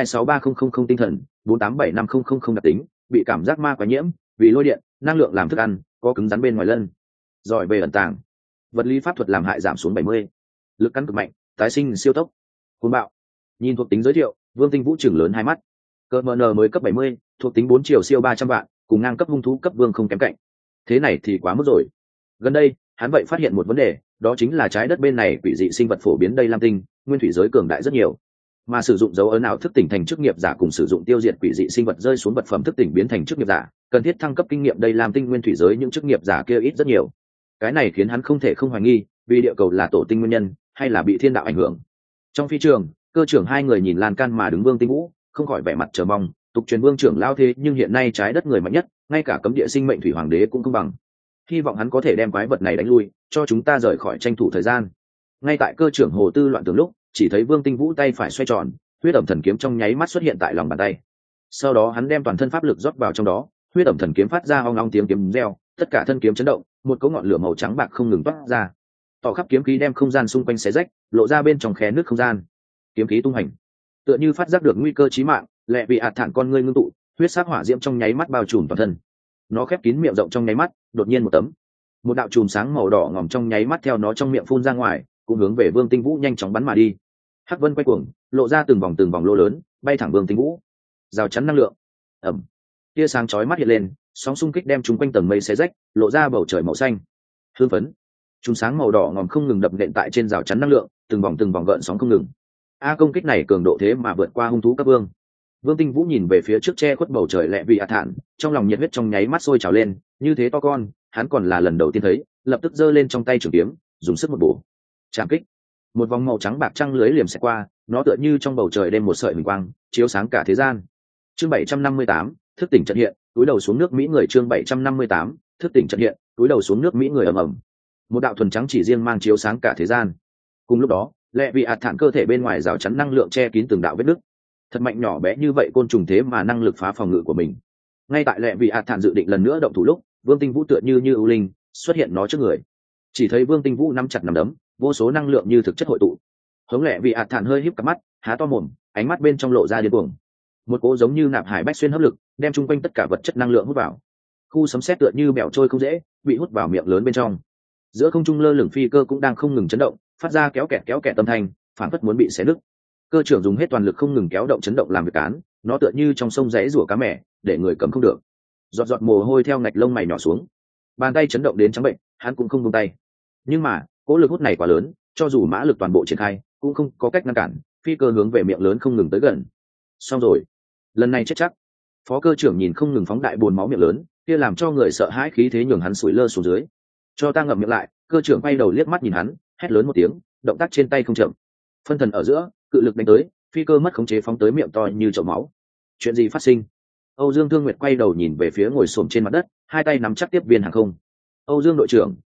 426300 tinh thần, 487500 đặc tính, bị cảm giác ma quái nhiễm, vì lôi điện, năng lượng làm thức ăn, có cứng rắn bên ngoài lân, giỏi về ẩn tàng, vật lý pháp thuật làm hại giảm xuống 70, lực cắn cực mạnh, tái sinh siêu tốc, cuồng bạo. Nhìn thuộc tính giới thiệu, Vương Tinh Vũ chừng lớn hai mắt. Cơ MN mới cấp 70, thuộc tính 4 triệu siêu 300 vạn, cùng ngang cấp hung thú cấp vương không kém cạnh. Thế này thì quá mức rồi. Gần đây, hắn vậy phát hiện một vấn đề, đó chính là trái đất bên này quỷ dị sinh vật phổ biến đây lam tinh, nguyên thủy giới cường đại rất nhiều. Mà sử dụng dấu ấn ảo thức tỉnh thành chức nghiệp giả cùng sử dụng tiêu diệt quỷ dị sinh vật rơi xuống vật phẩm thức tỉnh biến thành chức nghiệp giả, cần thiết thăng cấp kinh nghiệm đây lam tinh nguyên thủy giới những chức nghiệp giả kia ít rất nhiều. Cái này khiến hắn không thể không hoài nghi, vì địa cầu là tổ tinh nguyên nhân, hay là bị thiên đạo ảnh hưởng. Trong phi trường, cơ trưởng hai người nhìn lan can mà đứng Vương Tinh Vũ, không khỏi vẻ mặt chờ mong. Tục truyền Vương trưởng lao thế nhưng hiện nay trái đất người mạnh nhất, ngay cả cấm địa sinh mệnh thủy hoàng đế cũng không bằng. Hy vọng hắn có thể đem quái vật này đánh lui, cho chúng ta rời khỏi tranh thủ thời gian. Ngay tại cơ trưởng hồ tư loạn tưởng lúc, chỉ thấy Vương Tinh Vũ tay phải xoay tròn, huyết ẩm thần kiếm trong nháy mắt xuất hiện tại lòng bàn tay. Sau đó hắn đem toàn thân pháp lực rót vào trong đó, huyết ẩm thần kiếm phát ra ong ong tiếng kiếm reo, tất cả thân kiếm chấn động, một cỗ ngọn lửa màu trắng bạc không ngừng toát ra. Tỏ khắp kiếm khí đem không gian xung quanh xé rách, lộ ra bên trong khe nước không gian. Kiếm khí tung hành, tựa như phát giác được nguy cơ chí mạng, lẹ bị ạt thản con ngươi ngưng tụ, huyết sắc hỏa diễm trong nháy mắt bao trùm toàn thân. Nó khép kín miệng rộng trong nháy mắt, đột nhiên một đạo chùm sáng màu đỏ ngòm trong nháy mắt theo nó trong miệng phun ra ngoài, cũng hướng về Vương Tinh Vũ nhanh chóng bắn mà đi. hắc vân quay cuồng, lộ ra từng vòng lô lớn, bay thẳng Vương Tinh Vũ. Rào chắn năng lượng. Ẩm. Tia sáng chói mắt hiện lên, sóng xung kích đem chúng quanh tầng mây xé rách, lộ ra bầu trời màu xanh. Hương phấn. Chúng sáng màu đỏ ngòm không ngừng đập nện tại trên rào chắn năng lượng, từng vòng gợn sóng không ngừng. Công kích này cường độ thế mà vượt qua hung thú cấp vương. Vương Tinh Vũ nhìn về phía trước che khuất bầu trời lẹ vị thản, trong lòng nhiệt huyết trong nháy mắt sôi trào lên, như thế to con, hắn còn là lần đầu tiên thấy, lập tức giơ lên trong tay trường kiếm, dùng sức một bổ. Trảm kích. Một vòng màu trắng bạc trăng lưới liềm xẹt qua, nó tựa như trong bầu trời đêm một sợi huỳnh quang, chiếu sáng cả thế gian. Chương 758, thức tỉnh trận hiện, túi đầu xuống nước Mỹ người. Chương 758, thức tỉnh trận hiện, túi đầu xuống nước Mỹ người. Ầm ầm. Một đạo thuần trắng chỉ riêng mang chiếu sáng cả thế gian. Cùng lúc đó, lẹ vị thản cơ thể bên ngoài rào chắn năng lượng che kín từng đạo vết nứt. Thật mạnh nhỏ bé như vậy côn trùng thế mà năng lực phá phòng ngự của mình. Ngay tại lẹ vị thản dự định lần nữa động thủ lúc, Vương Tinh Vũ tựa như ưu linh xuất hiện nó trước người. Chỉ thấy Vương Tinh Vũ nắm chặt nắm đấm, vô số năng lượng như thực chất hội tụ. Hống lẹ vị thản hơi híp cặp mắt, há to mồm, ánh mắt bên trong lộ ra điên cuồng. Một cỗ giống như nạp hải bách xuyên hấp lực, đem chung quanh tất cả vật chất năng lượng hút vào. Khu sấm sét tựa như bèo trôi không dễ, bị hút vào miệng lớn bên trong. Giữa không trung lơ lửng phi cơ cũng đang không ngừng chấn động, phát ra kéo kẹt âm thanh, phản phất muốn bị xé nứt. Cơ trưởng dùng hết toàn lực không ngừng kéo động chấn động làm việc cán, nó tựa như trong sông rãy rủa cá mẹ, để người cầm không được. Giọt giọt mồ hôi theo ngạch lông mày nhỏ xuống, bàn tay chấn động đến trắng bệnh, hắn cũng không buông tay. Nhưng mà cỗ lực hút này quá lớn, cho dù mã lực toàn bộ triển khai cũng không có cách ngăn cản, phi cơ hướng về miệng lớn không ngừng tới gần. Xong rồi, lần này chết chắc. Phó cơ trưởng nhìn không ngừng phóng đại bồn máu miệng lớn, kia làm cho người sợ hãi khí thế nhường hắn sủi lơ xuống dưới. Cho ta ngậm miệng lại. Cơ trưởng quay đầu liếc mắt nhìn hắn, hét lớn một tiếng, động tác trên tay không chậm. Phân thần ở giữa, cự lực đánh tới, phi cơ mất khống chế phóng tới miệng to như chậu máu. Chuyện gì phát sinh? Âu Dương Thương Nguyệt quay đầu nhìn về phía ngồi xổm trên mặt đất, hai tay nắm chắc tiếp viên hàng không. Âu Dương đội trưởng,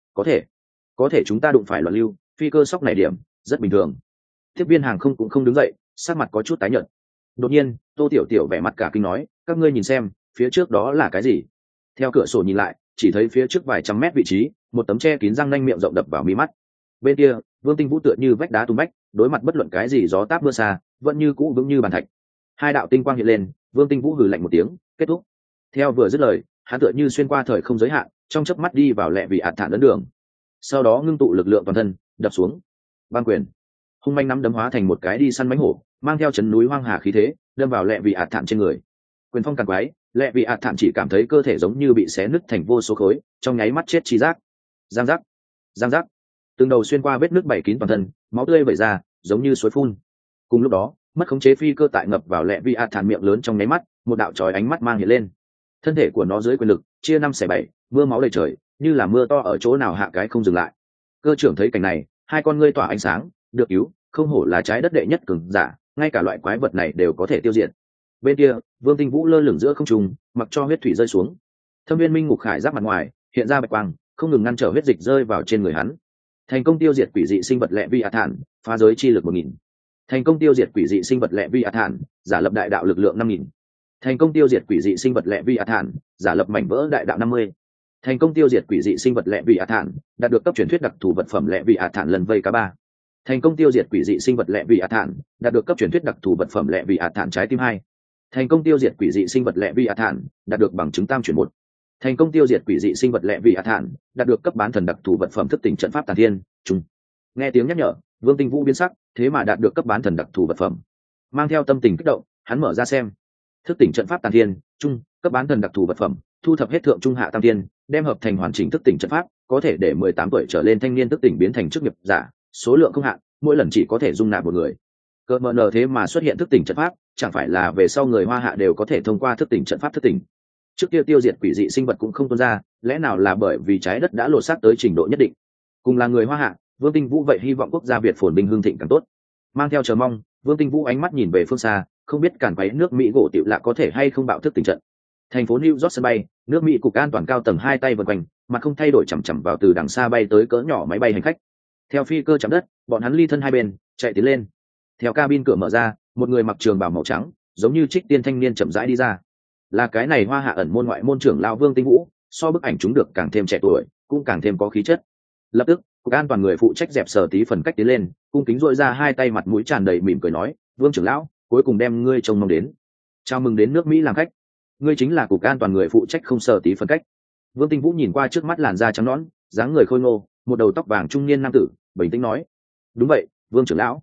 có thể chúng ta đụng phải loạn lưu, phi cơ sóc này điểm rất bình thường. Tiếp viên hàng không cũng không đứng dậy, sắc mặt có chút tái nhợt. Đột nhiên, Tô Tiểu Tiểu vẻ mặt cả kinh nói, các ngươi nhìn xem, phía trước đó là cái gì? Theo cửa sổ nhìn lại, chỉ thấy phía trước vài trăm mét vị trí, một tấm che kín răng nanh miệng rộng đập vào mi mắt. Bên kia, Vương Tinh Vũ tựa như vách đá tung bách, đối mặt bất luận cái gì gió táp mưa xa, vẫn như cũ vững như bàn thạch. Hai đạo tinh quang hiện lên, Vương Tinh Vũ hừ lạnh một tiếng, kết thúc. Theo vừa dứt lời, hắn tựa như xuyên qua thời không giới hạn, trong chớp mắt đi vào lẹ vị thản ấn đường. Sau đó ngưng tụ lực lượng toàn thân, đập xuống. Băng quyền. Hung manh nắm đấm hóa thành một cái đi săn mãnh hổ, mang theo chấn núi hoang hà khí thế, đâm vào lẹ vị thản trên người. Quyền phong càng quái, lẹ vị thản chỉ cảm thấy cơ thể giống như bị xé nứt thành vô số khối, trong nháy mắt chết chi giác. Giang giác, giang giác, từng đầu xuyên qua vết nước bảy kín toàn thân, máu tươi vẩy ra giống như suối phun. Cùng lúc đó, mất khống chế phi cơ tại ngập vào lẹ vị thản miệng lớn trong nháy mắt, một đạo chói ánh mắt mang hiện lên. Thân thể của nó dưới quyền lực chia 5/7, mưa máu đầy trời, như là mưa to ở chỗ nào hạ cái không dừng lại. Cơ trưởng thấy cảnh này, hai con ngươi tỏa ánh sáng, được cứu, không hổ là trái đất đệ nhất cường giả, ngay cả loại quái vật này đều có thể tiêu diệt. Bên kia, Vương Tinh Vũ lơ lửng giữa không trung, mặc cho huyết thủy rơi xuống. Thâm viên minh ngục khải giáp mặt ngoài hiện ra bạch quang, không ngừng ngăn trở huyết dịch rơi vào trên người hắn. Thành công tiêu diệt quỷ dị sinh vật lẹ vi thản, phá giới chi lực 1000. Thành công tiêu diệt quỷ dị sinh vật lẹ vi thản, giả lập đại đạo lực lượng 5000. Thành công tiêu diệt quỷ dị sinh vật lẹ vi thản, giả lập mảnh vỡ đại đạo 50. Thành công tiêu diệt quỷ dị sinh vật lẹ vi thản, đạt được cấp truyền thuyết đặc thù vật phẩm lẹ vi thản lần vây cá 3. Thành công tiêu diệt quỷ dị sinh vật lẹ vi thản, đạt được cấp truyền thuyết đặc thù vật phẩm lẹ vi thản trái tim 2. Thành công tiêu diệt quỷ dị sinh vật lẹ vi thản, đạt được bằng chứng tam chuyển 1. Thành công tiêu diệt quỷ dị sinh vật lẹ vi thản, đạt được cấp bán thần đặc thù vật phẩm thức tỉnh trận pháp tàn thiên trung. Nghe tiếng nhắc nhở, Vương Tinh Vũ biến sắc, thế mà đạt được cấp bán thần đặc thù vật phẩm. Mang theo tâm tình kích động, hắn mở ra xem. Thức tỉnh trận pháp tàn thiên trung, cấp bán thần đặc thù vật phẩm, thu thập hết thượng trung hạ tam thiên, đem hợp thành hoàn chỉnh thức tỉnh trận pháp, có thể để 18 tuổi trở lên thanh niên thức tỉnh biến thành chức nghiệp giả, số lượng không hạn, mỗi lần chỉ có thể dung nạp một người. Cơ mờ nở thế mà xuất hiện thức tỉnh trận pháp, chẳng phải là về sau người Hoa Hạ đều có thể thông qua thức tỉnh trận pháp thức tỉnh. Trước kia tiêu diệt quỷ dị sinh vật cũng không tuôn ra, lẽ nào là bởi vì trái đất đã lột xác tới trình độ nhất định. Cùng là người Hoa Hạ, Vương Tinh Vũ vậy hy vọng quốc gia Việt phồn vinh hưng thịnh càng tốt. Mang theo chờ mong, Vương Tinh Vũ ánh mắt nhìn về phương xa, không biết cản quấy nước Mỹ gỗ tiểu lạ có thể hay không bạo thức tỉnh trận. Thành phố New York sân bay, nước Mỹ cục an toàn cao tầng hai tay vần quanh, mặt không thay đổi chằm chằm vào từ đằng xa bay tới cỡ nhỏ máy bay hành khách. Theo phi cơ chạm đất, bọn hắn ly thân hai bên, chạy tiến lên. Theo cabin cửa mở ra, một người mặc trường bào màu trắng, giống như trích tiên thanh niên chậm rãi đi ra. Là cái này Hoa Hạ ẩn môn ngoại môn trưởng lão Vương Tinh Vũ, so bức ảnh chúng được càng thêm trẻ tuổi, cũng càng thêm có khí chất. Lập tức, cục an toàn người phụ trách dẹp Sở Tí phần cách tiến lên, cung kính dội ra hai tay, mặt mũi tràn đầy mỉm cười nói, Vương trưởng lão, cuối cùng đem ngươi trông mong đến. Chào mừng đến nước Mỹ làm khách. Ngươi chính là cục an toàn người phụ trách không Sở Tí phần cách. Vương Tinh Vũ nhìn qua trước mắt làn da trắng nõn, dáng người khôi ngô, một đầu tóc vàng trung niên nam tử, bình tĩnh nói, đúng vậy, Vương trưởng lão.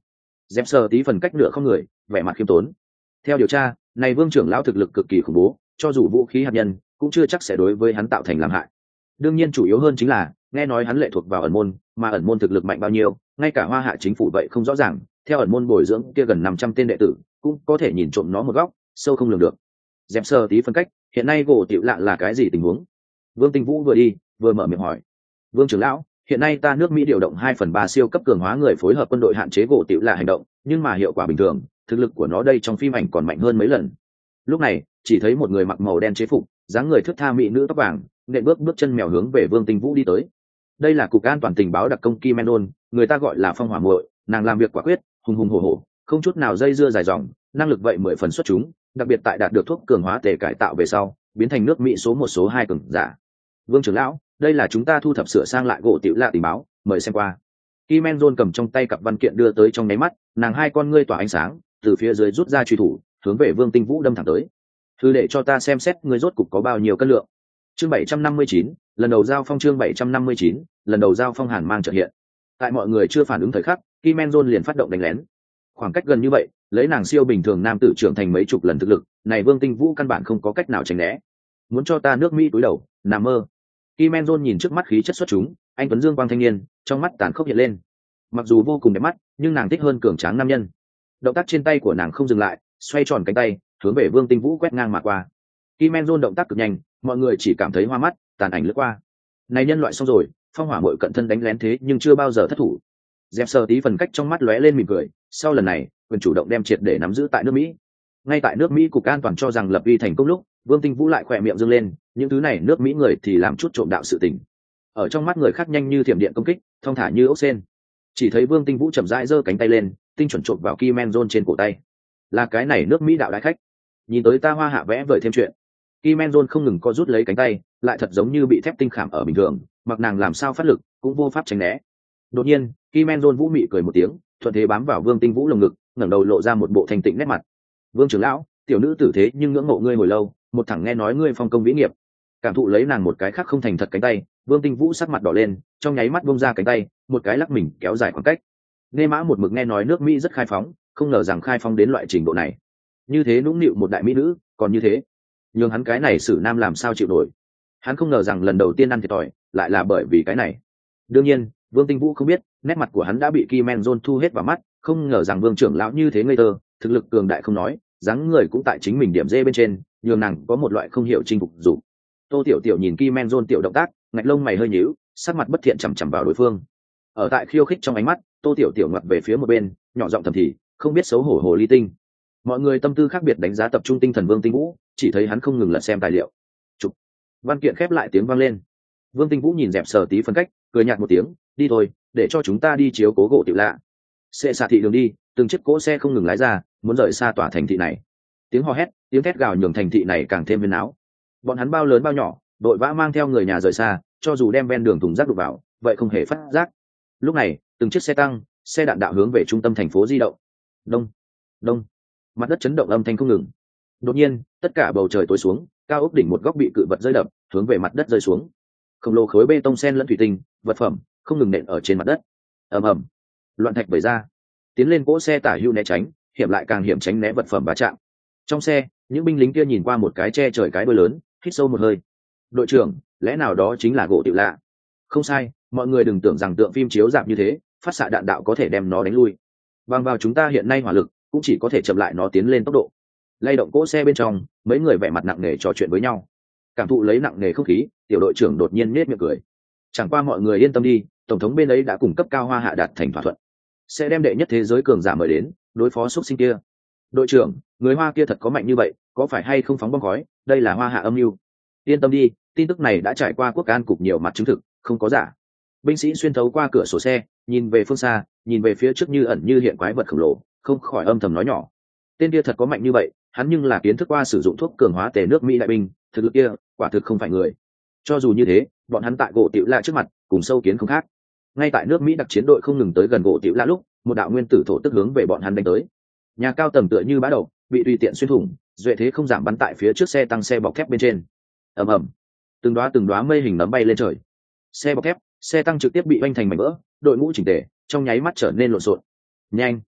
Dẹp sờ tí phần cách nửa không người, vẻ mặt khiêm tốn. Theo điều tra, này Vương trưởng lão thực lực cực kỳ khủng bố, cho dù vũ khí hạt nhân cũng chưa chắc sẽ đối với hắn tạo thành làm hại. Đương nhiên chủ yếu hơn chính là nghe nói hắn lệ thuộc vào ẩn môn, mà ẩn môn thực lực mạnh bao nhiêu, ngay cả Hoa Hạ chính phủ vậy không rõ ràng. Theo ẩn môn bồi dưỡng kia gần 500 tên đệ tử, cũng có thể nhìn trộm nó một góc, sâu không lường được. Dẹp sờ tí phân cách, hiện nay gỗ tiểu lạ là cái gì tình huống? Vương Tinh Vũ vừa đi vừa mở miệng hỏi. Vương trưởng lão, hiện nay ta nước Mỹ điều động 2/3 siêu cấp cường hóa người phối hợp quân đội hạn chế gỗ tiểu lạ hành động, nhưng mà hiệu quả bình thường, thực lực của nó đây trong phim ảnh còn mạnh hơn mấy lần. Lúc này chỉ thấy một người mặc màu đen chế phục, dáng người thướt tha mỹ nữ tóc vàng, nện bước chân mèo hướng về Vương Tinh Vũ đi tới. Đây là cục an toàn tình báo đặc công Kim Enon, người ta gọi là Phong Hỏa Muội, nàng làm việc quả quyết, hùng hùng hổ hổ, không chút nào dây dưa dài dòng, năng lực vậy 10 phần xuất chúng, đặc biệt tại đạt được thuốc cường hóa tề cải tạo về sau, biến thành nước Mỹ số 1 số 2 cường giả. Vương trưởng lão, đây là chúng ta thu thập sửa sang lại gỗ tiểu lạ tình báo, mời xem qua. Kim Enon cầm trong tay cặp văn kiện đưa tới trong nháy mắt, nàng hai con ngươi tỏa ánh sáng, từ phía dưới rút ra truy thủ, hướng về Vương Tinh Vũ đâm thẳng tới. Thư để cho ta xem xét ngươi rốt cục có bao nhiêu cân lượng. Chương 759, lần đầu giao phong chương 759, lần đầu giao phong hàn mang chợt hiện. Tại mọi người chưa phản ứng thời khắc, Kim En liền phát động đánh lén. Khoảng cách gần như vậy, lấy nàng siêu bình thường nam tử trưởng thành mấy chục lần thực lực, này Vương Tinh Vũ căn bản không có cách nào tránh né. Muốn cho ta nước Mỹ túi đầu, nằm mơ. Kim En nhìn trước mắt khí chất xuất chúng, anh tuấn dương quang thanh niên, trong mắt tàn khốc hiện lên. Mặc dù vô cùng đẹp mắt, nhưng nàng thích hơn cường tráng nam nhân. Động tác trên tay của nàng không dừng lại, xoay tròn cánh tay, hướng về Vương Tinh Vũ quét ngang mà qua. Kim En động tác cực nhanh, mọi người chỉ cảm thấy hoa mắt, tàn ảnh lướt qua. Này nhân loại xong rồi, Phong Hỏa Muội cận thân đánh lén thế nhưng chưa bao giờ thất thủ. Dẹp sờ tí phần cách trong mắt lóe lên mỉm cười, sau lần này, quyền chủ động đem triệt để nắm giữ tại nước Mỹ. Ngay tại nước Mỹ cục an toàn cho rằng lập uy thành công lúc, Vương Tinh Vũ lại khỏe miệng dương lên, những thứ này nước Mỹ người thì làm chút trộm đạo sự tình. Ở trong mắt người khác nhanh như thiểm điện công kích, thong thả như ốc sên. Chỉ thấy Vương Tinh Vũ chậm rãi giơ cánh tay lên, tinh chuẩn chộp vào Kim En trên cổ tay. Là cái này nước Mỹ đạo đại khách. Nhìn tới ta Hoa Hạ vẽ vời thêm chuyện. Kim En không ngừng co rút lấy cánh tay, lại thật giống như bị thép tinh khảm ở bình thường, mặc nàng làm sao phát lực, cũng vô pháp tránh né. Đột nhiên, Kim En vũ mị cười một tiếng, thuận thế bám vào Vương Tinh Vũ lồng ngực, ngẩng đầu lộ ra một bộ thanh tịnh nét mặt. Vương trưởng lão, tiểu nữ tử thế nhưng ngưỡng mộ ngươi hồi lâu, một thằng nghe nói ngươi phong công vĩ nghiệp. Cảm thụ lấy nàng một cái khác không thành thật cánh tay, Vương Tinh Vũ sắc mặt đỏ lên, trong nháy mắt buông ra cánh tay, một cái lắc mình kéo dài khoảng cách. Nghe Mã một mực nghe nói nước Mỹ rất khai phóng, không ngờ rằng khai phóng đến loại trình độ này. Như thế nũng nịu một đại mỹ nữ, còn như thế, nhưng hắn cái này xử nam làm sao chịu nổi. Hắn không ngờ rằng lần đầu tiên ăn thiệt thòi lại là bởi vì cái này. Đương nhiên, Vương Tinh Vũ không biết, nét mặt của hắn đã bị Kim En thu hết vào mắt, không ngờ rằng Vương trưởng lão như thế ngây thơ, thực lực cường đại không nói, dáng người cũng tại chính mình điểm dê bên trên, nhường nàng có một loại không hiểu chinh phục dục. Tô Tiểu Tiểu nhìn Kim En tiểu động tác, ngạch lông mày hơi nhíu, sắc mặt bất thiện chằm chằm vào đối phương. Ở tại khiêu khích trong ánh mắt, Tô Tiểu Tiểu ngoặt về phía một bên, nhỏ giọng thầm thì, không biết xấu hổ hồ ly tinh. Mọi người tâm tư khác biệt đánh giá tập trung tinh thần Vương Tinh Vũ, chỉ thấy hắn không ngừng lật xem tài liệu. Chụp. Văn kiện khép lại tiếng vang lên. Vương Tinh Vũ nhìn dẹp sờ tí phân cách, cười nhạt một tiếng, đi thôi, để cho chúng ta đi chiếu cố gỗ tiểu lạ. Xe xạ thị đường đi, từng chiếc cỗ xe không ngừng lái ra, muốn rời xa tòa thành thị này. Tiếng hò hét, tiếng thét gào nhường thành thị này càng thêm huyên náo. Bọn hắn bao lớn bao nhỏ, đội vã mang theo người nhà rời xa, cho dù đem ven đường thùng rác đục vào, vậy không hề phát giác. Lúc này, từng chiếc xe tăng, xe đạn đạo hướng về trung tâm thành phố di động. Đông, đông, mặt đất chấn động âm thanh không ngừng. Đột nhiên, tất cả bầu trời tối xuống, cao ốc đỉnh một góc bị cự vật rơi đập, hướng về mặt đất rơi xuống. Khổng lồ khối bê tông sen lẫn thủy tinh, vật phẩm không ngừng nện ở trên mặt đất. Ầm ầm, loạn thạch vẩy ra. Tiến lên cỗ xe tả hưu né tránh, hiểm lại càng hiểm tránh né vật phẩm va chạm. Trong xe, những binh lính kia nhìn qua một cái che trời cái đuôi lớn, hít sâu một hơi. Đội trưởng, lẽ nào đó chính là gỗ tiểu lạ? Không sai, mọi người đừng tưởng rằng tượng phim chiếu rạp như thế, phát xạ đạn đạo có thể đem nó đánh lui. Bằng vào chúng ta hiện nay hỏa lực, cũng chỉ có thể chậm lại nó tiến lên tốc độ. Lay động cỗ xe bên trong, mấy người vẻ mặt nặng nề trò chuyện với nhau. Cảm thụ lấy nặng nề không khí, tiểu đội trưởng đột nhiên nết miệng cười. Chẳng qua mọi người yên tâm đi, tổng thống bên ấy đã cùng cấp cao Hoa Hạ đạt thành thỏa thuận, sẽ đem đệ nhất thế giới cường giả mời đến đối phó xuất sinh kia. Đội trưởng, người Hoa kia thật có mạnh như vậy, có phải hay không phóng bom khói, đây là Hoa Hạ âm mưu. Yên tâm đi, tin tức này đã trải qua quốc an cục nhiều mặt chứng thực, không có giả. Binh sĩ xuyên thấu qua cửa sổ xe, nhìn về phương xa, nhìn về phía trước như ẩn như hiện quái vật khổng lồ, không khỏi âm thầm nói nhỏ. Tên kia thật có mạnh như vậy, hắn nhưng là kiến thức qua sử dụng thuốc cường hóa tề nước Mỹ đại binh, thực lực kia quả thực không phải người. Cho dù như thế, bọn hắn tại gỗ tiểu lạ trước mặt cùng sâu kiến không khác. Ngay tại nước Mỹ đặc chiến đội không ngừng tới gần gỗ tiểu lạ lúc, một đạo nguyên tử thổ tức hướng về bọn hắn đánh tới. Nhà cao tầng tựa như bá đầu, bị tùy tiện xuyên thủng, duệ thế không giảm bắn tại phía trước xe tăng xe bọc thép bên trên. Ầm ầm, từng đóa mây hình nấm bay lên trời. Xe bọc thép, xe tăng trực tiếp bị vanh thành mảnh vỡ, đội ngũ chỉnh tề, trong nháy mắt trở nên lộn xộn. Nhanh,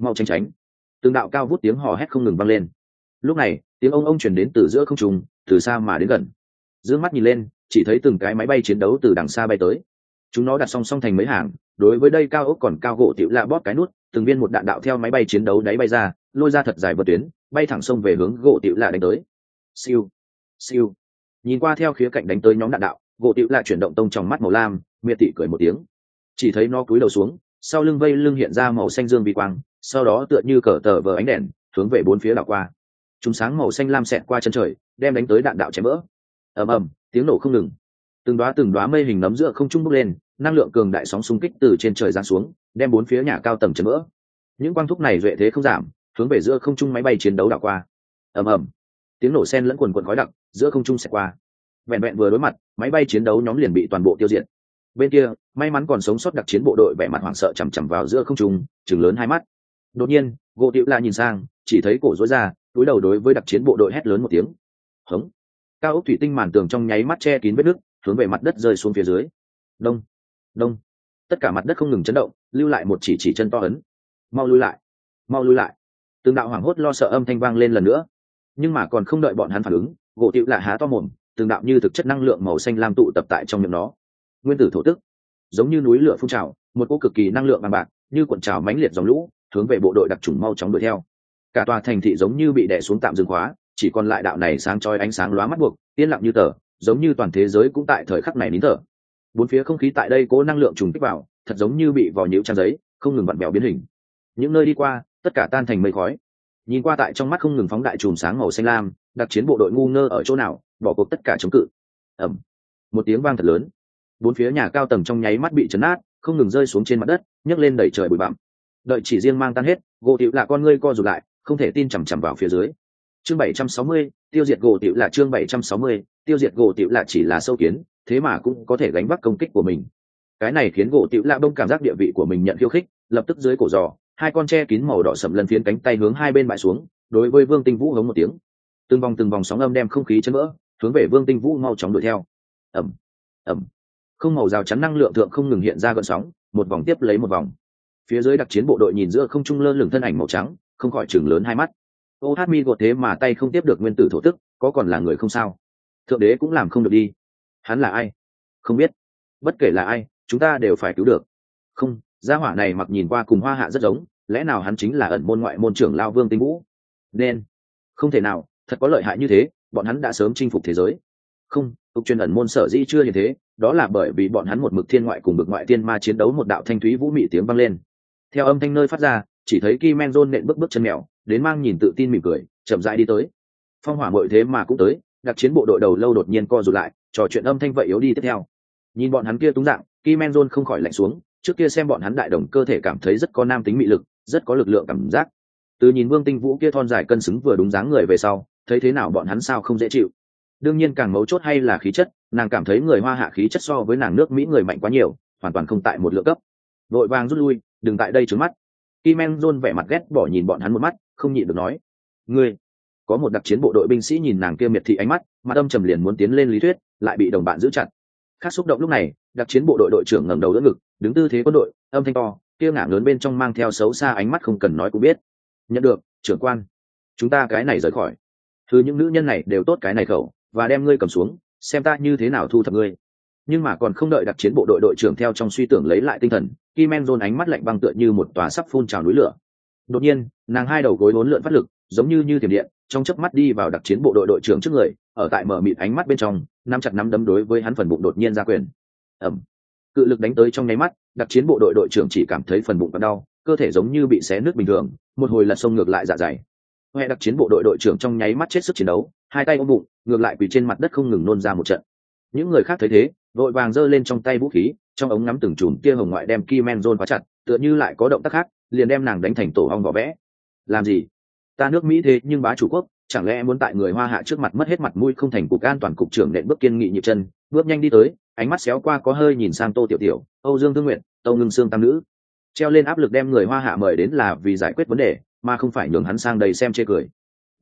mau tránh tránh. Từng đạo cao vút tiếng hò hét không ngừng vang lên. Lúc này tiếng ông truyền đến từ giữa không trung, từ xa mà đến gần. Dương mắt nhìn lên, chỉ thấy từng cái máy bay chiến đấu từ đằng xa bay tới. Chúng nó đặt song song thành mấy hàng, đối với đây cao ốc còn cao gỗ tiểu lạ bóp cái nút, từng viên một đạn đạo theo máy bay chiến đấu đáy bay ra, lôi ra thật dài vượt tuyến, bay thẳng sông về hướng gỗ tiểu lạ đánh tới. Siêu, siêu. Nhìn qua theo khía cạnh đánh tới nhóm đạn đạo, gỗ tiểu lạ chuyển động tông trong mắt màu lam, miệt thị cười một tiếng. Chỉ thấy nó cúi đầu xuống, sau lưng vây lưng hiện ra màu xanh dương vi quang, sau đó tựa như cờ tờ vờ ánh đèn, hướng về bốn phía đảo qua. Chúng sáng màu xanh lam xẹt qua chân trời, đem đánh tới đạn đạo chém vỡ. Ầm ầm, tiếng nổ không ngừng. Từng đóa mây hình nấm giữa không trung bốc lên, năng lượng cường đại sóng xung kích từ trên trời giáng xuống, đem bốn phía nhà cao tầng chấn vỡ. Những quang thúc này duệ thế không giảm, hướng về giữa không trung máy bay chiến đấu đảo qua. Ầm ầm, tiếng nổ xen lẫn quần quần khói đặc, giữa không trung xẹt qua. Vẹn vẹn vừa đối mặt, máy bay chiến đấu nhóm liền bị toàn bộ tiêu diệt. Bên kia, may mắn còn sống sót đặc chiến bộ đội vẻ mặt hoảng sợ chằm chằm vào giữa không trung, trừng lớn hai mắt. Đột nhiên, gỗ tiểu la nhìn sang, chỉ thấy cổ rối ra, cúi đầu đối với đặc chiến bộ đội hét lớn một tiếng. Hống! Cao ốc thủy tinh màn tường trong nháy mắt che kín vết nứt, hướng về mặt đất rơi xuống phía dưới. Đông, đông, tất cả mặt đất không ngừng chấn động, lưu lại một chỉ chân to ấn. Mau lui lại, mau lui lại. Từng đạo hoảng hốt lo sợ âm thanh vang lên lần nữa, nhưng mà còn không đợi bọn hắn phản ứng, gỗ tiểu lạ há to mồm, từng đạo như thực chất năng lượng màu xanh lam tụ tập tại trong miệng nó. Nguyên tử thổ tức, giống như núi lửa phun trào, một cỗ cực kỳ năng lượng bằng bạc, như cuộn trào mãnh liệt dòng lũ, hướng về bộ đội đặc chủng mau chóng đuổi theo. Cả tòa thành thị giống như bị đè xuống tạm dừng khóa, chỉ còn lại đạo này sáng chói ánh sáng lóa mắt buộc, yên lặng như tờ, giống như toàn thế giới cũng tại thời khắc này nín thở. Bốn phía không khí tại đây cố năng lượng trùng kích vào, thật giống như bị vò nhũ trang giấy, không ngừng vặn vẹo biến hình. Những nơi đi qua, tất cả tan thành mây khói. Nhìn qua tại trong mắt không ngừng phóng đại chùm sáng màu xanh lam, đặc chiến bộ đội ngu ngơ ở chỗ nào, bỏ cuộc tất cả chống cự. Ầm, một tiếng vang thật lớn, bốn phía nhà cao tầng trong nháy mắt bị chấn nát, không ngừng rơi xuống trên mặt đất, nhấc lên đẩy trời bụi bặm. Đợi chỉ riêng mang tan hết, gỗ tiểu lạ con ngươi co rụt lại, không thể tin chằm chằm vào phía dưới. Chương 760, tiêu diệt gỗ tiểu lạ. Chương 760, tiêu diệt gỗ tiểu lạ chỉ là sâu kiến, thế mà cũng có thể gánh vác công kích của mình. Cái này khiến gỗ tiểu lạ đông cảm giác địa vị của mình nhận khiêu khích, lập tức dưới cổ giò, hai con tre kín màu đỏ sẫm lần phiến cánh tay hướng hai bên bại xuống, đối với Vương Tinh Vũ hống một tiếng. Từng vòng sóng âm đem không khí chấn vỡ, hướng về Vương Tinh Vũ mau chóng đuổi theo. Ầm, ầm. Không màu rào chắn năng lượng thượng không ngừng hiện ra gợn sóng, một vòng tiếp lấy một vòng. Phía dưới đặc chiến bộ đội nhìn giữa không trung lơ lửng thân ảnh màu trắng, không khỏi chừng lớn hai mắt. Ô hát mi gột thế mà tay không tiếp được nguyên tử thổ tức, có còn là người không sao? Thượng đế cũng làm không được đi. Hắn là ai? Không biết. Bất kể là ai, chúng ta đều phải cứu được. Không, gia hỏa này mặc nhìn qua cùng Hoa Hạ rất giống, lẽ nào hắn chính là ẩn môn ngoại môn trưởng lao Vương Tinh Vũ? Nên không thể nào, thật có lợi hại như thế, bọn hắn đã sớm chinh phục thế giới. Không, tục truyền ẩn môn sở dĩ chưa như thế, đó là bởi vì bọn hắn một mực thiên ngoại cùng bực ngoại thiên ma chiến đấu, một đạo thanh thúy vũ mị tiếng vang lên. Theo âm thanh nơi phát ra, chỉ thấy Kim Men John nện bước chân mèo, đến mang nhìn tự tin mỉm cười, chậm rãi đi tới. Phong hỏa muội thế mà cũng tới, đặc chiến bộ đội đầu lâu đột nhiên co rụt lại, trò chuyện âm thanh vậy yếu đi tiếp theo. Nhìn bọn hắn kia túng dạng, Kim Men John không khỏi lạnh xuống, trước kia xem bọn hắn đại đồng cơ thể cảm thấy rất có nam tính mị lực, rất có lực lượng cảm giác. Từ nhìn Vương Tinh Vũ kia thon dài cân xứng vừa đúng dáng người về sau, thấy thế nào bọn hắn sao không dễ chịu. Đương nhiên càng mấu chốt hay là khí chất, nàng cảm thấy người Hoa Hạ khí chất so với nàng nước Mỹ người mạnh quá nhiều, hoàn toàn không tại một lượng cấp. Vội vàng rút lui, đừng tại đây trướng mắt. Kim Men John vẻ mặt ghét bỏ nhìn bọn hắn một mắt, không nhịn được nói: "Ngươi." Có một đặc chiến bộ đội binh sĩ nhìn nàng kia miệt thị ánh mắt, mặt âm trầm liền muốn tiến lên lý thuyết, lại bị đồng bạn giữ chặt. Khác xúc động lúc này, đặc chiến bộ đội đội trưởng ngẩng đầu đỡ ngực, đứng tư thế quân đội, âm thanh to, kia ngả lớn bên trong mang theo xấu xa ánh mắt không cần nói cũng biết. "Nhận được, trưởng quan. Chúng ta cái này rời khỏi. Thứ những nữ nhân này đều tốt cái này khẩu, và đem ngươi cầm xuống, xem ta như thế nào thu thập ngươi." Nhưng mà còn không đợi đặc chiến bộ đội đội trưởng theo trong suy tưởng lấy lại tinh thần, Kim Men John ánh mắt lạnh băng tựa như một tòa sắp phun trào núi lửa. Đột nhiên, nàng hai đầu gối uốn lượn phát lực, giống như thiểm điện, trong chớp mắt đi vào đặc chiến bộ đội đội trưởng trước người, ở tại mở mịt ánh mắt bên trong, nắm chặt nắm đấm đối với hắn phần bụng đột nhiên ra quyền. Ầm. Cự lực đánh tới trong nháy mắt, đặc chiến bộ đội đội trưởng chỉ cảm thấy phần bụng đau, cơ thể giống như bị xé nứt bình thường, một hồi lật xông ngược lại dạ dày. Hệ đặc chiến bộ đội đội trưởng trong nháy mắt chết sức chiến đấu, hai tay ôm bụng, ngược lại quỳ trên mặt đất không ngừng nôn ra một trận. Những người khác thấy thế, vội vàng giơ lên trong tay vũ khí, trong ống ngắm từng chùm kia hồng ngoại đem Kim Men John khóa chặt, tựa như lại có động tác khác, liền đem nàng đánh thành tổ ong vỏ vẽ. Làm gì? Ta nước Mỹ thế nhưng bá chủ quốc, chẳng lẽ muốn tại người Hoa Hạ trước mặt mất hết mặt mũi không thành? Cục an toàn cục trưởng nện bước kiên nghị nhịp chân, bước nhanh đi tới, ánh mắt xéo qua có hơi nhìn sang Tô Tiểu Tiểu, Âu Dương Thương Nguyện, Tâu Ngưng Sương tam nữ. Treo lên áp lực đem người Hoa Hạ mời đến là vì giải quyết vấn đề, mà không phải nhường hắn sang đây xem chê cười.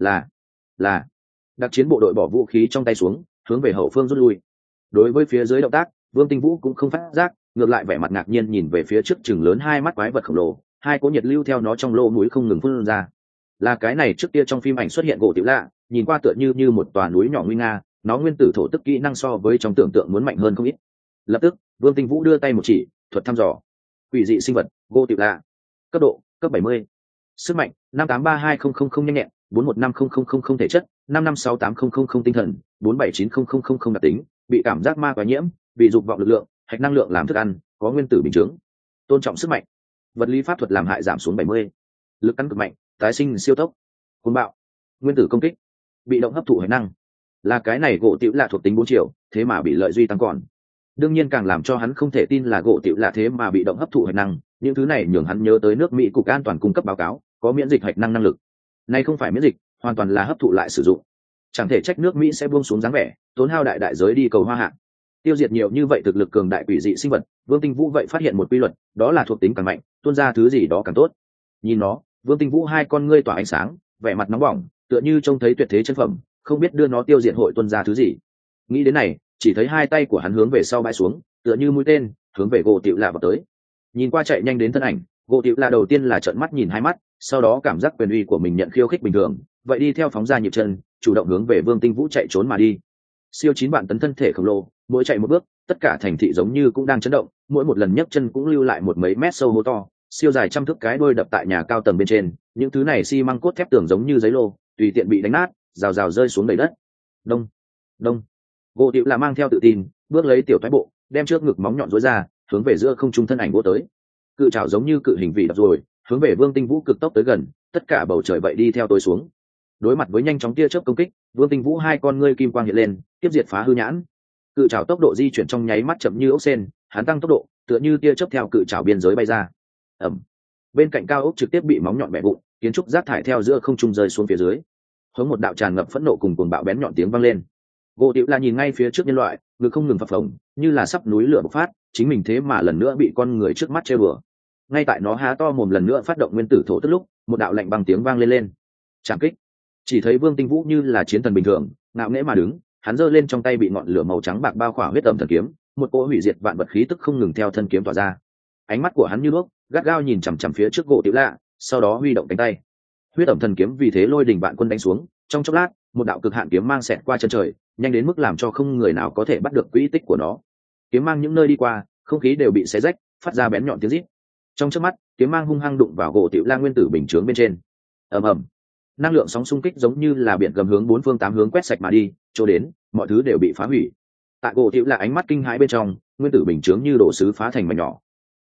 Là. Đặc chiến bộ đội bỏ vũ khí trong tay xuống, hướng về hậu phương rút lui. Đối với phía dưới động tác, Vương Tinh Vũ cũng không phát giác, ngược lại vẻ mặt ngạc nhiên nhìn về phía trước chừng lớn hai mắt quái vật khổng lồ, hai cỗ nhiệt lưu theo nó trong lỗ mũi không ngừng phun ra. Là cái này trước kia trong phim ảnh xuất hiện gỗ tiểu lạ, nhìn qua tựa như một tòa núi nhỏ nguy nga, nó nguyên tử thổ tức kỹ năng so với trong tưởng tượng muốn mạnh hơn không ít. Lập tức Vương Tinh Vũ đưa tay một chỉ, thuật thăm dò. Quỷ dị sinh vật, gỗ tiểu lạ. Cấp độ, cấp 70. Sức mạnh, 5832000 nhanh nhẹn, 415000 thể chất, 556800 tinh thần, 479000 đặc tính, bị cảm giác ma quá nhiễm, bị dục vọng lực lượng, hạch năng lượng làm thức ăn, có nguyên tử bình chứng. Tôn trọng sức mạnh. Vật lý pháp thuật làm hại giảm xuống 70. Lực cắn cực mạnh, tái sinh siêu tốc. Cuồng bạo. Nguyên tử công kích. Bị động hấp thụ hạch năng. Là cái này gỗ tiểu lạ thuộc tính 4 triệu, thế mà bị lợi duy tăng còn. Đương nhiên càng làm cho hắn không thể tin là gỗ tiểu lạ thế mà bị động hấp thụ hạch năng, những thứ này nhường hắn nhớ tới nước Mỹ cục an toàn cung cấp báo cáo, có miễn dịch hạch năng năng lực. Này không phải miễn dịch, hoàn toàn là hấp thụ lại sử dụng. Chẳng thể trách nước Mỹ sẽ buông xuống dáng vẻ, tốn hao đại giới đi cầu hoa hạng. Tiêu diệt nhiều như vậy thực lực cường đại quỷ dị sinh vật, Vương Tinh Vũ vậy phát hiện một quy luật, đó là thuộc tính càng mạnh, tuôn ra thứ gì đó càng tốt. Nhìn nó, Vương Tinh Vũ hai con ngươi tỏa ánh sáng, vẻ mặt nóng bỏng, tựa như trông thấy tuyệt thế chân phẩm, không biết đưa nó tiêu diệt hội tuôn ra thứ gì. Nghĩ đến này, chỉ thấy hai tay của hắn hướng về sau bãi xuống, tựa như mũi tên, hướng về gỗ tiểu lạ vào tới. Nhìn qua chạy nhanh đến thân ảnh, gỗ tiểu lạ đầu tiên là trợn mắt nhìn hai mắt, sau đó cảm giác quyền uy của mình nhận khiêu khích bình thường, vậy đi theo phóng ra nhịp chân, chủ động hướng về Vương Tinh Vũ chạy trốn mà đi. Siêu 9 vạn tấn thân thể khổng lồ, mỗi chạy một bước, tất cả thành thị giống như cũng đang chấn động, mỗi một lần nhấc chân cũng lưu lại một mấy mét sâu hố to, siêu dài trăm thước cái đuôi đập tại nhà cao tầng bên trên, những thứ này xi măng cốt thép tường giống như giấy lô, tùy tiện bị đánh nát, rào rào rơi xuống đầy đất. Đông, đông. Gỗ Tiểu là mang theo tự tin, bước lấy tiểu thoái bộ, đem trước ngực móng nhọn rối ra, hướng về giữa không trung thân ảnh vô tới. Cự trảo giống như cự hình vị đập rồi, hướng về Vương Tinh Vũ cực tốc tới gần, tất cả bầu trời vậy đi theo tối xuống. Đối mặt với nhanh chóng tia chớp công kích, Vương Tinh Vũ hai con ngươi kim quang hiện lên, tiếp diệt phá hư nhãn. Cự trảo tốc độ di chuyển trong nháy mắt chậm như ốc sên, hắn tăng tốc độ, tựa như tia chớp theo cự trảo biên giới bay ra. Ầm. Bên cạnh cao ốc trực tiếp bị móng nhọn bẻ vụn, kiến trúc rác thải theo giữa không trung rơi xuống phía dưới. Hướng một đạo tràn ngập phẫn nộ cùng cuồng bạo bén nhọn tiếng vang lên. Gỗ Tiểu là nhìn ngay phía trước nhân loại, ngực không ngừng phập phồng, như là sắp núi lửa bộc phát, chính mình thế mà lần nữa bị con người trước mắt trêu đùa. Ngay tại nó há to mồm lần nữa phát động nguyên tử thổ tức lúc, một đạo lạnh băng tiếng vang lên. Trảm kích. Chỉ thấy Vương Tinh Vũ như là chiến thần bình thường, ngạo nghễ mà đứng, hắn giơ lên trong tay bị ngọn lửa màu trắng bạc bao khỏa huyết tẩm thần kiếm, một cỗ hủy diệt vạn vật khí tức không ngừng theo thân kiếm tỏa ra. Ánh mắt của hắn như đuốc, gắt gao nhìn chằm chằm phía trước gỗ Tiểu lạ, sau đó huy động cánh tay. Huyết tẩm thần kiếm vì thế lôi đỉnh vạn quân đánh xuống, trong chốc lát, một đạo cực hạn kiếm mang xẹt qua chân trời, nhanh đến mức làm cho không người nào có thể bắt được quỹ tích của nó. Kiếm mang những nơi đi qua, không khí đều bị xé rách, phát ra bén nhọn tiếng rít. Trong chớp mắt, kiếm mang hung hăng đụng vào gỗ Tiểu la nguyên tử bình chướng bên trên. Ầm ầm. Năng lượng sóng xung kích giống như là biển gầm hướng bốn phương tám hướng quét sạch mà đi, chỗ đến, mọi thứ đều bị phá hủy. Tại gỗ Tiểu là ánh mắt kinh hãi bên trong, nguyên tử bình chướng như đổ sứ phá thành mảnh nhỏ,